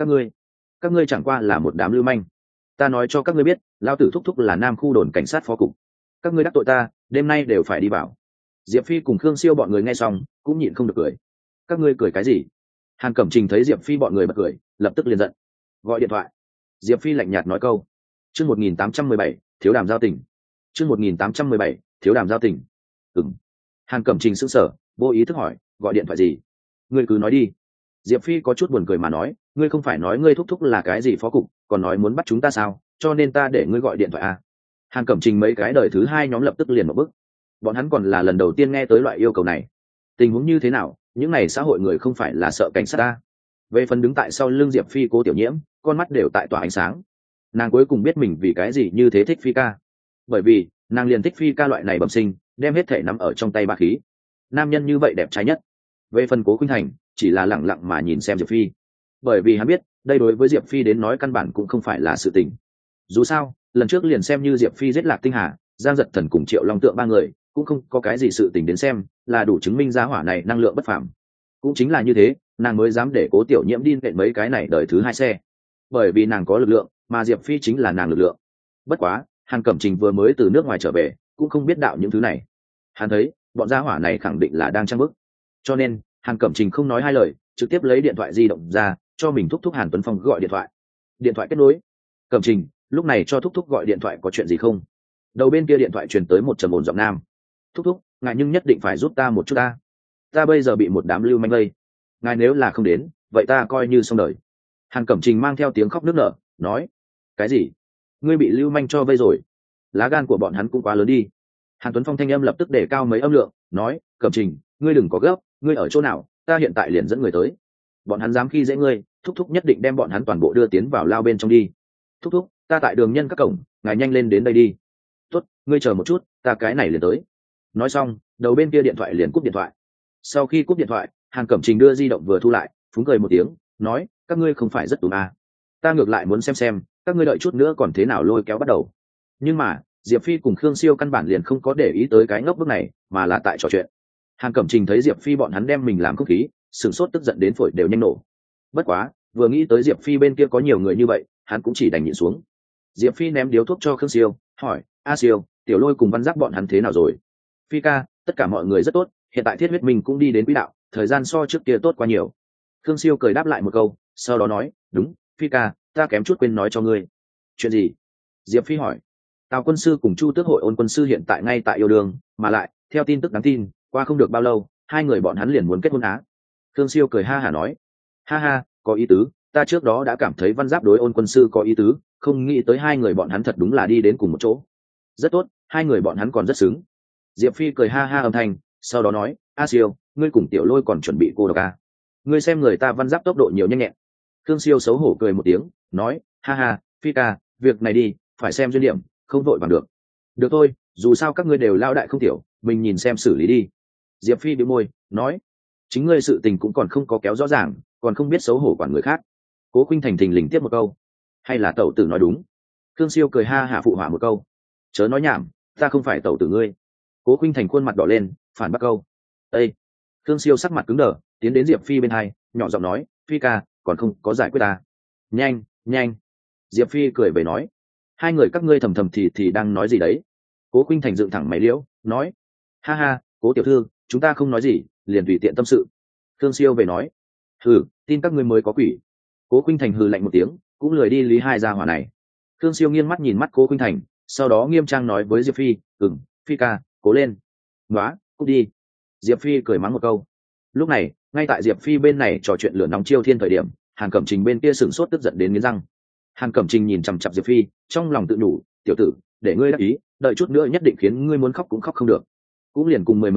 Speaker 1: Các ngươi chẳng qua là một đám lưu manh. Ta nói cho các ngươi biết, lao tử thúc thúc là Nam khu đồn cảnh sát phó cục. Các ngươi đắc tội ta, đêm nay đều phải đi vào. Diệp Phi cùng Khương Siêu bọn người nghe xong cũng nhịn không được cười. Các ngươi cười cái gì? Hàn Cẩm Trình thấy Diệp Phi bọn người bật cười, lập tức liền giận. Gọi điện thoại. Diệp Phi lạnh nhạt nói câu. Chương 1817, thiếu đàm giao tình. Chương 1817, thiếu đàm giao tình. Ừm. Hàn Cẩm Trình sững sờ, vô ý thức hỏi, gọi điện thoại gì? Ngươi cứ nói đi. Diệp Phi có chút buồn cười mà nói, ngươi không phải nói ngươi thúc thúc là cái gì phó cục, còn nói muốn bắt chúng ta sao? Cho nên ta để ngươi gọi điện thoại à? Hàn Cẩm Trình mấy cái đời thứ hai nhóm lập tức liền một bước. Bọn hắn còn là lần đầu tiên nghe tới loại yêu cầu này. Tình huống như thế nào, những này xã hội người không phải là sợ cảnh sát ta. Về phần đứng tại sau lưng Diệp Phi Cố Tiểu Nhiễm, con mắt đều tại tỏa ánh sáng. Nàng cuối cùng biết mình vì cái gì như thế thích Phi ca. Bởi vì nàng liền thích Phi ca loại này bẩm sinh, đem hết thể nắm ở trong tay bá khí. Nam nhân như vậy đẹp trai nhất. Về phần Cố Khuynh Thành, chỉ là lẳng lặng mà nhìn xem Diệp Phi. Bởi vì hắn biết, đây đối với Diệp Phi đến nói căn bản cũng không phải là sự tình. Dù sao, lần trước liền xem như Diệp Phi giết Lạc Tinh Hà, Giang Dật Thần cùng Triệu Long Tượng ba người, cũng không có cái gì sự tình đến xem, là đủ chứng minh giá hỏa này năng lượng bất phàm. Cũng chính là như thế, nàng mới dám để Cố Tiểu Nhiễm đi nện mấy cái này đời thứ hai xe. Bởi vì nàng có lực lượng, mà Diệp Phi chính là nàng lực lượng. Bất quá, Hàn Cẩm Trình vừa mới từ nước ngoài trở về, cũng không biết đạo những thứ này. Hắn thấy, bọn gia hỏa này khẳng định là đang trang bức. Cho nên, Hàn Cẩm Trình không nói hai lời, trực tiếp lấy điện thoại di động ra, cho mình thúc thúc Hàn Tuấn Phong gọi điện thoại. Điện thoại kết nối. Cẩm Trình, lúc này cho thúc thúc gọi điện thoại có chuyện gì không? Đầu bên kia điện thoại truyền tới một trầm ổn giọng nam. Thúc thúc, ngài nhưng nhất định phải giúp ta một chút ta. Ta bây giờ bị một đám lưu manh lây. Ngài nếu là không đến, vậy ta coi như xong đời. Hàn Cẩm Trình mang theo tiếng khóc nức nở, nói: cái gì? Ngươi bị lưu manh cho vây rồi? Lá gan của bọn hắn cũng quá lớn đi. Hàn Tuấn Phong thanh âm lập tức để cao mấy âm lượng, nói: Cẩm Trình, ngươi đừng có gấp, ngươi ở chỗ nào, ta hiện tại liền dẫn người tới. Bọn hắn dám khi dễ ngươi, thúc thúc nhất định đem bọn hắn toàn bộ đưa tiến vào lao bên trong đi. Thúc thúc, ta tại đường nhân các cổng, ngài nhanh lên đến đây đi. Tốt, ngươi chờ một chút, ta cái này liền tới. Nói xong, đầu bên kia điện thoại liền cúp điện thoại. Sau khi cúp điện thoại, Hàn Cẩm Trình đưa di động vừa thu lại, phúng cười một tiếng, nói: các ngươi không phải rất tùm à. Ta ngược lại muốn xem các ngươi đợi chút nữa còn thế nào lôi kéo bắt đầu. Nhưng mà Diệp Phi cùng Khương Siêu căn bản liền không có để ý tới cái ngốc bức này, mà là tại trò chuyện. Hàn Cẩm Trình thấy Diệp Phi bọn hắn đem mình làm không khí, sửng sốt tức giận đến phổi đều nhanh nổ. Bất quá, vừa nghĩ tới Diệp Phi bên kia có nhiều người như vậy, hắn cũng chỉ đành nhịn xuống. Diệp Phi ném điếu thuốc cho Khương Siêu, hỏi: A Siêu, Tiểu Lôi cùng Văn Giác bọn hắn thế nào rồi? Phi ca, tất cả mọi người rất tốt, hiện tại Thiết Huyết Minh cũng đi đến quỹ đạo, thời gian so trước kia tốt quá nhiều. Khương Siêu cười đáp lại một câu, sau đó nói: đúng, Phi ca, ta kém chút quên nói cho ngươi. Chuyện gì? Diệp Phi hỏi. Tào quân sư cùng Chu Tước hội Ôn quân sư hiện tại ngay tại yêu đương, mà lại theo tin tức đáng tin, qua không được bao lâu, hai người bọn hắn liền muốn kết hôn á. Khương Siêu cười ha hả nói: ha ha, có ý tứ, ta trước đó đã cảm thấy Văn Giáp đối Ôn quân sư có ý tứ, không nghĩ tới hai người bọn hắn thật đúng là đi đến cùng một chỗ. Rất tốt, hai người bọn hắn còn rất xứng. Diệp Phi cười ha ha âm thanh, sau đó nói: A Siêu, ngươi cùng Tiểu Lôi còn chuẩn bị cô độc à? Ngươi xem người ta Văn Giáp tốc độ nhiều nhanh nhẹn. Khương Siêu xấu hổ cười một tiếng, nói: ha ha, Phi ca, việc này đi, phải xem duyên điểm, không vội bằng được. Được thôi, dù sao các ngươi đều lao đại không tiểu, mình nhìn xem xử lý đi. Diệp Phi bĩu môi, nói: chính ngươi sự tình cũng còn không có kéo rõ ràng, còn không biết xấu hổ quản người khác. Cố Khuynh Thành thình lình tiếp một câu: hay là tẩu tử nói đúng? Khương Siêu cười ha hả phụ họa một câu: chớ nói nhảm, ta không phải tẩu tử ngươi. Cố Khuynh Thành khuôn mặt đỏ lên, phản bác câu: ê. Khương Siêu sắc mặt cứng đờ, tiến đến Diệp Phi bên hai, nhỏ giọng nói: Phi ca, còn không có giải quyết ta. Nhanh, nhanh. Diệp Phi cười về nói: hai người các ngươi thầm thầm thì đang nói gì đấy? Cố Khuynh Thành dựng thẳng mày liễu, nói: ha ha, Cố tiểu thư, chúng ta không nói gì, liền tùy tiện tâm sự. Khương Siêu về nói: hừ, tin các ngươi mới có quỷ. Cố Khuynh Thành hừ lạnh một tiếng, cũng lười đi lý hai gia hỏa này. Khương Siêu nghiêng mắt nhìn mắt Cố Khuynh Thành, sau đó nghiêm trang nói với Diệp Phi: Phi ca, cố lên. Nóa, cút đi. Diệp Phi cười mắng một câu. Lúc này, ngay tại Diệp Phi bên này trò chuyện lửa nóng chiêu thiên thời điểm, Hàn Cẩm Trình bên kia sửng sốt tức giận đến nghiến răng. Hàn Cẩm Trình nhìn chằm chằm Diệp Phi, trong lòng tự nhủ: tiểu tử, để ngươi đắc ý, đợi chút nữa nhất định khiến ngươi muốn khóc cũng khóc không được. Cũng liền cùng mười mấy phút,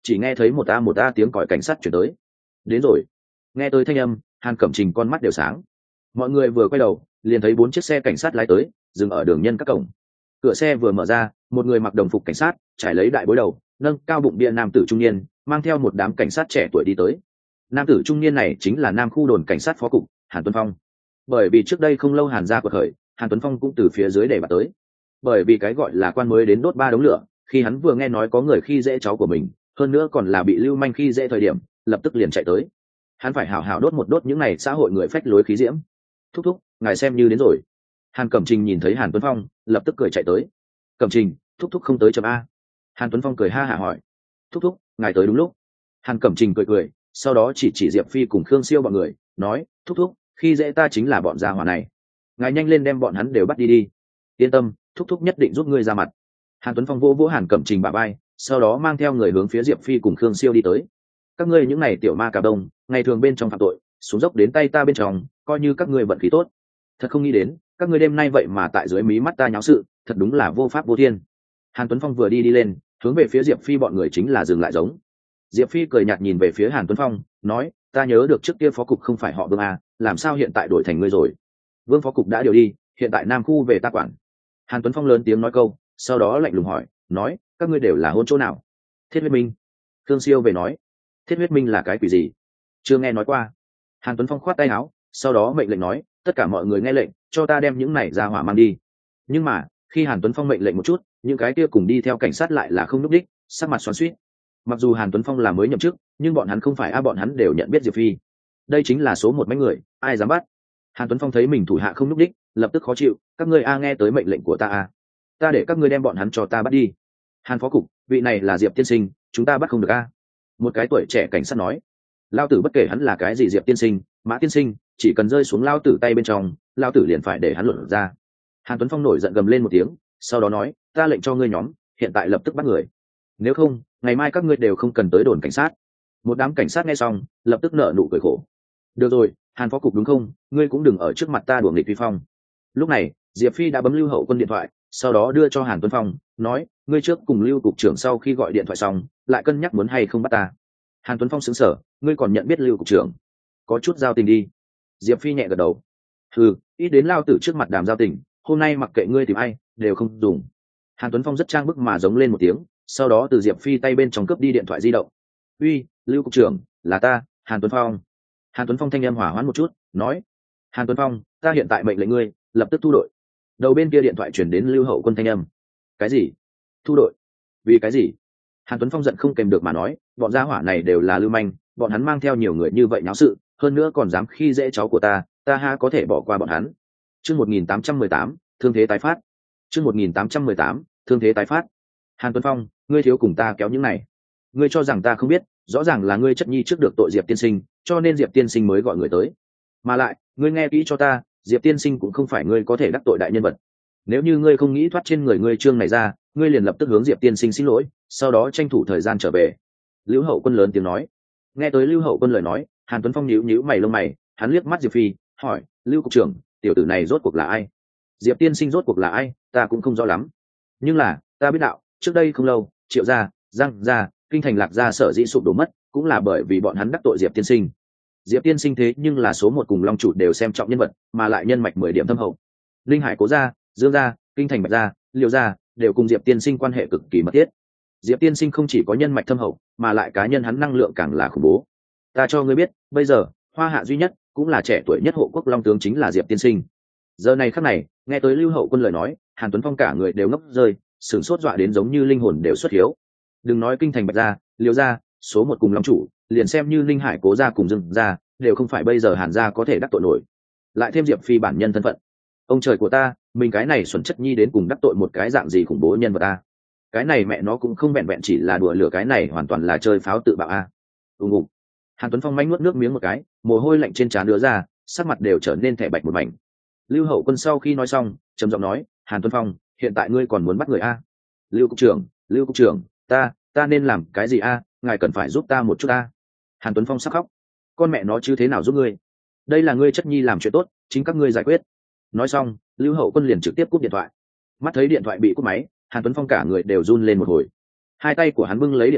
Speaker 1: chỉ nghe thấy một a tiếng còi cảnh sát chuyển tới. Đến rồi. Nghe tới thanh âm, Hàn Cẩm Trình con mắt đều sáng. Mọi người vừa quay đầu liền thấy 4 chiếc xe cảnh sát lái tới, dừng ở đường nhân các cổng. Cửa xe vừa mở ra, một người mặc đồng phục cảnh sát, trải lấy đại bối đầu, nâng cao bụng bia nam tử trung niên, mang theo một đám cảnh sát trẻ tuổi đi tới. Nam tử trung niên này chính là Nam khu đồn cảnh sát phó cục Hàn Tuấn Phong. Bởi vì trước đây không lâu Hàn gia quật khởi, Hàn Tuấn Phong cũng từ phía dưới để bạt tới. Bởi vì cái gọi là quan mới đến đốt 3 đống lửa, khi hắn vừa nghe nói có người khi dễ cháu của mình, hơn nữa còn là bị lưu manh khi dễ thời điểm, lập tức liền chạy tới. Hắn phải hảo hảo đốt những này xã hội người phách lối khí diễm. Thúc thúc, ngài xem như đến rồi. Hàn Cẩm Trình nhìn thấy Hàn Tuấn Phong, lập tức cười chạy tới. Cẩm Trình, thúc thúc không tới chấm a? Hàn Tuấn Phong cười ha hả hỏi. Thúc thúc, ngài tới đúng lúc. Hàn Cẩm Trình cười, sau đó chỉ Diệp Phi cùng Khương Siêu bọn người, nói, thúc thúc, khi dễ ta chính là bọn gia hỏa này. Ngài nhanh lên đem bọn hắn đều bắt đi đi. Yên tâm, thúc thúc nhất định giúp ngươi ra mặt. Hàn Tuấn Phong vỗ vỗ Hàn Cẩm Trình bả vai, sau đó mang theo người hướng phía Diệp Phi cùng Khương Siêu đi tới. Các ngươi những này tiểu ma cà đông, ngày thường bên trong phạm tội, xuống dốc đến tay ta bên trong, coi như các ngươi vận khí tốt. Thật không nghĩ đến, các ngươi đêm nay vậy mà tại dưới mí mắt ta nháo sự, thật đúng là vô pháp vô thiên. Hàn Tuấn Phong vừa đi lên, hướng về phía Diệp Phi bọn người chính là dừng lại giống. Diệp Phi cười nhạt nhìn về phía Hàn Tuấn Phong, nói, ta nhớ được trước kia phó cục không phải họ Vương à, làm sao hiện tại đổi thành ngươi rồi? Vương phó cục đã điều đi, hiện tại Nam khu về ta quản. Hàn Tuấn Phong lớn tiếng nói câu, sau đó lạnh lùng hỏi, nói, các ngươi đều là hôn chỗ nào? Thiết huyết minh. Thương Siêu về nói, thiết huyết minh là cái quỷ gì? Chưa nghe nói qua. Hàn Tuấn Phong khoát tay áo, sau đó mệnh lệnh nói, tất cả mọi người nghe lệnh, cho ta đem những này ra hỏa mang đi. Nhưng mà khi Hàn Tuấn Phong mệnh lệnh một chút, những cái kia cùng đi theo cảnh sát lại là không núp đích, sắc mặt xoắn xuýt. Mặc dù Hàn Tuấn Phong là mới nhậm chức, nhưng bọn hắn không phải bọn hắn đều nhận biết Diệp Phi. Đây chính là số một mấy người, ai dám bắt? Hàn Tuấn Phong thấy mình thủ hạ không núp đích, lập tức khó chịu, các ngươi nghe tới mệnh lệnh của ta ta để các ngươi đem bọn hắn cho ta bắt đi. Hàn phó cục, vị này là Diệp tiên sinh, chúng ta bắt không được một cái tuổi trẻ cảnh sát nói. Lao tử bất kể hắn là cái gì, Diệp tiên sinh, Mã tiên sinh, chỉ cần rơi xuống lao tử tay bên trong, lao tử liền phải để hắn luận ra. Hàn Tuấn Phong nổi giận gầm lên một tiếng, sau đó nói, ta lệnh cho ngươi nhóm hiện tại lập tức bắt người, nếu không ngày mai các ngươi đều không cần tới đồn cảnh sát. Một đám cảnh sát nghe xong lập tức nở nụ cười khổ. Được rồi, Hàn phó cục đúng không, ngươi cũng đừng ở trước mặt ta đùa nghịch vi phong. Lúc này Diệp Phi đã bấm Lưu Hậu Quân điện thoại, sau đó đưa cho Hàn Tuấn Phong, nói, ngươi trước cùng Lưu cục trưởng sau khi gọi điện thoại xong lại cân nhắc muốn hay không bắt ta. Hàn Tuấn Phong sững sờ, ngươi còn nhận biết Lưu cục trưởng? Có chút giao tình đi. Diệp Phi nhẹ gật đầu. Ít đến lao tử trước mặt đàm giao tình, hôm nay mặc kệ ngươi tìm ai đều không dùng. Hàn Tuấn Phong rất trang bức mà giống lên một tiếng, sau đó từ Diệp Phi tay bên trong cướp đi điện thoại di động. Uy, Lưu cục trưởng, là ta, Hàn Tuấn Phong. Hàn Tuấn Phong thanh âm hỏa hoãn một chút, nói, Hàn Tuấn Phong, ta hiện tại mệnh lệnh ngươi lập tức thu đội. Đầu bên kia điện thoại chuyển đến Lưu Hậu Quân thanh âm. Cái gì? Thu đội? Vì cái gì? Hàn Tuấn Phong giận không kèm được mà nói, bọn gia hỏa này đều là lưu manh, bọn hắn mang theo nhiều người như vậy náo sự, hơn nữa còn dám khi dễ cháu của ta ha có thể bỏ qua bọn hắn. Chương 1818, thương thế tái phát. Chương 1818, thương thế tái phát. Hàn Tuấn Phong, ngươi thiếu cùng ta kéo những này. Ngươi cho rằng ta không biết, rõ ràng là ngươi chất nhi trước được tội Diệp tiên sinh, cho nên Diệp tiên sinh mới gọi người tới. Mà lại, ngươi nghe kỹ cho ta, Diệp tiên sinh cũng không phải ngươi có thể đắc tội đại nhân vật. Nếu như ngươi không nghĩ thoát trên người ngươi trương này ra, ngươi liền lập tức hướng Diệp tiên sinh xin lỗi, sau đó tranh thủ thời gian trở về. Lưu Hậu Quân lớn tiếng nói. Nghe tới Lưu Hậu Quân lời nói, Hàn Tuấn Phong nhíu nhíu mày lông mày, hắn liếc mắt Diệp Phi, hỏi, Lưu cục trưởng, tiểu tử này rốt cuộc là ai? Diệp tiên sinh rốt cuộc là ai, ta cũng không rõ lắm. Nhưng là, ta biết đạo, trước đây không lâu, Triệu gia, Giang gia, Kinh Thành Lạc gia sở dĩ sụp đổ mất, cũng là bởi vì bọn hắn đắc tội Diệp tiên sinh. Diệp tiên sinh thế nhưng là số một cùng Long chủ đều xem trọng nhân vật, mà lại nhân mạch 10 điểm thâm hậu. Linh Hải Cố gia, Dương gia, Kinh Thành Bạch gia, Liêu gia đều cùng Diệp tiên sinh quan hệ cực kỳ mật thiết. Diệp tiên sinh không chỉ có nhân mạch thâm hậu, mà lại cá nhân hắn năng lượng càng là khủng bố. Ta cho ngươi biết, bây giờ Hoa Hạ duy nhất cũng là trẻ tuổi nhất hộ quốc long tướng chính là Diệp tiên sinh. Giờ này khắc này, nghe tới Lưu Hậu Quân lời nói, Hàn Tuấn Phong cả người đều ngốc rơi, sửng sốt dọa đến giống như linh hồn đều xuất hiếu. Đừng nói Kinh Thành Bạch gia, Liêu gia, số một cùng long chủ, liền xem như Linh Hải Cố gia cùng Dương gia, đều không phải bây giờ Hàn gia có thể đắc tội nổi. Lại thêm Diệp Phi bản nhân thân phận, ông trời của ta, mình cái này xuẩn chất nhi đến cùng đắc tội một cái dạng gì khủng bố nhân vật ta. Cái này mẹ nó cũng không vẹn vẹn chỉ là đùa lửa, cái này hoàn toàn là chơi pháo tự bạo ùng. Hàn Tuấn Phong manh nuốt nước miếng một cái, mồ hôi lạnh trên trán đứa ra, sắc mặt đều trở nên thẻ bạch một mảnh. Lưu Hậu Quân sau khi nói xong, trầm giọng nói, Hàn Tuấn Phong, hiện tại ngươi còn muốn bắt người Lưu cục trưởng, ta nên làm cái gì ngài cần phải giúp ta một chút Hàn Tuấn Phong sắc khóc. Con mẹ nó chứ thế nào giúp ngươi? Đây là ngươi chất nhi làm chuyện tốt, chính các ngươi giải quyết. Nói xong, Lưu Hậu Quân liền trực tiếp cúp điện thoại. Mắt thấy điện thoại bị cúp máy, Hàn Tuấn Phong cả người đều run lên một hồi. Hai tay của hắn bưng lấy điện thoại,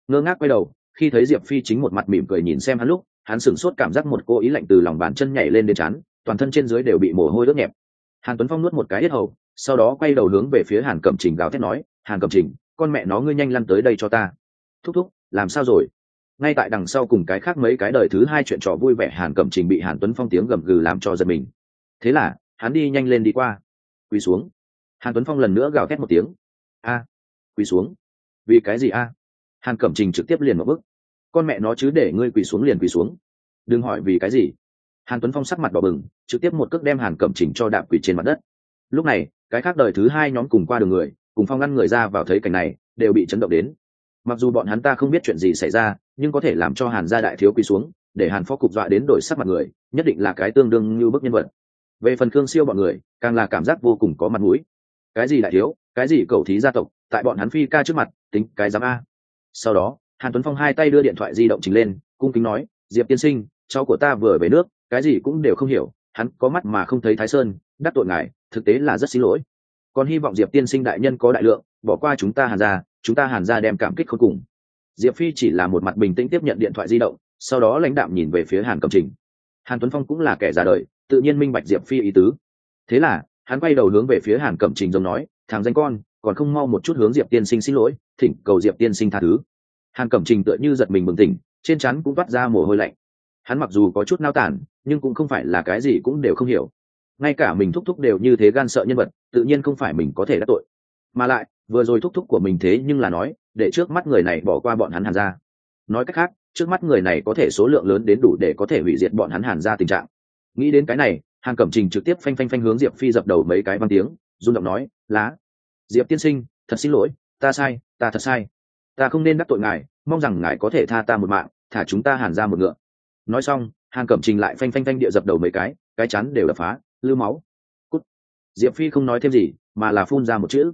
Speaker 1: ngơ ngác quay đầu, khi thấy Diệp Phi chính một mặt mỉm cười nhìn xem hắn lúc, hắn sửng sốt, cảm giác một cô ý lạnh từ lòng bàn chân nhảy lên đến trán, toàn thân trên dưới đều bị mồ hôi ướt nhẹp. Hàn Tuấn Phong nuốt một cái hết hầu, sau đó quay đầu hướng về phía Hàn Cẩm Trình gào thét nói, Hàn Cẩm Trình, con mẹ nó ngươi nhanh lăn tới đây cho ta. Thúc thúc, làm sao rồi? Ngay tại đằng sau cùng cái khác mấy cái đời thứ hai chuyện trò vui vẻ, Hàn Cẩm Trình bị Hàn Tuấn Phong tiếng gầm gừ làm cho giật mình. Thế là hắn đi nhanh lên đi qua, quỳ xuống. Hàn Tuấn Phong lần nữa gào thét một tiếng, a, quỳ xuống. Vì cái gì a? Hàn Cẩm Trình trực tiếp liền một bước, con mẹ nó chứ, để ngươi quỳ xuống liền quỳ xuống, đừng hỏi vì cái gì. Hàn Tuấn Phong sắc mặt đỏ bừng, trực tiếp một cước đem Hàn Cẩm Trình cho đạp quỳ trên mặt đất. Lúc này cái khác đời thứ hai nhóm cùng qua đường người cùng Phong ngăn người ra vào thấy cảnh này đều bị chấn động đến. Mặc dù bọn hắn ta không biết chuyện gì xảy ra, nhưng có thể làm cho Hàn gia đại thiếu quỳ xuống để Hàn phó cục dọa đến đổi sắc mặt người, nhất định là cái tương đương như bức nhân vật. Về phần Khương Siêu bọn người càng là cảm giác vô cùng có mặt mũi. Cái gì đại thiếu, cái gì cầu thí gia tộc, tại bọn hắn Phi ca trước mặt tính cái dám a. Sau đó Hàn Tuấn Phong hai tay đưa điện thoại di động trình lên, cung kính nói, Diệp tiên sinh, cháu của ta vừa về nước, cái gì cũng đều không hiểu, hắn có mắt mà không thấy Thái Sơn, đắc tội ngài thực tế là rất xin lỗi. Còn hy vọng Diệp tiên sinh đại nhân có đại lượng, bỏ qua chúng ta Hàn gia đem cảm kích khôn cùng. Diệp Phi chỉ là một mặt bình tĩnh tiếp nhận điện thoại di động, sau đó lãnh đạm nhìn về phía Hàn Cẩm Trình. Hàn Tuấn Phong cũng là kẻ già đời, tự nhiên minh bạch Diệp Phi ý tứ. Thế là hắn quay đầu hướng về phía Hàn Cẩm Trình giống nói, thằng danh con, còn không mau một chút hướng Diệp tiên sinh xin lỗi, thỉnh cầu Diệp tiên sinh tha thứ. Hàn Cẩm Trình tựa như giật mình bừng tỉnh, trên trán cũng toát ra mồ hôi lạnh. Hắn mặc dù có chút nao tản, nhưng cũng không phải là cái gì cũng đều không hiểu. Ngay cả mình thúc thúc đều như thế gan sợ nhân vật, tự nhiên không phải mình có thể đắc tội. Mà lại vừa rồi thúc thúc của mình thế nhưng là nói để trước mắt người này bỏ qua bọn hắn Hàn gia. Nói cách khác, trước mắt người này có thể số lượng lớn đến đủ để có thể hủy diệt bọn hắn Hàn gia tình trạng. Nghĩ đến cái này, Hàn Cẩm Trình trực tiếp phanh phanh phanh hướng Diệp Phi dập đầu mấy cái, vang tiếng run giọng nói, lá, Diệp tiên sinh, thật xin lỗi, ta sai, ta thật sai, ta không nên đắc tội ngài, mong rằng ngài có thể tha ta một mạng, thả chúng ta Hàn gia một ngựa. Nói xong, Hàn Cẩm Trình lại phanh phanh phanh địa dập đầu mấy cái chắn đều đập phá, lư máu. Cút. Diệp Phi không nói thêm gì, mà là phun ra một chữ,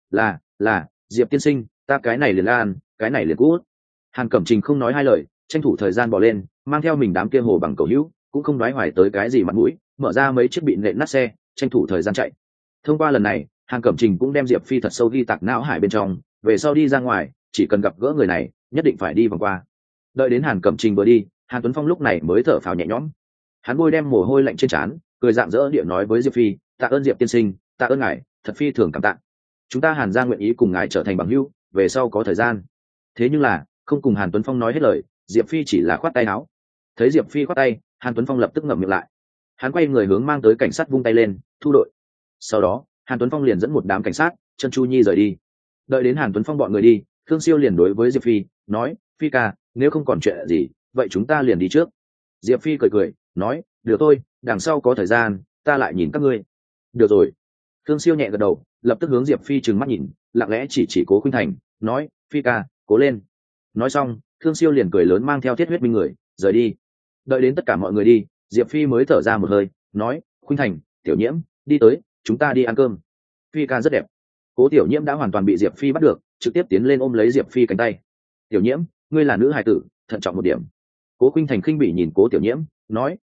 Speaker 1: là Diệp tiên sinh, ta cái này liền lan, cái này liền cút. Hàn Cẩm Trình không nói hai lời, tranh thủ thời gian bỏ lên, mang theo mình đám kia hồ bằng cầu hữu, cũng không đoái hoài tới cái gì mặt mũi, mở ra mấy chiếc bị nện nát xe, tranh thủ thời gian chạy. Thông qua lần này, Hàn Cẩm Trình cũng đem Diệp Phi thật sâu ghi tạc não hải bên trong, về sau đi ra ngoài, chỉ cần gặp gỡ người này, nhất định phải đi vòng qua. Đợi đến Hàn Cẩm Trình vừa đi, Hàn Tuấn Phong lúc này mới thở phào nhẹ nhõm. Hắn bôi đem mồ hôi lạnh trên trán, cười rạng rỡ địa nói với Diệp Phi, tạ ơn Diệp tiên sinh, tạ ơn ngài, thật phi thường cảm tạ. Chúng ta Hàn gia nguyện ý cùng ngài trở thành bằng hữu, về sau có thời gian. Thế nhưng là không cùng Hàn Tuấn Phong nói hết lời, Diệp Phi chỉ là khoát tay áo. Thấy Diệp Phi khoát tay, Hàn Tuấn Phong lập tức ngậm miệng lại. Hắn quay người hướng mang tới cảnh sát vung tay lên, thu đội. Sau đó Hàn Tuấn Phong liền dẫn một đám cảnh sát chân chu nhi rời đi. Đợi đến Hàn Tuấn Phong bọn người đi, Khương Siêu liền đối với Diệp Phi nói, Phi ca, nếu không còn chuyện gì, vậy chúng ta liền đi trước. Diệp Phi cười cười nói, được thôi, đằng sau có thời gian ta lại nhìn các ngươi. Được rồi. Khương Siêu nhẹ gật đầu, lập tức hướng Diệp Phi trừng mắt nhìn, lặng lẽ chỉ Cố Khuynh Thành nói, Phi ca, cố lên. Nói xong, Khương Siêu liền cười lớn mang theo Thiết Huyết Minh người rời đi. Đợi đến tất cả mọi người đi, Diệp Phi mới thở ra một hơi nói, Khuynh Thành, Tiểu Nhiễm, đi tới, chúng ta đi ăn cơm. Phi ca rất đẹp. Cố Tiểu Nhiễm đã hoàn toàn bị Diệp Phi bắt được, trực tiếp tiến lên ôm lấy Diệp Phi cánh tay. Tiểu Nhiễm, ngươi là nữ hài tử, thận trọng một điểm. Cố Khuynh Thành khinh bỉ nhìn Cố Tiểu Nhiễm nói,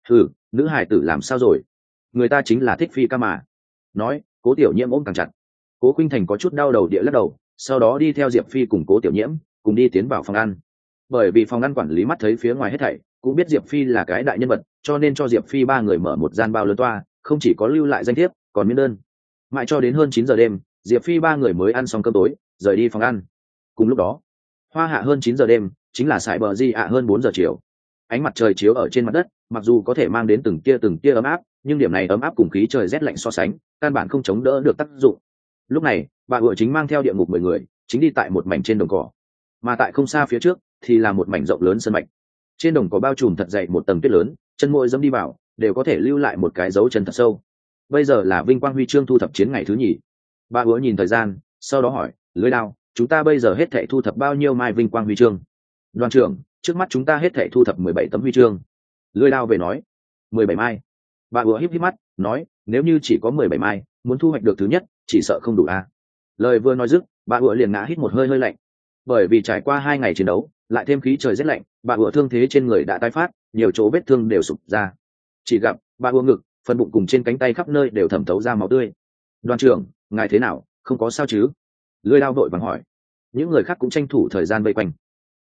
Speaker 1: nữ hài tử làm sao rồi, người ta chính là thích Phi ca mà. Nói, Cố Tiểu Nhiễm ôm càng chặt. Cố Khuynh Thành có chút đau đầu địa lắc đầu, sau đó đi theo Diệp Phi cùng Cố Tiểu Nhiễm cùng đi tiến vào phòng ăn. Bởi vì phòng ăn quản lý mắt thấy phía ngoài hết thảy, cũng biết Diệp Phi là cái đại nhân vật, cho nên cho Diệp Phi ba người mở một gian bao lớn toa, không chỉ có lưu lại danh thiếp, còn miễn đơn. Mãi cho đến hơn 9 giờ đêm, Diệp Phi ba người mới ăn xong cơm tối, rời đi phòng ăn. Cùng lúc đó, hoa hạ hơn 9 giờ đêm, chính là sải bờ di ạ hơn 4 giờ chiều. Ánh mặt trời chiếu ở trên mặt đất, mặc dù có thể mang đến từng tia ấm áp, nhưng điểm này ấm áp cùng khí trời rét lạnh so sánh, căn bản không chống đỡ được tác dụng. Lúc này, bà vợ chính mang theo địa ngục 10 người, chính đi tại một mảnh trên đồng cỏ. Mà tại không xa phía trước thì là một mảnh rộng lớn sân mạch. Trên đồng cỏ bao trùm thật dày một tầng tuyết lớn, chân môi dẫm đi vào, đều có thể lưu lại một cái dấu chân thật sâu. Bây giờ là vinh quang huy chương thu thập chiến ngày thứ nhì. Bà vợ nhìn thời gian, sau đó hỏi, Lưới Đao, chúng ta bây giờ hết thảy thu thập bao nhiêu mai vinh quang huy chương? Đoàn trưởng, trước mắt chúng ta hết thảy thu thập 17 tấm huy chương. Lưới Đao về nói, 17 mai. Bà vợ híp híp mắt nói, nếu như chỉ có 17 mai, muốn thu hoạch được thứ nhất chỉ sợ không đủ a. Lời vừa nói dứt, bà vợ liền ngã hít một hơi hơi lạnh. Bởi vì trải qua 2 ngày chiến đấu, lại thêm khí trời rét lạnh, bà vợ thương thế trên người đã tái phát, nhiều chỗ vết thương đều sụp ra. Chỉ gặp bà vợ ngực, phần bụng cùng trên cánh tay khắp nơi đều thẩm thấu ra máu tươi. Đoàn trưởng, ngài thế nào, không có sao chứ? Lưỡi Đao vội vàng hỏi. Những người khác cũng tranh thủ thời gian vây quanh.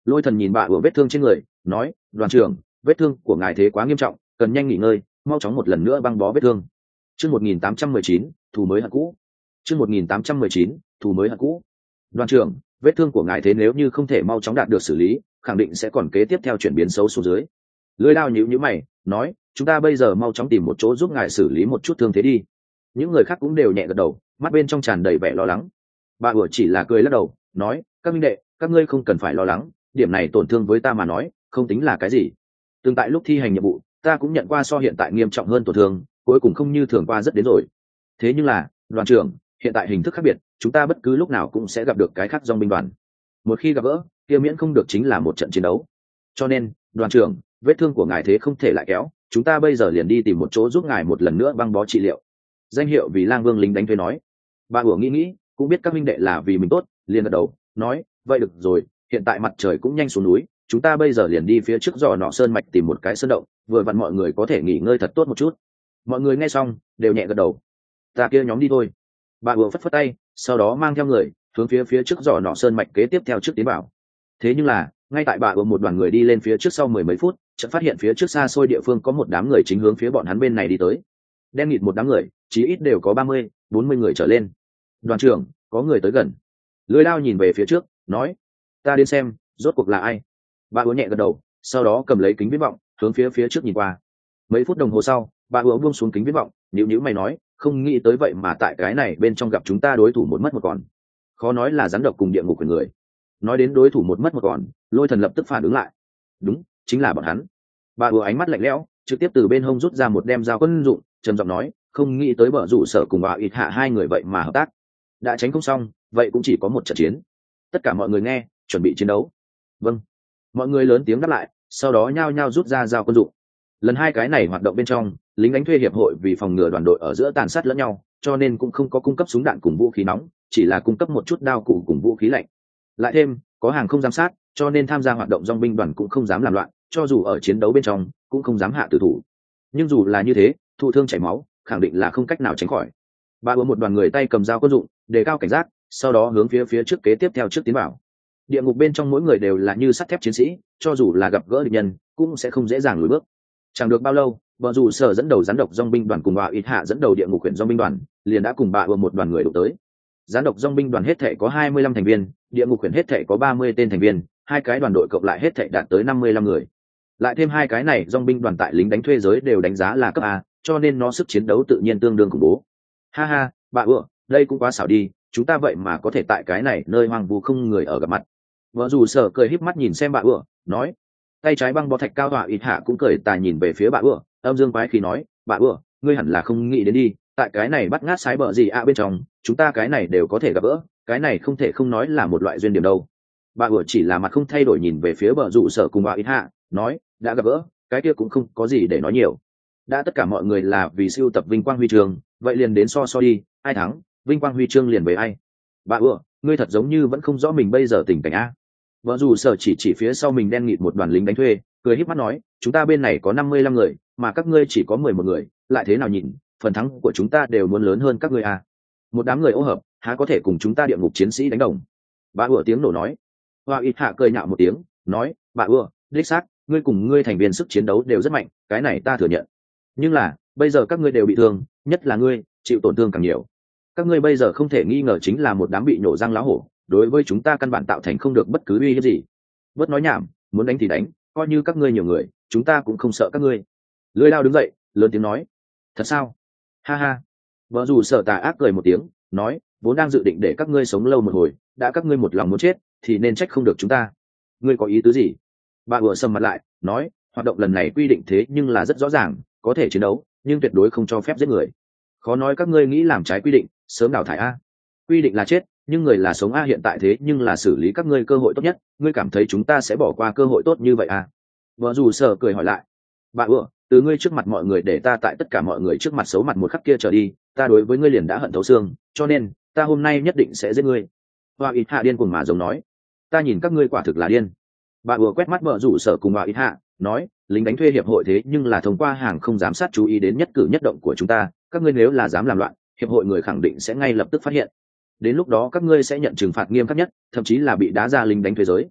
Speaker 1: Lôi Thần nhìn bạ ủa vết thương trên người, nói: đoàn trưởng, vết thương của ngài thế quá nghiêm trọng, cần nhanh nghỉ ngơi, mau chóng một lần nữa băng bó vết thương. Chương 1819, thù mới hận cũ. Chương 1819, thù mới hận cũ. Đoàn trưởng, vết thương của ngài thế nếu như không thể mau chóng đạt được xử lý, khẳng định sẽ còn kế tiếp theo chuyển biến xấu xuống dưới. Lưỡi Đao nhíu mày, nói: chúng ta bây giờ mau chóng tìm một chỗ giúp ngài xử lý một chút thương thế đi. Những người khác cũng đều nhẹ gật đầu, mắt bên trong tràn đầy vẻ lo lắng. Bà ủa chỉ là cười lắc đầu, nói: các minh đệ, các ngươi không cần phải lo lắng, điểm này tổn thương với ta mà nói không tính là cái gì. Từng tại lúc thi hành nhiệm vụ ta cũng nhận qua so hiện tại nghiêm trọng hơn tổn thương, cuối cùng không như thường qua rất đến rồi. Thế nhưng là đoàn trưởng, hiện tại hình thức khác biệt, chúng ta bất cứ lúc nào cũng sẽ gặp được cái khác dòng binh đoàn. Một khi gặp gỡ, kia miễn không được chính là một trận chiến đấu. Cho nên đoàn trưởng, vết thương của ngài thế không thể lại kéo, chúng ta bây giờ liền đi tìm một chỗ giúp ngài một lần nữa băng bó trị liệu. Danh hiệu vì Lang Vương lính đánh thuê nói. Bà ủa nghĩ cũng biết các minh đệ là vì mình tốt, liền gật đầu, nói: vậy được rồi, hiện tại mặt trời cũng nhanh xuống núi, chúng ta bây giờ liền đi phía trước Giò Nọ Sơn mạch tìm một cái sơn động, vừa vặn mọi người có thể nghỉ ngơi thật tốt một chút. Mọi người nghe xong đều nhẹ gật đầu. Ta kia nhóm đi thôi. Bà ủa phất tay, sau đó mang theo người hướng phía trước Giò Nọ Sơn mạch kế tiếp theo trước tiến vào. Thế nhưng là ngay tại bà ủa một đoàn người đi lên phía trước sau mười mấy phút, chợt phát hiện phía trước xa xôi địa phương có một đám người chính hướng phía bọn hắn bên này đi tới. Đen nghịt một đám người, chí ít đều có 30-40 người trở lên. Đoàn trưởng, có người tới gần. Lưỡi Đao nhìn về phía trước, nói: ta đến xem rốt cuộc là ai. Bà ủa nhẹ gật đầu, sau đó cầm lấy kính viễn vọng hướng phía trước nhìn qua. Mấy phút đồng hồ sau, bà ủa buông xuống kính viễn vọng, nhíu mày nói: không nghĩ tới vậy mà tại cái này bên trong gặp chúng ta đối thủ một mất một còn. Khó nói là rắn độc cùng địa ngục của người. Nói đến đối thủ một mất một còn, Lôi Thần lập tức phản ứng lại: đúng, chính là bọn hắn. Bà ủa ánh mắt lạnh lẽo, trực tiếp từ bên hông rút ra một đem dao quân dụng, trầm giọng nói: không nghĩ tới Bở Rủ Sở cùng bà ít hạ hai người vậy mà hợp tác. Đã tránh không xong, vậy cũng chỉ có một trận chiến. Tất cả mọi người nghe, chuẩn bị chiến đấu. Vâng. Mọi người lớn tiếng đáp lại, sau đó nhao nhao rút ra dao quân dụng. Lần hai cái này hoạt động bên trong, lính đánh thuê hiệp hội vì phòng ngừa đoàn đội ở giữa tàn sát lẫn nhau, cho nên cũng không có cung cấp súng đạn cùng vũ khí nóng, chỉ là cung cấp một chút đao cụ cùng vũ khí lạnh. Lại thêm có hàng không giám sát, cho nên tham gia hoạt động dòng binh đoàn cũng không dám làm loạn, cho dù ở chiến đấu bên trong cũng không dám hạ tử thủ. Nhưng dù là như thế, thụ thương chảy máu khẳng định là không cách nào tránh khỏi. Bà ủa một đoàn người tay cầm dao quân dụng, đề cao cảnh giác, sau đó hướng phía trước kế tiếp theo trước tiến vào. Địa ngục bên trong mỗi người đều là như sắt thép chiến sĩ, cho dù là gặp gỡ địch nhân cũng sẽ không dễ dàng lùi bước. Chẳng được bao lâu, Bở Rủ Sở dẫn đầu rắn độc dòng binh đoàn cùng bà ít hạ dẫn đầu địa ngục huyện dòng binh đoàn liền đã cùng bà ủa một đoàn người đụng tới. Rắn độc dòng binh đoàn hết thể có 25 thành viên, địa ngục huyện hết thể có 30 tên thành viên, hai cái đoàn đội cộng lại hết thể đạt tới 55 người. Lại thêm hai cái này dòng binh đoàn tại lính đánh thuê giới đều đánh giá là cấp A, cho nên nó sức chiến đấu tự nhiên tương đương khủng bố. Ha ha, bà ủa, đây cũng quá xảo đi, chúng ta vậy mà có thể tại cái này nơi hoang vu không người ở gặp mặt. Vợ Rủ Sở cười híp mắt nhìn xem bà ủa, nói. Tay trái băng bó thạch cao tọa ít hạ cũng cười tà nhìn về phía bà ủa, âm dương quái khí nói: bà ủa, ngươi hẳn là không nghĩ đến đi, tại cái này bắt ngát sái bờ gì bên trong, chúng ta cái này đều có thể gặp gỡ, cái này không thể không nói là một loại duyên điểm đâu. Bà ủa chỉ là mặt không thay đổi nhìn về phía Bở Rủ Sở cùng bà ít hạ, nói: đã gặp gỡ, cái kia cũng không có gì để nói nhiều. Đã tất cả mọi người là vì sưu tập vinh quang huy chương, vậy liền đến so đi, ai thắng vinh quang huy chương liền về ai. Bà ủa, ngươi thật giống như vẫn không rõ mình bây giờ tình cảnh a. Vợ Dù Sở chỉ phía sau mình đen nghịt một đoàn lính đánh thuê, cười híp mắt nói: chúng ta bên này có 55 người, mà các ngươi chỉ có 11 người, lại thế nào nhìn, phần thắng của chúng ta đều muốn lớn hơn các ngươi a. Một đám người ô hợp, há có thể cùng chúng ta địa ngục chiến sĩ đánh đồng. Bà ủa tiếng nổ nói. Hoa ít hạ cười nhạo một tiếng, nói: bà ủa, đích xác, ngươi cùng ngươi thành viên sức chiến đấu đều rất mạnh, cái này ta thừa nhận. Nhưng là bây giờ các ngươi đều bị thương, nhất là ngươi chịu tổn thương càng nhiều. Các ngươi bây giờ không thể nghi ngờ chính là một đám bị nhổ răng lá hổ, đối với chúng ta căn bản tạo thành không được bất cứ uy hiếp gì. Bớt nói nhảm, muốn đánh thì đánh, coi như các ngươi nhiều người, chúng ta cũng không sợ các ngươi. Lưỡi Đao đứng dậy, lớn tiếng nói: thật sao? Ha ha. Vợ Dù Sở tà ác cười một tiếng, nói: vốn đang dự định để các ngươi sống lâu một hồi, đã các ngươi một lòng muốn chết thì nên trách không được chúng ta. Ngươi có ý tứ gì? Bà vừa sầm mặt lại, nói: hoạt động lần này quy định thế nhưng là rất rõ ràng, có thể chiến đấu nhưng tuyệt đối không cho phép giết người. Khó nói các ngươi nghĩ làm trái quy định sớm đào thải a. Quy định là chết, nhưng người là sống a, hiện tại thế nhưng là xử lý các ngươi cơ hội tốt nhất, ngươi cảm thấy chúng ta sẽ bỏ qua cơ hội tốt như vậy à? Vợ Dù Sở cười hỏi lại: bà ủa, từ ngươi trước mặt mọi người để ta tại tất cả mọi người trước mặt xấu mặt một khắc kia trở đi, ta đối với ngươi liền đã hận thấu xương, cho nên ta hôm nay nhất định sẽ giết ngươi. Hoa ít hạ điên cuồng mà giống nói: ta nhìn các ngươi quả thực là điên. Bà ủa quét mắt Vợ Dù Sở cùng Hoa ít hạ, nói: lính đánh thuê hiệp hội thế nhưng là thông qua hàng không giám sát chú ý đến nhất cử nhất động của chúng ta, các ngươi nếu là dám làm loạn, hiệp hội người khẳng định sẽ ngay lập tức phát hiện, đến lúc đó các ngươi sẽ nhận trừng phạt nghiêm khắc nhất, thậm chí là bị đá ra lính đánh thuê giới.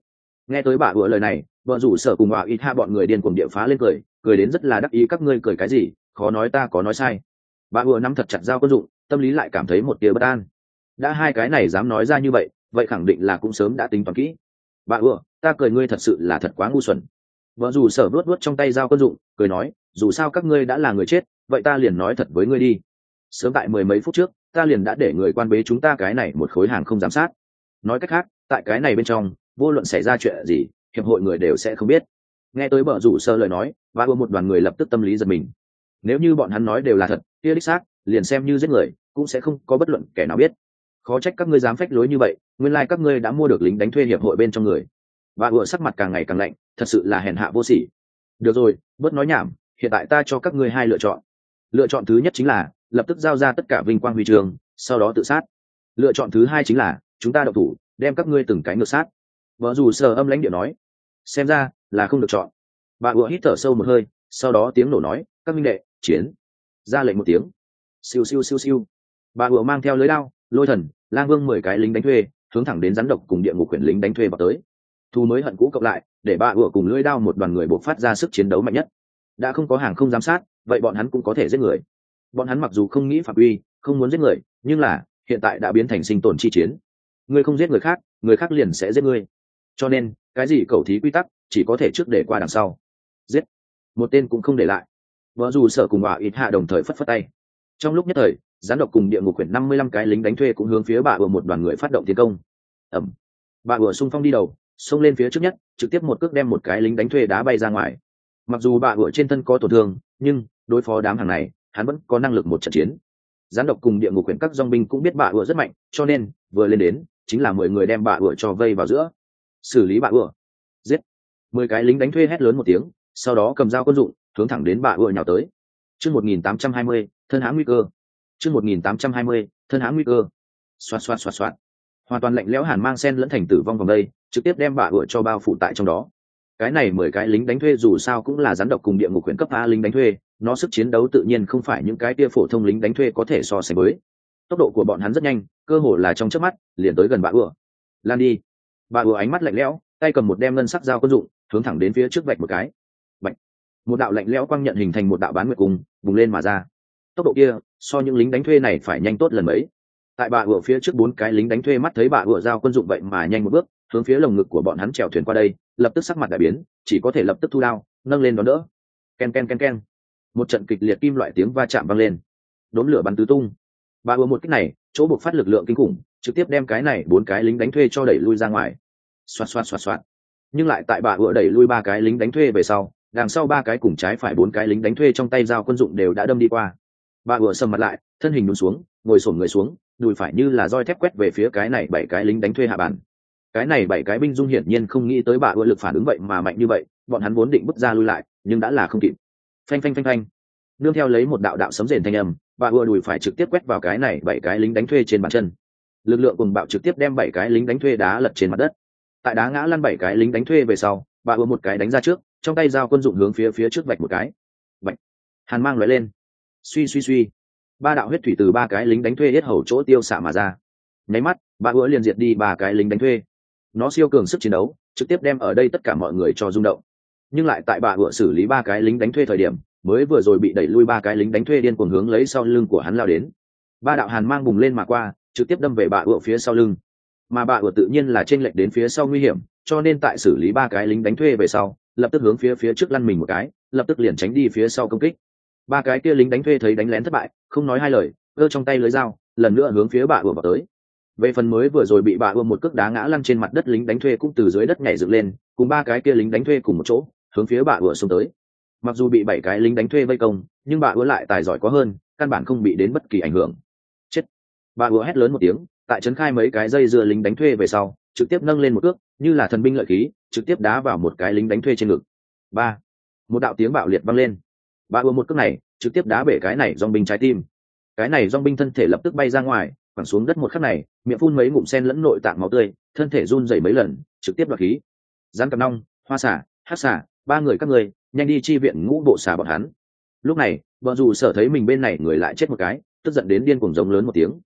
Speaker 1: Nghe tới bà ủa lời này, vợ rủ sở cùng bà ít hạ bọn người điên cuồng địa phá lên cười, cười đến rất là đắc ý. Các ngươi cười cái gì, khó nói ta có nói sai. Bà ủa nắm thật chặt dao quân dụng, tâm lý lại cảm thấy một tia bất an. Đã hai cái này dám nói ra như vậy, vậy khẳng định là cũng sớm đã tính toán kỹ. Bà ủa, ta cười ngươi thật sự là thật quá ngu xuẩn. Vợ rủ sở vuốt vuốt trong tay dao quân dụng, cười nói, dù sao các ngươi đã là người chết, vậy ta liền nói thật với ngươi đi. Sớm tại mười mấy phút trước, ta liền đã để người quan bế chúng ta cái này một khối hàng không giám sát. Nói cách khác, tại cái này bên trong, vô luận xảy ra chuyện gì, hiệp hội người đều sẽ không biết. Nghe tới bờ rủ sơ lời nói, và một đoàn người lập tức tâm lý giật mình. Nếu như bọn hắn nói đều là thật, kia đích xác liền xem như giết người cũng sẽ không có bất luận kẻ nào biết. Khó trách các ngươi dám phách lối như vậy, nguyên lai các ngươi đã mua được lính đánh thuê hiệp hội bên trong người. Và sắc mặt càng ngày càng lạnh, thật sự là hèn hạ vô sỉ. Được rồi, bớt nói nhảm, hiện tại ta cho các ngươi hai lựa chọn. Lựa chọn thứ nhất chính là lập tức giao ra tất cả vinh quang huy chương, sau đó tự sát. Lựa chọn thứ hai chính là chúng ta động thủ, đem các ngươi từng cái ngược sát. Vợ dù sờ âm lãnh điệu nói, xem ra là không được chọn. Bà ủa hít thở sâu một hơi, sau đó tiếng nổ nói, các minh đệ, chiến. Ra lệnh một tiếng, siêu siêu siêu siêu. Bà ủa mang theo lưới đao, lôi thần, lang vương 10 cái lính đánh thuê, hướng thẳng đến rắn độc cùng địa ngục quyển lính đánh thuê vào tới. Thu mới hận cũ cộng lại, để bà ủa cùng lưới đao một đoàn người bộc phát ra sức chiến đấu mạnh nhất. Đã không có hàng không giám sát, vậy bọn hắn cũng có thể giết người. Bọn hắn mặc dù không nghĩ phạm uy, không muốn giết người, nhưng là hiện tại đã biến thành sinh tồn chi chiến. Ngươi không giết người khác liền sẽ giết ngươi. Cho nên cái gì cầu thí quy tắc chỉ có thể trước để qua đằng sau. Giết, một tên cũng không để lại. Vợ dù sợ cùng bà ít hạ đồng thời phất phất tay. Trong lúc nhất thời, gián độc cùng địa ngục quyển 55 cái lính đánh thuê cũng hướng phía bà ủa một đoàn người phát động tiến công. Ẩm. Bà ủa xung phong đi đầu, xông lên phía trước nhất, trực tiếp một cước đem một cái lính đánh thuê đá bay ra ngoài. Mặc dù bà ủa trên thân có tổn thương, nhưng đối phó đám hàng này, hắn vẫn có năng lực một trận chiến. Gián độc cùng địa ngục quyển các dòng binh cũng biết bà ủa rất mạnh, cho nên vừa lên đến chính là 10 người đem bà ủa cho vây vào giữa. Xử lý bà ủa. Giết. 10 cái lính đánh thuê hét lớn một tiếng, sau đó cầm dao quân dụng hướng thẳng đến bà ủa nhào tới. Chương 1820, thân hãm nguy cơ. Chương 1820, thân hãm nguy cơ. Xoạt xoạt xoạt xoạt. Hoàn toàn lạnh lẽo hàn mang sen lẫn thành tử vong vòng đây, trực tiếp đem bà ủa cho bao phủ tại trong đó. Cái này 10 cái lính đánh thuê dù sao cũng là gián độc cùng địa ngục quyển cấp A lính đánh thuê, nó sức chiến đấu tự nhiên không phải những cái kia phổ thông lính đánh thuê có thể so sánh với. Tốc độ của bọn hắn rất nhanh, cơ hồ là trong chớp mắt liền tới gần bà ủa. Lan đi. Bà ủa ánh mắt lạnh lẽo, tay cầm một đem ngân sắc dao quân dụng, hướng thẳng đến phía trước vạch một cái. Bạch. Một đạo lạnh lẽo quang nhận hình thành một đạo bán nguyệt cung, bùng lên mà ra. Tốc độ kia, so những lính đánh thuê này phải nhanh tốt lần mấy. Tại bà ủa phía trước 4 cái lính đánh thuê mắt thấy bà ủa dao quân dụng vậy mà nhanh một bước, hướng phía lồng ngực của bọn hắn chèo thuyền qua đây, lập tức sắc mặt đại biến, chỉ có thể lập tức thu đao, nâng lên đón đỡ. Ken ken ken ken. Một trận kịch liệt kim loại tiếng va chạm vang lên. Đốm lửa bắn tứ tung. Bà ủa một kích này, chỗ buộc phát lực lượng kinh khủng, trực tiếp đem cái này 4 cái lính đánh thuê cho đẩy lui ra ngoài. Xoạt xoạt xoạt xoạt. Nhưng lại tại bà ủa đẩy lui 3 cái lính đánh thuê về sau, đằng sau 3 cái cùng trái phải 4 cái lính đánh thuê trong tay dao quân dụng đều đã đâm đi qua. Bà ủa sầm mặt lại, thân hình nhún xuống, ngồi xổm người xuống, đùi phải như là roi thép quét về phía cái này 7 cái lính đánh thuê hạ bàn. Cái này 7 cái binh dung hiển nhiên không nghĩ tới bà ủa lực phản ứng vậy mà mạnh như vậy, bọn hắn vốn định bước ra lui lại, nhưng đã là không kịp. Phanh phanh phanh phanh. Nương theo lấy một đạo đạo sấm rền thanh âm, bà ủa đùi phải trực tiếp quét vào cái này 7 cái lính đánh thuê trên bàn chân. Lực lượng cùng bạo trực tiếp đem 7 cái lính đánh thuê đá lật trên mặt đất. Tại đá ngã lăn 7 cái lính đánh thuê về sau, bà ủa một cái đánh ra trước, trong tay dao quân dụng hướng phía trước vạch một cái. Vạch. Hàn mang lóe lên. Suy suy suy. 3 đạo huyết thủy từ 3 cái lính đánh thuê hết hầu chỗ tiêu xạ mà ra. Nháy mắt, bà ủa liền diệt đi 3 cái lính đánh thuê. Nó siêu cường sức chiến đấu, trực tiếp đem ở đây tất cả mọi người cho rung động. Nhưng lại tại bà ủa xử lý 3 cái lính đánh thuê thời điểm, mới vừa rồi bị đẩy lui 3 cái lính đánh thuê điên cuồng hướng lấy sau lưng của hắn lao đến. 3 đạo hàn mang bùng lên mà qua, trực tiếp đâm về bà ủa phía sau lưng. Mà bà ủa tự nhiên là chênh lệch đến phía sau nguy hiểm, cho nên tại xử lý 3 cái lính đánh thuê về sau, lập tức hướng phía trước lăn mình một cái, lập tức liền tránh đi phía sau công kích. 3 cái kia lính đánh thuê thấy đánh lén thất bại, không nói hai lời, giơ trong tay lưới dao, lần nữa hướng phía bà ủa vào tới. Về phần mới vừa rồi bị bà ủa một cước đá ngã lăn trên mặt đất lính đánh thuê cũng từ dưới đất nhảy dựng lên, cùng 3 cái kia lính đánh thuê cùng một chỗ, hướng phía bà ủa xông tới. Mặc dù bị 7 cái lính đánh thuê vây công, nhưng bà ủa lại tài giỏi quá hơn, căn bản không bị đến bất kỳ ảnh hưởng. Chết! Bà ủa hét lớn một tiếng, tại trấn khai mấy cái dây dưa lính đánh thuê về sau, trực tiếp nâng lên một cước, như là thần binh lợi khí, trực tiếp đá vào một cái lính đánh thuê trên ngực. Ba! Một đạo tiếng bạo liệt vang lên. Bà ủa một cước này, trực tiếp đá bể cái này dòng binh trái tim. Cái này dòng binh thân thể lập tức bay ra ngoài, quẳng xuống đất một khắc này, miệng phun mấy ngụm sen lẫn nội tạng máu tươi, thân thể run rẩy mấy lần, trực tiếp đoạt khí. Gián Cẩm Nong, Hoa Xả, Hắc Xả, 3 người các người, nhanh đi chi viện ngũ bộ xả bọn hắn. Lúc này, bọn dù sở thấy mình bên này người lại chết một cái, tức giận đến điên cuồng giống lớn một tiếng.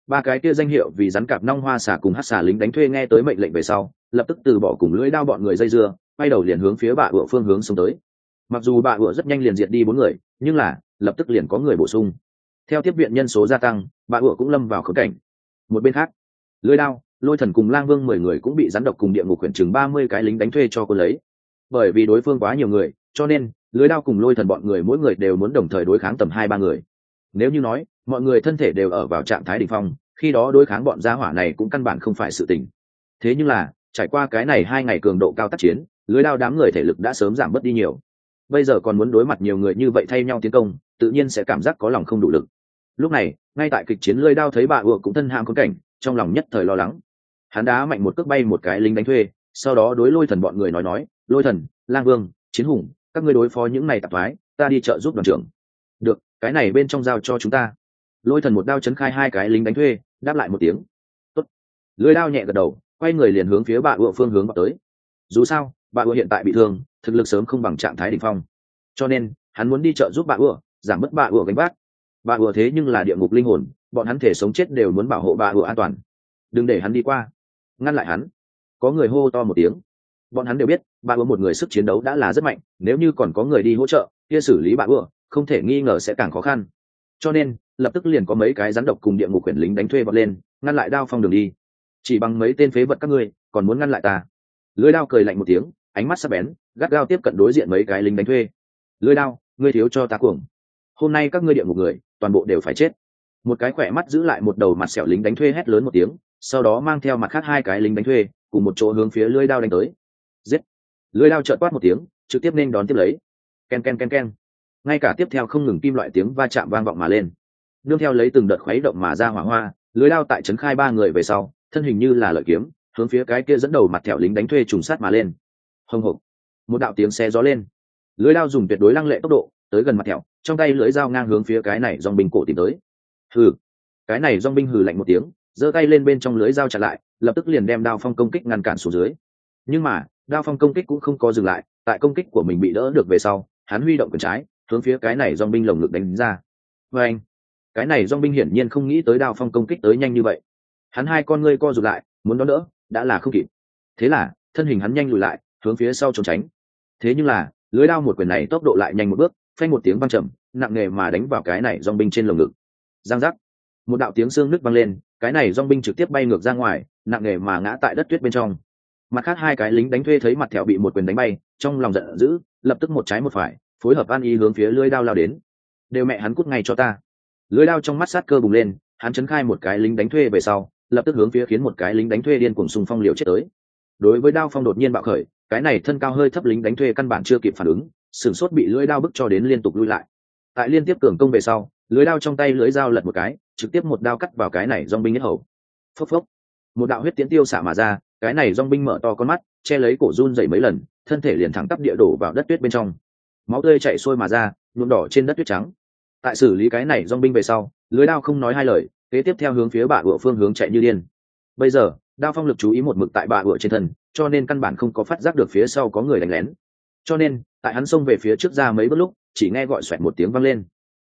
Speaker 1: ba cái kia danh hiệu vì rắn cạp nong hoa xà cùng hát xà lính đánh thuê nghe tới mệnh lệnh về sau lập tức từ bỏ cùng lưỡi đao bọn người dây dưa, quay đầu liền hướng phía bạ ựa phương hướng xông tới. Mặc dù bạ ựa rất nhanh liền diệt đi 4 người, nhưng là lập tức liền có người bổ sung. Theo tiếp viện nhân số gia tăng, bạ ựa cũng lâm vào khốn cảnh. Một bên khác, lưỡi đao, lôi thần cùng lang vương 10 người cũng bị rắn độc cùng địa ngục quyển chừng 30 cái lính đánh thuê cho cô lấy. Bởi vì đối phương quá nhiều người, cho nên lưỡi đao cùng lôi thần bọn người mỗi người đều muốn đồng thời đối kháng tầm 2-3 người. Nếu như nói mọi người thân thể đều ở vào trạng thái đỉnh phong, khi đó đối kháng bọn gia hỏa này cũng căn bản không phải sự tình. Thế nhưng là trải qua cái này 2 ngày cường độ cao tác chiến, lưới đao đám người thể lực đã sớm giảm bớt đi nhiều. Bây giờ còn muốn đối mặt nhiều người như vậy thay nhau tiến công, tự nhiên sẽ cảm giác có lòng không đủ lực. Lúc này ngay tại kịch chiến lưới đao thấy bạ ựa cũng thân hãm khốn cảnh, trong lòng nhất thời lo lắng. Hắn đá mạnh một cước bay một cái lính đánh thuê, sau đó đối lôi thần bọn người nói, lôi thần, lang vương, chiến hùng, các ngươi đối phó những này tạp thoái, ta đi trợ giúp đoàn trưởng. Được, cái này bên trong giao cho chúng ta. Lôi thần một đao chấn khai 2 cái lính đánh thuê, đáp lại một tiếng. Tốt. Lưỡi đao nhẹ gật đầu, quay người liền hướng phía bạ ựa phương hướng vào tới. Dù sao bạ ựa hiện tại bị thương, thực lực sớm không bằng trạng thái đỉnh phong, cho nên hắn muốn đi trợ giúp bạ ựa, giảm bớt bạ ựa gánh vác. Bạ ựa thế nhưng là địa ngục linh hồn, bọn hắn thể sống chết đều muốn bảo hộ bạ ựa an toàn. Đừng để hắn đi qua. Ngăn lại hắn. Có người hô to một tiếng. Bọn hắn đều biết bạ ựa một người sức chiến đấu đã là rất mạnh, nếu như còn có người đi hỗ trợ kia xử lý bạ ựa không thể nghi ngờ sẽ càng khó khăn. Cho nên lập tức liền có mấy cái rắn độc cùng địa ngục quyển lính đánh thuê vọt lên, ngăn lại đao phong đường đi. Chỉ bằng mấy tên phế vật các ngươi còn muốn ngăn lại ta? Lưỡi đao cười lạnh một tiếng, ánh mắt sắc bén, gắt gao tiếp cận đối diện mấy cái lính đánh thuê. Lưỡi đao, ngươi thiếu cho ta cuồng. Hôm nay các ngươi địa ngục người toàn bộ đều phải chết. Một cái khỏe mắt giữ lại một đầu mặt sẹo lính đánh thuê hét lớn một tiếng, sau đó mang theo mặt khác 2 cái lính đánh thuê cùng một chỗ hướng phía lưỡi đao đánh tới. Giết! Lưỡi đao chợt quát một tiếng, trực tiếp nên đón tiếp lấy. Ken ken ken ken. Ngay cả tiếp theo không ngừng kim loại tiếng va chạm vang vọng mà lên. Nương theo lấy từng đợt khuấy động mà ra hỏa hoa, lưỡi đao tại trấn khai 3 người về sau, thân hình như là lợi kiếm, hướng phía cái kia dẫn đầu mặt thẹo lính đánh thuê trùng sát mà lên. Hồng hộc, một đạo tiếng xé gió lên. Lưỡi đao dùng tuyệt đối lăng lệ tốc độ tới gần mặt thẹo, trong tay lưỡi dao ngang hướng phía cái này dòng binh cổ tìm tới. Hừ, cái này dòng binh hừ lạnh một tiếng, giơ tay lên bên trong lưỡi dao chặn lại, lập tức liền đem đao phong công kích ngăn cản xuống dưới. Nhưng mà đao phong công kích cũng không có dừng lại, tại công kích của mình bị đỡ được về sau, hắn huy động quyền trái hướng phía cái này dòng binh lồng ngực đánh ra. Và anh, cái này dòng binh hiển nhiên không nghĩ tới đao phong công kích tới nhanh như vậy. Hắn 2 con ngươi co rụt lại, muốn đón đỡ đã là không kịp. Thế là thân hình hắn nhanh lùi lại, hướng phía sau trốn tránh. Thế nhưng là lưới đao một quyền này tốc độ lại nhanh một bước, phanh một tiếng vang trầm, nặng nề mà đánh vào cái này dòng binh trên lồng ngực. Giang giác, một đạo tiếng xương nứt vang lên, cái này dòng binh trực tiếp bay ngược ra ngoài, nặng nề mà ngã tại đất tuyết bên trong. Mặt khác 2 cái lính đánh thuê thấy mặt thẹo bị một quyền đánh bay, trong lòng giận dữ, lập tức một trái một phải phối hợp ăn ý hướng phía lưới đao lao đến. Đều mẹ hắn cút ngay cho ta! Lưới đao trong mắt sát cơ bùng lên, hắn chấn khai một cái lính đánh thuê về sau, lập tức hướng phía khiến một cái lính đánh thuê điên cuồng xung phong liều chết tới. Đối với đao phong đột nhiên bạo khởi, cái này thân cao hơi thấp lính đánh thuê căn bản chưa kịp phản ứng, sửng sốt bị lưỡi đao bức cho đến liên tục lui lại. Tại liên tiếp cường công về sau, lưỡi đao trong tay lưỡi dao lật một cái, trực tiếp một đao cắt vào cái này dòng binh nhất hầu. Phốc phốc, một đạo huyết tiễn tiêu xả mà ra, cái này dòng binh mở to con mắt, che lấy cổ run rẩy mấy lần, thân thể liền thẳng tắp địa đổ vào đất tuyết bên trong. Máu tươi chảy xuôi mà ra, nhuộm đỏ trên đất tuyết trắng. Tại xử lý cái này dòng binh về sau, lưỡi đao không nói 2 lời, kế tiếp theo hướng phía bạ ựa phương hướng chạy như điên. Bây giờ đao phong lực chú ý một mực tại bạ ựa trên thân, cho nên căn bản không có phát giác được phía sau có người đánh lén. Cho nên tại hắn xông về phía trước ra mấy bước lúc, chỉ nghe gọi xoẹt một tiếng vang lên.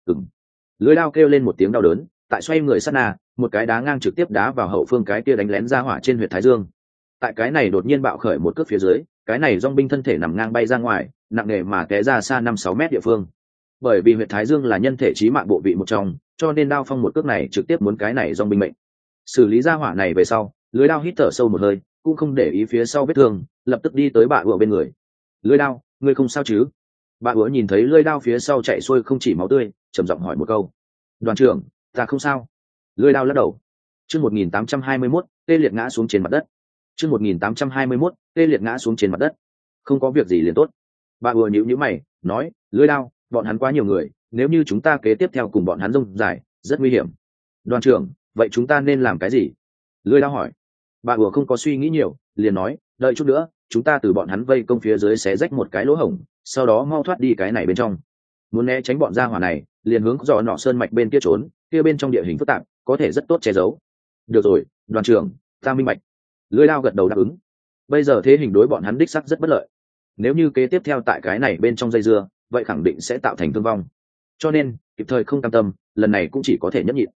Speaker 1: Lưỡi đao kêu lên một tiếng đau đớn, tại xoay người sát na, một cái đá ngang trực tiếp đá vào hậu phương cái kia đánh lén ra hỏa trên huyệt thái dương. Tại cái này đột nhiên bạo khởi một cước phía dưới, cái này dòng binh thân thể nằm ngang bay ra ngoài, nặng nề mà té ra xa 5-6 mét địa phương. Bởi vì huyệt thái dương là nhân thể chí mạng bộ vị một trong, cho nên đao phong một cước này trực tiếp muốn cái này dòng binh mệnh. Xử lý ra hỏa này về sau, lưới đao hít thở sâu một hơi, cũng không để ý phía sau vết thương, lập tức đi tới bạ ựa bên người. Lưới đao, ngươi không sao chứ? Bạ ựa nhìn thấy lưới đao phía sau chạy xuôi không chỉ máu tươi, trầm giọng hỏi một câu. Đoàn trưởng, ta không sao. Lưới đao lắc đầu. Chương 1821, tê liệt ngã xuống trên mặt đất. Chương 1821, tê liệt ngã xuống trên mặt đất. Không có việc gì liền tốt. Bạ ựa nhíu mày, nói, lưới đao, bọn hắn quá nhiều người, nếu như chúng ta kế tiếp theo cùng bọn hắn rông dài, rất nguy hiểm. Đoàn trưởng, vậy chúng ta nên làm cái gì? Lưới đao hỏi. Bạ ựa không có suy nghĩ nhiều, liền nói, đợi chút nữa, chúng ta từ bọn hắn vây công phía dưới xé rách một cái lỗ hổng, sau đó mau thoát đi cái này bên trong. Muốn né tránh bọn gia hỏa này, liền hướng dò nọ sơn mạch bên kia trốn, kia bên trong địa hình phức tạp, có thể rất tốt che giấu. Được rồi, đoàn trưởng, ta minh bạch. Lưới đao gật đầu đáp ứng. Bây giờ thế hình đối bọn hắn đích sắc rất bất lợi. Nếu như kế tiếp theo tại cái này bên trong dây dưa, vậy khẳng định sẽ tạo thành thương vong. Cho nên kịp thời không cam tâm, lần này cũng chỉ có thể nhẫn nhịn.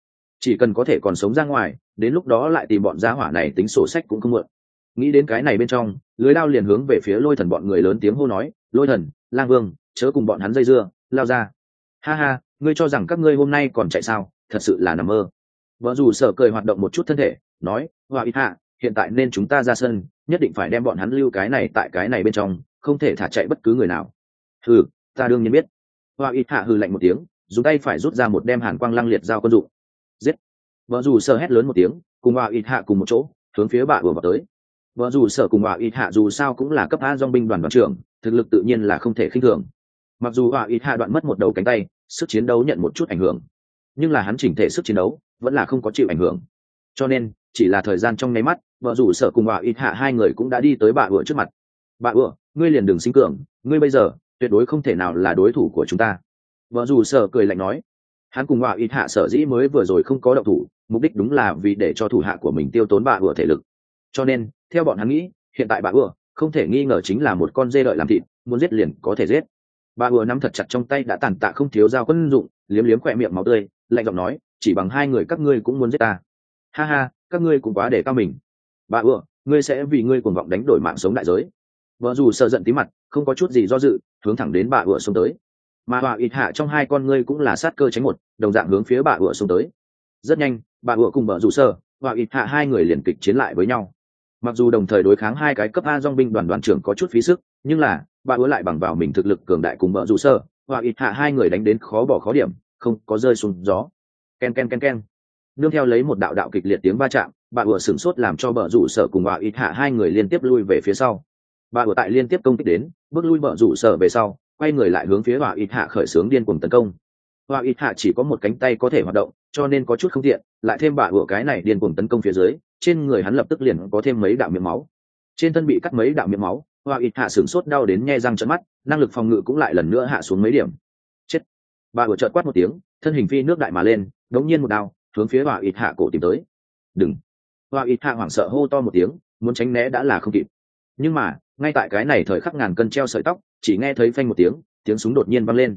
Speaker 1: chỉ cần có thể còn sống ra ngoài, đến lúc đó lại tìm bọn gia hỏa này tính sổ sách cũng không muộn. Nghĩ đến cái này bên trong, lưới đao liền hướng về phía Lôi Thần bọn người lớn tiếng hô nói, Lôi Thần, Lang Vương, chớ cùng bọn hắn dây dưa, lao ra. Ha ha, ngươi cho rằng các ngươi hôm nay còn chạy sao? Thật sự là nằm mơ. Vợ dù Sở cười hoạt động một chút thân thể, nói, Hoa Ít Hạ, hiện tại nên chúng ta ra sân, nhất định phải đem bọn hắn lưu cái này tại cái này bên trong, không thể thả chạy bất cứ người nào. Hừ, ta đương nhiên biết. Hoa Ít Hạ hừ lạnh một tiếng, dùng tay phải rút ra một đem hàn quang lăng liệt dao quân dụng. Giết! Vợ dù Sở hét lớn một tiếng, cùng Hoa Ít Hạ cùng một chỗ, hướng phía bạ ùa vào tới. Vợ dù Sở cùng Hoa Ít Hạ dù sao cũng là cấp A dòng binh đoàn đoàn trưởng, thực lực tự nhiên là không thể khinh thường. Mặc dù Hoa Ít Hạ đoạn mất một đầu cánh tay, sức chiến đấu nhận một chút ảnh hưởng, nhưng là hắn chỉnh thể sức chiến đấu vẫn là không có chịu ảnh hưởng, cho nên chỉ là thời gian trong nháy mắt, vợ rủ Sở cùng Hoa Ít Hạ hai người cũng đã đi tới bạ ùa trước mặt. Bạ ùa, ngươi liền đừng sinh cường, ngươi bây giờ tuyệt đối không thể nào là đối thủ của chúng ta. Vợ rủ Sở cười lạnh nói. Hắn cùng Hoa Ít Hạ sở dĩ mới vừa rồi không có động thủ, mục đích đúng là vì để cho thủ hạ của mình tiêu tốn bạ ùa thể lực, cho nên theo bọn hắn nghĩ, hiện tại bạ ùa không thể nghi ngờ chính là một con dê đợi làm thịt, muốn giết liền có thể giết. Bạ ùa nắm thật chặt trong tay đã tàn tạ không thiếu dao quân dụng, liếm liếm khỏe miệng máu tươi, lạnh giọng nói, chỉ bằng hai người các ngươi cũng muốn giết ta? Ha ha, các ngươi cũng quá để cao mình. Bạ ùa, ngươi sẽ vì ngươi cuồng vọng đánh đổi mạng sống đại giới. Vợ dù Sở giận tí mặt, không có chút gì do dự, hướng thẳng đến bạ ùa xông tới. Mà Hoa Ít Hạ trong hai con ngươi cũng là sát cơ tránh một, đồng dạng hướng phía bạ ùa xông tới. Rất nhanh, bạ ùa cùng vợ dù Sở, Hoa Ít Hạ hai người liền kịch chiến lại với nhau. Mặc dù đồng thời đối kháng hai cái cấp A dòng binh đoàn đoàn trưởng có chút phí sức, nhưng là bạ ùa lại bằng vào mình thực lực cường đại cùng vợ dù Sở, Hoa Ít Hạ hai người đánh đến khó bỏ khó điểm, không có rơi xuống gió. Ken ken ken ken. Nương theo lấy một đạo đạo kịch liệt tiếng va chạm, bạ ùa sửng sốt làm cho bờ rủ Sở cùng Hoa Ít Hạ hai người liên tiếp lui về phía sau. Bạ ùa tại liên tiếp công kích đến, bước lui bờ rủ Sở về sau, quay người lại hướng phía Hoa Ít Hạ khởi xướng điên cuồng tấn công. Hoa Ít Hạ chỉ có một cánh tay có thể hoạt động, cho nên có chút không tiện, lại thêm bạ ùa cái này điên cuồng tấn công phía dưới, trên người hắn lập tức liền có thêm mấy đạo miệng máu. Trên thân bị cắt mấy đạo miệng máu, Hoa Ít Hạ sửng sốt đau đến nhe răng trợn mắt, năng lực phòng ngự cũng lại lần nữa hạ xuống mấy điểm. Chết! Bạ ùa chợt quát một tiếng, thân hình phi nước đại mà lên, đống nhiên một đao hướng phía Hoa Ít Hạ cổ tìm tới. Đừng! Hoa Ít Hạ hoảng sợ hô to một tiếng, muốn tránh né đã là không kịp. Nhưng mà ngay tại cái này thời khắc ngàn cân treo sợi tóc, chỉ nghe thấy phanh một tiếng, tiếng súng đột nhiên vang lên.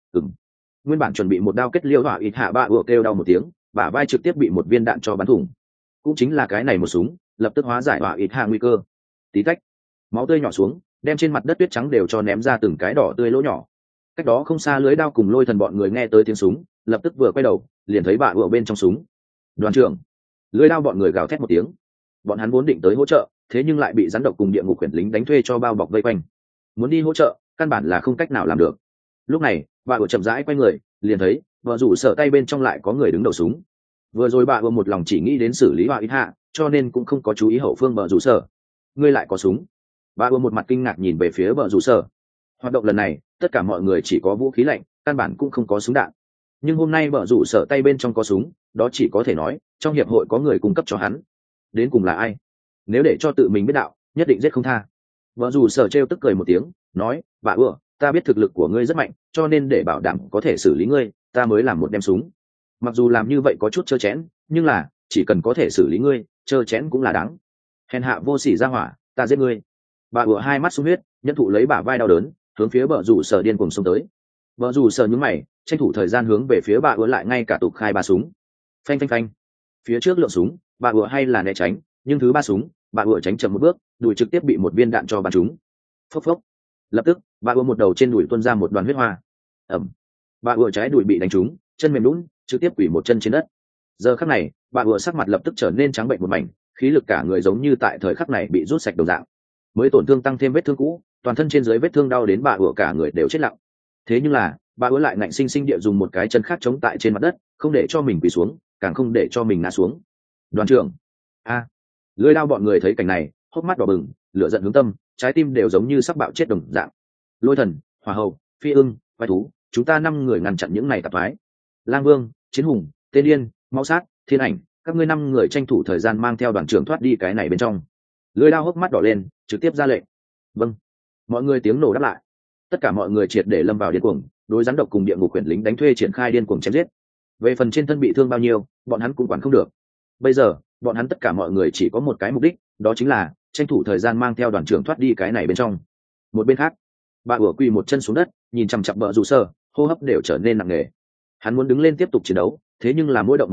Speaker 1: Nguyên bản chuẩn bị một đao kết liễu Hoa Ít Hạ bạ ùa kêu đau một tiếng, bả vai trực tiếp bị một viên đạn cho bắn thủng. Cũng chính là cái này một súng, lập tức hóa giải Hoa Ít Hạ nguy cơ. Tí tách, máu tươi nhỏ xuống, đem trên mặt đất tuyết trắng đều cho ném ra từng cái đỏ tươi lỗ nhỏ. Cách đó không xa Lưới Đao cùng Lôi Thần bọn người nghe tới tiếng súng, lập tức vừa quay đầu, liền thấy bạ ùa bên trong súng. Đoàn trưởng! Lưới Đao bọn người gào thét một tiếng. Bọn hắn vốn định tới hỗ trợ, thế nhưng lại bị rắn độc cùng địa ngục quyển lính đánh thuê cho bao bọc vây quanh. Muốn đi hỗ trợ, căn bản là không cách nào làm được. Lúc này, bạ ùa chậm rãi quay người, liền thấy vợ rủ Sở tay bên trong lại có người đứng đầu súng. Vừa rồi bạ ùa một lòng chỉ nghĩ đến xử lý Hoa Ít Hạ, cho nên cũng không có chú ý hậu phương vợ rủ Sở. Ngươi lại có súng? Bạ ùa một mặt kinh ngạc nhìn về phía vợ rủ Sở. Hoạt động lần này, tất cả mọi người chỉ có vũ khí lạnh, căn bản cũng không có súng đạn. Nhưng hôm nay vợ rủ Sở tay bên trong có súng, đó chỉ có thể nói trong hiệp hội có người cung cấp cho hắn. Đến cùng là ai? Nếu để cho tự mình biết đạo, nhất định giết không tha. Vợ rủ Sở trêu tức cười một tiếng, nói, bạ ùa, ta biết thực lực của ngươi rất mạnh, cho nên để bảo đảm có thể xử lý ngươi, ta mới làm một đem súng. Mặc dù làm như vậy có chút trơ chẽn, nhưng là chỉ cần có thể xử lý ngươi, trơ chẽn cũng là đáng. Hèn hạ vô sỉ ra hỏa, ta giết ngươi. Bạ ùa hai mắt sung huyết, nhân thụ lấy bả vai đau đớn, hướng phía vợ rủ Sở điên cuồng xông tới. Vợ rủ Sở nhướng mày, tranh thủ thời gian hướng về phía bạ ùa lại ngay cả tục khai ba súng. Phanh phanh phanh. Phía trước lượng súng, bạ ùa hay là né tránh, nhưng thứ ba súng, bạ ùa tránh chậm một bước, đùi trực tiếp bị một viên đạn cho bắn trúng. Phốc phốc. Lập tức, bạ ùa một đầu trên đùi tuôn ra một đoàn huyết hoa. Ẩm. Bạ ùa trái đùi bị đánh trúng, chân mềm lún, trực tiếp quỳ một chân trên đất. Giờ khắc này, bạ ùa sắc mặt lập tức trở nên trắng bệnh một mảnh, khí lực cả người giống như tại thời khắc này bị rút sạch đồng dạng. Mới tổn thương tăng thêm vết thương cũ, toàn thân trên dưới vết thương đau đến bạ ùa cả người đều chết lặng. Thế nhưng là bạ ùa lại ngạnh sinh sinh địa dùng một cái chân khác chống tại trên mặt đất, không để cho mình quỳ xuống, càng không để cho mình ngã xuống. Đoàn trưởng! A! Lưỡi Đao bọn người thấy cảnh này, hốc mắt đỏ bừng, lửa giận hướng tâm, trái tim đều giống như sắp bạo chết đồng dạng. Lôi Thần, Hỏa Hầu, Phi Ưng, Vai Thú, chúng ta 5 người ngăn chặn những này tạp thoái. Lang Vương, Chiến Hùng, Tên Điên, Máu Sát, Thiên Ảnh, các ngươi 5 người tranh thủ thời gian mang theo đoàn trưởng thoát đi cái này bên trong. Lưỡi Đao hốc mắt đỏ lên, trực tiếp ra lệnh. Vâng. Mọi người tiếng nổ đáp lại. Tất cả mọi người triệt để lâm vào điên cuồng, đối rắn độc cùng địa ngục quyển lính đánh thuê triển khai điên cuồng chém giết. Về phần trên thân bị thương bao nhiêu, bọn hắn cũng quản không được. Bây giờ, bọn hắn tất cả mọi người chỉ có một cái mục đích, đó chính là tranh thủ thời gian mang theo đoàn trưởng thoát đi cái này bên trong. Một bên khác, bà ủa quỳ một chân xuống đất, nhìn chằm chằm vợ rủ Sở, hô hấp đều trở nên nặng nề. Hắn muốn đứng lên tiếp tục chiến đấu, thế nhưng là mỗi động một cái,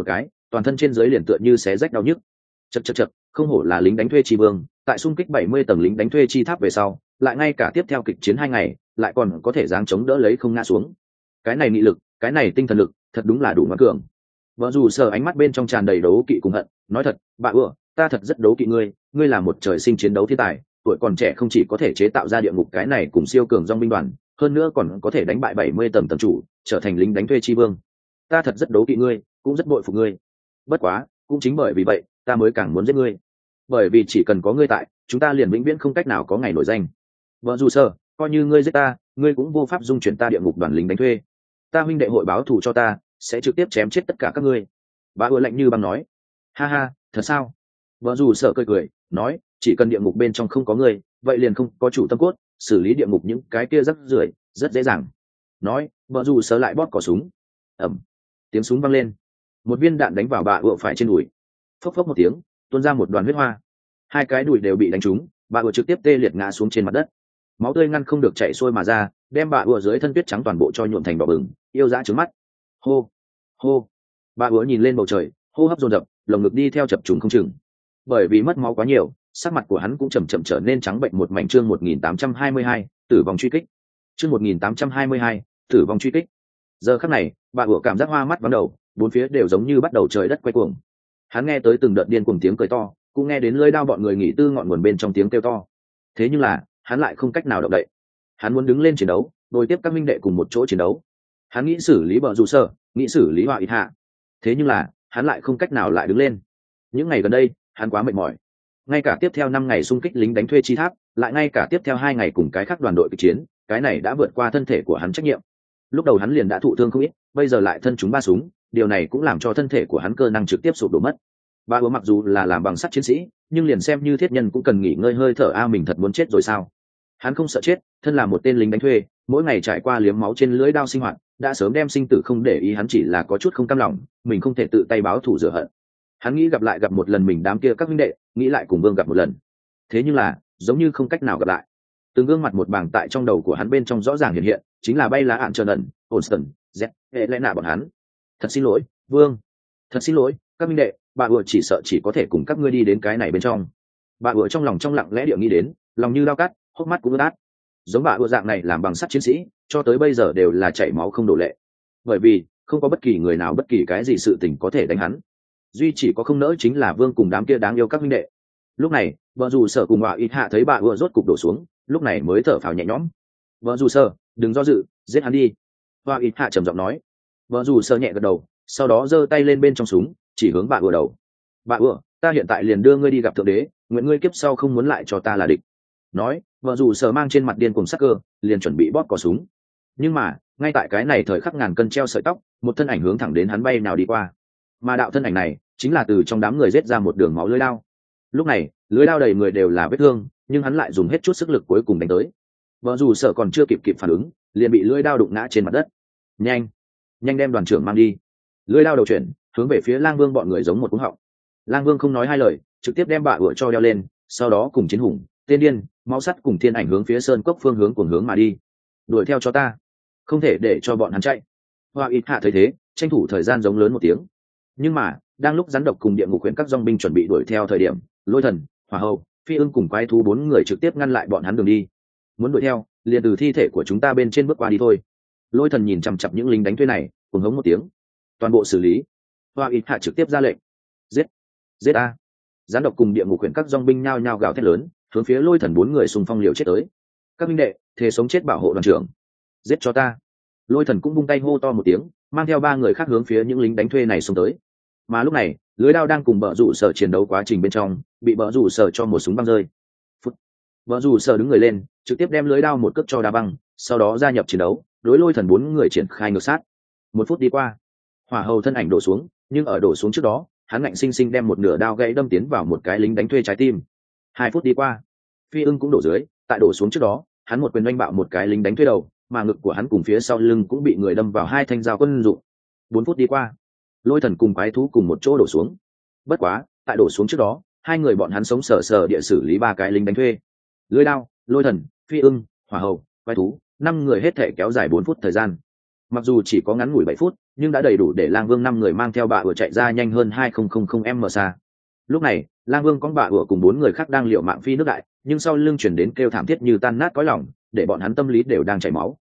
Speaker 1: toàn thân trên dưới liền tựa như xé rách đau nhức. Chậc chậc chậc, không hổ là lính đánh thuê chi vương, tại xung kích 70 tầng lính đánh thuê chi tháp về sau, lại ngay cả tiếp theo kịch chiến 2 ngày, lại còn có thể giáng chống đỡ lấy không ngã xuống. Cái này nghị lực, cái này tinh thần lực, thật đúng là đủ ngoan cường. Vợ dù sở ánh mắt bên trong tràn đầy đấu kỵ cùng hận, nói thật, bà ưa, ta thật rất đấu kỵ ngươi, ngươi là một trời sinh chiến đấu thiên tài, tuổi còn trẻ không chỉ có thể chế tạo ra địa ngục cái này cùng siêu cường dòng binh đoàn, hơn nữa còn có thể đánh bại 70 tầng tầng chủ, trở thành lính đánh thuê chi vương. Ta thật rất đấu kỵ ngươi, cũng rất bội phục ngươi. Bất quá, cũng chính bởi vì vậy, ta mới càng muốn giết ngươi. Bởi vì chỉ cần có ngươi tại, chúng ta liền vĩnh viễn không cách nào có ngày nổi danh. Vợ dù sở, coi như ngươi giết ta, ngươi cũng vô pháp dung chuyển ta địa ngục đoàn lính đánh thuê. Ta huynh đệ hội báo thù cho ta, sẽ trực tiếp chém chết tất cả các ngươi. Bà ưa lạnh như băng nói. Ha ha, thật sao? Vợ dù sở cười cười, nói, chỉ cần địa ngục bên trong không có ngươi, vậy liền không có chủ tâm cốt, xử lý địa ngục những cái kia rắc rưởi rất dễ dàng. Nói, vợ dù sở lại bóp cò súng. Ầm, tiếng súng vang lên, một viên đạn đánh vào bà ưa phải trên đùi. Phốc phốc một tiếng, tuôn ra một đoàn huyết hoa. Hai cái đùi đều bị đánh trúng, bà ưa trực tiếp tê liệt ngã xuống trên mặt đất. Máu tươi ngăn không được chảy xuôi mà ra, đem bà ưa dưới thân tuyết trắng toàn bộ cho nhuộm thành đỏ bừng, yêu dã trứng mắt. Hô, hô. Bà ưa nhìn lên bầu trời, hô hấp dồn dập, lồng ngực đi theo chập trùng không chừng. Bởi vì mất máu quá nhiều, sắc mặt của hắn cũng chậm chậm trở nên trắng bệnh một mảnh. Chương 1822, tử vong truy kích. Chương 1822, tử vong truy kích. Giờ khắc này, bà ủa cảm giác hoa mắt vắng đầu, bốn phía đều giống như bắt đầu trời đất quay cuồng. Hắn nghe tới từng đợt điên cuồng tiếng cười to, cũng nghe đến lưỡi đao bọn người nghỉ tư ngọn nguồn bên trong tiếng kêu to. Thế nhưng là, hắn lại không cách nào động đậy. Hắn muốn đứng lên chiến đấu, đối tiếp các minh đệ cùng một chỗ chiến đấu. Hắn nghĩ xử lý bờ rủ sở, nghĩ xử lý họa ít hạ. Thế nhưng là, hắn lại không cách nào lại đứng lên. Những ngày gần đây, hắn quá mệt mỏi. Ngay cả tiếp theo 5 ngày xung kích lính đánh thuê chi tháp, lại ngay cả tiếp theo 2 ngày cùng cái khác đoàn đội kịch chiến, cái này đã vượt qua thân thể của hắn trách nhiệm. Lúc đầu hắn liền đã thụ thương không ít, bây giờ lại thân chúng 3 súng, điều này cũng làm cho thân thể của hắn cơ năng trực tiếp sụp đổ mất. Ba ứa mặc dù là làm bằng sắt chiến sĩ, nhưng liền xem như thiết nhân cũng cần nghỉ ngơi hơi thở. Mình thật muốn chết rồi sao? Hắn không sợ chết, thân là một tên lính đánh thuê, mỗi ngày trải qua liếm máu trên lưỡi đao sinh hoạt, đã sớm đem sinh tử không để ý. Hắn chỉ là có chút không cam lòng, mình không thể tự tay báo thù rửa hận. Hắn nghĩ gặp một lần mình đám kia các huynh đệ, nghĩ lại cùng Vương gặp một lần. Thế nhưng là, giống như không cách nào gặp lại. Từng gương mặt một bảng tại trong đầu của hắn bên trong rõ ràng hiện hiện, chính là bay lá ạn trần ẩn, Olsen, Z, hệ lẽ nạ bọn hắn. Thật xin lỗi, Vương. Thật xin lỗi, các huynh đệ, bà ủa chỉ sợ chỉ có thể cùng các ngươi đi đến cái này bên trong. Bà ủa trong lòng lặng lẽ điệu nghĩ đến, lòng như dao cắt, hốc mắt cũng ướt át. Giống bà ủa dạng này làm bằng sắt chiến sĩ, cho tới bây giờ đều là chảy máu không đổ lệ. Bởi vì không có bất kỳ người nào bất kỳ cái gì sự tình có thể đánh hắn. Duy chỉ có không nỡ chính là Vương cùng đám kia đáng yêu các huynh đệ. Lúc này, vợ dù sở cùng họa ít hạ thấy bà ủa rốt cục đổ xuống, lúc này mới thở phào nhẹ nhõm. Vợ dù sở, đừng do dự, giết hắn đi. Họa ít hạ trầm giọng nói. Vợ dù sở nhẹ gật đầu, sau đó giơ tay lên bên trong súng, chỉ hướng bà ủa đầu. Bà ủa, ta hiện tại liền đưa ngươi đi gặp thượng đế, nguyện ngươi kiếp sau không muốn lại cho ta là địch. Nói, vợ dù sở mang trên mặt điên cùng sắc cơ, liền chuẩn bị bóp cò súng. Nhưng mà, ngay tại cái này thời khắc ngàn cân treo sợi tóc, một thân ảnh hướng thẳng đến hắn bay nào đi qua. Mà đạo thân ảnh này chính là từ trong đám người giết ra một đường máu lưỡi đao. Lúc này, lưỡi đao đầy người đều là vết thương, nhưng hắn lại dùng hết chút sức lực cuối cùng đánh tới. Vợ dù sở còn chưa kịp phản ứng, liền bị lưỡi đao đụng ngã trên mặt đất. Nhanh, nhanh đem đoàn trưởng mang đi. Lưỡi đao đầu chuyển, hướng về phía Lang Vương bọn người giống một cú họng. Lang Vương không nói hai lời, trực tiếp đem bà ủa cho đeo lên, sau đó cùng chiến hùng, tên điên, máu sắt cùng thiên ảnh hướng phía sơn cốc phương hướng cuồng hướng mà đi. Đuổi theo cho ta, không thể để cho bọn hắn chạy. Hoa ít hạ thấy thế, tranh thủ thời gian giống lớn một tiếng. Nhưng mà, đang lúc rắn độc cùng địa ngục huyện các dòng binh chuẩn bị đuổi theo thời điểm, Lôi Thần, Hỏa Hầu, Phi Ưng cùng quái thú 4 người trực tiếp ngăn lại bọn hắn đường đi. Muốn đuổi theo, liền từ thi thể của chúng ta bên trên bước qua đi thôi. Lôi Thần nhìn chằm chằm những lính đánh thuê này, cuồng hống một tiếng. Toàn bộ xử lý. Hoa ít hạ trực tiếp ra lệnh. Giết, giết a! Rắn độc cùng địa ngục huyện các dòng binh nhao nhao gào thét lớn, hướng phía Lôi Thần 4 người xung phong liều chết tới. Các minh đệ, thề sống chết bảo hộ đoàn trưởng. Giết cho ta! Lôi Thần cũng vung tay hô to một tiếng, mang theo 3 người khác hướng phía những lính đánh thuê này xông tới. Mà lúc này, lưới đao đang cùng bờ rủ sở chiến đấu quá trình bên trong, bị bờ rủ sở cho một súng băng rơi. Bờ rủ sở đứng người lên, trực tiếp đem lưới đao một cước cho đá băng, sau đó gia nhập chiến đấu, đối Lôi Thần 4 người triển khai ngược sát. 1 phút đi qua, Hỏa Hầu thân ảnh đổ xuống, nhưng ở đổ xuống trước đó, hắn ngạnh sinh sinh đem một nửa đao gãy đâm tiến vào một cái lính đánh thuê trái tim. 2 phút đi qua, Phi Ưng cũng đổ dưới, tại đổ xuống trước đó, hắn một quyền đánh bạo một cái lính đánh thuê đầu, mà ngực của hắn cùng phía sau lưng cũng bị người đâm vào 2 thanh dao quân dụng. 4 phút đi qua, Lôi Thần cùng quái thú cùng một chỗ đổ xuống. Bất quá, tại đổ xuống trước đó, 2 người bọn hắn sống sờ sờ địa xử lý 3 cái lính đánh thuê. Lưỡi đao, Lôi Thần, Phi Ưng, Hỏa Hầu, quái thú, 5 người hết thể kéo dài 4 phút thời gian. Mặc dù chỉ có ngắn ngủi 7 phút, nhưng đã đầy đủ để lang vương 5 người mang theo bạ ủa chạy ra nhanh hơn 2000 m xa. Lúc này lang vương con bạ ủa cùng 4 người khác đang liều mạng phi nước đại, nhưng sau lưng chuyển đến kêu thảm thiết như tan nát cõi lòng, để bọn hắn tâm lý đều đang chảy máu.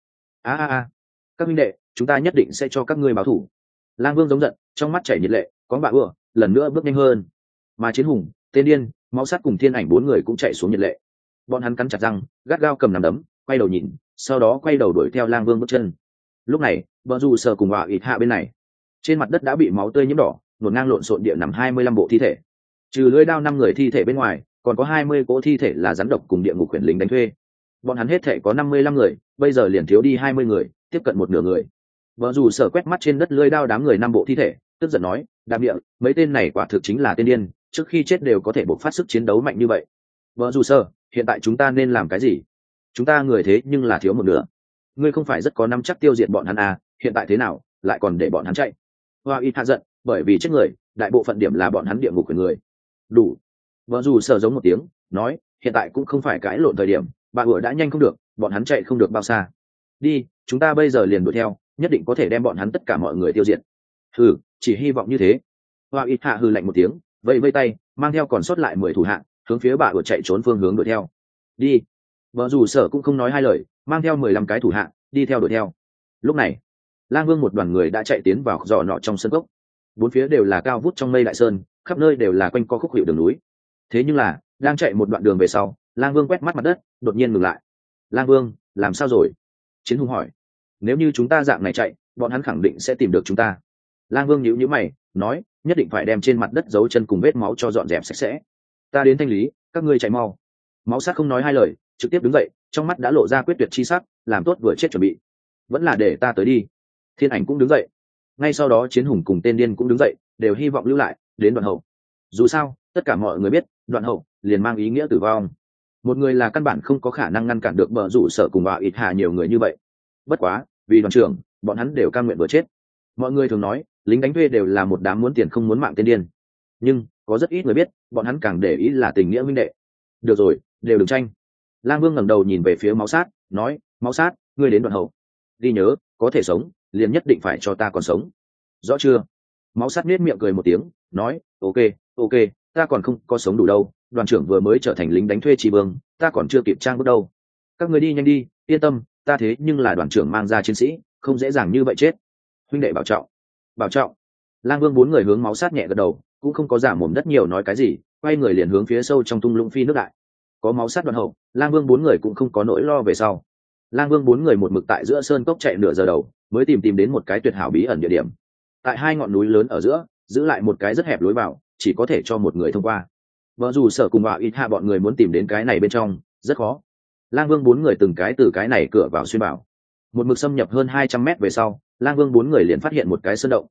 Speaker 1: Các huynh đệ, chúng ta nhất định sẽ cho các ngươi báo thù. Lang vương giống giận, trong mắt chảy nhiệt lệ, con bạ ủa lần nữa bước nhanh hơn, mà Chiến Hùng, Tên Điên, Máu Sắt cùng Thiên Ảnh 4 người cũng chạy xuống nhiệt lệ. Bọn hắn cắn chặt răng, gắt gao cầm nắm đấm, quay đầu nhìn, sau đó quay đầu đuổi theo lang vương bước chân. Lúc này vợ dù sở cùng họa ít hạ bên này, trên mặt đất đã bị máu tươi nhiễm đỏ, ngổn ngang lộn xộn địa nằm 25 bộ thi thể. Trừ lưỡi đao 5 người thi thể bên ngoài, còn có 20 cỗ thi thể là rắn độc cùng địa ngục quyển lính đánh thuê. Bọn hắn hết thể có 55 người, bây giờ liền thiếu đi 20 người, tiếp cận một nửa người. Vợ dù sở quét mắt trên đất lưỡi đao đám người 5 bộ thi thể, tức giận nói, đạm địa, mấy tên này quả thực chính là tên điên, trước khi chết đều có thể bộc phát sức chiến đấu mạnh như vậy. Vợ dù sở, hiện tại chúng ta nên làm cái gì? Chúng ta người thế nhưng là thiếu một nửa. Ngươi không phải rất có nắm chắc tiêu diệt bọn hắn à, hiện tại thế nào lại còn để bọn hắn chạy? Hoa y hạ giận, bởi vì chết người, đại bộ phận điểm là bọn hắn địa ngục của người. Đủ. Vợ dù sở giống một tiếng, nói, hiện tại cũng không phải cãi lộn thời điểm, bà ủa đã nhanh không được, bọn hắn chạy không được bao xa. Đi, chúng ta bây giờ liền đuổi theo, nhất định có thể đem bọn hắn tất cả mọi người tiêu diệt. Hừ, chỉ hy vọng như thế. Hoa y hạ hừ lạnh một tiếng, vẫy vẫy tay, mang theo còn sót lại 10 thủ hạ, hướng phía bà ủa chạy trốn phương hướng đuổi theo. Đi. Vợ dù sở cũng không nói hai lời, mang theo 15 cái thủ hạ đi theo đuổi theo. Lúc này lang vương một đoàn người đã chạy tiến vào giò nọ trong sân cốc, 4 phía đều là cao vút trong mây đại sơn, khắp nơi đều là quanh co khúc hiệu đường núi. Thế nhưng là đang chạy một đoạn đường về sau, lang vương quét mắt mặt đất, đột nhiên ngừng lại. Lang vương, làm sao rồi? Chiến Hùng hỏi. Nếu như chúng ta dạng này chạy, bọn hắn khẳng định sẽ tìm được chúng ta. Lang vương nhíu nhíu mày, nói, nhất định phải đem trên mặt đất dấu chân cùng vết máu cho dọn dẹp sạch sẽ. Ta đến thanh lý, các ngươi chạy mau. Máu Sát không nói hai lời, trực tiếp đứng dậy, trong mắt đã lộ ra quyết tuyệt chi sắc, làm tốt vừa chết chuẩn bị. Vẫn là để ta tới đi. Thiên Ảnh cũng đứng dậy. Ngay sau đó Chiến Hùng cùng Tên Điên cũng đứng dậy, đều hy vọng lưu lại đến Đoạn Hậu. Dù sao tất cả mọi người biết Đoạn Hậu liền mang ý nghĩa tử vong, một người là căn bản không có khả năng ngăn cản được bờ rủ sở cùng bạo ít hà nhiều người như vậy. Bất quá vì đoàn trưởng, bọn hắn đều cam nguyện vừa chết. Mọi người thường nói lính đánh thuê đều là một đám muốn tiền không muốn mạng tên điên, nhưng có rất ít người biết bọn hắn càng để ý là tình nghĩa huynh đệ. Được rồi, đều đừng tranh. Lang Vương ngẩng đầu nhìn về phía Máu Sát, nói, Máu Sát, ngươi đến Đoạn Hậu, ghi nhớ, có thể sống liền nhất định phải cho ta còn sống, rõ chưa? Máu Sát nết miệng cười một tiếng, nói, ok, ok, ta còn không có sống đủ đâu, đoàn trưởng vừa mới trở thành lính đánh thuê tri vương, ta còn chưa kịp trang bước đâu. Các người đi nhanh đi, yên tâm, ta thế nhưng là đoàn trưởng mang ra chiến sĩ, không dễ dàng như vậy chết. Huynh đệ bảo trọng. Bảo trọng. Lang Vương 4 người hướng Máu Sát nhẹ gật đầu, cũng không có giả mồm đất nhiều nói cái gì, quay người liền hướng phía sâu trong thung lũng phi nước đại. Có Máu Sát Đoạn Hậu, Lang Vương 4 người cũng không có nỗi lo về sau. Lang Vương 4 người một mực tại giữa sơn cốc chạy nửa giờ đầu, mới tìm đến một cái tuyệt hảo bí ẩn địa điểm. Tại 2 ngọn núi lớn ở giữa, giữ lại một cái rất hẹp lối vào, chỉ có thể cho một người thông qua. Vợ dù sở cùng bạo ít hạ bọn người muốn tìm đến cái này bên trong rất khó. Lang Vương 4 người từng cái từ cái này cửa vào xuyên bảo, một mực xâm nhập hơn 200 mét về sau, Lang Vương 4 người liền phát hiện một cái sơn động.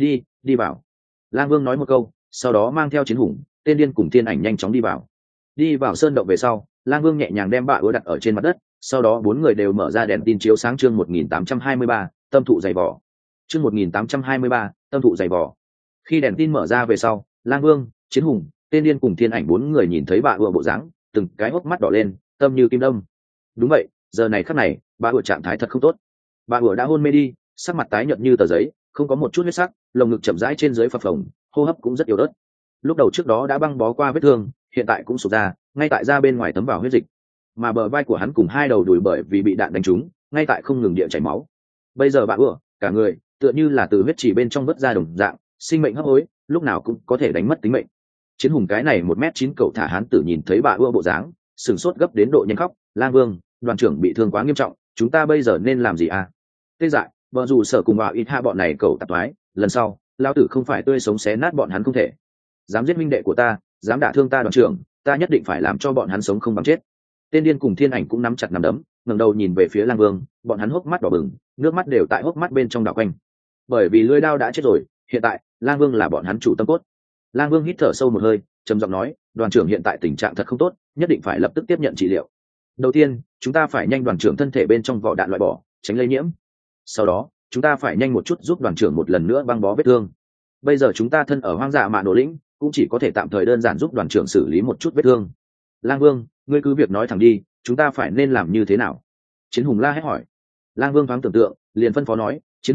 Speaker 1: Đi vào. Lang Vương nói một câu, sau đó mang theo Chiến Hùng, Tên Điên cùng Thiên Ảnh nhanh chóng đi vào. Đi vào sơn động về sau, Lang Vương nhẹ nhàng đem bạ ứa đặt ở trên mặt đất, sau đó 4 người đều mở ra đèn tin chiếu sáng chương 1823, tâm thụ dày vỏ. Chương 1823, tâm thụ dày vỏ. Khi đèn tin mở ra về sau, Lang Vương, Chiến Hùng, Tên Điên cùng Thiên Ảnh 4 người nhìn thấy bạ ứa bộ dáng, từng cái hốc mắt đỏ lên, tâm như kim đâm. Đúng vậy, giờ này khắc này, bạ ứa trạng thái thật không tốt. Bạ ứa đã hôn mê đi, sắc mặt tái nhợt như tờ giấy, không có một chút huyết sắc, lồng ngực chậm rãi trên dưới phập phồng, hô hấp cũng rất yếu ớt. Lúc đầu trước đó đã băng bó qua vết thương, hiện tại cũng sụp ra, ngay tại da bên ngoài thấm vào huyết dịch, mà bờ vai của hắn cùng 2 đầu đùi bởi vì bị đạn đánh trúng, ngay tại không ngừng địa chảy máu. Bây giờ bạ ứa, cả người tựa như là từ huyết chỉ bên trong vớt ra đồng dạng, sinh mệnh hấp hối, lúc nào cũng có thể đánh mất tính mệnh. Chiến Hùng cái này 1m9 cậu thả hán tử nhìn thấy bạ ưa bộ dáng, sửng sốt gấp đến độ nhanh khóc. Lang Vương, đoàn trưởng bị thương quá nghiêm trọng, chúng ta bây giờ nên làm gì à? Tê dại, vợ dù sở cùng vào ít hạ bọn này cậu tạp thoái, lần sau lao tử không phải tươi sống xé nát bọn hắn không thể. Dám giết minh đệ của ta, dám đả thương ta đoàn trưởng, ta nhất định phải làm cho bọn hắn sống không bằng chết. Tên Điên cùng Thiên Ảnh cũng nắm chặt nắm đấm, ngẩng đầu nhìn về phía Lang Vương, bọn hắn hốc mắt đỏ bừng, nước mắt đều tại hốc mắt bên trong đảo quanh. Bởi vì lưỡi đao đã chết rồi, hiện tại Lang Vương là bọn hắn chủ tâm cốt. Lang Vương hít thở sâu một hơi, trầm giọng nói, đoàn trưởng hiện tại tình trạng thật không tốt, nhất định phải lập tức tiếp nhận trị liệu. Đầu tiên, chúng ta phải nhanh đoàn trưởng thân thể bên trong vỏ đạn loại bỏ, tránh lây nhiễm. Sau đó, chúng ta phải nhanh một chút giúp đoàn trưởng một lần nữa băng bó vết thương. Bây giờ chúng ta thân ở hoang dã mạ nổ lĩnh, cũng chỉ có thể tạm thời đơn giản giúp đoàn trưởng xử lý một chút vết thương. Lang Vương, ngươi cứ việc nói thẳng đi, chúng ta phải nên làm như thế nào? Chiến Hùng la hét hỏi. Lang Vương thoáng tưởng tượng, liền phân phó nói, Chiến Hùng,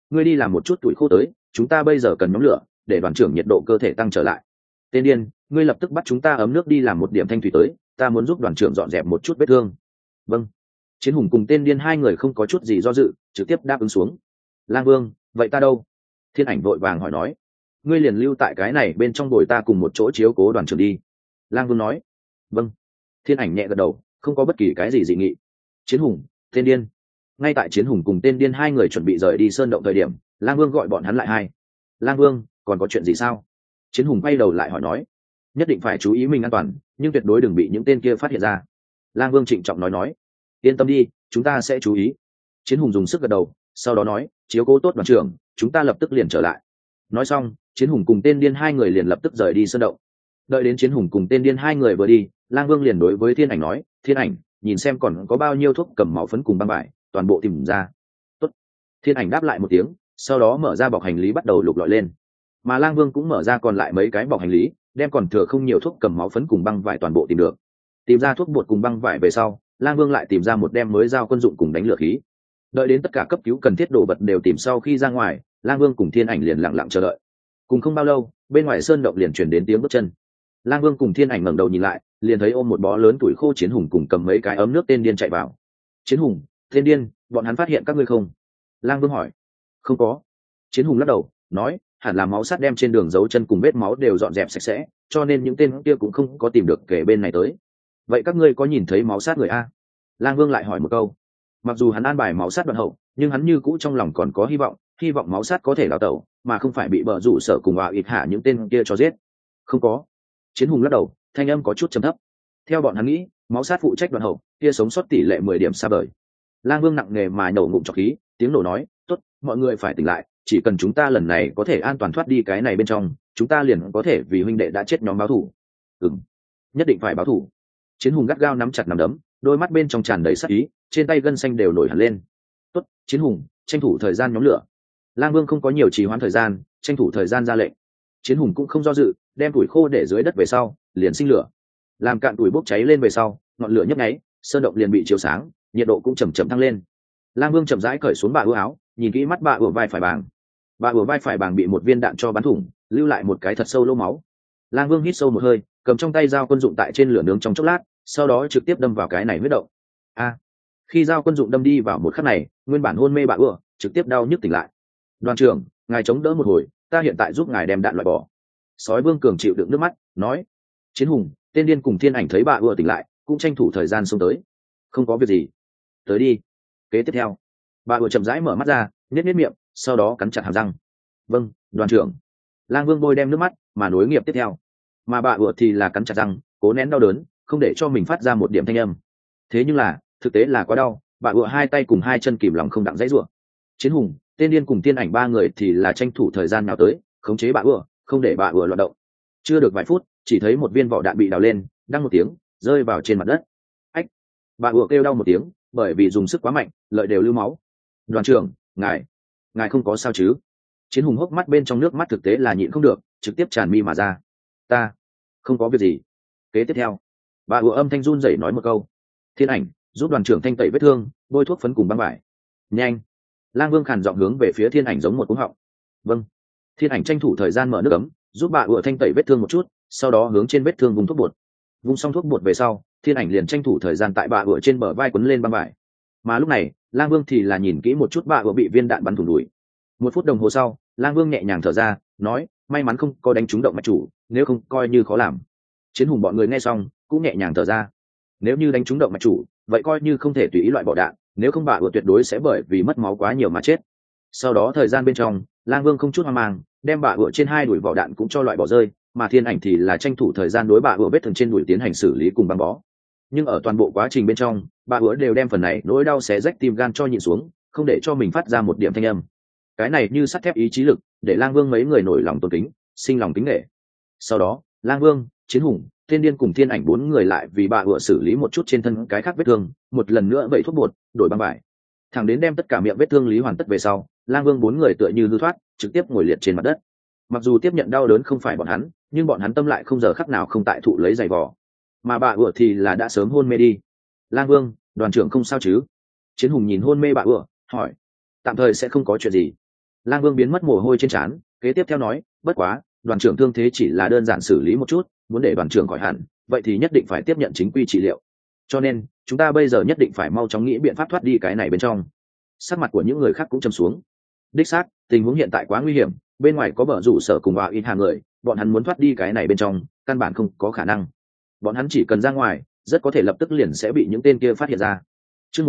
Speaker 1: ngươi đi làm một chút tuổi khô tới, chúng ta bây giờ cần nhóm lửa để đoàn trưởng nhiệt độ cơ thể tăng trở lại. Tên điên, ngươi lập tức bắt chúng ta ấm nước đi làm một điểm thanh thủy tới, ta muốn giúp đoàn trưởng dọn dẹp một chút vết thương. Vâng. Chiến hùng cùng tên điên hai người không có chút gì do dự, trực tiếp đáp ứng xuống. Lang Vương, vậy ta đâu? Thiên Ảnh vội vàng hỏi nói. Ngươi liền lưu tại cái này bên trong bồi ta cùng một chỗ chiếu cố đoàn trưởng đi. Lang Vương nói. Vâng. Thiên Ảnh nhẹ gật đầu, không có bất kỳ cái gì dị nghị. Chiến hùng, tên điên. Ngay tại Chiến hùng cùng tên điên hai người chuẩn bị rời đi sơn động thời điểm, Lang Vương gọi bọn hắn lại hai. Lang Vương, còn có chuyện gì sao? Chiến hùng quay đầu lại hỏi nói. Nhất định phải chú ý mình an toàn, nhưng tuyệt đối đừng bị những tên kia phát hiện ra. Lang Vương trịnh trọng nói. Yên tâm đi, chúng ta sẽ chú ý. Chiến hùng dùng sức gật đầu, sau đó nói, chiếu cố tốt đoàn trưởng, chúng ta lập tức liền trở lại. Nói xong, Chiến hùng cùng tên điên hai người liền lập tức rời đi sơn động. Đợi đến Chiến hùng cùng tên điên hai người vừa đi, Lang Vương liền đối với Thiên Ảnh nói, Thiên Ảnh, nhìn xem còn có bao nhiêu thuốc cầm máu phấn cùng băng vải, toàn bộ tìm ra. Tốt. Thiên Ảnh đáp lại một tiếng, sau đó mở ra bọc hành lý bắt đầu lục lọi lên. Mà Lang Vương cũng mở ra còn lại mấy cái bọc hành lý, đem còn thừa không nhiều thuốc cầm máu phấn cùng băng vải toàn bộ tìm được. Tìm ra thuốc bột cùng băng vải về sau, Lang Vương lại tìm ra một đem mới dao quân dụng cùng đánh lửa khí. Đợi đến tất cả cấp cứu cần thiết đồ vật đều tìm sau khi ra ngoài, Lang Vương cùng Thiên Ảnh liền lặng lặng chờ đợi. Cùng không bao lâu, bên ngoài sơn động liền truyền đến tiếng bước chân. Lang Vương cùng Thiên Ảnh ngẩng đầu nhìn lại, liền thấy ôm một bó lớn tuổi khô Chiến hùng cùng cầm mấy cái ấm nước tên điên chạy vào. Chiến hùng, tên điên, bọn hắn phát hiện các ngươi không? Lang Vương hỏi. Không có. Chiến hùng lắc đầu, nói, hẳn là máu sắt đem trên đường dấu chân cùng vết máu đều dọn dẹp sạch sẽ, cho nên những tên kia cũng không có tìm được kể bên này tới. Vậy các ngươi có nhìn thấy máu sát người a? Lang Vương lại hỏi một câu. Mặc dù hắn an bài máu sát đoạn hậu, nhưng hắn như cũ trong lòng còn có hy vọng máu sát có thể đào tẩu, mà không phải bị bờ rủ sở cùng vào ít hạ những tên kia cho giết. Không có. Chiến hùng lắc đầu, thanh âm có chút trầm thấp. Theo bọn hắn nghĩ, máu sát phụ trách đoạn hậu, kia sống sót tỷ lệ 10 điểm xa vời. Lang Vương nặng nề mà nổ ngụm trọc khí, tiếng nổ nói, tốt, mọi người phải tỉnh lại, chỉ cần chúng ta lần này có thể an toàn thoát đi cái này bên trong, chúng ta liền có thể vì huynh đệ đã chết nhóm báo thù. Nhất định phải báo thù. Chiến hùng gắt gao nắm chặt nắm đấm, đôi mắt bên trong tràn đầy sát ý, trên tay gân xanh đều nổi hẳn lên. Tốt, Chiến hùng, tranh thủ thời gian nhóm lửa. Lang Vương không có nhiều trì hoãn thời gian, tranh thủ thời gian ra lệnh. Chiến hùng cũng không do dự, đem củi khô để dưới đất về sau, liền sinh lửa. Làm cạn củi bốc cháy lên về sau, ngọn lửa nhấp nháy, sơn động liền bị chiếu sáng, nhiệt độ cũng chậm chậm tăng lên. Lang Vương chậm rãi cởi xuống bà ưa áo, nhìn kỹ mắt bà ưa vai phải bàng. Bà ưa vai phải bàng bị một viên đạn cho bắn thủng, lưu lại một cái thật sâu lỗ máu. Lang Vương hít sâu một hơi, cầm trong tay dao quân dụng tại trên lửa nướng trong chốc lát, sau đó trực tiếp đâm vào cái này huyết động. Khi dao quân dụng đâm đi vào một khắc này, nguyên bản hôn mê bà ưa trực tiếp đau nhức tỉnh lại. Đoàn trưởng, ngài chống đỡ một hồi, ta hiện tại giúp ngài đem đạn loại bỏ. Sói Vương cường chịu đựng nước mắt, nói. Chiến hùng, tên điên cùng Thiên Ảnh thấy bà ưa tỉnh lại, cũng tranh thủ thời gian xông tới. Không có việc gì, tới đi. Kế tiếp theo, bà ưa chậm rãi mở mắt ra, nhếch miệng, sau đó cắn chặt hàm răng. Vâng, đoàn trưởng. Lang Vương bôi đem nước mắt, mà nối nghiệp tiếp theo. Mà bà ưa thì là cắn chặt răng, cố nén đau đớn, không để cho mình phát ra một điểm thanh âm. Thế nhưng là, thực tế là quá đau, bà ưa hai tay cùng hai chân kìm lòng không đặng dãy rủa. Chiến hùng, tên điên cùng Thiên Ảnh ba người thì là tranh thủ thời gian nào tới, khống chế bà ưa, không để bà ưa loạn động. Chưa được vài phút, chỉ thấy một viên vỏ đạn bị đào lên, đăng một tiếng, rơi vào trên mặt đất. Ách! Bà ưa kêu đau một tiếng, bởi vì dùng sức quá mạnh, lợi đều lưu máu. Đoàn trưởng, ngài không có sao chứ? Chiến hùng hốc mắt bên trong nước mắt thực tế là nhịn không được, trực tiếp tràn mi mà ra. Ta không có việc gì. Kế tiếp theo, bà ưa âm thanh run rẩy nói một câu. Thiên Ảnh, giúp đoàn trưởng thanh tẩy vết thương, bôi thuốc phấn cùng băng vải. Nhanh! Lang Vương khàn giọng hướng về phía Thiên Ảnh giống một cú họng. Vâng. Thiên Ảnh tranh thủ thời gian mở nước ấm, giúp bà ưa thanh tẩy vết thương một chút, sau đó hướng trên vết thương vùng thuốc bột. Vung xong thuốc bột về sau, Thiên Ảnh liền tranh thủ thời gian tại bà ưa trên bờ vai quấn lên băng vải. Mà lúc này, Lang Vương thì là nhìn kỹ một chút bà ưa bị viên đạn bắn thủng đùi. 1 phút đồng hồ sau, Lang Vương nhẹ nhàng thở ra, nói, may mắn không có đánh trúng động mạch chủ, nếu không coi như khó làm. Chiến hùng bọn người nghe xong, cũng nhẹ nhàng thở ra. Nếu như đánh trúng động mạch chủ, vậy coi như không thể tùy ý loại bỏ đạn, nếu không bà ưa tuyệt đối sẽ bởi vì mất máu quá nhiều mà chết. Sau đó thời gian bên trong, Lang Vương không chút hoang mang, đem bà ưa trên 2 đùi vỏ đạn cũng cho loại bỏ rơi, mà Thiên Ảnh thì là tranh thủ thời gian đối bà ưa vết thương trên đùi tiến hành xử lý cùng băng bó. Nhưng ở toàn bộ quá trình bên trong, bà ưa đều đem phần này nỗi đau xé rách tim gan cho nhịn xuống, không để cho mình phát ra một điểm thanh âm. Cái này như sắt thép ý chí lực, để Lang Vương mấy người nổi lòng tôn kính, sinh lòng kính nể. Sau đó, Lang Vương, Chiến hùng, Tên điên cùng Thiên Ảnh 4 người lại vì bà ưa xử lý một chút trên thân cái khác vết thương, một lần nữa vẩy thuốc bột, đổi băng vải. Thẳng đến đem tất cả miệng vết thương lý hoàn tất về sau, Lang Vương 4 người tựa như lưu thoát, trực tiếp ngồi liệt trên mặt đất. Mặc dù tiếp nhận đau đớn không phải bọn hắn, nhưng bọn hắn tâm lại không giờ khắc nào không tại thụ lấy giày vò. Mà bà ưa thì là đã sớm hôn mê đi. Lang Vương, đoàn trưởng không sao chứ? Chiến hùng nhìn hôn mê bà ưa, hỏi. Tạm thời sẽ không có chuyện gì. Lang Vương biến mất mồ hôi trên trán, kế tiếp theo nói, bất quá đoàn trưởng thương thế chỉ là đơn giản xử lý một chút, muốn để đoàn trưởng khỏi hẳn vậy thì nhất định phải tiếp nhận chính quy trị liệu, cho nên chúng ta bây giờ nhất định phải mau chóng nghĩ biện pháp thoát đi cái này bên trong. Sắc mặt của những người khác cũng trầm xuống. Đích xác, tình huống hiện tại quá nguy hiểm, bên ngoài có bờ rủ sở cùng vào ít hàng người, bọn hắn muốn thoát đi cái này bên trong căn bản không có khả năng. Bọn hắn chỉ cần ra ngoài, rất có thể lập tức liền sẽ bị những tên kia phát hiện ra. Chương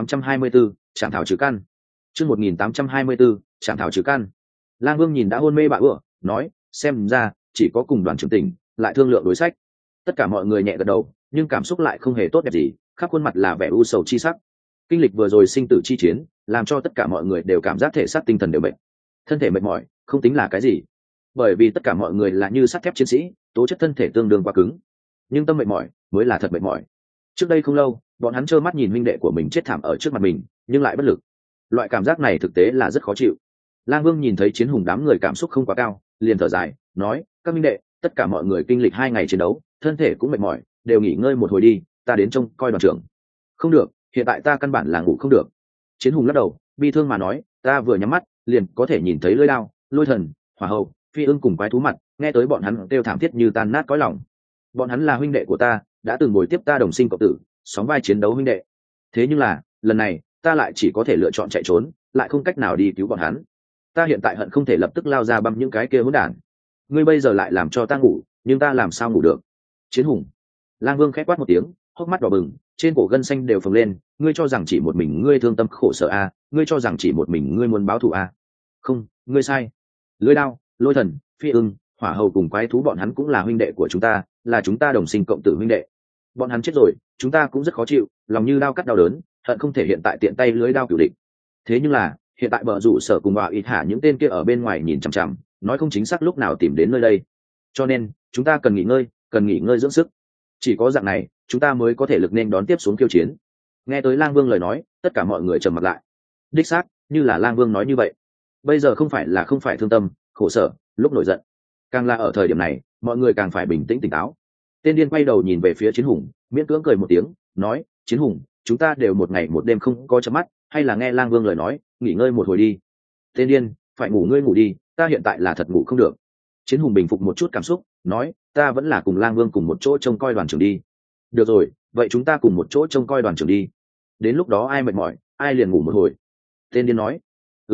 Speaker 1: 1824, Trảm thảo trừ căn. Chương 1824, Trảm thảo trừ căn. Lang Vương nhìn đã hôn mê bà ửa, nói, xem ra chỉ có cùng đoàn trưởng tỉnh lại thương lượng đối sách. Tất cả mọi người nhẹ gật đầu, nhưng cảm xúc lại không hề tốt đẹp gì, khắp khuôn mặt là vẻ u sầu chi sắc. Kinh lịch vừa rồi sinh tử chi chiến, làm cho tất cả mọi người đều cảm giác thể xác tinh thần đều mệt. Thân thể mệt mỏi không tính là cái gì, bởi vì tất cả mọi người là như sắt thép chiến sĩ, tố chất thân thể tương đương quá cứng, nhưng tâm mệt mỏi mới là thật mệt mỏi. Trước đây không lâu, bọn hắn trơ mắt nhìn huynh đệ của mình chết thảm ở trước mặt mình, nhưng lại bất lực. Loại cảm giác này thực tế là rất khó chịu. Lang Vương nhìn thấy Chiến Hùng đám người cảm xúc không quá cao, liền thở dài, nói, các huynh đệ, tất cả mọi người kinh lịch 2 ngày chiến đấu, thân thể cũng mệt mỏi, đều nghỉ ngơi một hồi đi, ta đến trông coi đoàn trưởng. Không được, hiện tại ta căn bản là ngủ không được. Chiến Hùng lắc đầu, bi thương mà nói, ta vừa nhắm mắt liền có thể nhìn thấy lưỡi đao, lôi thần, hỏa hầu, phi ưng cùng quái thú mặt, nghe tới bọn hắn kêu thảm thiết như tan nát cõi lòng. Bọn hắn là huynh đệ của ta, đã từng bồi tiếp ta đồng sinh cộng tử, sóng vai chiến đấu huynh đệ. Thế nhưng là lần này ta lại chỉ có thể lựa chọn chạy trốn, lại không cách nào đi cứu bọn hắn. Ta hiện tại hận không thể lập tức lao ra băm những cái kia hỗn đản. Ngươi bây giờ lại làm cho ta ngủ, nhưng ta làm sao ngủ được? Chiến Hùng. Lang Vương khẽ quát một tiếng, hốc mắt đỏ bừng, trên cổ gân xanh đều phồng lên. Ngươi cho rằng chỉ một mình ngươi thương tâm khổ sở a? Ngươi cho rằng chỉ một mình ngươi muốn báo thù a? Không, ngươi sai. Lưỡi đao, lôi thần, phi ưng, hỏa hầu cùng quái thú bọn hắn cũng là huynh đệ của chúng ta, là chúng ta đồng sinh cộng tử huynh đệ. Bọn hắn chết rồi, chúng ta cũng rất khó chịu, lòng như đao cắt đau đớn, hận không thể hiện tại tiện tay lưới đao cửu địch. Thế nhưng là hiện tại bờ rủ sở cùng vào ít hạ những tên kia ở bên ngoài nhìn chằm chằm, nói không chính xác lúc nào tìm đến nơi đây, cho nên chúng ta cần nghỉ ngơi dưỡng sức. Chỉ có dạng này chúng ta mới có thể lực nên đón tiếp xuống khiêu chiến. Nghe tới Lang Vương lời nói, tất cả mọi người trầm mặt lại. Đích xác, như là Lang Vương nói như vậy, bây giờ không phải thương tâm khổ sở lúc nổi giận, càng là ở thời điểm này mọi người càng phải bình tĩnh tỉnh táo. Tên điên quay đầu nhìn về phía Chiến Hùng, miễn cưỡng cười một tiếng, nói, Chiến Hùng, chúng ta đều một ngày một đêm không có chớp mắt, hay là nghe Lang Vương lời nói, nghỉ ngơi một hồi đi. Tên điên, phải ngủ ngươi ngủ đi, ta hiện tại là thật ngủ không được. Chiến Hùng bình phục một chút cảm xúc, nói, ta vẫn là cùng Lang Vương cùng một chỗ trông coi đoàn trưởng đi. Được rồi, vậy chúng ta cùng một chỗ trông coi đoàn trưởng đi, đến lúc đó ai mệt mỏi ai liền ngủ một hồi. Tên điên nói,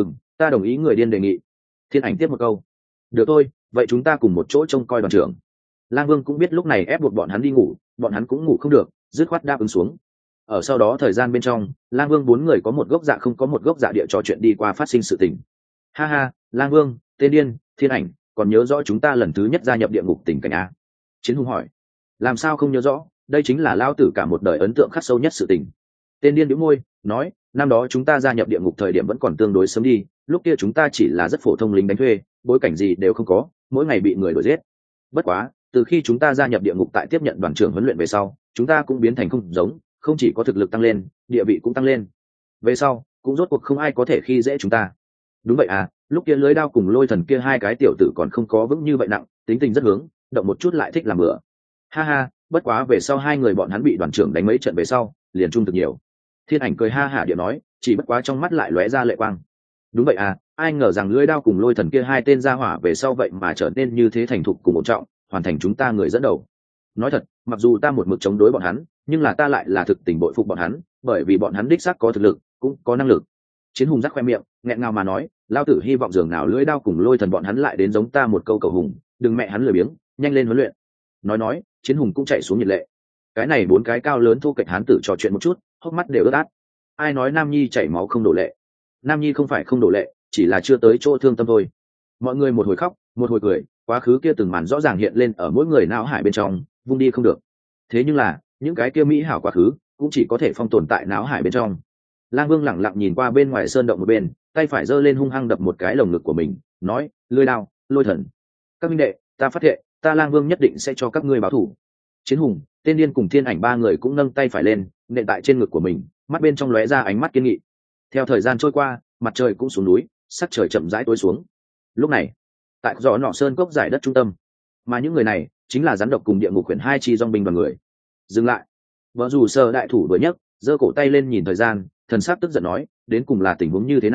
Speaker 1: ta đồng ý người điên đề nghị. Thiên Ảnh tiếp một câu, được thôi, vậy chúng ta cùng một chỗ trông coi đoàn trưởng. Lang Vương cũng biết lúc này ép buộc bọn hắn đi ngủ, bọn hắn cũng ngủ không được, dứt khoát đáp ứng xuống. Ở sau đó thời gian bên trong, Lang Vương 4 người có một gốc dạ không có một gốc dạ địa trò chuyện đi qua phát sinh sự tình. Ha ha, Lang Vương, Tên Điên, Thiên Ảnh, còn nhớ rõ chúng ta lần thứ nhất gia nhập địa ngục tình cảnh a? Chiến Hùng hỏi. Làm sao không nhớ rõ, đây chính là lao tử cả một đời ấn tượng khắc sâu nhất sự tình. Tên Điên bĩu môi, nói, năm đó chúng ta gia nhập địa ngục thời điểm vẫn còn tương đối sớm đi, lúc kia chúng ta chỉ là rất phổ thông lính đánh thuê, bối cảnh gì đều không có, mỗi ngày bị người đuổi giết. Bất quá, từ khi chúng ta gia nhập địa ngục tại tiếp nhận đoàn trưởng huấn luyện về sau, chúng ta cũng biến thành không giống, không chỉ có thực lực tăng lên, địa vị cũng tăng lên. Về sau, cũng rốt cuộc không ai có thể khi dễ chúng ta. Đúng vậy à, lúc kia lưới đao cùng lôi thần kia 2 cái tiểu tử còn không có vững như vậy nặng, tính tình rất hướng, động một chút lại thích làm bừa. Ha ha, bất quá về sau 2 người bọn hắn bị đoàn trưởng đánh mấy trận về sau, liền trung thực nhiều. Thiên Ảnh cười ha hả điệu nói, chỉ bất quá trong mắt lại lóe ra lệ quang. Đúng vậy à, ai ngờ rằng lưới đao cùng lôi thần kia 2 tên gia hỏa về sau vậy mà trở nên như thế thành thục cùng một trọng, hoàn thành chúng ta người dẫn đầu. Nói thật, mặc dù ta một mực chống đối bọn hắn, nhưng là ta lại là thực tình bội phục bọn hắn, bởi vì bọn hắn đích xác có thực lực, cũng có năng lực. Chiến Hùng rắc khoe miệng, nghẹn ngào mà nói, lao tử hy vọng dường nào lưỡi đao cùng lôi thần bọn hắn lại đến giống ta một câu cầu hùng, đừng mẹ hắn lười biếng, nhanh lên huấn luyện. Nói, Chiến Hùng cũng chạy xuống nhiệt lệ. Cái này 4 cái cao lớn thô kệch hán tử trò chuyện một chút, hốc mắt đều ướt át. Ai nói Nam Nhi chảy máu không đổ lệ? Nam Nhi không phải không đổ lệ, chỉ là chưa tới chỗ thương tâm thôi. Mọi người một hồi khóc, một hồi cười, quá khứ kia từng màn rõ ràng hiện lên ở mỗi người não hải bên trong, vung đi không được. Thế nhưng là, những cái kia mỹ hảo quá khứ, cũng chỉ có thể phong tồn tại não hải bên trong. Lang Vương lẳng lặng nhìn qua bên ngoài sơn động một bên, tay phải giơ lên hung hăng đập một cái lồng ngực của mình, nói, lưỡi đao, lôi thần, các minh đệ, ta phát thệ, ta Lang Vương nhất định sẽ cho các ngươi báo thù. Chiến Hùng, Tên Điên cùng Thiên Ảnh 3 người cũng nâng tay phải lên, nện tại trên ngực của mình, mắt bên trong lóe ra ánh mắt kiên nghị. Theo thời gian trôi qua, mặt trời cũng xuống núi, sắc trời chậm rãi tối xuống. Lúc này, tại gió nọ sơn cốc giải đất trung tâm, mà những người này chính là rắn độc cùng địa ngục quyển 2 chi dòng binh đoàn người. Dừng lại. Vợ dù sơ đại thủ đuổi nhấc, giơ cổ tay lên nhìn thời gian, thần sắc tức giận nói, đến cùng là tình huống như thế nào,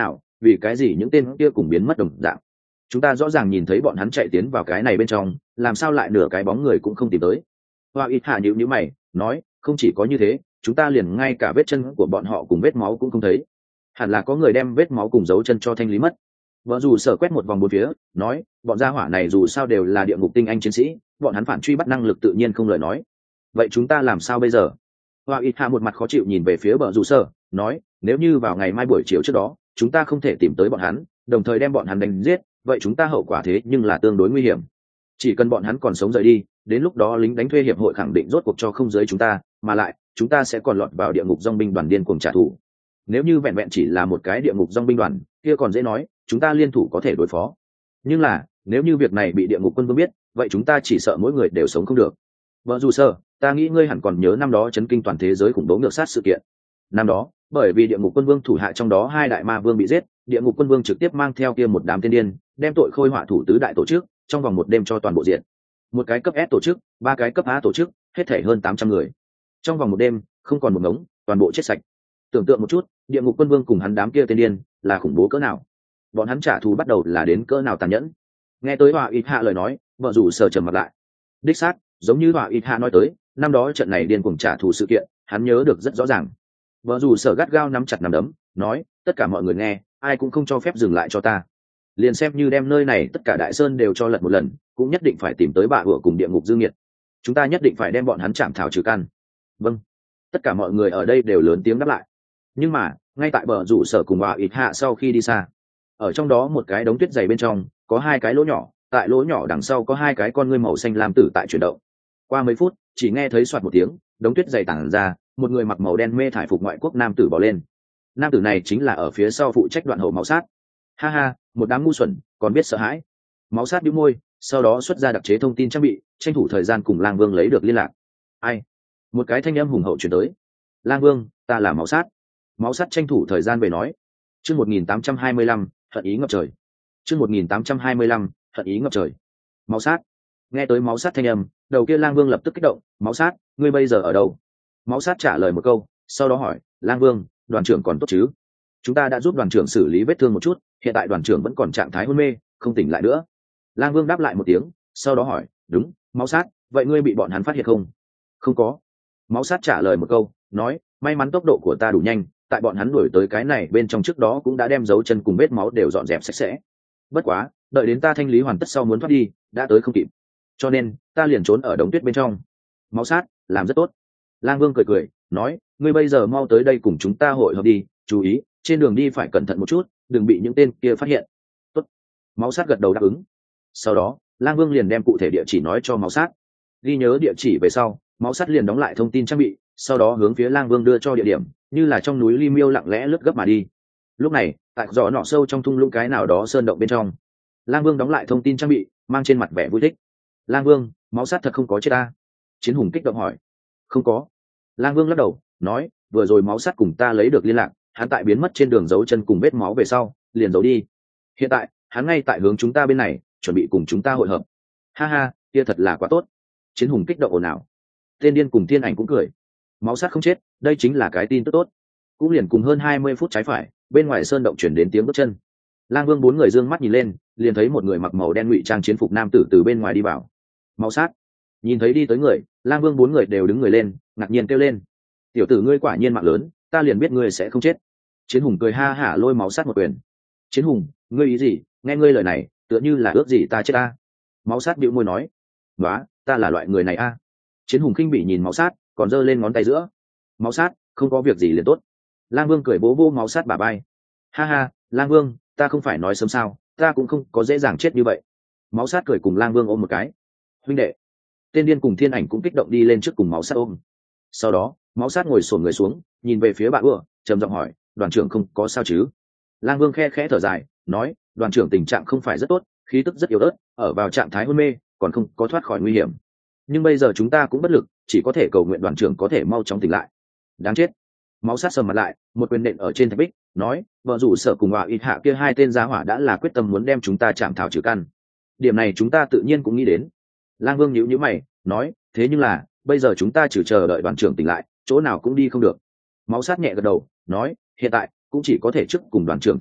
Speaker 1: vì cái gì những tên kia cùng biến mất đồng dạng. Chúng ta rõ ràng nhìn thấy bọn hắn chạy tiến vào cái này bên trong, làm sao lại nửa cái bóng người cũng không tìm tới. Hoa ít hạ nhíu nhíu mày nói, không chỉ có như thế, chúng ta liền ngay cả vết chân của bọn họ cùng vết máu cũng không thấy, hẳn là có người đem vết máu cùng dấu chân cho thanh lý mất. Vợ dù sở quét một vòng bốn phía nói, bọn gia hỏa này dù sao đều là địa ngục tinh anh chiến sĩ, bọn hắn phản truy bắt năng lực tự nhiên không lời nói. Vậy chúng ta làm sao bây giờ? Hoa ít hạ một mặt khó chịu nhìn về phía bờ rủ sở nói, nếu như vào ngày mai buổi chiều trước đó chúng ta không thể tìm tới bọn hắn, đồng thời đem bọn hắn đánh giết, vậy chúng ta hậu quả thế nhưng là tương đối nguy hiểm. Chỉ cần bọn hắn còn sống rời đi, đến lúc đó lính đánh thuê hiệp hội khẳng định rốt cuộc cho không giới chúng ta, mà lại chúng ta sẽ còn lọt vào địa ngục dòng binh đoàn điên cuồng trả thù. Nếu như vẹn vẹn chỉ là một cái địa ngục dòng binh đoàn kia còn dễ nói, chúng ta liên thủ có thể đối phó. Nhưng là nếu như việc này bị địa ngục quân vương biết, vậy chúng ta chỉ sợ mỗi người đều sống không được. Vợ dù sơ, ta nghĩ ngươi hẳn còn nhớ năm đó chấn kinh toàn thế giới khủng bố ngược sát sự kiện. Năm đó bởi vì địa ngục quân vương thủ hạ trong đó hai đại ma vương bị giết, địa ngục quân vương trực tiếp mang theo kia một đám tiên điên, đem tội khôi họa thủ tứ đại tổ chức trong vòng một đêm cho toàn bộ diện. Một cái cấp S tổ chức, ba cái cấp A tổ chức, hết thể hơn 800 người. Trong vòng một đêm, không còn một ngống, toàn bộ chết sạch. Tưởng tượng một chút, địa ngục quân vương cùng hắn đám kia tiên điên là khủng bố cỡ nào. Bọn hắn trả thù bắt đầu là đến cỡ nào tàn nhẫn. Nghe tới Hỏa Ít Hạ lời nói, vợ rủ sờ trầm mặt lại. Đích xác, giống như Hỏa Ít Hạ nói tới, năm đó trận này điên cuồng trả thù sự kiện, hắn nhớ được rất rõ ràng. Vợ rủ sở gắt gao nắm chặt nắm đấm, nói, tất cả mọi người nghe, ai cũng không cho phép dừng lại cho ta. Liền xem như đem nơi này tất cả đại sơn đều cho lật một lần, cũng nhất định phải tìm tới bà ủa cùng địa ngục dương nhiệt. Chúng ta nhất định phải đem bọn hắn chạm thảo trừ căn. Vâng. Tất cả mọi người ở đây đều lớn tiếng đáp lại. Nhưng mà ngay tại bờ rủ sở cùng Hỏa Ít Hạ sau khi đi xa, ở trong đó một cái đống tuyết dày bên trong có hai cái lỗ nhỏ, tại lỗ nhỏ đằng sau có hai cái con ngươi màu xanh lam tử tại chuyển động. Qua mấy phút chỉ nghe thấy soạt một tiếng, đống tuyết dày tản ra, một người mặc màu đen mê thải phục ngoại quốc nam tử bỏ lên. Nam tử này chính là ở phía sau phụ trách đoạn hậu máu sát. Ha ha, một đám ngu xuẩn còn biết sợ hãi. Máu sát bĩu môi, sau đó xuất ra đặc chế thông tin trang bị, tranh thủ thời gian cùng Lang Vương lấy được liên lạc. Ai? Một cái thanh âm hùng hậu truyền tới. Lang Vương, ta là máu sát. Máu sát tranh thủ thời gian về nói. Chương 1825, hận ý ngập trời. Chương 1825, hận ý ngập trời. Máu sát. Nghe tới máu sát thanh âm, đầu kia Lang Vương lập tức kích động. Máu sát, ngươi bây giờ ở đâu? Máu sát trả lời một câu, sau đó hỏi, Lang Vương, đoàn trưởng còn tốt chứ? Chúng ta đã giúp đoàn trưởng xử lý vết thương một chút, hiện tại đoàn trưởng vẫn còn trạng thái hôn mê, không tỉnh lại nữa. Lang Vương đáp lại một tiếng, sau đó hỏi, đúng, máu sát, vậy ngươi bị bọn hắn phát hiện không? Không có. Máu sát trả lời một câu, nói, may mắn tốc độ của ta đủ nhanh, tại bọn hắn đuổi tới cái này bên trong trước đó cũng đã đem dấu chân cùng vết máu đều dọn dẹp sạch sẽ. Bất quá, đợi đến ta thanh lý hoàn tất sau muốn thoát đi, đã tới không kịp. Cho nên, ta liền trốn ở đống tuyết bên trong. Máu sát, làm rất tốt. Lang Vương cười cười, nói, ngươi bây giờ mau tới đây cùng chúng ta hội họp đi, chú ý, trên đường đi phải cẩn thận một chút, đừng bị những tên kia phát hiện. Tốt. Máu sát gật đầu đáp ứng. Sau đó, Lang Vương liền đem cụ thể địa chỉ nói cho máu sát. Ghi nhớ địa chỉ về sau, máu sát liền đóng lại thông tin trang bị, sau đó hướng phía Lang Vương đưa cho địa điểm, như là trong núi Ly Miêu lặng lẽ lướt gấp mà đi. Lúc này, tại giỏ nọ sâu trong thung lũng cái nào đó sơn động bên trong, Lang Vương đóng lại thông tin trang bị, mang trên mặt vẻ vui thích. Lang Vương, máu sát thật không có chết ta? Chiến hùng kích động hỏi. Không có. Lang Vương lắc đầu, nói, vừa rồi máu sát cùng ta lấy được liên lạc, hắn tại biến mất trên đường dấu chân cùng vết máu về sau, liền giấu đi. Hiện tại, hắn ngay tại hướng chúng ta bên này, chuẩn bị cùng chúng ta hội hợp. Ha ha, kia thật là quá tốt. Chiến hùng kích động ồn ào. Tên điên cùng Thiên Ảnh cũng cười. Máu sát không chết, đây chính là cái tin tức tốt. Cũng liền cùng hơn 20 phút trái phải, bên ngoài sơn động chuyển đến tiếng bước chân. Lang Vương bốn người dương mắt nhìn lên, liền thấy một người mặc màu đen ngụy trang chiến phục nam tử từ bên ngoài đi vào. Máu sát. Nhìn thấy đi tới người, Lang Vương bốn người đều đứng người lên, ngạc nhiên kêu lên. Tiểu tử ngươi quả nhiên mạng lớn, ta liền biết ngươi sẽ không chết. Chiến hùng cười ha hả lôi máu sát một quyền. Chiến hùng, ngươi ý gì? Nghe ngươi lời này, tựa như là ước gì ta chết ta. Máu sát bĩu môi nói. Nóa, ta là loại người này a. Chiến hùng khinh bỉ nhìn máu sát, còn giơ lên ngón tay giữa. Máu sát, không có việc gì liền tốt. Lang Vương cười bố vô máu sát bả vai. Ha ha, Lang Vương, ta không phải nói sớm sao, ta cũng không có dễ dàng chết như vậy. Máu sát cười cùng Lang Vương ôm một cái. Huynh đệ. Tên điên cùng Thiên Ảnh cũng kích động đi lên trước cùng máu sát ôm. Sau đó, máu sát ngồi xổm người xuống, nhìn về phía bà ưa, trầm giọng hỏi, đoàn trưởng không có sao chứ? Lang Vương khe khẽ thở dài, nói, đoàn trưởng tình trạng không phải rất tốt, khí tức rất yếu ớt, ở vào trạng thái hôn mê, còn không có thoát khỏi nguy hiểm. Nhưng bây giờ chúng ta cũng bất lực, chỉ có thể cầu nguyện đoàn trưởng có thể mau chóng tỉnh lại. Đáng chết. Máu sát sầm mặt lại, một quyền nện ở trên thạch bích, nói, vợ rủ sở cùng Hỏa Ít Hạ kia hai tên giá hỏa đã là quyết tâm muốn đem chúng ta chạm thảo trừ căn. Điểm này chúng ta tự nhiên cũng nghĩ đến. Lang Vương nhíu nhíu mày, nói, thế nhưng là, bây giờ chúng ta chỉ chờ đợi đoàn trưởng tỉnh lại, chỗ nào cũng đi không được. Máu sát nhẹ gật đầu, nói, hiện tại cũng chỉ có thể trước cùng đoàn trưởng tỉnh lại,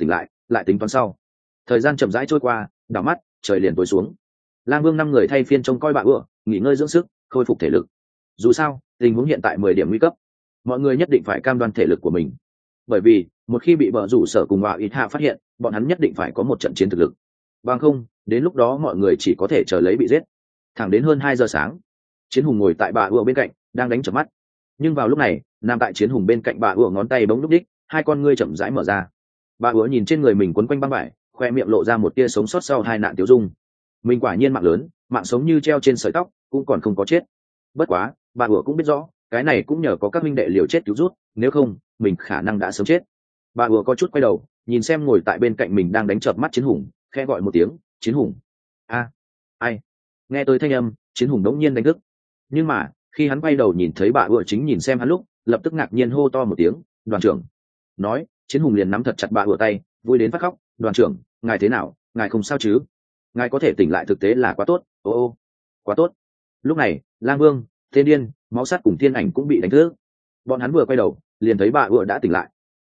Speaker 1: lại tính toán sau. Thời gian chậm rãi trôi qua, đảo mắt trời liền tối xuống. Lang Vương 5 người thay phiên trông coi bạ ựa, nghỉ ngơi dưỡng sức, khôi phục thể lực. Dù sao tình huống hiện tại 10 điểm nguy cấp, mọi người nhất định phải cam đoan thể lực của mình, bởi vì một khi bị bờ rủ sở cùng bạ ít hạ phát hiện, bọn hắn nhất định phải có một trận chiến thực lực, bằng không đến lúc đó mọi người chỉ có thể chờ lấy bị giết. Thẳng đến hơn 2 giờ sáng, Chiến Hùng ngồi tại bạ ựa bên cạnh đang đánh chợp mắt, nhưng vào lúc này nằm tại Chiến Hùng bên cạnh bạ ựa ngón tay bỗng lúc đích, hai con ngươi chậm rãi mở ra. Bạ ựa nhìn trên người mình quấn quanh băng vải, khoe miệng lộ ra một tia sống sót sau hai nạn tiêu dung. Mình quả nhiên mạng lớn, mạng sống như treo trên sợi tóc, cũng còn không có chết. Bất quá bạ ựa cũng biết rõ cái này cũng nhờ có các minh đệ liều chết cứu rút, nếu không mình khả năng đã sớm chết. Bạ ựa có chút quay đầu nhìn xem ngồi tại bên cạnh mình đang đánh chợp mắt Chiến Hùng, khẽ gọi một tiếng, Chiến Hùng. A, ai? Nghe tới thanh âm, Chiến Hùng đống nhiên đánh thức, nhưng mà khi hắn quay đầu nhìn thấy bạ ựa chính nhìn xem hắn lúc, lập tức ngạc nhiên hô to một tiếng, đoàn trưởng. Nói Chiến Hùng liền nắm thật chặt bạ ựa tay, vui đến phát khóc, đoàn trưởng, ngài thế nào, ngài không sao chứ? Ngài có thể tỉnh lại thực tế là quá tốt, ô ô, quá tốt. Lúc này Lang Vương, Tên Điên, Máu Sắt cùng Thiên Ảnh cũng bị đánh thức. Bọn hắn vừa quay đầu liền thấy bạ ựa đã tỉnh lại.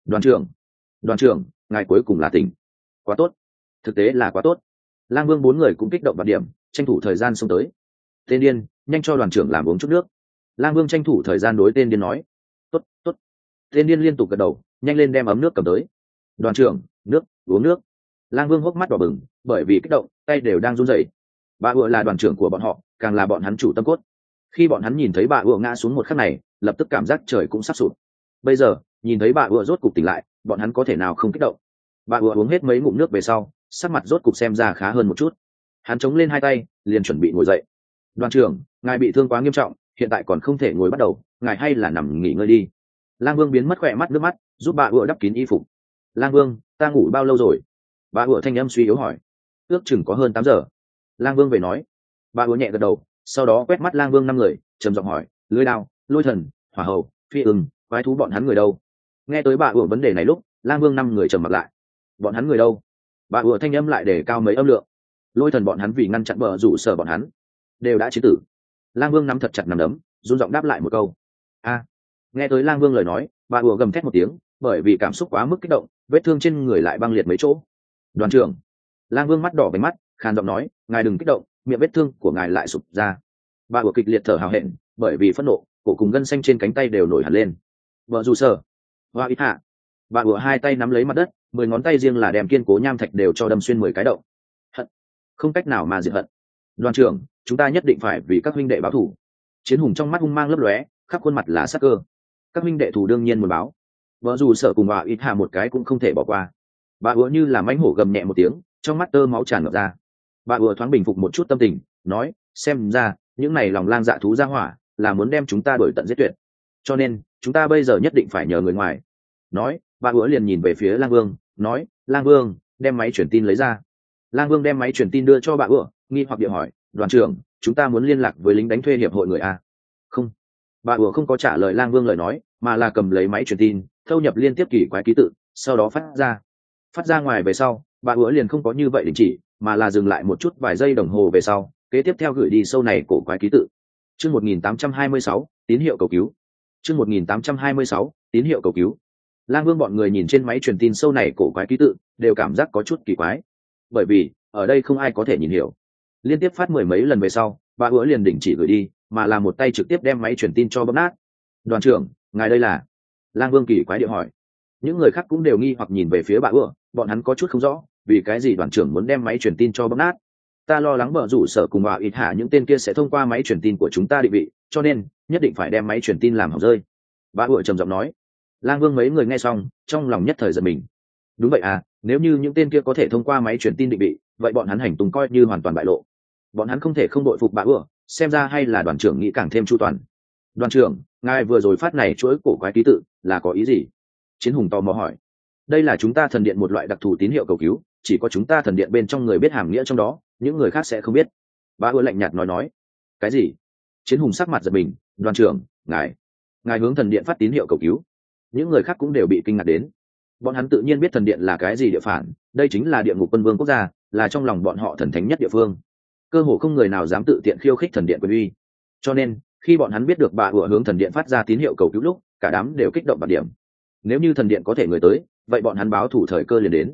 Speaker 1: Đoàn trưởng, ngài cuối cùng là tỉnh, quá tốt, thực tế là quá tốt. Lang Vương 4 người cũng kích động vào điểm, tranh thủ thời gian xông tới. Tên Điên, nhanh cho đoàn trưởng làm uống chút nước. Lang Vương tranh thủ thời gian đối Tên Điên nói. Tốt, tốt. Tên Điên liên tục gật đầu, nhanh lên đem ấm nước cầm tới. Đoàn trưởng, nước, uống nước. Lang Vương hốc mắt đỏ bừng, bởi vì kích động tay đều đang run rẩy. Bạ ựa là đoàn trưởng của bọn họ, càng là bọn hắn chủ tâm cốt. Khi bọn hắn nhìn thấy bạ ựa ngã xuống một khắc này, lập tức cảm giác trời cũng sắp sụp. Bây giờ nhìn thấy bạ ựa rốt cục tỉnh lại, bọn hắn có thể nào không kích động. Bạ ựa uống hết mấy ngụm nước về sau, sắc mặt rốt cục xem ra khá hơn một chút. Hắn chống lên hai tay liền chuẩn bị ngồi dậy. Đoàn trưởng, ngài bị thương quá nghiêm trọng, hiện tại còn không thể ngồi bắt đầu, ngài hay là nằm nghỉ ngơi đi. Lang Vương biến mất khỏe mắt nước mắt, giúp bạ ựa đắp kín y phục. Lang Vương, ta ngủ bao lâu rồi? Bạ ựa thanh âm suy yếu hỏi. Ước chừng có hơn 8 giờ. Lang Vương về nói. Bạ ựa nhẹ gật đầu, sau đó quét mắt Lang Vương 5 người, trầm giọng hỏi, lưỡi đao, lôi thần, hỏa hầu, phi ưng, quái thú bọn hắn người đâu? Nghe tới bạ ựa vấn đề này lúc, Lang Vương 5 người trầm mặt lại. Bọn hắn người đâu? Bạ ựa thanh âm lại để cao mấy âm lượng. Lôi thần bọn hắn vì ngăn chặn bờ rủ sở bọn hắn đều đã chiến tử. Lang Vương nắm thật chặt nắm đấm, run giọng đáp lại một câu. A. Nghe tới Lang Vương lời nói, bạ ựa gầm thét một tiếng, bởi vì cảm xúc quá mức kích động, vết thương trên người lại băng liệt mấy chỗ. Đoàn trưởng. Lang Vương mắt đỏ bánh mắt, khàn giọng nói, ngài đừng kích động, miệng vết thương của ngài lại sụp ra. Bạ ựa kịch liệt thở hào hẹn, bởi vì phẫn nộ, cổ cùng gân xanh trên cánh tay đều nổi hẳn lên. Bờ rủ sở. Hoa ít hạ. Bạ ựa hai tay nắm lấy mặt đất, 10 ngón tay riêng là đem kiên cố nham thạch đều cho đâm xuyên 10 cái động. Hận, không cách nào mà diệt hận. Đoàn trưởng, chúng ta nhất định phải vì các huynh đệ báo thù. Chiến Hùng trong mắt hung mang lấp lóe, khắp khuôn mặt là sắc cơ. Các huynh đệ thù đương nhiên muốn báo. Vợ dù sợ cùng bà ít hạ một cái cũng không thể bỏ qua. Bà ủa như là mãnh hổ gầm nhẹ một tiếng, trong mắt tơ máu tràn ngập ra. Bà ủa thoáng bình phục một chút tâm tình, nói, xem ra những này lòng lang dạ thú ra hỏa là muốn đem chúng ta đuổi tận giết tuyệt, cho nên chúng ta bây giờ nhất định phải nhờ người ngoài. Nói, bà ủa liền nhìn về phía Lang Vương, nói, Lang Vương, đem máy truyền tin lấy ra. Lang Vương đem máy truyền tin đưa cho bà ủa, nghi hoặc địa hỏi, đoàn trưởng, chúng ta muốn liên lạc với lính đánh thuê hiệp hội người a? Không. Bà ủa không có trả lời Lang Vương lời nói, mà là cầm lấy máy truyền tin, thâu nhập liên tiếp kỳ quái ký tự, sau đó phát ra ngoài về sau, bà ủa liền không có như vậy đình chỉ, mà là dừng lại một chút vài giây đồng hồ về sau, kế tiếp theo gửi đi sâu này cổ quái ký tự. Chương 1826, tín hiệu cầu cứu. Chương 1826, tín hiệu cầu cứu. Lang Vương bọn người nhìn trên máy truyền tin sâu này cổ quái ký tự, đều cảm giác có chút kỳ quái, bởi vì ở đây không ai có thể nhìn hiểu. Liên tiếp phát 10 mấy lần về sau, bà ủa liền đình chỉ gửi đi, mà là một tay trực tiếp đem máy truyền tin cho bóp nát. Đoàn trưởng, ngài đây là? Lang Vương kỳ quái địa hỏi. Những người khác cũng đều nghi hoặc nhìn về phía bà ủa, bọn hắn có chút không rõ vì cái gì đoàn trưởng muốn đem máy truyền tin cho bóp nát. Ta lo lắng bờ rủ sở cùng bà ít hạ những tên kia sẽ thông qua máy truyền tin của chúng ta định vị, cho nên nhất định phải đem máy truyền tin làm hỏng rơi. Bà ủa trầm giọng nói. Lang Vương mấy người nghe xong, trong lòng nhất thời giật mình. Đúng vậy à, nếu như những tên kia có thể thông qua máy truyền tin định vị, vậy bọn hắn hành tung coi như hoàn toàn bại lộ. Bọn hắn không thể không đội phục bà ủa, xem ra hay là đoàn trưởng nghĩ càng thêm chu toàn. Đoàn trưởng, ngài vừa rồi phát này chuỗi cổ quái ký tự là có ý gì? Chiến Hùng tò mò hỏi. Đây là chúng ta thần điện một loại đặc thù tín hiệu cầu cứu, chỉ có chúng ta thần điện bên trong người biết hàm nghĩa trong đó, những người khác sẽ không biết. Bà ủa lạnh nhạt nói. Cái gì? Chiến Hùng sắc mặt giật mình. Đoàn trưởng, ngài hướng thần điện phát tín hiệu cầu cứu. Những người khác cũng đều bị kinh ngạc đến. Bọn hắn tự nhiên biết thần điện là cái gì địa phản, đây chính là địa ngục quân vương quốc gia, là trong lòng bọn họ thần thánh nhất địa phương. Cơ hồ không người nào dám tự tiện khiêu khích thần điện quyền uy. Cho nên, khi bọn hắn biết được bà ủa hướng thần điện phát ra tín hiệu cầu cứu lúc, cả đám đều kích động bạt điểm. Nếu như thần điện có thể người tới, vậy bọn hắn báo thủ thời cơ liền đến.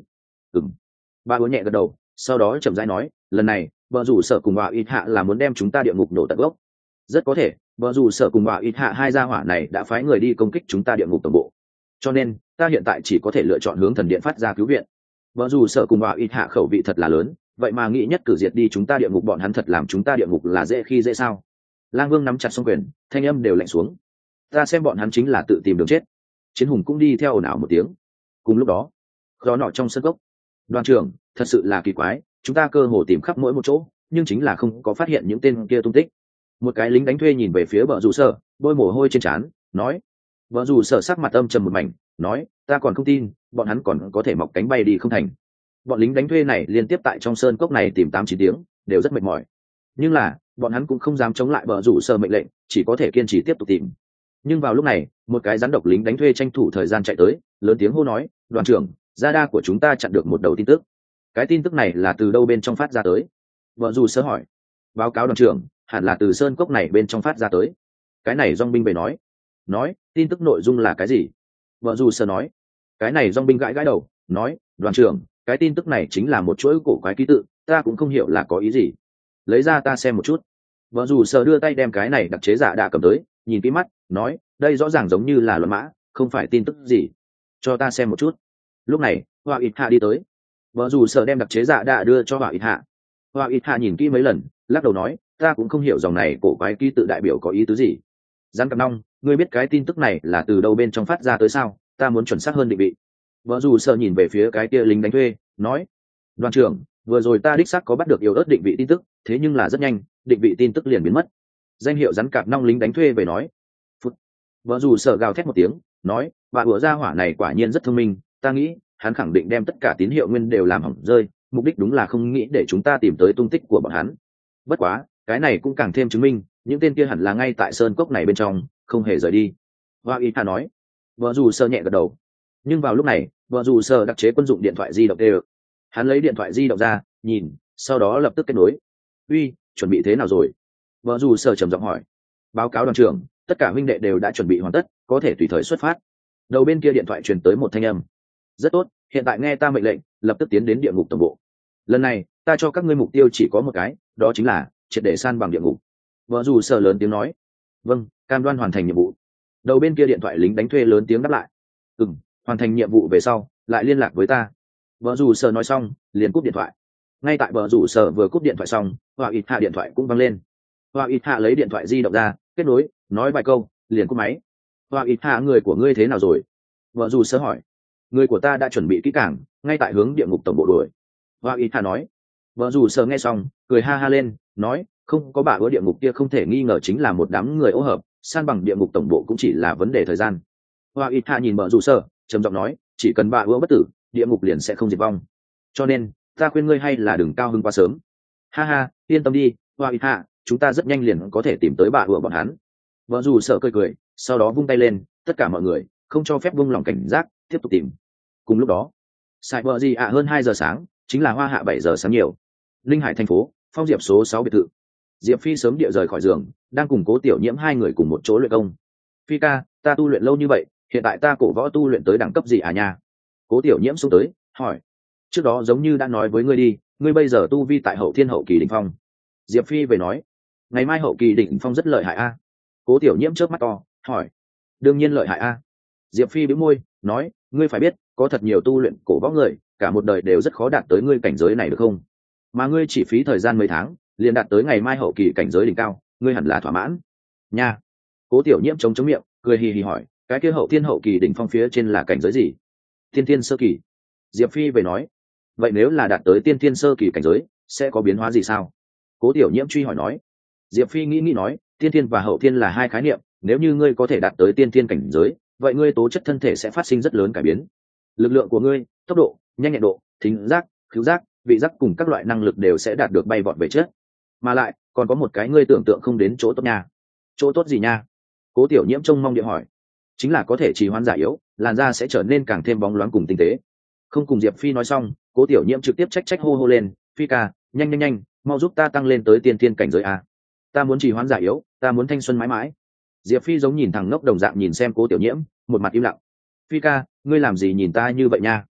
Speaker 1: Ừm. Bà hứa nhẹ gật đầu, sau đó chậm rãi nói, lần này vợ rủ sở cùng bà ít hạ là muốn đem chúng ta địa ngục nổ tận gốc. Rất có thể vợ rủ sở cùng bà ít hạ hai gia hỏa này đã phái người đi công kích chúng ta địa ngục tổng bộ, cho nên ta hiện tại chỉ có thể lựa chọn hướng thần điện phát ra cứu viện. Vợ rủ sở cùng bà ít hạ khẩu vị thật là lớn, vậy mà nghĩ nhất cử diệt đi chúng ta địa ngục, bọn hắn thật làm chúng ta địa ngục là dễ khi dễ sao? Lang Vương nắm chặt song quyền, thanh âm đều lạnh xuống. Ta xem bọn hắn chính là tự tìm đường chết. Chiến hùng cũng đi theo ồn ào một tiếng. Cùng lúc đó, gió nọ trong sân gốc. Đoàn trưởng, thật sự là kỳ quái, chúng ta cơ hồ tìm khắp mỗi một chỗ, nhưng chính là không có phát hiện những tên kia tung tích. Một cái lính đánh thuê nhìn về phía vợ rủ sở, bôi mồ hôi trên trán, nói. Vợ rủ sở sắc mặt âm trầm một mảnh, nói, ta còn không tin bọn hắn còn có thể mọc cánh bay đi không thành. Bọn lính đánh thuê này liên tiếp tại trong sơn cốc này tìm 8-9 tiếng, đều rất mệt mỏi, nhưng là bọn hắn cũng không dám chống lại vợ rủ sở mệnh lệnh, chỉ có thể kiên trì tiếp tục tìm. Nhưng vào lúc này, một cái rắn độc lính đánh thuê tranh thủ thời gian chạy tới, lớn tiếng hô nói, đoàn trưởng, gia đa của chúng ta chặn được một đầu tin tức. Cái tin tức này là từ đâu bên trong phát ra tới? Vợ rủ sở hỏi. Báo cáo đoàn trưởng, hẳn là từ sơn cốc này bên trong phát ra tới. Cái này dong binh về nói tin tức nội dung là cái gì? Vợ rủ sở nói. Cái này dong binh gãi gãi đầu, nói, đoàn trưởng, cái tin tức này chính là một chuỗi cổ quái ký tự, ta cũng không hiểu là có ý gì. Lấy ra ta xem một chút. Vợ rủ sở đưa tay đem cái này đặc chế giả đạ cầm tới, nhìn kỹ mắt, nói, đây rõ ràng giống như là luận mã, không phải tin tức gì. Cho ta xem một chút. Lúc này, Hoa Ít Hạ đi tới. Vợ rủ sở đem đặc chế giả đạ đưa cho Hoa Ít Hạ. Hoa Ít Hạ nhìn kỹ mấy lần, lắc đầu nói, ta cũng không hiểu dòng này cổ quái ký tự đại biểu có ý tứ gì. Giang Cẩm Nong, ngươi biết cái tin tức này là từ đâu bên trong phát ra tới sao? Ta muốn chuẩn xác hơn định vị. Vợ rủ sở nhìn về phía cái kia lính đánh thuê, nói, đoàn trưởng, vừa rồi ta đích xác có bắt được yếu ớt định vị tin tức, thế nhưng là rất nhanh, định vị tin tức liền biến mất. Danh hiệu rắn cạp nong lính đánh thuê về nói. Phút. Vợ rủ sở gào thét một tiếng, nói, bà ủa gia hỏa này quả nhiên rất thông minh, ta nghĩ hắn khẳng định đem tất cả tín hiệu nguyên đều làm hỏng rơi, mục đích đúng là không nghĩ để chúng ta tìm tới tung tích của bọn hắn. Bất quá, cái này cũng càng thêm chứng minh những tên kia hẳn là ngay tại sơn cốc này bên trong, không hề rời đi. Hoa Y Hà nói. Vợ rủ sở nhẹ gật đầu. Nhưng vào lúc này, vợ rủ sở đặc chế quân dụng điện thoại di động đều. Hắn lấy điện thoại di động ra, nhìn, sau đó lập tức kết nối. Uy, chuẩn bị thế nào rồi? Vợ rủ sở trầm giọng hỏi. Báo cáo đoàn trưởng, tất cả huynh đệ đều đã chuẩn bị hoàn tất, có thể tùy thời xuất phát. Đầu bên kia điện thoại truyền tới một thanh âm. Rất tốt, hiện tại nghe ta mệnh lệnh, lập tức tiến đến địa ngục tổng bộ. Lần này, ta cho các ngươi mục tiêu chỉ có một cái, đó chính là triệt để san bằng địa ngục. Vợ rủ sở lớn tiếng nói. Vâng, cam đoan hoàn thành nhiệm vụ. Đầu bên kia điện thoại lính đánh thuê lớn tiếng đáp lại. Hoàn thành nhiệm vụ về sau, lại liên lạc với ta. Vợ rủ sở nói xong, liền cúp điện thoại. Ngay tại vợ rủ sở vừa cúp điện thoại xong, Hoa Ít Hạ điện thoại cũng văng lên. Hoa Ít Hạ lấy điện thoại di động ra, kết nối, nói vài câu, liền cúp máy. Hoa Ít Hạ, người của ngươi thế nào rồi? Vợ rủ sở hỏi. Người của ta đã chuẩn bị kỹ càng, ngay tại hướng địa ngục tổng bộ đuổi. Hoa Ít Hạ nói. Vợ rủ sở nghe xong, cười ha ha lên, nói, không có bà ở địa ngục kia không thể nghi ngờ chính là một đám người ô hợp, san bằng địa ngục tổng bộ cũng chỉ là vấn đề thời gian. Hoa Ít Hạ nhìn vợ rủ sở, trầm giọng nói, chỉ cần bà ưa bất tử, địa ngục liền sẽ không diệt vong. Cho nên ta khuyên ngươi hay là đừng cao hứng quá sớm. Ha ha, yên tâm đi, Hoa Ít Hạ, chúng ta rất nhanh liền có thể tìm tới bà ưa bọn hắn. Vợ rủ sở cười cười, sau đó vung tay lên, tất cả mọi người không cho phép buông lỏng cảnh giác, tiếp tục tìm. Cùng lúc đó, sai bờ gì ạ hơn 2 giờ sáng, chính là hoa hạ 7 giờ sáng nhiều. Linh Hải thành phố, Phong Diệp số 6 biệt thự. Diệp Phi sớm địa rời khỏi giường, đang cùng Cố Tiểu Nhiễm hai người cùng một chỗ luyện công. Phi ca, ta tu luyện lâu như vậy, hiện tại ta cổ võ tu luyện tới đẳng cấp gì à nha? Cố Tiểu Nhiễm xuống tới, hỏi. Trước đó giống như đã nói với ngươi đi, ngươi bây giờ tu vi tại hậu thiên hậu kỳ đỉnh phong. Diệp Phi về nói, ngày mai hậu kỳ đỉnh phong rất lợi hại a. Cố Tiểu Nhiễm chớp mắt to, hỏi. Đương nhiên lợi hại a. Diệp Phi bĩu môi, nói, ngươi phải biết, có thật nhiều tu luyện cổ võ người, cả một đời đều rất khó đạt tới ngươi cảnh giới này được không? Mà ngươi chỉ phí thời gian mấy tháng, liền đạt tới ngày mai hậu kỳ cảnh giới đỉnh cao, ngươi hẳn là thỏa mãn. Nha. Cố Tiểu Nhiễm chống miệng, cười hì hì hỏi, cái kia hậu thiên hậu kỳ đỉnh phong phía trên là cảnh giới gì? Tiên thiên sơ kỳ. Diệp Phi về nói, vậy nếu là đạt tới tiên thiên sơ kỳ cảnh giới, sẽ có biến hóa gì sao? Cố Tiểu Nhiễm truy hỏi nói. Diệp Phi nghĩ nói, tiên thiên và hậu thiên là hai khái niệm, nếu như ngươi có thể đạt tới tiên thiên cảnh giới, vậy ngươi tố chất thân thể sẽ phát sinh rất lớn cải biến. Lực lượng của ngươi, tốc độ, nhanh nhẹn độ, thính giác, khứu giác, vị giác cùng các loại năng lực đều sẽ đạt được bay vọt về trước. Mà lại, còn có một cái ngươi tưởng tượng không đến chỗ tốt nha. Chỗ tốt gì nha? Cố Tiểu Nhiễm trông mong địa hỏi. Chính là có thể trì hoãn già yếu, làn da sẽ trở nên càng thêm bóng loáng cùng tinh tế. Không cùng Diệp Phi nói xong, Cố Tiểu Nhiễm trực tiếp trách hô lên, Phi ca, nhanh, mau giúp ta tăng lên tới tiên thiên cảnh giới a. Ta muốn trì hoãn già yếu, ta muốn thanh xuân mãi mãi. Diệp Phi giống nhìn thằng ngốc đồng dạng nhìn xem Cố Tiểu Nhiễm, một mặt im lặng. Phi ca, ngươi làm gì nhìn ta như vậy nha?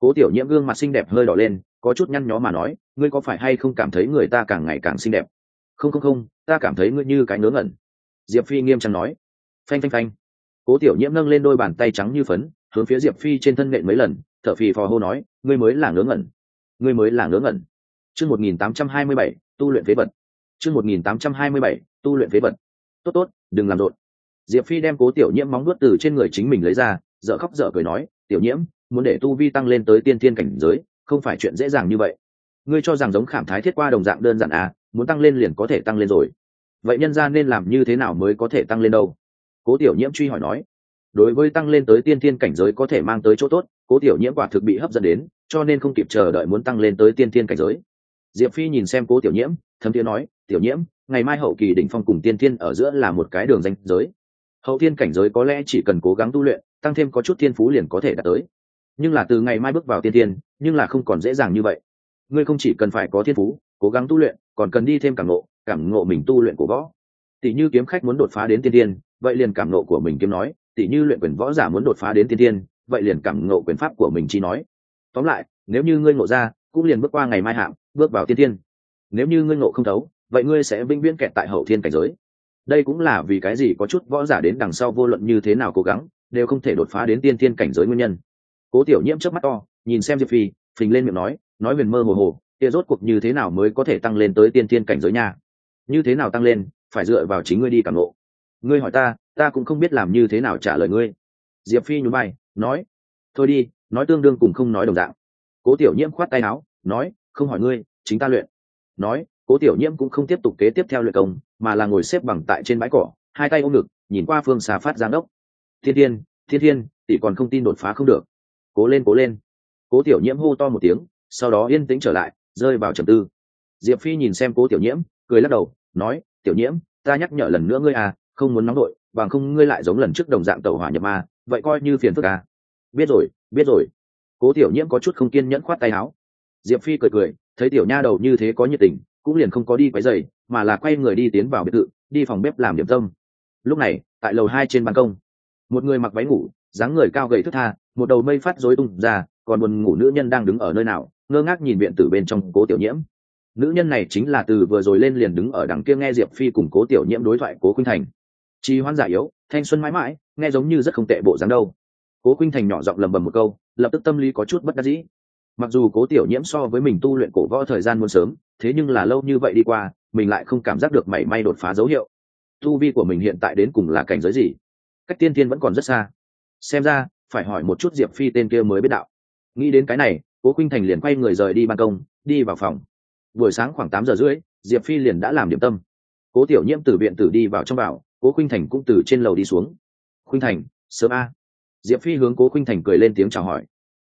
Speaker 1: Cố Tiểu Nhiễm gương mặt xinh đẹp hơi đỏ lên, có chút nhăn nhó mà nói, ngươi có phải hay không cảm thấy người ta càng ngày càng xinh đẹp? Không không không, ta cảm thấy ngươi như cái ngớ ngẩn. Diệp Phi nghiêm trang nói. Phanh phanh phanh. Cố Tiểu Nhiễm nâng lên đôi bàn tay trắng như phấn, hướng phía Diệp Phi trên thân nện mấy lần, thở phì phò hô nói, ngươi mới là ngớ ngẩn, ngươi mới là ngớ ngẩn. Chương 1827, tu luyện phế vật. Chương 1827, tu luyện phế vật. Tốt tốt, đừng làm rộn. Diệp Phi đem Cố Tiểu Nhiễm móng vuốt từ trên người chính mình lấy ra, dở khóc dở cười nói, Tiểu Nhiễm, muốn để tu vi tăng lên tới tiên thiên cảnh giới, không phải chuyện dễ dàng như vậy. Ngươi cho rằng giống Khảm Thái Thiết Qua đồng dạng đơn giản à, muốn tăng lên liền có thể tăng lên rồi. Vậy nhân gia nên làm như thế nào mới có thể tăng lên đâu? Cố Tiểu Nhiễm truy hỏi nói. Đối với tăng lên tới tiên thiên cảnh giới có thể mang tới chỗ tốt, Cố Tiểu Nhiễm quả thực bị hấp dẫn đến, cho nên không kịp chờ đợi muốn tăng lên tới tiên thiên cảnh giới. Diệp Phi nhìn xem Cố Tiểu Nhiễm, thầm tiếng nói, Tiểu Nhiễm, ngày mai hậu kỳ đỉnh phong cùng tiên thiên ở giữa là một cái đường ranh giới. Hậu thiên cảnh giới có lẽ chỉ cần cố gắng tu luyện, tăng thêm có chút thiên phú liền có thể đạt tới. Nhưng là từ ngày mai bước vào tiên thiên, nhưng là không còn dễ dàng như vậy. Ngươi không chỉ cần phải có thiên phú, cố gắng tu luyện, còn cần đi thêm cảm ngộ mình tu luyện của võ. Tỷ như kiếm khách muốn đột phá đến tiên thiên, vậy liền cảm ngộ của mình kiếm nói, tỷ như luyện quyền võ giả muốn đột phá đến tiên thiên, vậy liền cảm ngộ quyền pháp của mình chi nói. Tóm lại, nếu như ngươi ngộ ra, cũng liền bước qua ngày mai hạng, bước vào tiên thiên. Nếu như ngươi ngộ không thấu, vậy ngươi sẽ vĩnh viễn kẹt tại hậu thiên cảnh giới. Đây cũng là vì cái gì có chút võ giả đến đằng sau vô luận như thế nào cố gắng, đều không thể đột phá đến tiên thiên cảnh giới nguyên nhân. Cố Tiểu Nhiễm chớp mắt to, nhìn xem Diệp Phi, phình lên miệng nói huyền mơ hồ hồ, kia rốt cuộc như thế nào mới có thể tăng lên tới tiên thiên cảnh giới nha? Như thế nào tăng lên, phải dựa vào chính ngươi đi cảm ngộ. Ngươi hỏi ta cũng không biết làm như thế nào trả lời ngươi. Diệp Phi nhún vai, nói, thôi đi, nói tương đương cùng không nói đồng dạng. Cố Tiểu Nhiễm khoát tay áo, nói, không hỏi ngươi, chính ta luyện. Nói, Cố Tiểu Nhiễm cũng không tiếp tục kế tiếp theo luyện công, mà là ngồi xếp bằng tại trên bãi cỏ, hai tay ôm ngực, nhìn qua phương xa phát giang đốc. Thiên thiên, tỷ còn không tin đột phá không được. Cố lên cố lên. Cố Tiểu Nhiễm hô to một tiếng, sau đó yên tĩnh trở lại, rơi vào trầm tư. Diệp Phi nhìn xem Cố Tiểu Nhiễm, cười lắc đầu, nói, Tiểu Nhiễm, ta nhắc nhở lần nữa ngươi à, không muốn nóng đội, bằng không ngươi lại giống lần trước đồng dạng tẩu hỏa nhập ma, vậy coi như phiền phức à. Biết rồi. Cố Tiểu Nhiễm có chút không kiên nhẫn khoát tay áo. Diệp Phi cười, thấy tiểu nha đầu như thế có nhiệt tình, cũng liền không có đi quấy rầy, mà là quay người đi tiến vào biệt thự, đi phòng bếp làm điểm tâm. Lúc này, tại lầu 2 trên ban công, một người mặc váy ngủ, dáng người cao gầy thướt tha, một đầu mây phát rối tung ra, còn buồn ngủ nữ nhân đang đứng ở nơi nào, ngơ ngác nhìn viện tử bên trong Cố Tiểu Nhiễm. Nữ nhân này chính là từ vừa rồi lên liền đứng ở đằng kia nghe Diệp Phi cùng Cố Tiểu Nhiễm đối thoại Cố Khuynh Thành. Trì hoãn giả yếu, thanh xuân mãi mãi, nghe giống như rất không tệ bộ dáng đâu. Cố Khuynh Thành nhỏ giọng lầm bầm một câu, lập tức tâm lý có chút bất đắc dĩ. Mặc dù Cố Tiểu Nhiễm so với mình tu luyện cổ võ thời gian muốn sớm, thế nhưng là lâu như vậy đi qua, mình lại không cảm giác được mảy may đột phá dấu hiệu. Tu vi của mình hiện tại đến cùng là cảnh giới gì? Cách tiên thiên vẫn còn rất xa. Xem ra, phải hỏi một chút Diệp Phi tên kia mới biết đạo. Nghĩ đến cái này, Cố Khuynh Thành liền quay người rời đi ban công, đi vào phòng. Buổi sáng khoảng 8 giờ rưỡi, Diệp Phi liền đã làm điểm tâm. Cố Tiểu Nhiễm từ viện tử đi vào trong bảo, Cố Khuynh Thành cũng từ trên lầu đi xuống. Khuynh Thành, sớm a. Diệp Phi hướng Cố Khuynh Thành cười lên tiếng chào hỏi.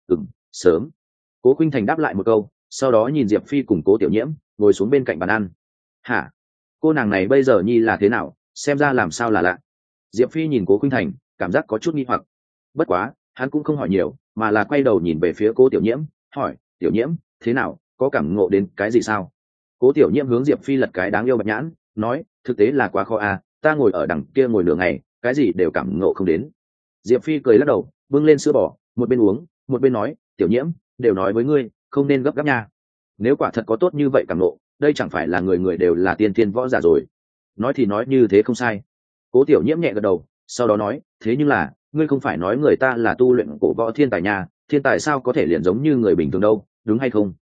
Speaker 1: Sớm. Cố Khuynh Thành đáp lại một câu, sau đó nhìn Diệp Phi cùng Cố Tiểu Nhiễm ngồi xuống bên cạnh bàn ăn. Hả? Cô nàng này bây giờ nhi là thế nào, xem ra làm sao là lạ. Diệp Phi nhìn Cố Khuynh Thành, cảm giác có chút nghi hoặc. Bất quá, hắn cũng không hỏi nhiều, mà là quay đầu nhìn về phía Cố Tiểu Nhiễm, hỏi, Tiểu Nhiễm, thế nào, có cảm ngộ đến cái gì sao? Cố Tiểu Nhiễm hướng Diệp Phi lật cái đáng yêu bạch nhãn, nói, thực tế là quá khó à, ta ngồi ở đằng kia ngồi nửa ngày, cái gì đều cảm ngộ không đến. Diệp Phi cười lắc đầu, bưng lên sữa bò, một bên uống, một bên nói, Tiểu Nhiễm, đều nói với ngươi, không nên gấp gáp nha. Nếu quả thật có tốt như vậy cảm ngộ, đây chẳng phải là người người đều là tiên thiên võ giả rồi. Nói thì nói như thế không sai. Cố Tiểu Nhiễm nhẹ gật đầu, sau đó nói, thế nhưng là, ngươi không phải nói người ta là tu luyện cổ võ thiên tài nha, thiên tài sao có thể liền giống như người bình thường đâu, đúng hay không?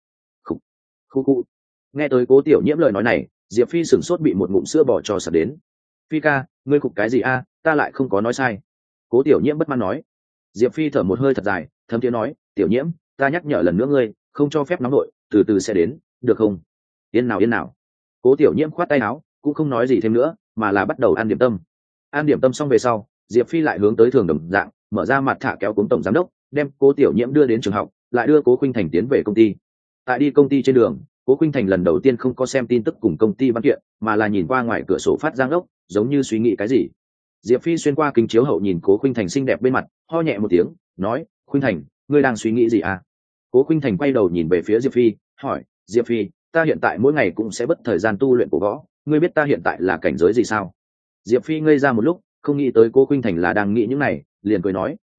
Speaker 1: Khu. Nghe tới Cố Tiểu Nhiễm lời nói này, Diệp Phi sửng sốt bị một ngụm sữa bò cho sặc đến. Phi ca, ngươi khục cái gì a? Ta lại không có nói sai. Cố Tiểu Nhiễm bất mãn nói. Diệp Phi thở một hơi thật dài, thấm tiếng nói, Tiểu Nhiễm, ta nhắc nhở lần nữa ngươi, không cho phép nóng nội, từ từ sẽ đến, được không? Yên nào. Cố Tiểu Nhiễm khoát tay áo, cũng không nói gì thêm nữa, mà là bắt đầu ăn điểm tâm. Ăn điểm tâm xong về sau, Diệp Phi lại hướng tới thường đồng dạng, mở ra mặt thả kéo cuống tổng giám đốc, đem Cố Tiểu Nhiễm đưa đến trường học, lại đưa Cố Khuynh Thành tiến về công ty. Tại đi công ty trên đường, Cố Khuynh Thành lần đầu tiên không có xem tin tức cùng công ty văn kiện, mà là nhìn qua ngoài cửa sổ phát giang ốc, giống như suy nghĩ cái gì. Diệp Phi xuyên qua kính chiếu hậu nhìn Cố Khuynh Thành xinh đẹp bên mặt, ho nhẹ một tiếng, nói, Khuynh Thành, ngươi đang suy nghĩ gì à? Cố Khuynh Thành quay đầu nhìn về phía Diệp Phi, hỏi, Diệp Phi, ta hiện tại mỗi ngày cũng sẽ bất thời gian tu luyện của võ, ngươi biết ta hiện tại là cảnh giới gì sao? Diệp Phi ngây ra một lúc, không nghĩ tới Cố Khuynh Thành là đang nghĩ những này, liền cười nói,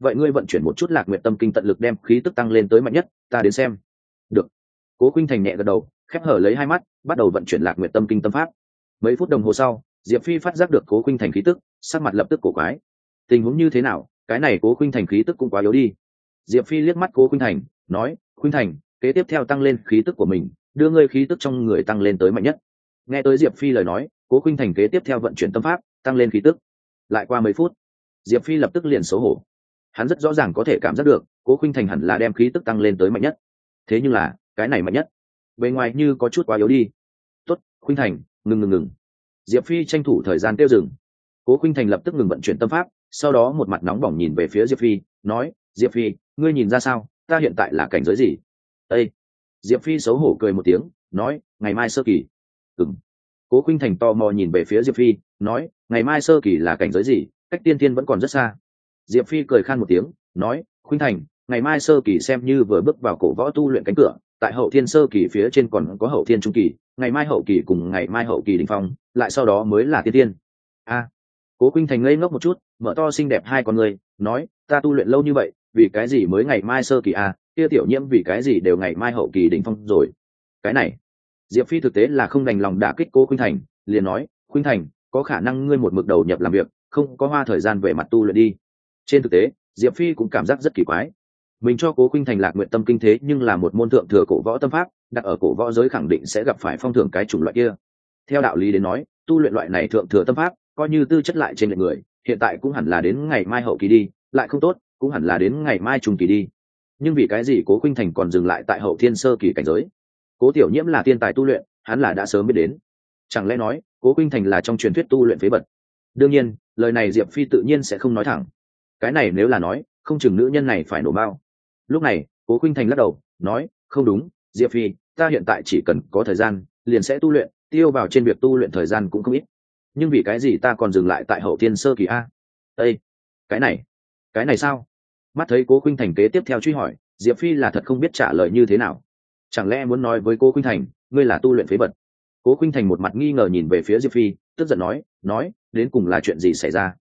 Speaker 1: vậy ngươi vận chuyển một chút Lạc Nguyệt Tâm Kinh, tận lực đem khí tức tăng lên tới mạnh nhất, ta đến xem. Được. Cố Khuynh Thành nhẹ gật đầu, khép hở lấy hai mắt, bắt đầu vận chuyển Lạc Nguyệt Tâm Kinh tâm pháp. Mấy phút đồng hồ sau, Diệp Phi phát giác được Cố Khuynh Thành khí tức, sắc mặt lập tức cổ quái. Tình huống như thế nào? Cái này Cố Khuynh Thành khí tức cũng quá yếu đi. Diệp Phi liếc mắt Cố Khuynh Thành, nói: "Khuynh Thành, kế tiếp theo tăng lên khí tức của mình, đưa ngươi khí tức trong người tăng lên tới mạnh nhất." Nghe tới Diệp Phi lời nói, Cố Khuynh Thành kế tiếp theo vận chuyển tâm pháp, tăng lên khí tức. Lại qua mấy phút, Diệp Phi lập tức liền xấu hổ. Hắn rất rõ ràng có thể cảm giác được, Cố Khuynh Thành hẳn là đem khí tức tăng lên tới mạnh nhất. Thế nhưng là, cái này mạnh nhất, bề ngoài như có chút quá yếu đi. "Tốt, Khuynh Thành, ngừng." Diệp Phi tranh thủ thời gian kêu dừng. Cố Khuynh Thành lập tức ngừng vận chuyển tâm pháp, sau đó một mặt nóng bỏng nhìn về phía Diệp Phi, nói: "Diệp Phi, ngươi nhìn ra sao, ta hiện tại là cảnh giới gì?" "Ê!" Diệp Phi xấu hổ cười một tiếng, nói: "Ngày mai sơ kỳ." "Ừm." Cố Khuynh Thành tò mò nhìn về phía Diệp Phi, nói: "Ngày mai sơ kỳ là cảnh giới gì, cách tiên thiên vẫn còn rất xa." Diệp Phi cười khan một tiếng, nói: "Khuynh Thành, ngày mai sơ kỳ xem như vừa bước vào cổ võ tu luyện cánh cửa, tại hậu thiên sơ kỳ phía trên còn có hậu thiên trung kỳ, ngày mai hậu kỳ cùng ngày mai hậu kỳ đỉnh phong, lại sau đó mới là tiên thiên." A. Cố Khuynh Thành ngây ngốc một chút, mở to xinh đẹp hai con người, nói: "Ta tu luyện lâu như vậy, vì cái gì mới ngày mai sơ kỳ a? Kia Tiểu Nhiễm vì cái gì đều ngày mai hậu kỳ đỉnh phong rồi?" Cái này, Diệp Phi thực tế là không đành lòng đả kích Cố Khuynh Thành, liền nói: "Khuynh Thành, có khả năng ngươi một mực đầu nhập làm việc, không có hoa thời gian về mặt tu luyện đi." Trên thực tế, Diệp Phi cũng cảm giác rất kỳ quái. Mình cho Cố Khuynh Thành Lạc Nguyện Tâm Kinh thế nhưng là một môn thượng thừa cổ võ tâm pháp, đặt ở cổ võ giới khẳng định sẽ gặp phải phong thưởng cái chủng loại kia. Theo đạo lý đến nói, tu luyện loại này thượng thừa tâm pháp, coi như tư chất lại trên lệch người, hiện tại cũng hẳn là đến ngày mai hậu kỳ đi, lại không tốt, cũng hẳn là đến ngày mai trung kỳ đi. Nhưng vì cái gì Cố Khuynh Thành còn dừng lại tại hậu thiên sơ kỳ cảnh giới? Cố Tiểu Nhiễm là thiên tài tu luyện, hắn là đã sớm biết đến. Chẳng lẽ nói, Cố Khuynh Thành là trong truyền thuyết tu luyện phế vật? Đương nhiên, lời này Diệp Phi tự nhiên sẽ không nói thẳng. Cái này nếu là nói, không chừng nữ nhân này phải nổ bao. Lúc này, Cố Khuynh Thành lắc đầu, nói: "Không đúng, Diệp Phi, ta hiện tại chỉ cần có thời gian, liền sẽ tu luyện, tiêu vào trên việc tu luyện thời gian cũng không ít. Nhưng vì cái gì ta còn dừng lại tại hậu thiên sơ kỳ a?" Ê! Cái này sao? Mắt thấy Cố Khuynh Thành kế tiếp theo truy hỏi, Diệp Phi là thật không biết trả lời như thế nào. Chẳng lẽ muốn nói với Cố Khuynh Thành, ngươi là tu luyện phế vật? Cố Khuynh Thành một mặt nghi ngờ nhìn về phía Diệp Phi, tức giận nói: "Đến cùng là chuyện gì xảy ra?"